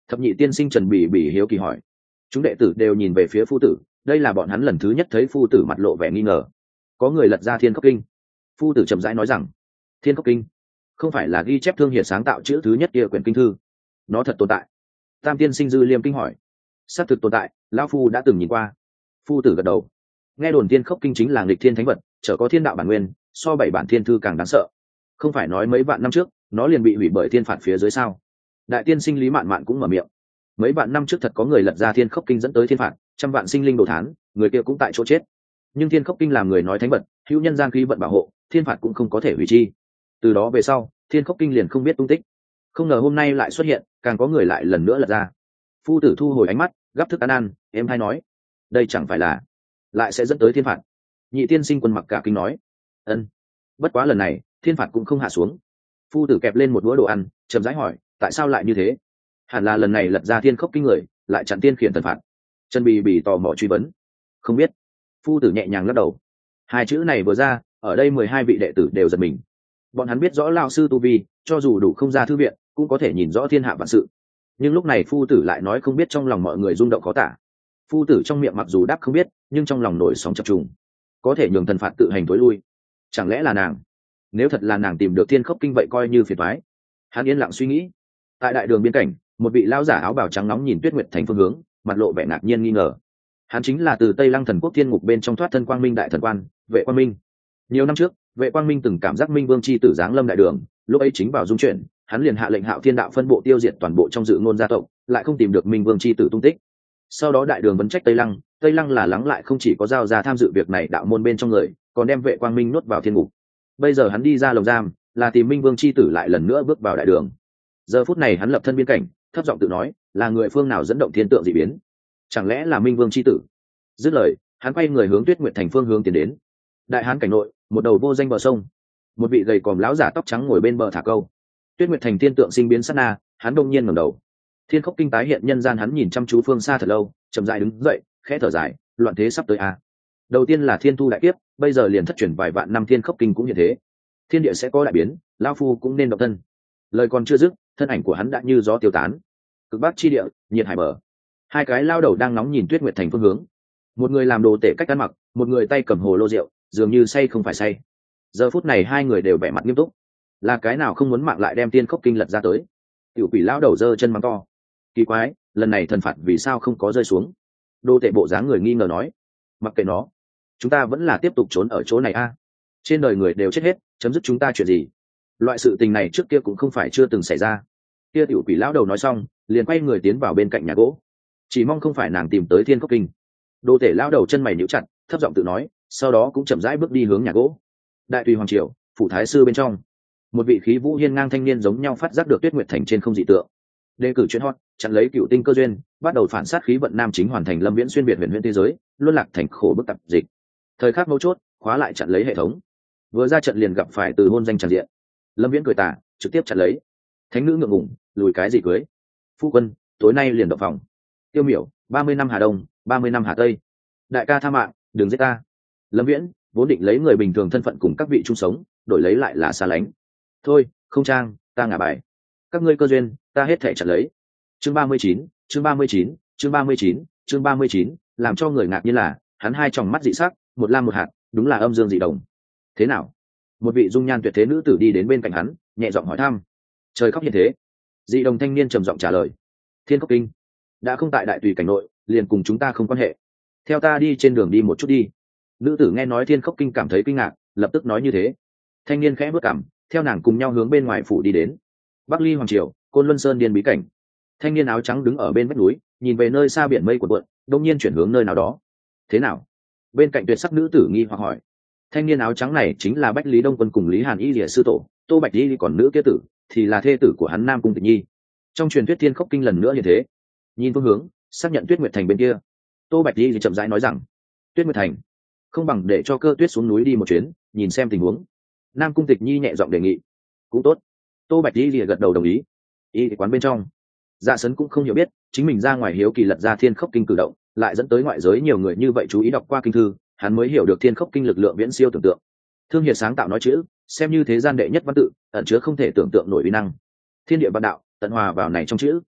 Thập nhị tiên sinh Trần Bỉ Bỉ hiếu kỳ hỏi. Chúng đệ tử đều nhìn về phía phu tử, đây là bọn hắn lần thứ nhất thấy phu tử mặt lộ vẻ nghi ngờ. Có người lật ra Thiên Khốc Kinh. Phu tử chậm rãi nói rằng, Thiên Khốc Kinh không phải là ghi chép Thương Hiệt sáng tạo chữ thứ nhất kia quyển kinh thư. Nó thật tồn tại? Tam tiên sinh Dư Liêm kinh hỏi. Xác thực tồn tại, lão phu đã từng nhìn qua. Phu tử gật đầu. Nghe đồn Thiên Khốc Kinh chính là nghịch thiên thánh vật, chở có thiên đạo bản nguyên, so 7 bản thiên thư càng đáng sợ. Không phải nói mấy vạn năm trước nó liền bị hủy bởi thiên phạt phía dưới sao? Đại tiên sinh Lý Mạn Mạn cũng mở miệng. Mấy vạn năm trước thật có người lật ra Thiên Khốc Kinh dẫn tới thiên phạt, trăm vạn sinh linh đồ thán, người kia cũng tại chỗ chết. Nhưng Thiên Khốc Kinh làm người nói thánh vật, hữu nhân gian khí vận bảo hộ, thiên phạt cũng không có thể hủy chi. Từ đó về sau, Thiên Khốc Kinh liền không biết tung tích. Không ngờ hôm nay lại xuất hiện, càng có người lại lần nữa lật ra. Phu tử thu hồi ánh mắt, gắp thức ăn, em hay nói, đây chẳng phải là lại sẽ dẫn tới thiên phạt. Nhị tiên sinh Quân Mặc cả kinh nói, ân, bất quá lần này thiên phạt cũng không hạ xuống. Phu tử kẹp lên một đũa đồ ăn, chậm rãi hỏi, tại sao lại như thế? Hẳn là lần này lật ra Thiên Khốc Kinh người lại chặn tiên khiển thần phạt. Trần Bì Bì tò mò truy vấn. Không biết. Phu tử nhẹ nhàng lắc đầu. Hai chữ này vừa ra, ở đây 12 vị đệ tử đều giật mình. Bọn hắn biết rõ lao sư tu vi, cho dù đủ không ra thư viện cũng có thể nhìn rõ thiên hạ vạn sự, nhưng lúc này phu tử lại nói không biết, trong lòng mọi người rung động khó tả. Phu tử trong miệng mặc dù đáp không biết, nhưng trong lòng nổi sóng chập trùng. Có thể nhường thần phạt tự hành tối lui, chẳng lẽ là nàng? Nếu thật là nàng tìm được Thiên Khốc Kinh vậy coi như phiền toái. Hắn yên lặng suy nghĩ. Tại đại đường biên cảnh, một vị lão giả áo bào trắng nóng nhìn Tuyết Nguyệt Thành phương hướng, mặt lộ vẻ ngạc nhiên nghi ngờ. Hắn chính là từ Tây Lăng Thần Quốc Thiên Ngục bên trong thoát thân Quang Minh đại thần quan, Vệ Quang Minh. Nhiều năm trước, Vệ Quang Minh từng cảm giác Minh Vương chi tử giáng lâm đại đường, lúc ấy chính vào dung chuyển, hắn liền hạ lệnh Hạo Thiên đạo phân bộ tiêu diệt toàn bộ trong dự ngôn gia tộc, lại không tìm được Minh Vương chi tử tung tích. Sau đó đại đường vấn trách Tây Lăng là lắng lại không chỉ có giao ra tham dự việc này đạo môn bên trong người, còn đem Vệ Quang Minh nuốt vào Thiên Ngục. Bây giờ hắn đi ra lồng giam, là tìm Minh Vương chi tử lại lần nữa bước vào đại đường. Giờ phút này hắn lập thân biên cảnh, thấp giọng tự nói, là người phương nào dẫn động thiên tượng dị biến? Chẳng lẽ là Minh Vương chi tử? Dứt lời, hắn quay người hướng Tuyết Nguyệt Thành phương hướng tiến đến. Đại hán cảnh nội, một đầu vô danh bờ sông, một vị gầy còm lão giả tóc trắng ngồi bên bờ thả câu. Tuyết Nguyệt Thành thiên tượng sinh biến sát na, hắn đông nhiên ngẩng đầu. Thiên Khốc Kinh tái hiện nhân gian, hắn nhìn chăm chú phương xa thật lâu, chậm rãi đứng dậy, khẽ thở dài, loạn thế sắp tới a. Đầu tiên là thiên thu đại kiếp, bây giờ liền thất truyền vài vạn năm Thiên Khốc Kinh cũng như thế. Thiên địa sẽ có đại biến, lão phu cũng nên động thân. Lời còn chưa dứt, thân ảnh của hắn đã như gió tiêu tán. Cực bắc chi địa, nhiệt hải bờ, hai cái lao đầu đang nóng nhìn Tuyết Nguyệt Thành phương hướng. Một người làm đồ tể cách ăn mặc, một người tay cầm hồ lô rượu, dường như say không phải say. Giờ phút này hai người đều vẻ mặt nghiêm túc. Là cái nào không muốn mạng lại đem Thiên Khốc Kinh lật ra tới? Tiểu quỷ lão đầu giơ chân mắng to. Kỳ quái, lần này thần phạt vì sao không có rơi xuống? Đồ tể bộ dáng người nghi ngờ nói. Mặc kệ nó, chúng ta vẫn là tiếp tục trốn ở chỗ này a. Trên đời người đều chết hết, chấm dứt chúng ta chuyện gì? Loại sự tình này trước kia cũng không phải chưa từng xảy ra. Kia tiểu quỷ lão đầu nói xong, liền quay người tiến vào bên cạnh nhà gỗ. Chỉ mong không phải nàng tìm tới Thiên Khốc Kinh. Đồ tể lão đầu chân mày nhíu chặt, thấp giọng tự nói, sau đó cũng chậm rãi bước đi hướng nhà gỗ. Đại tùy hoàng triều, phủ thái sư bên trong, một vị khí vũ hiên ngang thanh niên giống nhau phát giác được Tuyết Nguyệt Thành trên không dị tượng. Đề cử chuyên hot, chặn lấy cựu tinh cơ duyên, bắt đầu phản sát khí vận nam chính, hoàn thành lâm viễn xuyên biệt huyền thế giới, luân lạc thành khổ bức tập dịch. Thời khắc mấu chốt, khóa lại chặn lấy hệ thống. Vừa ra trận liền gặp phải từ hôn danh tràn diện. Lâm viễn cười tà, trực tiếp chặn lấy. Thánh nữ ngượng ngùng, lùi cái gì cưới? Phu quân, tối nay liền động phòng. Tiêu miểu, 30 năm Hà Đông, 30 năm Hà Tây. Đại ca tha mạng, đừng giết ta. Lâm viễn vốn định lấy người bình thường thân phận cùng các vị chung sống, đổi lấy lại là xa lánh. Thôi, không trang, ta ngả bài. Các ngươi cơ duyên, ta hết thể chặn lấy. Chương 39, chương 39, chương 39, chương 39, làm cho người ngạc nhiên là, hắn hai tròng mắt dị sắc, một lam một hạt, đúng là âm dương dị đồng. Thế nào? Một vị dung nhan tuyệt thế nữ tử đi đến bên cạnh hắn, nhẹ giọng hỏi thăm. Trời khóc hiện thế. Dị đồng thanh niên trầm giọng trả lời. Thiên Khốc Kinh đã không tại đại tùy cảnh nội, liền cùng chúng ta không quan hệ. Theo ta đi trên đường đi một chút đi. Nữ tử nghe nói Thiên Khốc Kinh cảm thấy kinh ngạc, lập tức nói như thế. Thanh niên khẽ bước cằm, theo nàng cùng nhau hướng bên ngoài phủ đi đến. Bắc Ly hoàng triều, Côn Luân Sơn điền bí cảnh. Thanh niên áo trắng đứng ở bên vách núi, nhìn về nơi xa biển mây cuộn cuộn, đột nhiên chuyển hướng nơi nào đó. Thế nào? Bên cạnh tuyệt sắc nữ tử nghi hoặc hỏi. Thanh niên áo trắng này chính là Bách Lý Đông Quân cùng Lý Hàn Y Lìa sư tổ, Tô Bạch Y, còn nữ kia tử thì là thê tử của hắn Nam Cung Tịch Nhi. Trong truyền thuyết Thiên Khốc Kinh lần nữa như thế. Nhìn phương hướng, xác nhận Tuyết Nguyệt Thành bên kia. Tô Bạch Y thì chậm rãi nói rằng, Tuyết Nguyệt Thành, không bằng để cho Cơ Tuyết xuống núi đi một chuyến, nhìn xem tình huống. Nam Cung Tịch Nhi nhẹ giọng đề nghị. Cũng tốt. Tô Bạch Y lìa gật đầu đồng ý. Y quán bên trong, Dạ Sấn cũng không hiểu biết, chính mình ra ngoài hiếu kỳ lật ra Thiên Khốc Kinh cử động, lại dẫn tới ngoại giới nhiều người như vậy chú ý đọc qua kinh thư, hắn mới hiểu được Thiên Khốc Kinh lực lượng viễn siêu tưởng tượng. Thương Hiệt sáng tạo nói chữ, xem như thế gian đệ nhất văn tự, ẩn chứa không thể tưởng tượng nổi uy năng. Thiên địa vạn đạo, tận hòa vào này trong chữ.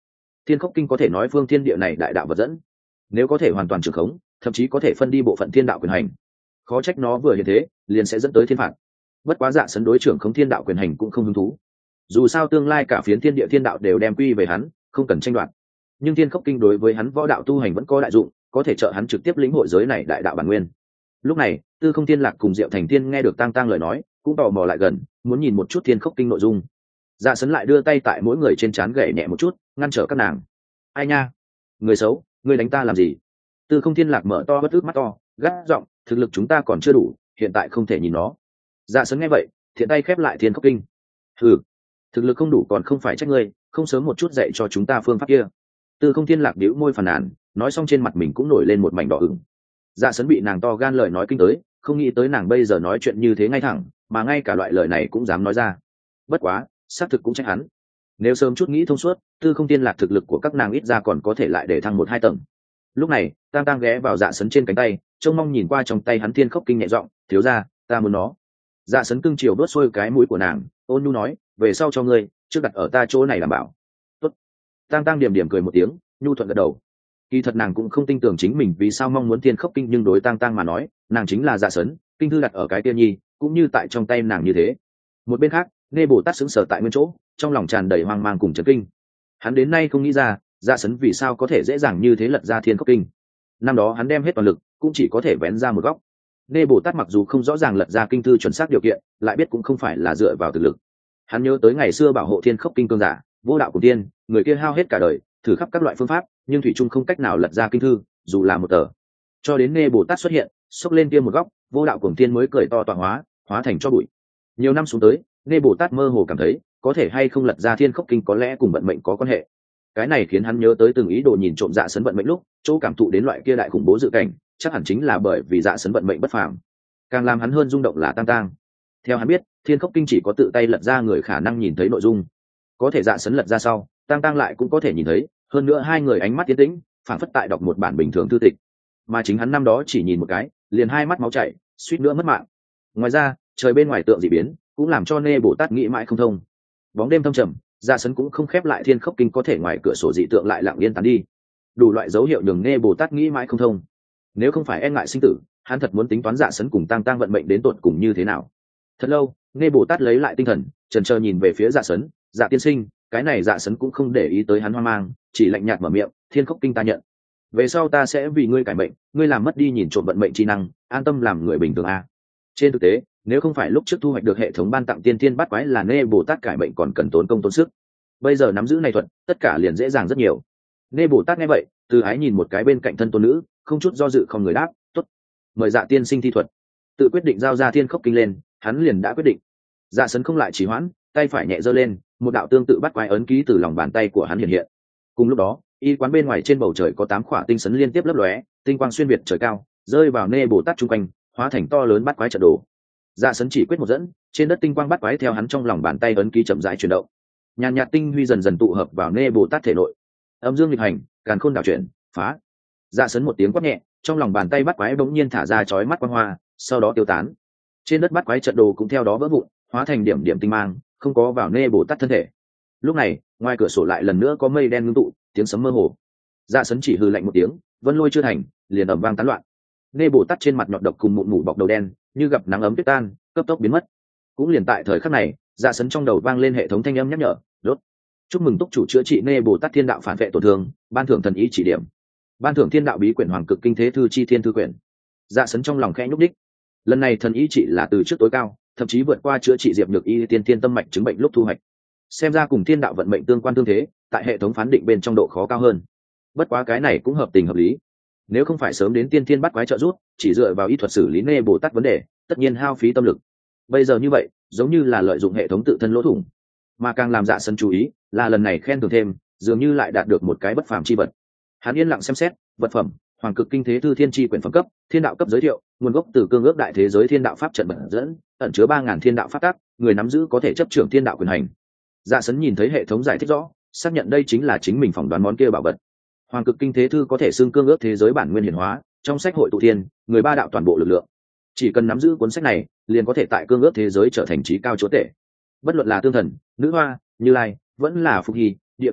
Thiên khốc kinh có thể nói phương thiên địa này đại đạo vật dẫn, nếu có thể hoàn toàn trưởng khống, thậm chí có thể phân đi bộ phận thiên đạo quyền hành, khó trách nó vừa như thế liền sẽ dẫn tới thiên phạt. Bất quá Dạ Sấn đối trưởng khống thiên đạo quyền hành cũng không hứng thú, dù sao tương lai cả phiến thiên địa thiên đạo đều đem quy về hắn, không cần tranh đoạt. Nhưng thiên khốc kinh đối với hắn võ đạo tu hành vẫn có đại dụng, có thể trợ hắn trực tiếp lĩnh hội giới này đại đạo bản nguyên. Lúc này Tư Không Thiên Lạc cùng Diệu Thành Thiên nghe được Tang Tang lời nói, cũng tò mò lại gần, muốn nhìn một chút thiên khốc kinh nội dung. Dạ Sấn lại đưa tay tại mỗi người trên trán gậy nhẹ một chút, ngăn trở các nàng. Ai nha, người xấu, ngươi đánh ta làm gì? Tư Không Thiên Lạc mở to bất ước mắt to, gắt giọng, thực lực chúng ta còn chưa đủ, hiện tại không thể nhìn nó. Dạ Sấn nghe vậy, thiện tay khép lại thiên khốc kinh. Hừ, thực lực không đủ còn không phải trách ngươi, không sớm một chút dạy cho chúng ta phương pháp kia. Tư Không Thiên Lạc bĩu môi phàn nàn, nói xong trên mặt mình cũng nổi lên một mảnh đỏ ửng. Dạ Sấn bị nàng to gan lời nói kinh tới, không nghĩ tới nàng bây giờ nói chuyện như thế ngay thẳng, mà ngay cả loại lời này cũng dám nói ra. Bất quá, xác thực cũng trách hắn. Nếu sớm chút nghĩ thông suốt, Tư Không Thiên Lạc thực lực của các nàng ít ra còn có thể lại để thăng 1-2 tầng. Lúc này, Tang Tang ghé vào Dạ Sấn trên cánh tay, trông mong nhìn qua trong tay hắn thiên khốc kinh nhẹ giọng, thiếu gia, ta muốn nó. Dạ Sấn cưng chiều đốt xuôi cái mũi của nàng, ôn nhu nói, về sau cho ngươi, trước đặt ở ta chỗ này đảm bảo. Tốt. Tang Tang điểm điểm cười một tiếng, nhu thuận gật đầu. Kỳ thật nàng cũng không tin tưởng chính mình vì sao mong muốn thiên khốc kinh, nhưng đối Tang Tang mà nói, nàng chính là Dạ Sấn, kinh thư đặt ở cái tiên nhi, cũng như tại trong tay nàng như thế. Một bên khác, Nghe Bồ Tát sững sờ tại nguyên chỗ, trong lòng tràn đầy hoang mang cùng chấn kinh. Hắn đến nay không nghĩ ra, Dạ Sấn vì sao có thể dễ dàng như thế lật ra thiên khốc kinh. Năm đó hắn đem hết toàn lực, cũng chỉ có thể vén ra một góc. Nghe Bồ Tát mặc dù không rõ ràng lật ra kinh thư chuẩn xác điều kiện, lại biết cũng không phải là dựa vào thực lực. Hắn nhớ tới ngày xưa bảo hộ thiên khốc kinh cương giả, vô đạo của tiên, người kia hao hết cả đời, thử khắp các loại phương pháp, nhưng thủy trung không cách nào lật ra kinh thư, dù là một tờ. Cho đến Nghe Bồ Tát xuất hiện, xốc lên kia một góc, vô đạo cuồng tiên mới cười to tọa hóa thành cho bụi. Nhiều năm xuống tới, Nghe Bồ Tát mơ hồ cảm thấy, có thể hay không lật ra thiên khốc kinh có lẽ cùng vận mệnh có quan hệ. Cái này khiến hắn nhớ tới từng ý đồ nhìn trộm Dạ Sấn vận mệnh lúc, chỗ cảm thụ đến loại kia đại khủng bố dự cảnh, chắc hẳn chính là bởi vì Dạ Sấn vận mệnh bất phàm. Càng làm hắn hơn rung động là Tang Tang. Theo hắn biết, thiên khốc kinh chỉ có tự tay lật ra người khả năng nhìn thấy nội dung, có thể Dạ Sấn lật ra sau, Tang Tang lại cũng có thể nhìn thấy, hơn nữa hai người ánh mắt tiến tĩnh, phản phất tại đọc một bản bình thường thư tịch, mà chính hắn năm đó chỉ nhìn một cái, liền hai mắt máu chảy, suýt nữa mất mạng. Ngoài ra, trời bên ngoài tượng dị biến, cũng làm cho Nê Bồ Tát nghĩ mãi không thông. Bóng đêm thâm trầm, Dạ Sấn cũng không khép lại thiên khốc kinh, có thể ngoài cửa sổ dị tượng lại lặng yên tán đi. Đủ loại dấu hiệu nhường Nê Bồ Tát nghĩ mãi không thông. Nếu không phải e ngại sinh tử, hắn thật muốn tính toán Dạ Sấn cùng Tang Tang vận mệnh đến tột cùng như thế nào. Thật lâu, Nê Bồ Tát lấy lại tinh thần, chần chờ nhìn về phía Dạ Sấn, Dạ tiên sinh. Cái này Dạ Sấn cũng không để ý tới hắn hoang mang, chỉ lạnh nhạt mở miệng, thiên khốc kinh ta nhận. Về sau ta sẽ vì ngươi cải mệnh, ngươi làm mất đi nhìn trộm vận mệnh chi năng, an tâm làm người bình thường a. Trên thực tế, nếu không phải lúc trước thu hoạch được hệ thống ban tặng tiên thiên bát quái là Nê Bồ Tát cải mệnh còn cần tốn công tốn sức, bây giờ nắm giữ này thuật, tất cả liền dễ dàng rất nhiều. Nê Bồ Tát nghe vậy, từ ái nhìn một cái bên cạnh thân tôn nữ, không chút do dự không người đáp, tốt, mời Dạ tiên sinh thi thuật. Tự quyết định giao ra thiên khốc kinh lên, hắn liền đã quyết định. Dạ Sấn không lại trì hoãn, tay phải nhẹ giơ lên, một đạo tương tự bắt quái ấn ký từ lòng bàn tay của hắn hiện hiện. Cùng lúc đó, y quán bên ngoài trên bầu trời có 8 khỏa tinh sấn liên tiếp lấp lóe, tinh quang xuyên việt trời cao, rơi vào Nê Bồ Tát trung quanh, hóa thành to lớn bắt quái trận đồ. Dạ Sấn chỉ quyết một dẫn, trên đất tinh quang bắt quái theo hắn trong lòng bàn tay ấn ký chậm rãi chuyển động. Nhàn nhạt tinh huy dần dần tụ hợp vào Nê Bồ Tát thể nội. Âm dương nghịch hành, càn khôn đảo chuyển, phá. Dạ Sấn một tiếng quát nhẹ, trong lòng bàn tay bắt quái bỗng nhiên thả ra chói mắt quang hoa, sau đó tiêu tán. Trên đất bắt quái trận đồ cũng theo đó vỡ vụn, hóa thành điểm điểm tinh mang, không có vào Nê Bồ Tát thân thể. Lúc này, ngoài cửa sổ lại lần nữa có mây đen ngưng tụ, tiếng sấm mơ hồ. Dạ Sấn chỉ hừ lạnh một tiếng, vân lôi chưa thành, liền ầm vang tán loạn. Nê Bồ Tát trên mặt nhọt độc cùng mụn mủ bọc đầu đen, như gặp nắng ấm tuyết tan, cấp tốc biến mất. Cũng liền tại thời khắc này, Dạ Sấn trong đầu vang lên hệ thống thanh âm nhắc nhở, đốt. Chúc mừng túc chủ chữa trị Nê Bồ Tát thiên đạo phản vệ tổn thương, ban thưởng thần ý chỉ điểm. Ban thưởng thiên đạo bí quyển hoàng cực kinh thế thư chi thiên thư quyển. Dạ Sấn trong lòng khẽ nhúc đích. Lần này thần ý chỉ là từ trước tối cao, thậm chí vượt qua chữa trị diệp nhược y tiên thiên tâm mạch chứng bệnh lúc thu hoạch. Xem ra cùng thiên đạo vận mệnh tương quan tương thế, tại hệ thống phán định bên trong độ khó cao hơn. Bất quá cái này cũng hợp tình hợp lý. Nếu không phải sớm đến tiên thiên bắt quái trợ giúp, chỉ dựa vào y thuật xử lý Nê Bồ Tát vấn đề, tất nhiên hao phí tâm lực. Bây giờ như vậy, giống như là lợi dụng hệ thống tự thân lỗ thủng. Mà càng làm Dạ Sấn chú ý, là lần này khen thưởng thêm, dường như lại đạt được một cái bất phàm chi vật. Hắn yên lặng xem xét, vật phẩm, hoàng cực kinh thế thư thiên chi quyển phẩm cấp, thiên đạo cấp giới thiệu, nguồn gốc từ cương ước đại thế giới thiên đạo pháp trận bẩn dẫn, ẩn chứa 3000 thiên đạo pháp tắc, người nắm giữ có thể chấp trưởng thiên đạo quyền hành. Dạ Sấn nhìn thấy hệ thống giải thích rõ, xác nhận đây chính là chính mình phỏng đoán món kia bảo vật. Hoàng cực kinh thế thư có thể xưng cương ước thế giới bản nguyên hiển hóa, trong sách hội tụ thiên, người ba đạo toàn bộ lực lượng. Chỉ cần nắm giữ cuốn sách này, liền có thể tại cương ước thế giới trở thành chí cao chúa tể. Bất luận là tương thần, nữ hoa, như lai, vẫn là phục hy, địa tạng,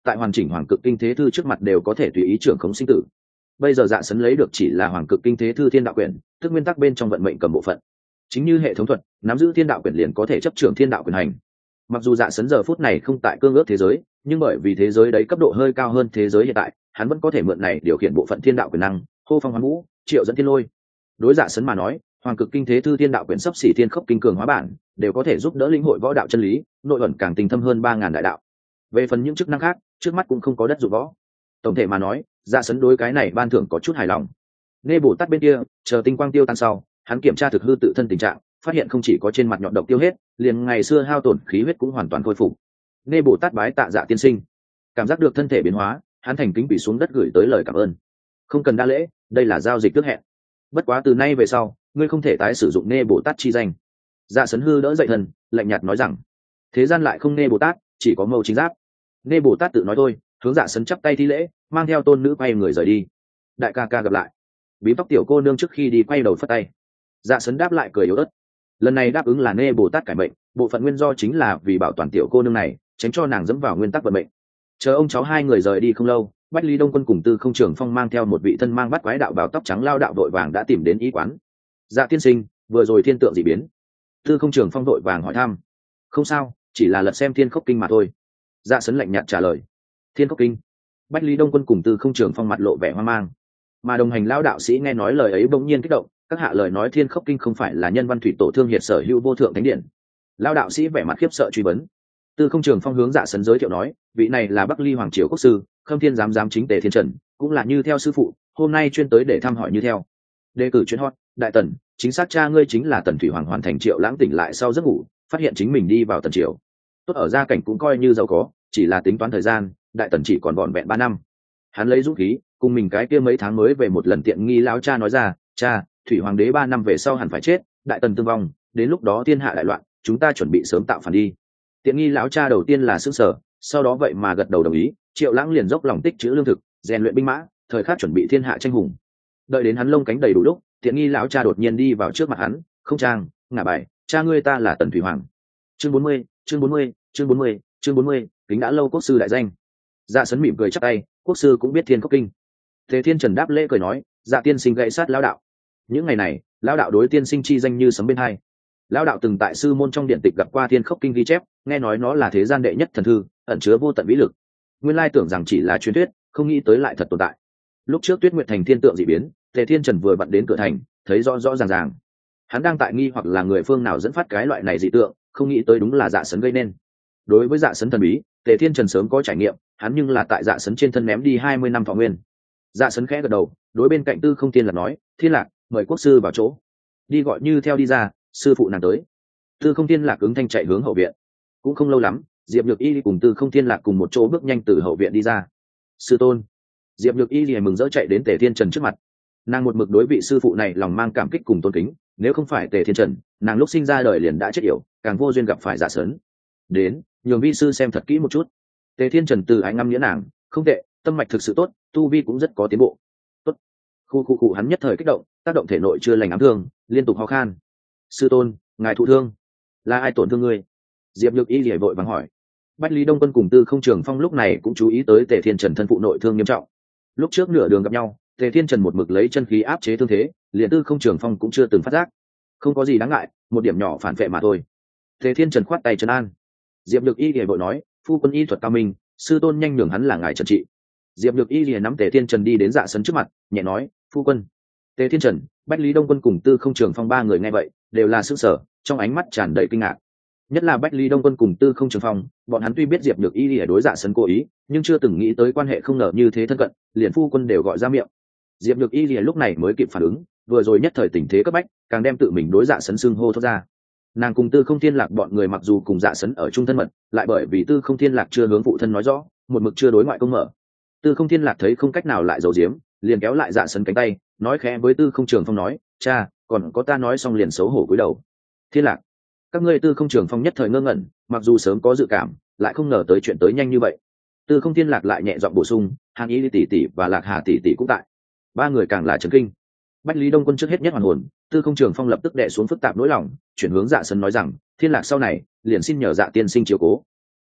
tại hoàn chỉnh hoàng cực kinh thế thư trước mặt đều có thể tùy ý trưởng khống sinh tử. Bây giờ dạ sấn lấy được chỉ là hoàng cực kinh thế thư thiên đạo quyển, tức nguyên tắc bên trong vận mệnh cầm bộ phận. Chính như hệ thống thuật, nắm giữ thiên đạo quyển liền có thể chấp trưởng thiên đạo quyền hành. Mặc dù dạ sấn giờ phút này không tại cương ước thế giới, nhưng bởi vì thế giới đấy cấp độ hơi cao hơn thế giới hiện tại, hắn vẫn có thể mượn này điều khiển bộ phận thiên đạo quyền năng, hô phong hoán vũ, triệu dẫn thiên lôi. Đối dạ sấn mà nói, hoàng cực kinh thế thư thiên đạo quyển sắp xỉ thiên khốc kinh cường hóa bản, đều có thể giúp đỡ linh hội võ đạo chân lý, nội ẩn càng tinh thâm hơn 3000 đại đạo. Về phần những chức năng khác, trước mắt cũng không có đất dụng võ. Tổng thể mà nói, dạ sấn đối cái này ban thưởng có chút hài lòng. Nghe Bồ Tát bên kia, chờ tinh quang tiêu tan sau, hắn kiểm tra thực hư tự thân tình trạng, phát hiện không chỉ có trên mặt nhọn độc tiêu hết, liền ngày xưa hao tổn khí huyết cũng hoàn toàn khôi phục. Nghe Bồ Tát bái tạ Dạ tiên sinh, cảm giác được thân thể biến hóa, hắn thành kính quỳ xuống đất gửi tới lời cảm ơn. Không cần đa lễ, đây là giao dịch trước hẹn. Bất quá từ nay về sau, ngươi không thể tái sử dụng Nghe Bồ Tát chi danh. Dạ sấn hư đỡ dậy thân, lạnh nhạt nói rằng, thế gian lại không Nghe Bồ Tát, chỉ có Mâu Chính Giáp. Nghe Bồ Tát tự nói thôi, hướng Dạ sấn chắp tay thi lễ, mang theo tôn nữ quay người rời đi. Đại ca ca gặp lại. Bím tóc tiểu cô nương trước khi đi quay đầu phất tay. Dạ sấn đáp lại cười yếu ớt. Lần này đáp ứng là Nê Bồ Tát cải mệnh, bộ phận nguyên do chính là vì bảo toàn tiểu cô nương này, tránh cho nàng dẫm vào nguyên tắc vận mệnh. Chờ ông cháu hai người rời đi không lâu, Bách Lý Đông Quân cùng Tư Không Trường Phong mang theo một vị thân mang bắt quái đạo bào tóc trắng lao đạo đội vàng đã tìm đến y quán. Dạ tiên sinh, vừa rồi thiên tượng dị biến. Tư Không Trường Phong đội vàng hỏi thăm. Không sao, chỉ là lật xem thiên khốc kinh mà thôi. Dạ sấn lạnh nhạt trả lời. Thiên khốc kinh. Bách Lý Đông Quân cùng Tư Không Trường Phong mặt lộ vẻ hoang mang, mà đồng hành lão đạo sĩ nghe nói lời ấy bỗng nhiên kích động, các hạ lời nói thiên khốc kinh không phải là nhân văn thủy tổ thương hiệt sở hữu vô thượng thánh điện. Lão đạo sĩ vẻ mặt khiếp sợ truy vấn. Tư Không Trường Phong hướng Dạ sấn giới thiệu nói, vị này là Bắc Ly hoàng triều quốc sư Khâm Thiên giám chính Tề Thiên Trần, cũng là Như Theo sư phụ, hôm nay chuyên tới để thăm hỏi Như Theo. Đề cử chuyên hot, đại tần, chính xác cha ngươi chính là Tần Thủy Hoàng hoàn thành Triệu Lãng tỉnh lại sau giấc ngủ, phát hiện chính mình đi vào tần triều. Tốt ở gia cảnh cũng coi như giàu có, chỉ là tính toán thời gian, đại tần chỉ còn vỏn vẹn 3 năm. Hắn lấy dũng khí, cùng mình cái kia mấy tháng mới về một lần tiện nghi lão cha nói ra, cha, Thủy Hoàng đế 3 năm về sau hẳn phải chết, đại tần tương vong, đến lúc đó thiên hạ đại loạn, chúng ta chuẩn bị sớm tạo phản đi. Tiện nghi lão cha đầu tiên là sững sờ, sau đó vậy mà gật đầu đồng ý. Triệu Lãng liền dốc lòng tích trữ lương thực, rèn luyện binh mã, thời khắc chuẩn bị thiên hạ tranh hùng. Đợi đến hắn lông cánh đầy đủ lúc, tiện nghi lão cha đột nhiên đi vào trước mặt hắn, không trang, ngả bài, cha ngươi ta là Tần Thủy Hoàng. Chương 40, chương 40, chương 40, chương 40, kính đã lâu quốc sư đại danh. Dạ sấn mỉm cười chắp tay, quốc sư cũng biết thiên khốc kinh. Thế Thiên Trần đáp lễ cười nói, dạ tiên sinh gậy sát lão đạo. Những ngày này, lão đạo đối tiên sinh chi danh như sấm bên hai. Lão đạo từng tại sư môn trong điện tịch gặp qua thiên khốc kinh ghi chép, nghe nói nó là thế gian đệ nhất thần thư, ẩn chứa vô tận vĩ lực. Nguyên lai tưởng rằng chỉ là truyền thuyết, không nghĩ tới lại thật tồn tại. Lúc trước Tuyết Nguyệt thành thiên tượng dị biến, Tề Thiên Trần vừa vặn đến cửa thành, thấy rõ rõ ràng ràng. Hắn đang tại nghi hoặc là người phương nào dẫn phát cái loại này dị tượng, không nghĩ tới đúng là dạ sấn gây nên. Đối với dạ sấn thần bí, Tề Thiên Trần sớm có trải nghiệm, hắn nhưng là tại dạ sấn trên thân ném đi 20 năm thọ nguyên. Dạ sấn khẽ gật đầu, đối bên cạnh Tư Không Thiên Lạc nói, Thiên Lạc, mời quốc sư vào chỗ. Đi gọi Như Theo đi ra, sư phụ nàng tới. Tư Không Thiên Lạc ứng thanh chạy hướng hậu viện. Cũng không lâu lắm, Diệp Nhược Y cùng Tư Không Thiên Lạc cùng một chỗ bước nhanh từ hậu viện đi ra. Sư tôn. Diệp Nhược Y liền mừng rỡ chạy đến Tề Thiên Trần trước mặt. Nàng một mực đối vị sư phụ này lòng mang cảm kích cùng tôn kính, nếu không phải Tề Thiên Trần, nàng lúc sinh ra đời liền đã chết yểu, càng vô duyên gặp phải dạ sấn. Đến, nhường vi sư xem thật kỹ một chút. Tề Thiên Trần từ ánh ngắm nghĩa nàng, không tệ, tâm mạch thực sự tốt, tu vi cũng rất có tiến bộ. Tốt. Khu hắn nhất thời kích động, tác động thể nội chưa lành ám thương, liên tục ho khan. Sư tôn, ngài thụ thương, là ai tổn thương ngươi? Diệp Nhược Y lìa vội vàng hỏi. Bách Lý Đông Quân cùng Tư Không Trường Phong lúc này cũng chú ý tới Tề Thiên Trần thân phụ nội thương nghiêm trọng. Lúc trước nửa đường gặp nhau, Tề Thiên Trần một mực lấy chân khí áp chế thương thế, liền Tư Không Trường Phong cũng chưa từng phát giác. Không có gì đáng ngại, một điểm nhỏ phản vệ mà thôi. Tề Thiên Trần khoát tay trấn an. Diệp Nhược Y lìa vội nói, phu quân y thuật cao minh, sư tôn nhanh nhường hắn là ngài trần trị. Diệp Nhược Y lìa nắm Tề Thiên Trần đi đến dạ sấn trước mặt, nhẹ nói, phu quân. Tề Thiên Trần, Bách Lý Đông Quân cùng Tư Không Trường Phong 3 người nghe vậy, đều là sửng sở, trong ánh mắt tràn đầy kinh ngạc. Nhất là Bách Lý Đông Quân cùng Tư Không Trường Phong, bọn hắn tuy biết Diệp Nhược Y lìa đối dạ sấn cố ý, nhưng chưa từng nghĩ tới quan hệ không ngờ như thế thân cận, liền phu quân đều gọi ra miệng. Diệp Nhược Y lìa lúc này mới kịp phản ứng, vừa rồi nhất thời tình thế cấp bách, càng đem tự mình đối dạ sấn xưng hô thoát ra. Nàng cùng Tư Không Thiên Lạc bọn người mặc dù cùng dạ sấn ở chung thân mật, lại bởi vì Tư Không Thiên Lạc chưa hướng phụ thân nói rõ, một mực chưa đối ngoại công mở. Tư Không Thiên Lạc thấy không cách nào lại giấu giếm, liền kéo lại dạ sấn cánh tay, nói khẽ với Tư Không Trường Phong nói, cha, còn có ta nói xong liền xấu hổ cúi đầu. Thiên Lạc, các ngươi Tư Không Trường Phong nhất thời ngơ ngẩn, mặc dù sớm có dự cảm, lại không ngờ tới chuyện tới nhanh như vậy. Tư Không Thiên Lạc lại nhẹ giọng bổ sung, Hàn Y tỷ tỷ và Lạc Hà tỷ tỷ cũng tại. 3 người càng là chấn kinh. Bách Lý Đông Quân trước hết nhất hoàn hồn, Tư Không Trường Phong lập tức đè xuống phức tạp nỗi lòng, chuyển hướng dạ sấn nói rằng, Thiên Lạc sau này liền xin nhờ dạ tiên sinh chiếu cố.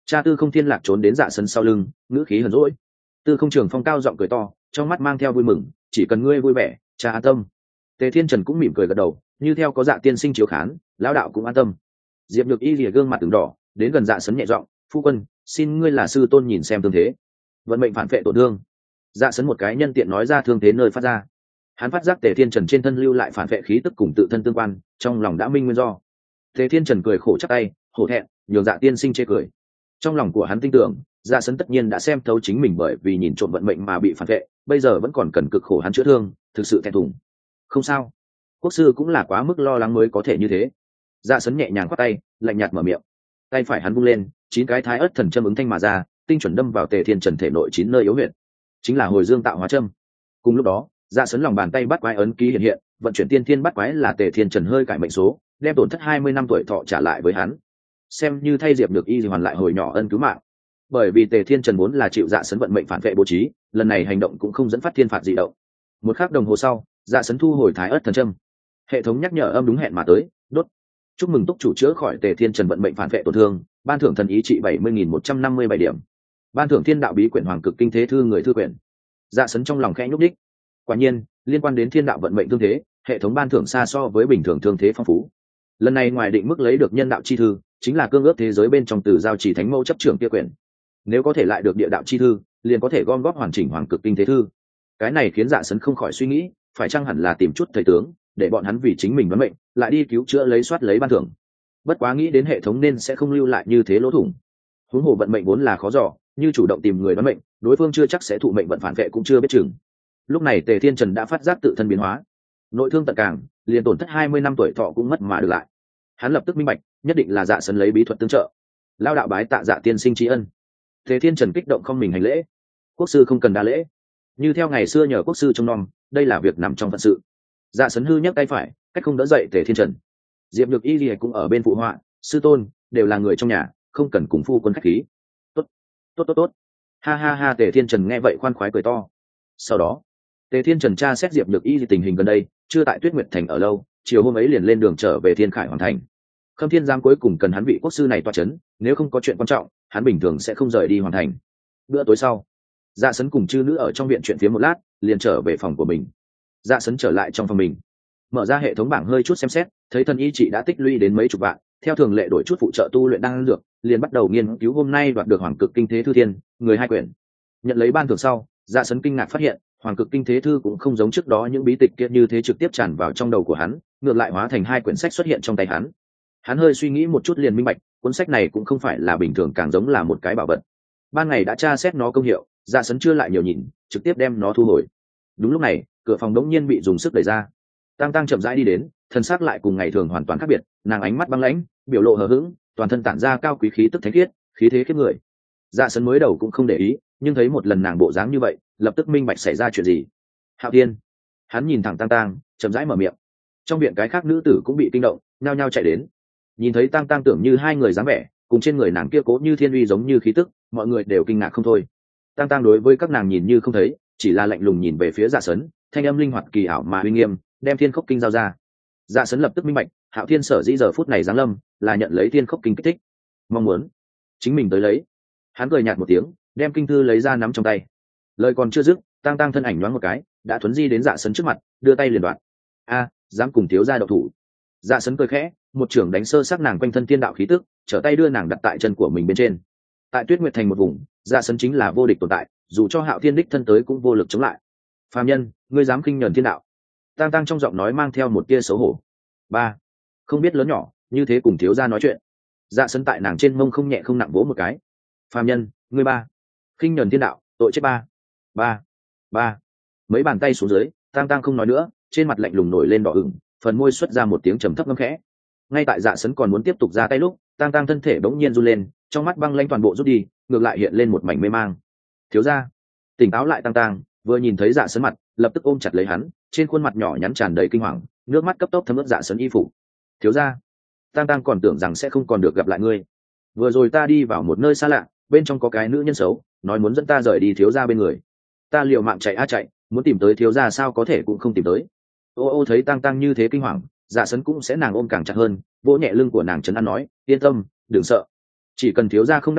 Cha Tư Không Thiên Lạc trốn đến Dạ Sấn sau lưng, ngữ khí hờn dỗi. Tư Không Trường Phong cao giọng cười to, trong mắt mang theo vui mừng, chỉ cần ngươi vui vẻ, cha an tâm. Tề Thiên Trần cũng mỉm cười gật đầu, như theo có Dạ tiên sinh chiếu khán, lão đạo cũng an tâm. Diệp Nhược Y lìa gương mặt từng đỏ, đến gần Dạ Sấn nhẹ giọng, phu quân, xin ngươi là sư tôn nhìn xem tương thế. Vận mệnh phản vệ tổn thương. Dạ Sấn một cái nhân tiện nói ra thương thế nơi phát ra. Hắn phát giác Tề Thiên Trần trên thân lưu lại phản vệ khí tức cùng tự thân tương quan, trong lòng đã minh nguyên do. Tề Thiên Trần cười khổ chắp tay, hổ thẹn, nhường Dạ tiên sinh chê cười. Trong lòng của hắn tin tưởng, Dạ Sấn tất nhiên đã xem thấu chính mình bởi vì nhìn trộm vận mệnh mà bị phản vệ, bây giờ vẫn còn cần cực khổ hắn chữa thương, thực sự thẹn thùng. Không sao, quốc sư cũng là quá mức lo lắng mới có thể như thế. Dạ Sấn nhẹ nhàng khoát tay, lạnh nhạt mở miệng. Tay phải hắn vung lên, 9 cái thái ớt thần châm ứng thanh mà ra, tinh chuẩn đâm vào Tề Thiên Trần thể nội 9 nơi yếu huyệt, chính là hồi dương tạo hóa châm. Cùng lúc đó, Dạ Sấn lòng bàn tay bắt quái ấn ký hiện hiện, vận chuyển tiên thiên bắt quái là Tề Thiên Trần hơi cải mệnh số, đem tổn thất 20 năm tuổi thọ trả lại với hắn, xem như thay Diệp Nhược Y hoàn lại hồi nhỏ ân cứu mạng. Bởi vì Tề Thiên Trần vốn là chịu Dạ Sấn vận mệnh phản vệ bố trí, lần này hành động cũng không dẫn phát thiên phạt dị động. Một khắc đồng hồ sau, Dạ Sấn thu hồi thái ớt thần châm, hệ thống nhắc nhở âm đúng hẹn mà tới, đốt. Chúc mừng túc chủ chữa khỏi Tề Thiên Trần vận mệnh phản vệ tổn thương, ban thưởng thần ý trị 70.157 điểm, ban thưởng thiên đạo bí quyển hoàng cực kinh thế thư người thư quyển. Dạ Sấn trong lòng khẽ nhúc đích. Quả nhiên, liên quan đến thiên đạo vận mệnh thương thế, hệ thống ban thưởng xa so với bình thường thương thế phong phú. Lần này ngoài định mức lấy được nhân đạo chi thư, chính là cương ước thế giới bên trong từ giao chỉ thánh mẫu chấp trưởng kia quyển. Nếu có thể lại được địa đạo chi thư, liền có thể gom góp hoàn chỉnh hoàng cực kinh thế thư. Cái này khiến Dạ Sấn không khỏi suy nghĩ, phải chăng hẳn là tìm chút thầy tướng, để bọn hắn vì chính mình đoán mệnh, lại đi cứu chữa lấy soát lấy ban thưởng. Bất quá nghĩ đến hệ thống nên sẽ không lưu lại như thế lỗ thủng. Huống hồ vận mệnh vốn là khó dò, như chủ động tìm người đoán mệnh, đối phương chưa chắc sẽ thụ mệnh vận phản vệ cũng chưa biết chừng. Lúc này Tề Thiên Trần đã phát giác tự thân biến hóa, nội thương tận càng, liền tổn thất 20 năm tuổi thọ cũng mất mà được lại. Hắn lập tức minh bạch, nhất định là Dạ Sấn lấy bí thuật tương trợ. Lao đạo bái tạ Dạ tiên sinh tri ân. Tề Thiên Trần kích động không mình hành lễ. Quốc sư không cần đa lễ, như theo ngày xưa nhờ quốc sư trông nom, đây là việc nằm trong phận sự. Dạ Sấn hư nhấc tay phải, cách không đỡ dậy Tề Thiên Trần. Diệp Nhược Y Lìa cũng ở bên phụ họa, sư tôn, đều là người trong nhà, không cần cùng phu quân khách khí. Tốt, tốt, tốt, tốt. Ha ha ha, Tề Thiên Trần nghe vậy khoan khoái cười to. Sau đó, Tề Thiên Trần tra xét Diệp Nhược Y tình hình gần đây, chưa tại Tuyết Nguyệt Thành ở lâu, chiều hôm ấy liền lên đường trở về Thiên Khải Hoàng Thành. Khâm Thiên Giám cuối cùng cần hắn vị quốc sư này toa chấn, nếu không có chuyện quan trọng, hắn bình thường sẽ không rời đi Hoàng Thành. Bữa tối sau, Dạ Sấn cùng chư nữ ở trong viện chuyện phía một lát, liền trở về phòng của mình. Dạ Sấn trở lại trong phòng mình, mở ra hệ thống bảng hơi chút xem xét, thấy thần y trị đã tích lũy đến mấy chục vạn, theo thường lệ đổi chút phụ trợ tu luyện đang dược, liền bắt đầu nghiên cứu hôm nay đoạt được Hoàng Cực Kinh Thế Thư Thiên, người 2 quyển. Nhận lấy ban thưởng sau, Dạ Sấn kinh ngạc phát hiện, Hoàng Cực Kinh Thế Thư cũng không giống trước đó những bí tịch kia như thế trực tiếp tràn vào trong đầu của hắn, ngược lại hóa thành 2 quyển sách xuất hiện trong tay hắn. Hắn hơi suy nghĩ một chút liền minh bạch, cuốn sách này cũng không phải là bình thường, càng giống là một cái bảo vật. Ban ngày đã tra xét nó công hiệu, Dạ Sấn chưa lại nhiều nhìn, trực tiếp đem nó thu hồi. Đúng lúc này, cửa phòng đống nhiên bị dùng sức đẩy ra. Tang Tang chậm rãi đi đến, thân xác lại cùng ngày thường hoàn toàn khác biệt, nàng ánh mắt băng lãnh, biểu lộ hờ hững, toàn thân tản ra cao quý khí tức thánh khiết, khí thế khiếp người. Dạ Sấn mới đầu cũng không để ý, nhưng thấy một lần nàng bộ dáng như vậy, lập tức minh bạch xảy ra chuyện gì. Hạo Thiên, hắn nhìn thẳng Tang Tang, chậm rãi mở miệng. Trong viện cái khác nữ tử cũng bị kinh động, nhao nhao chạy đến. Nhìn thấy Tang Tang tưởng như 2 người dáng vẻ, cùng trên người nàng kia cố như thiên uy giống như khí tức, mọi người đều kinh ngạc không thôi. Tang Tang đối với các nàng nhìn như không thấy, chỉ là lạnh lùng nhìn về phía Dạ Sấn, thanh âm linh hoạt kỳ ảo mà uy nghiêm, đem Thiên Khốc Kinh giao ra. Dạ Sấn lập tức minh bạch, Hạo Thiên sở dĩ giờ phút này giáng lâm, là nhận lấy Thiên Khốc Kinh kích thích, mong muốn chính mình tới lấy. Hắn cười nhạt một tiếng, đem kinh thư lấy ra nắm trong tay. Lời còn chưa dứt, Tang Tang thân ảnh nhoáng một cái, đã thuấn di đến Dạ Sấn trước mặt, đưa tay liền đoạn. A, dám cùng thiếu gia độc thủ. Dạ Sấn cười khẽ, một trưởng đánh sơ xác nàng quanh thân thiên đạo khí tức, trở tay đưa nàng đặt tại chân của mình bên trên. Tại Tuyết Nguyệt Thành một vùng, Dạ Sấn chính là vô địch tồn tại, dù cho Hạo Thiên đích thân tới cũng vô lực chống lại. Phàm nhân, ngươi dám khinh nhẫn thiên đạo? Tang Tang trong giọng nói mang theo một tia xấu hổ. Ba, không biết lớn nhỏ, như thế cùng thiếu gia nói chuyện. Dạ Sấn tại nàng trên mông không nhẹ không nặng vỗ một cái. Phàm nhân, ngươi ba, khinh nhẫn thiên đạo, tội chết ba. Ba, ba. Mấy bàn tay xuống dưới, Tang Tang không nói nữa, trên mặt lạnh lùng nổi lên đỏ ửng, phần môi xuất ra một tiếng trầm thấp ngâm khẽ. Ngay tại Dạ Sấn còn muốn tiếp tục ra tay lúc, Tang Tang thân thể bỗng nhiên run lên, trong mắt băng lãnh toàn bộ rút đi, ngược lại hiện lên một mảnh mê mang. Thiếu gia, tỉnh táo lại. Tang Tang vừa nhìn thấy Dạ Sấn mặt, lập tức ôm chặt lấy hắn, trên khuôn mặt nhỏ nhắn tràn đầy kinh hoàng, nước mắt cấp tốc thấm ướt Dạ Sấn y phục. Thiếu gia, Tang Tang còn tưởng rằng sẽ không còn được gặp lại ngươi. Vừa rồi ta đi vào một nơi xa lạ, bên trong có cái nữ nhân xấu, nói muốn dẫn ta rời đi thiếu gia bên người. Ta liều mạng chạy chạy, muốn tìm tới thiếu gia sao có thể cũng không tìm tới. Ô thấy Tang Tang như thế kinh hoàng, Dạ Sấn cũng sẽ nàng ôm càng chặt hơn, vỗ nhẹ lưng của nàng trấn an nói, yên tâm, đừng sợ, chỉ cần thiếu gia không đáp ứng,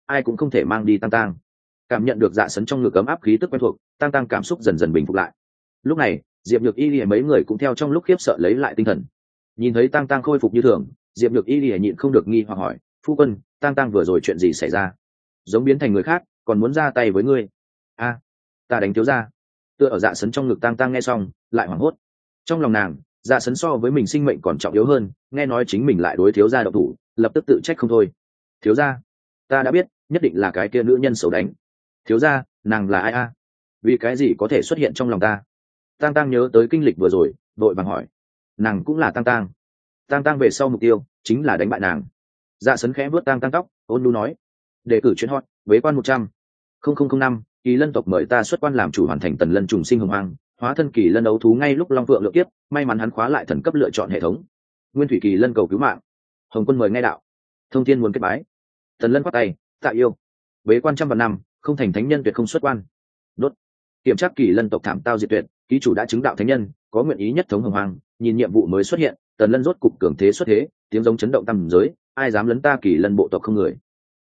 ai cũng không thể mang đi Tang Tang. Cảm nhận được Dạ Sấn trong ngực ấm áp khí tức quen thuộc, Tang Tang cảm xúc dần dần bình phục lại. Lúc này Diệp Nhược Y lìa mấy người cũng theo trong lúc khiếp sợ lấy lại tinh thần. Nhìn thấy Tang Tang khôi phục như thường, Diệp Nhược Y lìa nhịn không được nghi hoặc hỏi, phu quân, Tang Tang vừa rồi chuyện gì xảy ra? Giống biến thành người khác, còn muốn ra tay với ngươi? A, ta đánh thiếu gia. Tựa ở Dạ Sấn trong ngực Tang Tang nghe xong lại hoảng hốt. Trong lòng nàng, Dạ Sấn so với mình sinh mệnh còn trọng yếu hơn, nghe nói chính mình lại đối thiếu gia động thủ, lập tức tự trách không thôi. Thiếu gia, ta đã biết, nhất định là cái kia nữ nhân xấu đánh. Thiếu gia, nàng là ai a? Vì cái gì có thể xuất hiện trong lòng ta? Tang Tang nhớ tới kinh lịch vừa rồi, đội vàng hỏi. Nàng cũng là Tang Tang. Tang Tang về sau mục tiêu chính là đánh bại nàng. Dạ Sấn khẽ vuốt Tang Tang tóc, ôn nhu nói: đề cử chuyên hot, vế quan 100.005, Kỳ Lân tộc mời ta xuất quan làm chủ hoàn thành Tần Lân trùng sinh hồng hoang, hóa thân Kỳ Lân đấu thú ngay lúc Long Phượng lượng kiếp, may mắn hắn khóa lại thần cấp lựa chọn hệ thống. Nguyên thủy Kỳ Lân cầu cứu mạng. Hồng Quân mời ngay đạo. Thông thiên muốn kết bái. Tần Lân quát tay, tạ yêu. Vế quan 100 vạn năm, không thành thánh nhân tuyệt không xuất quan. Đốt. Kiểm tra Kỳ Lân tộc thảm tao diệt tuyệt, ký chủ đã chứng đạo thánh nhân, có nguyện ý nhất thống hồng hoang, nhìn nhiệm vụ mới xuất hiện, Tần Lân rốt cục cường thế xuất thế, tiếng giống chấn động tầm giới, ai dám lấn ta Kỳ Lân bộ tộc không người.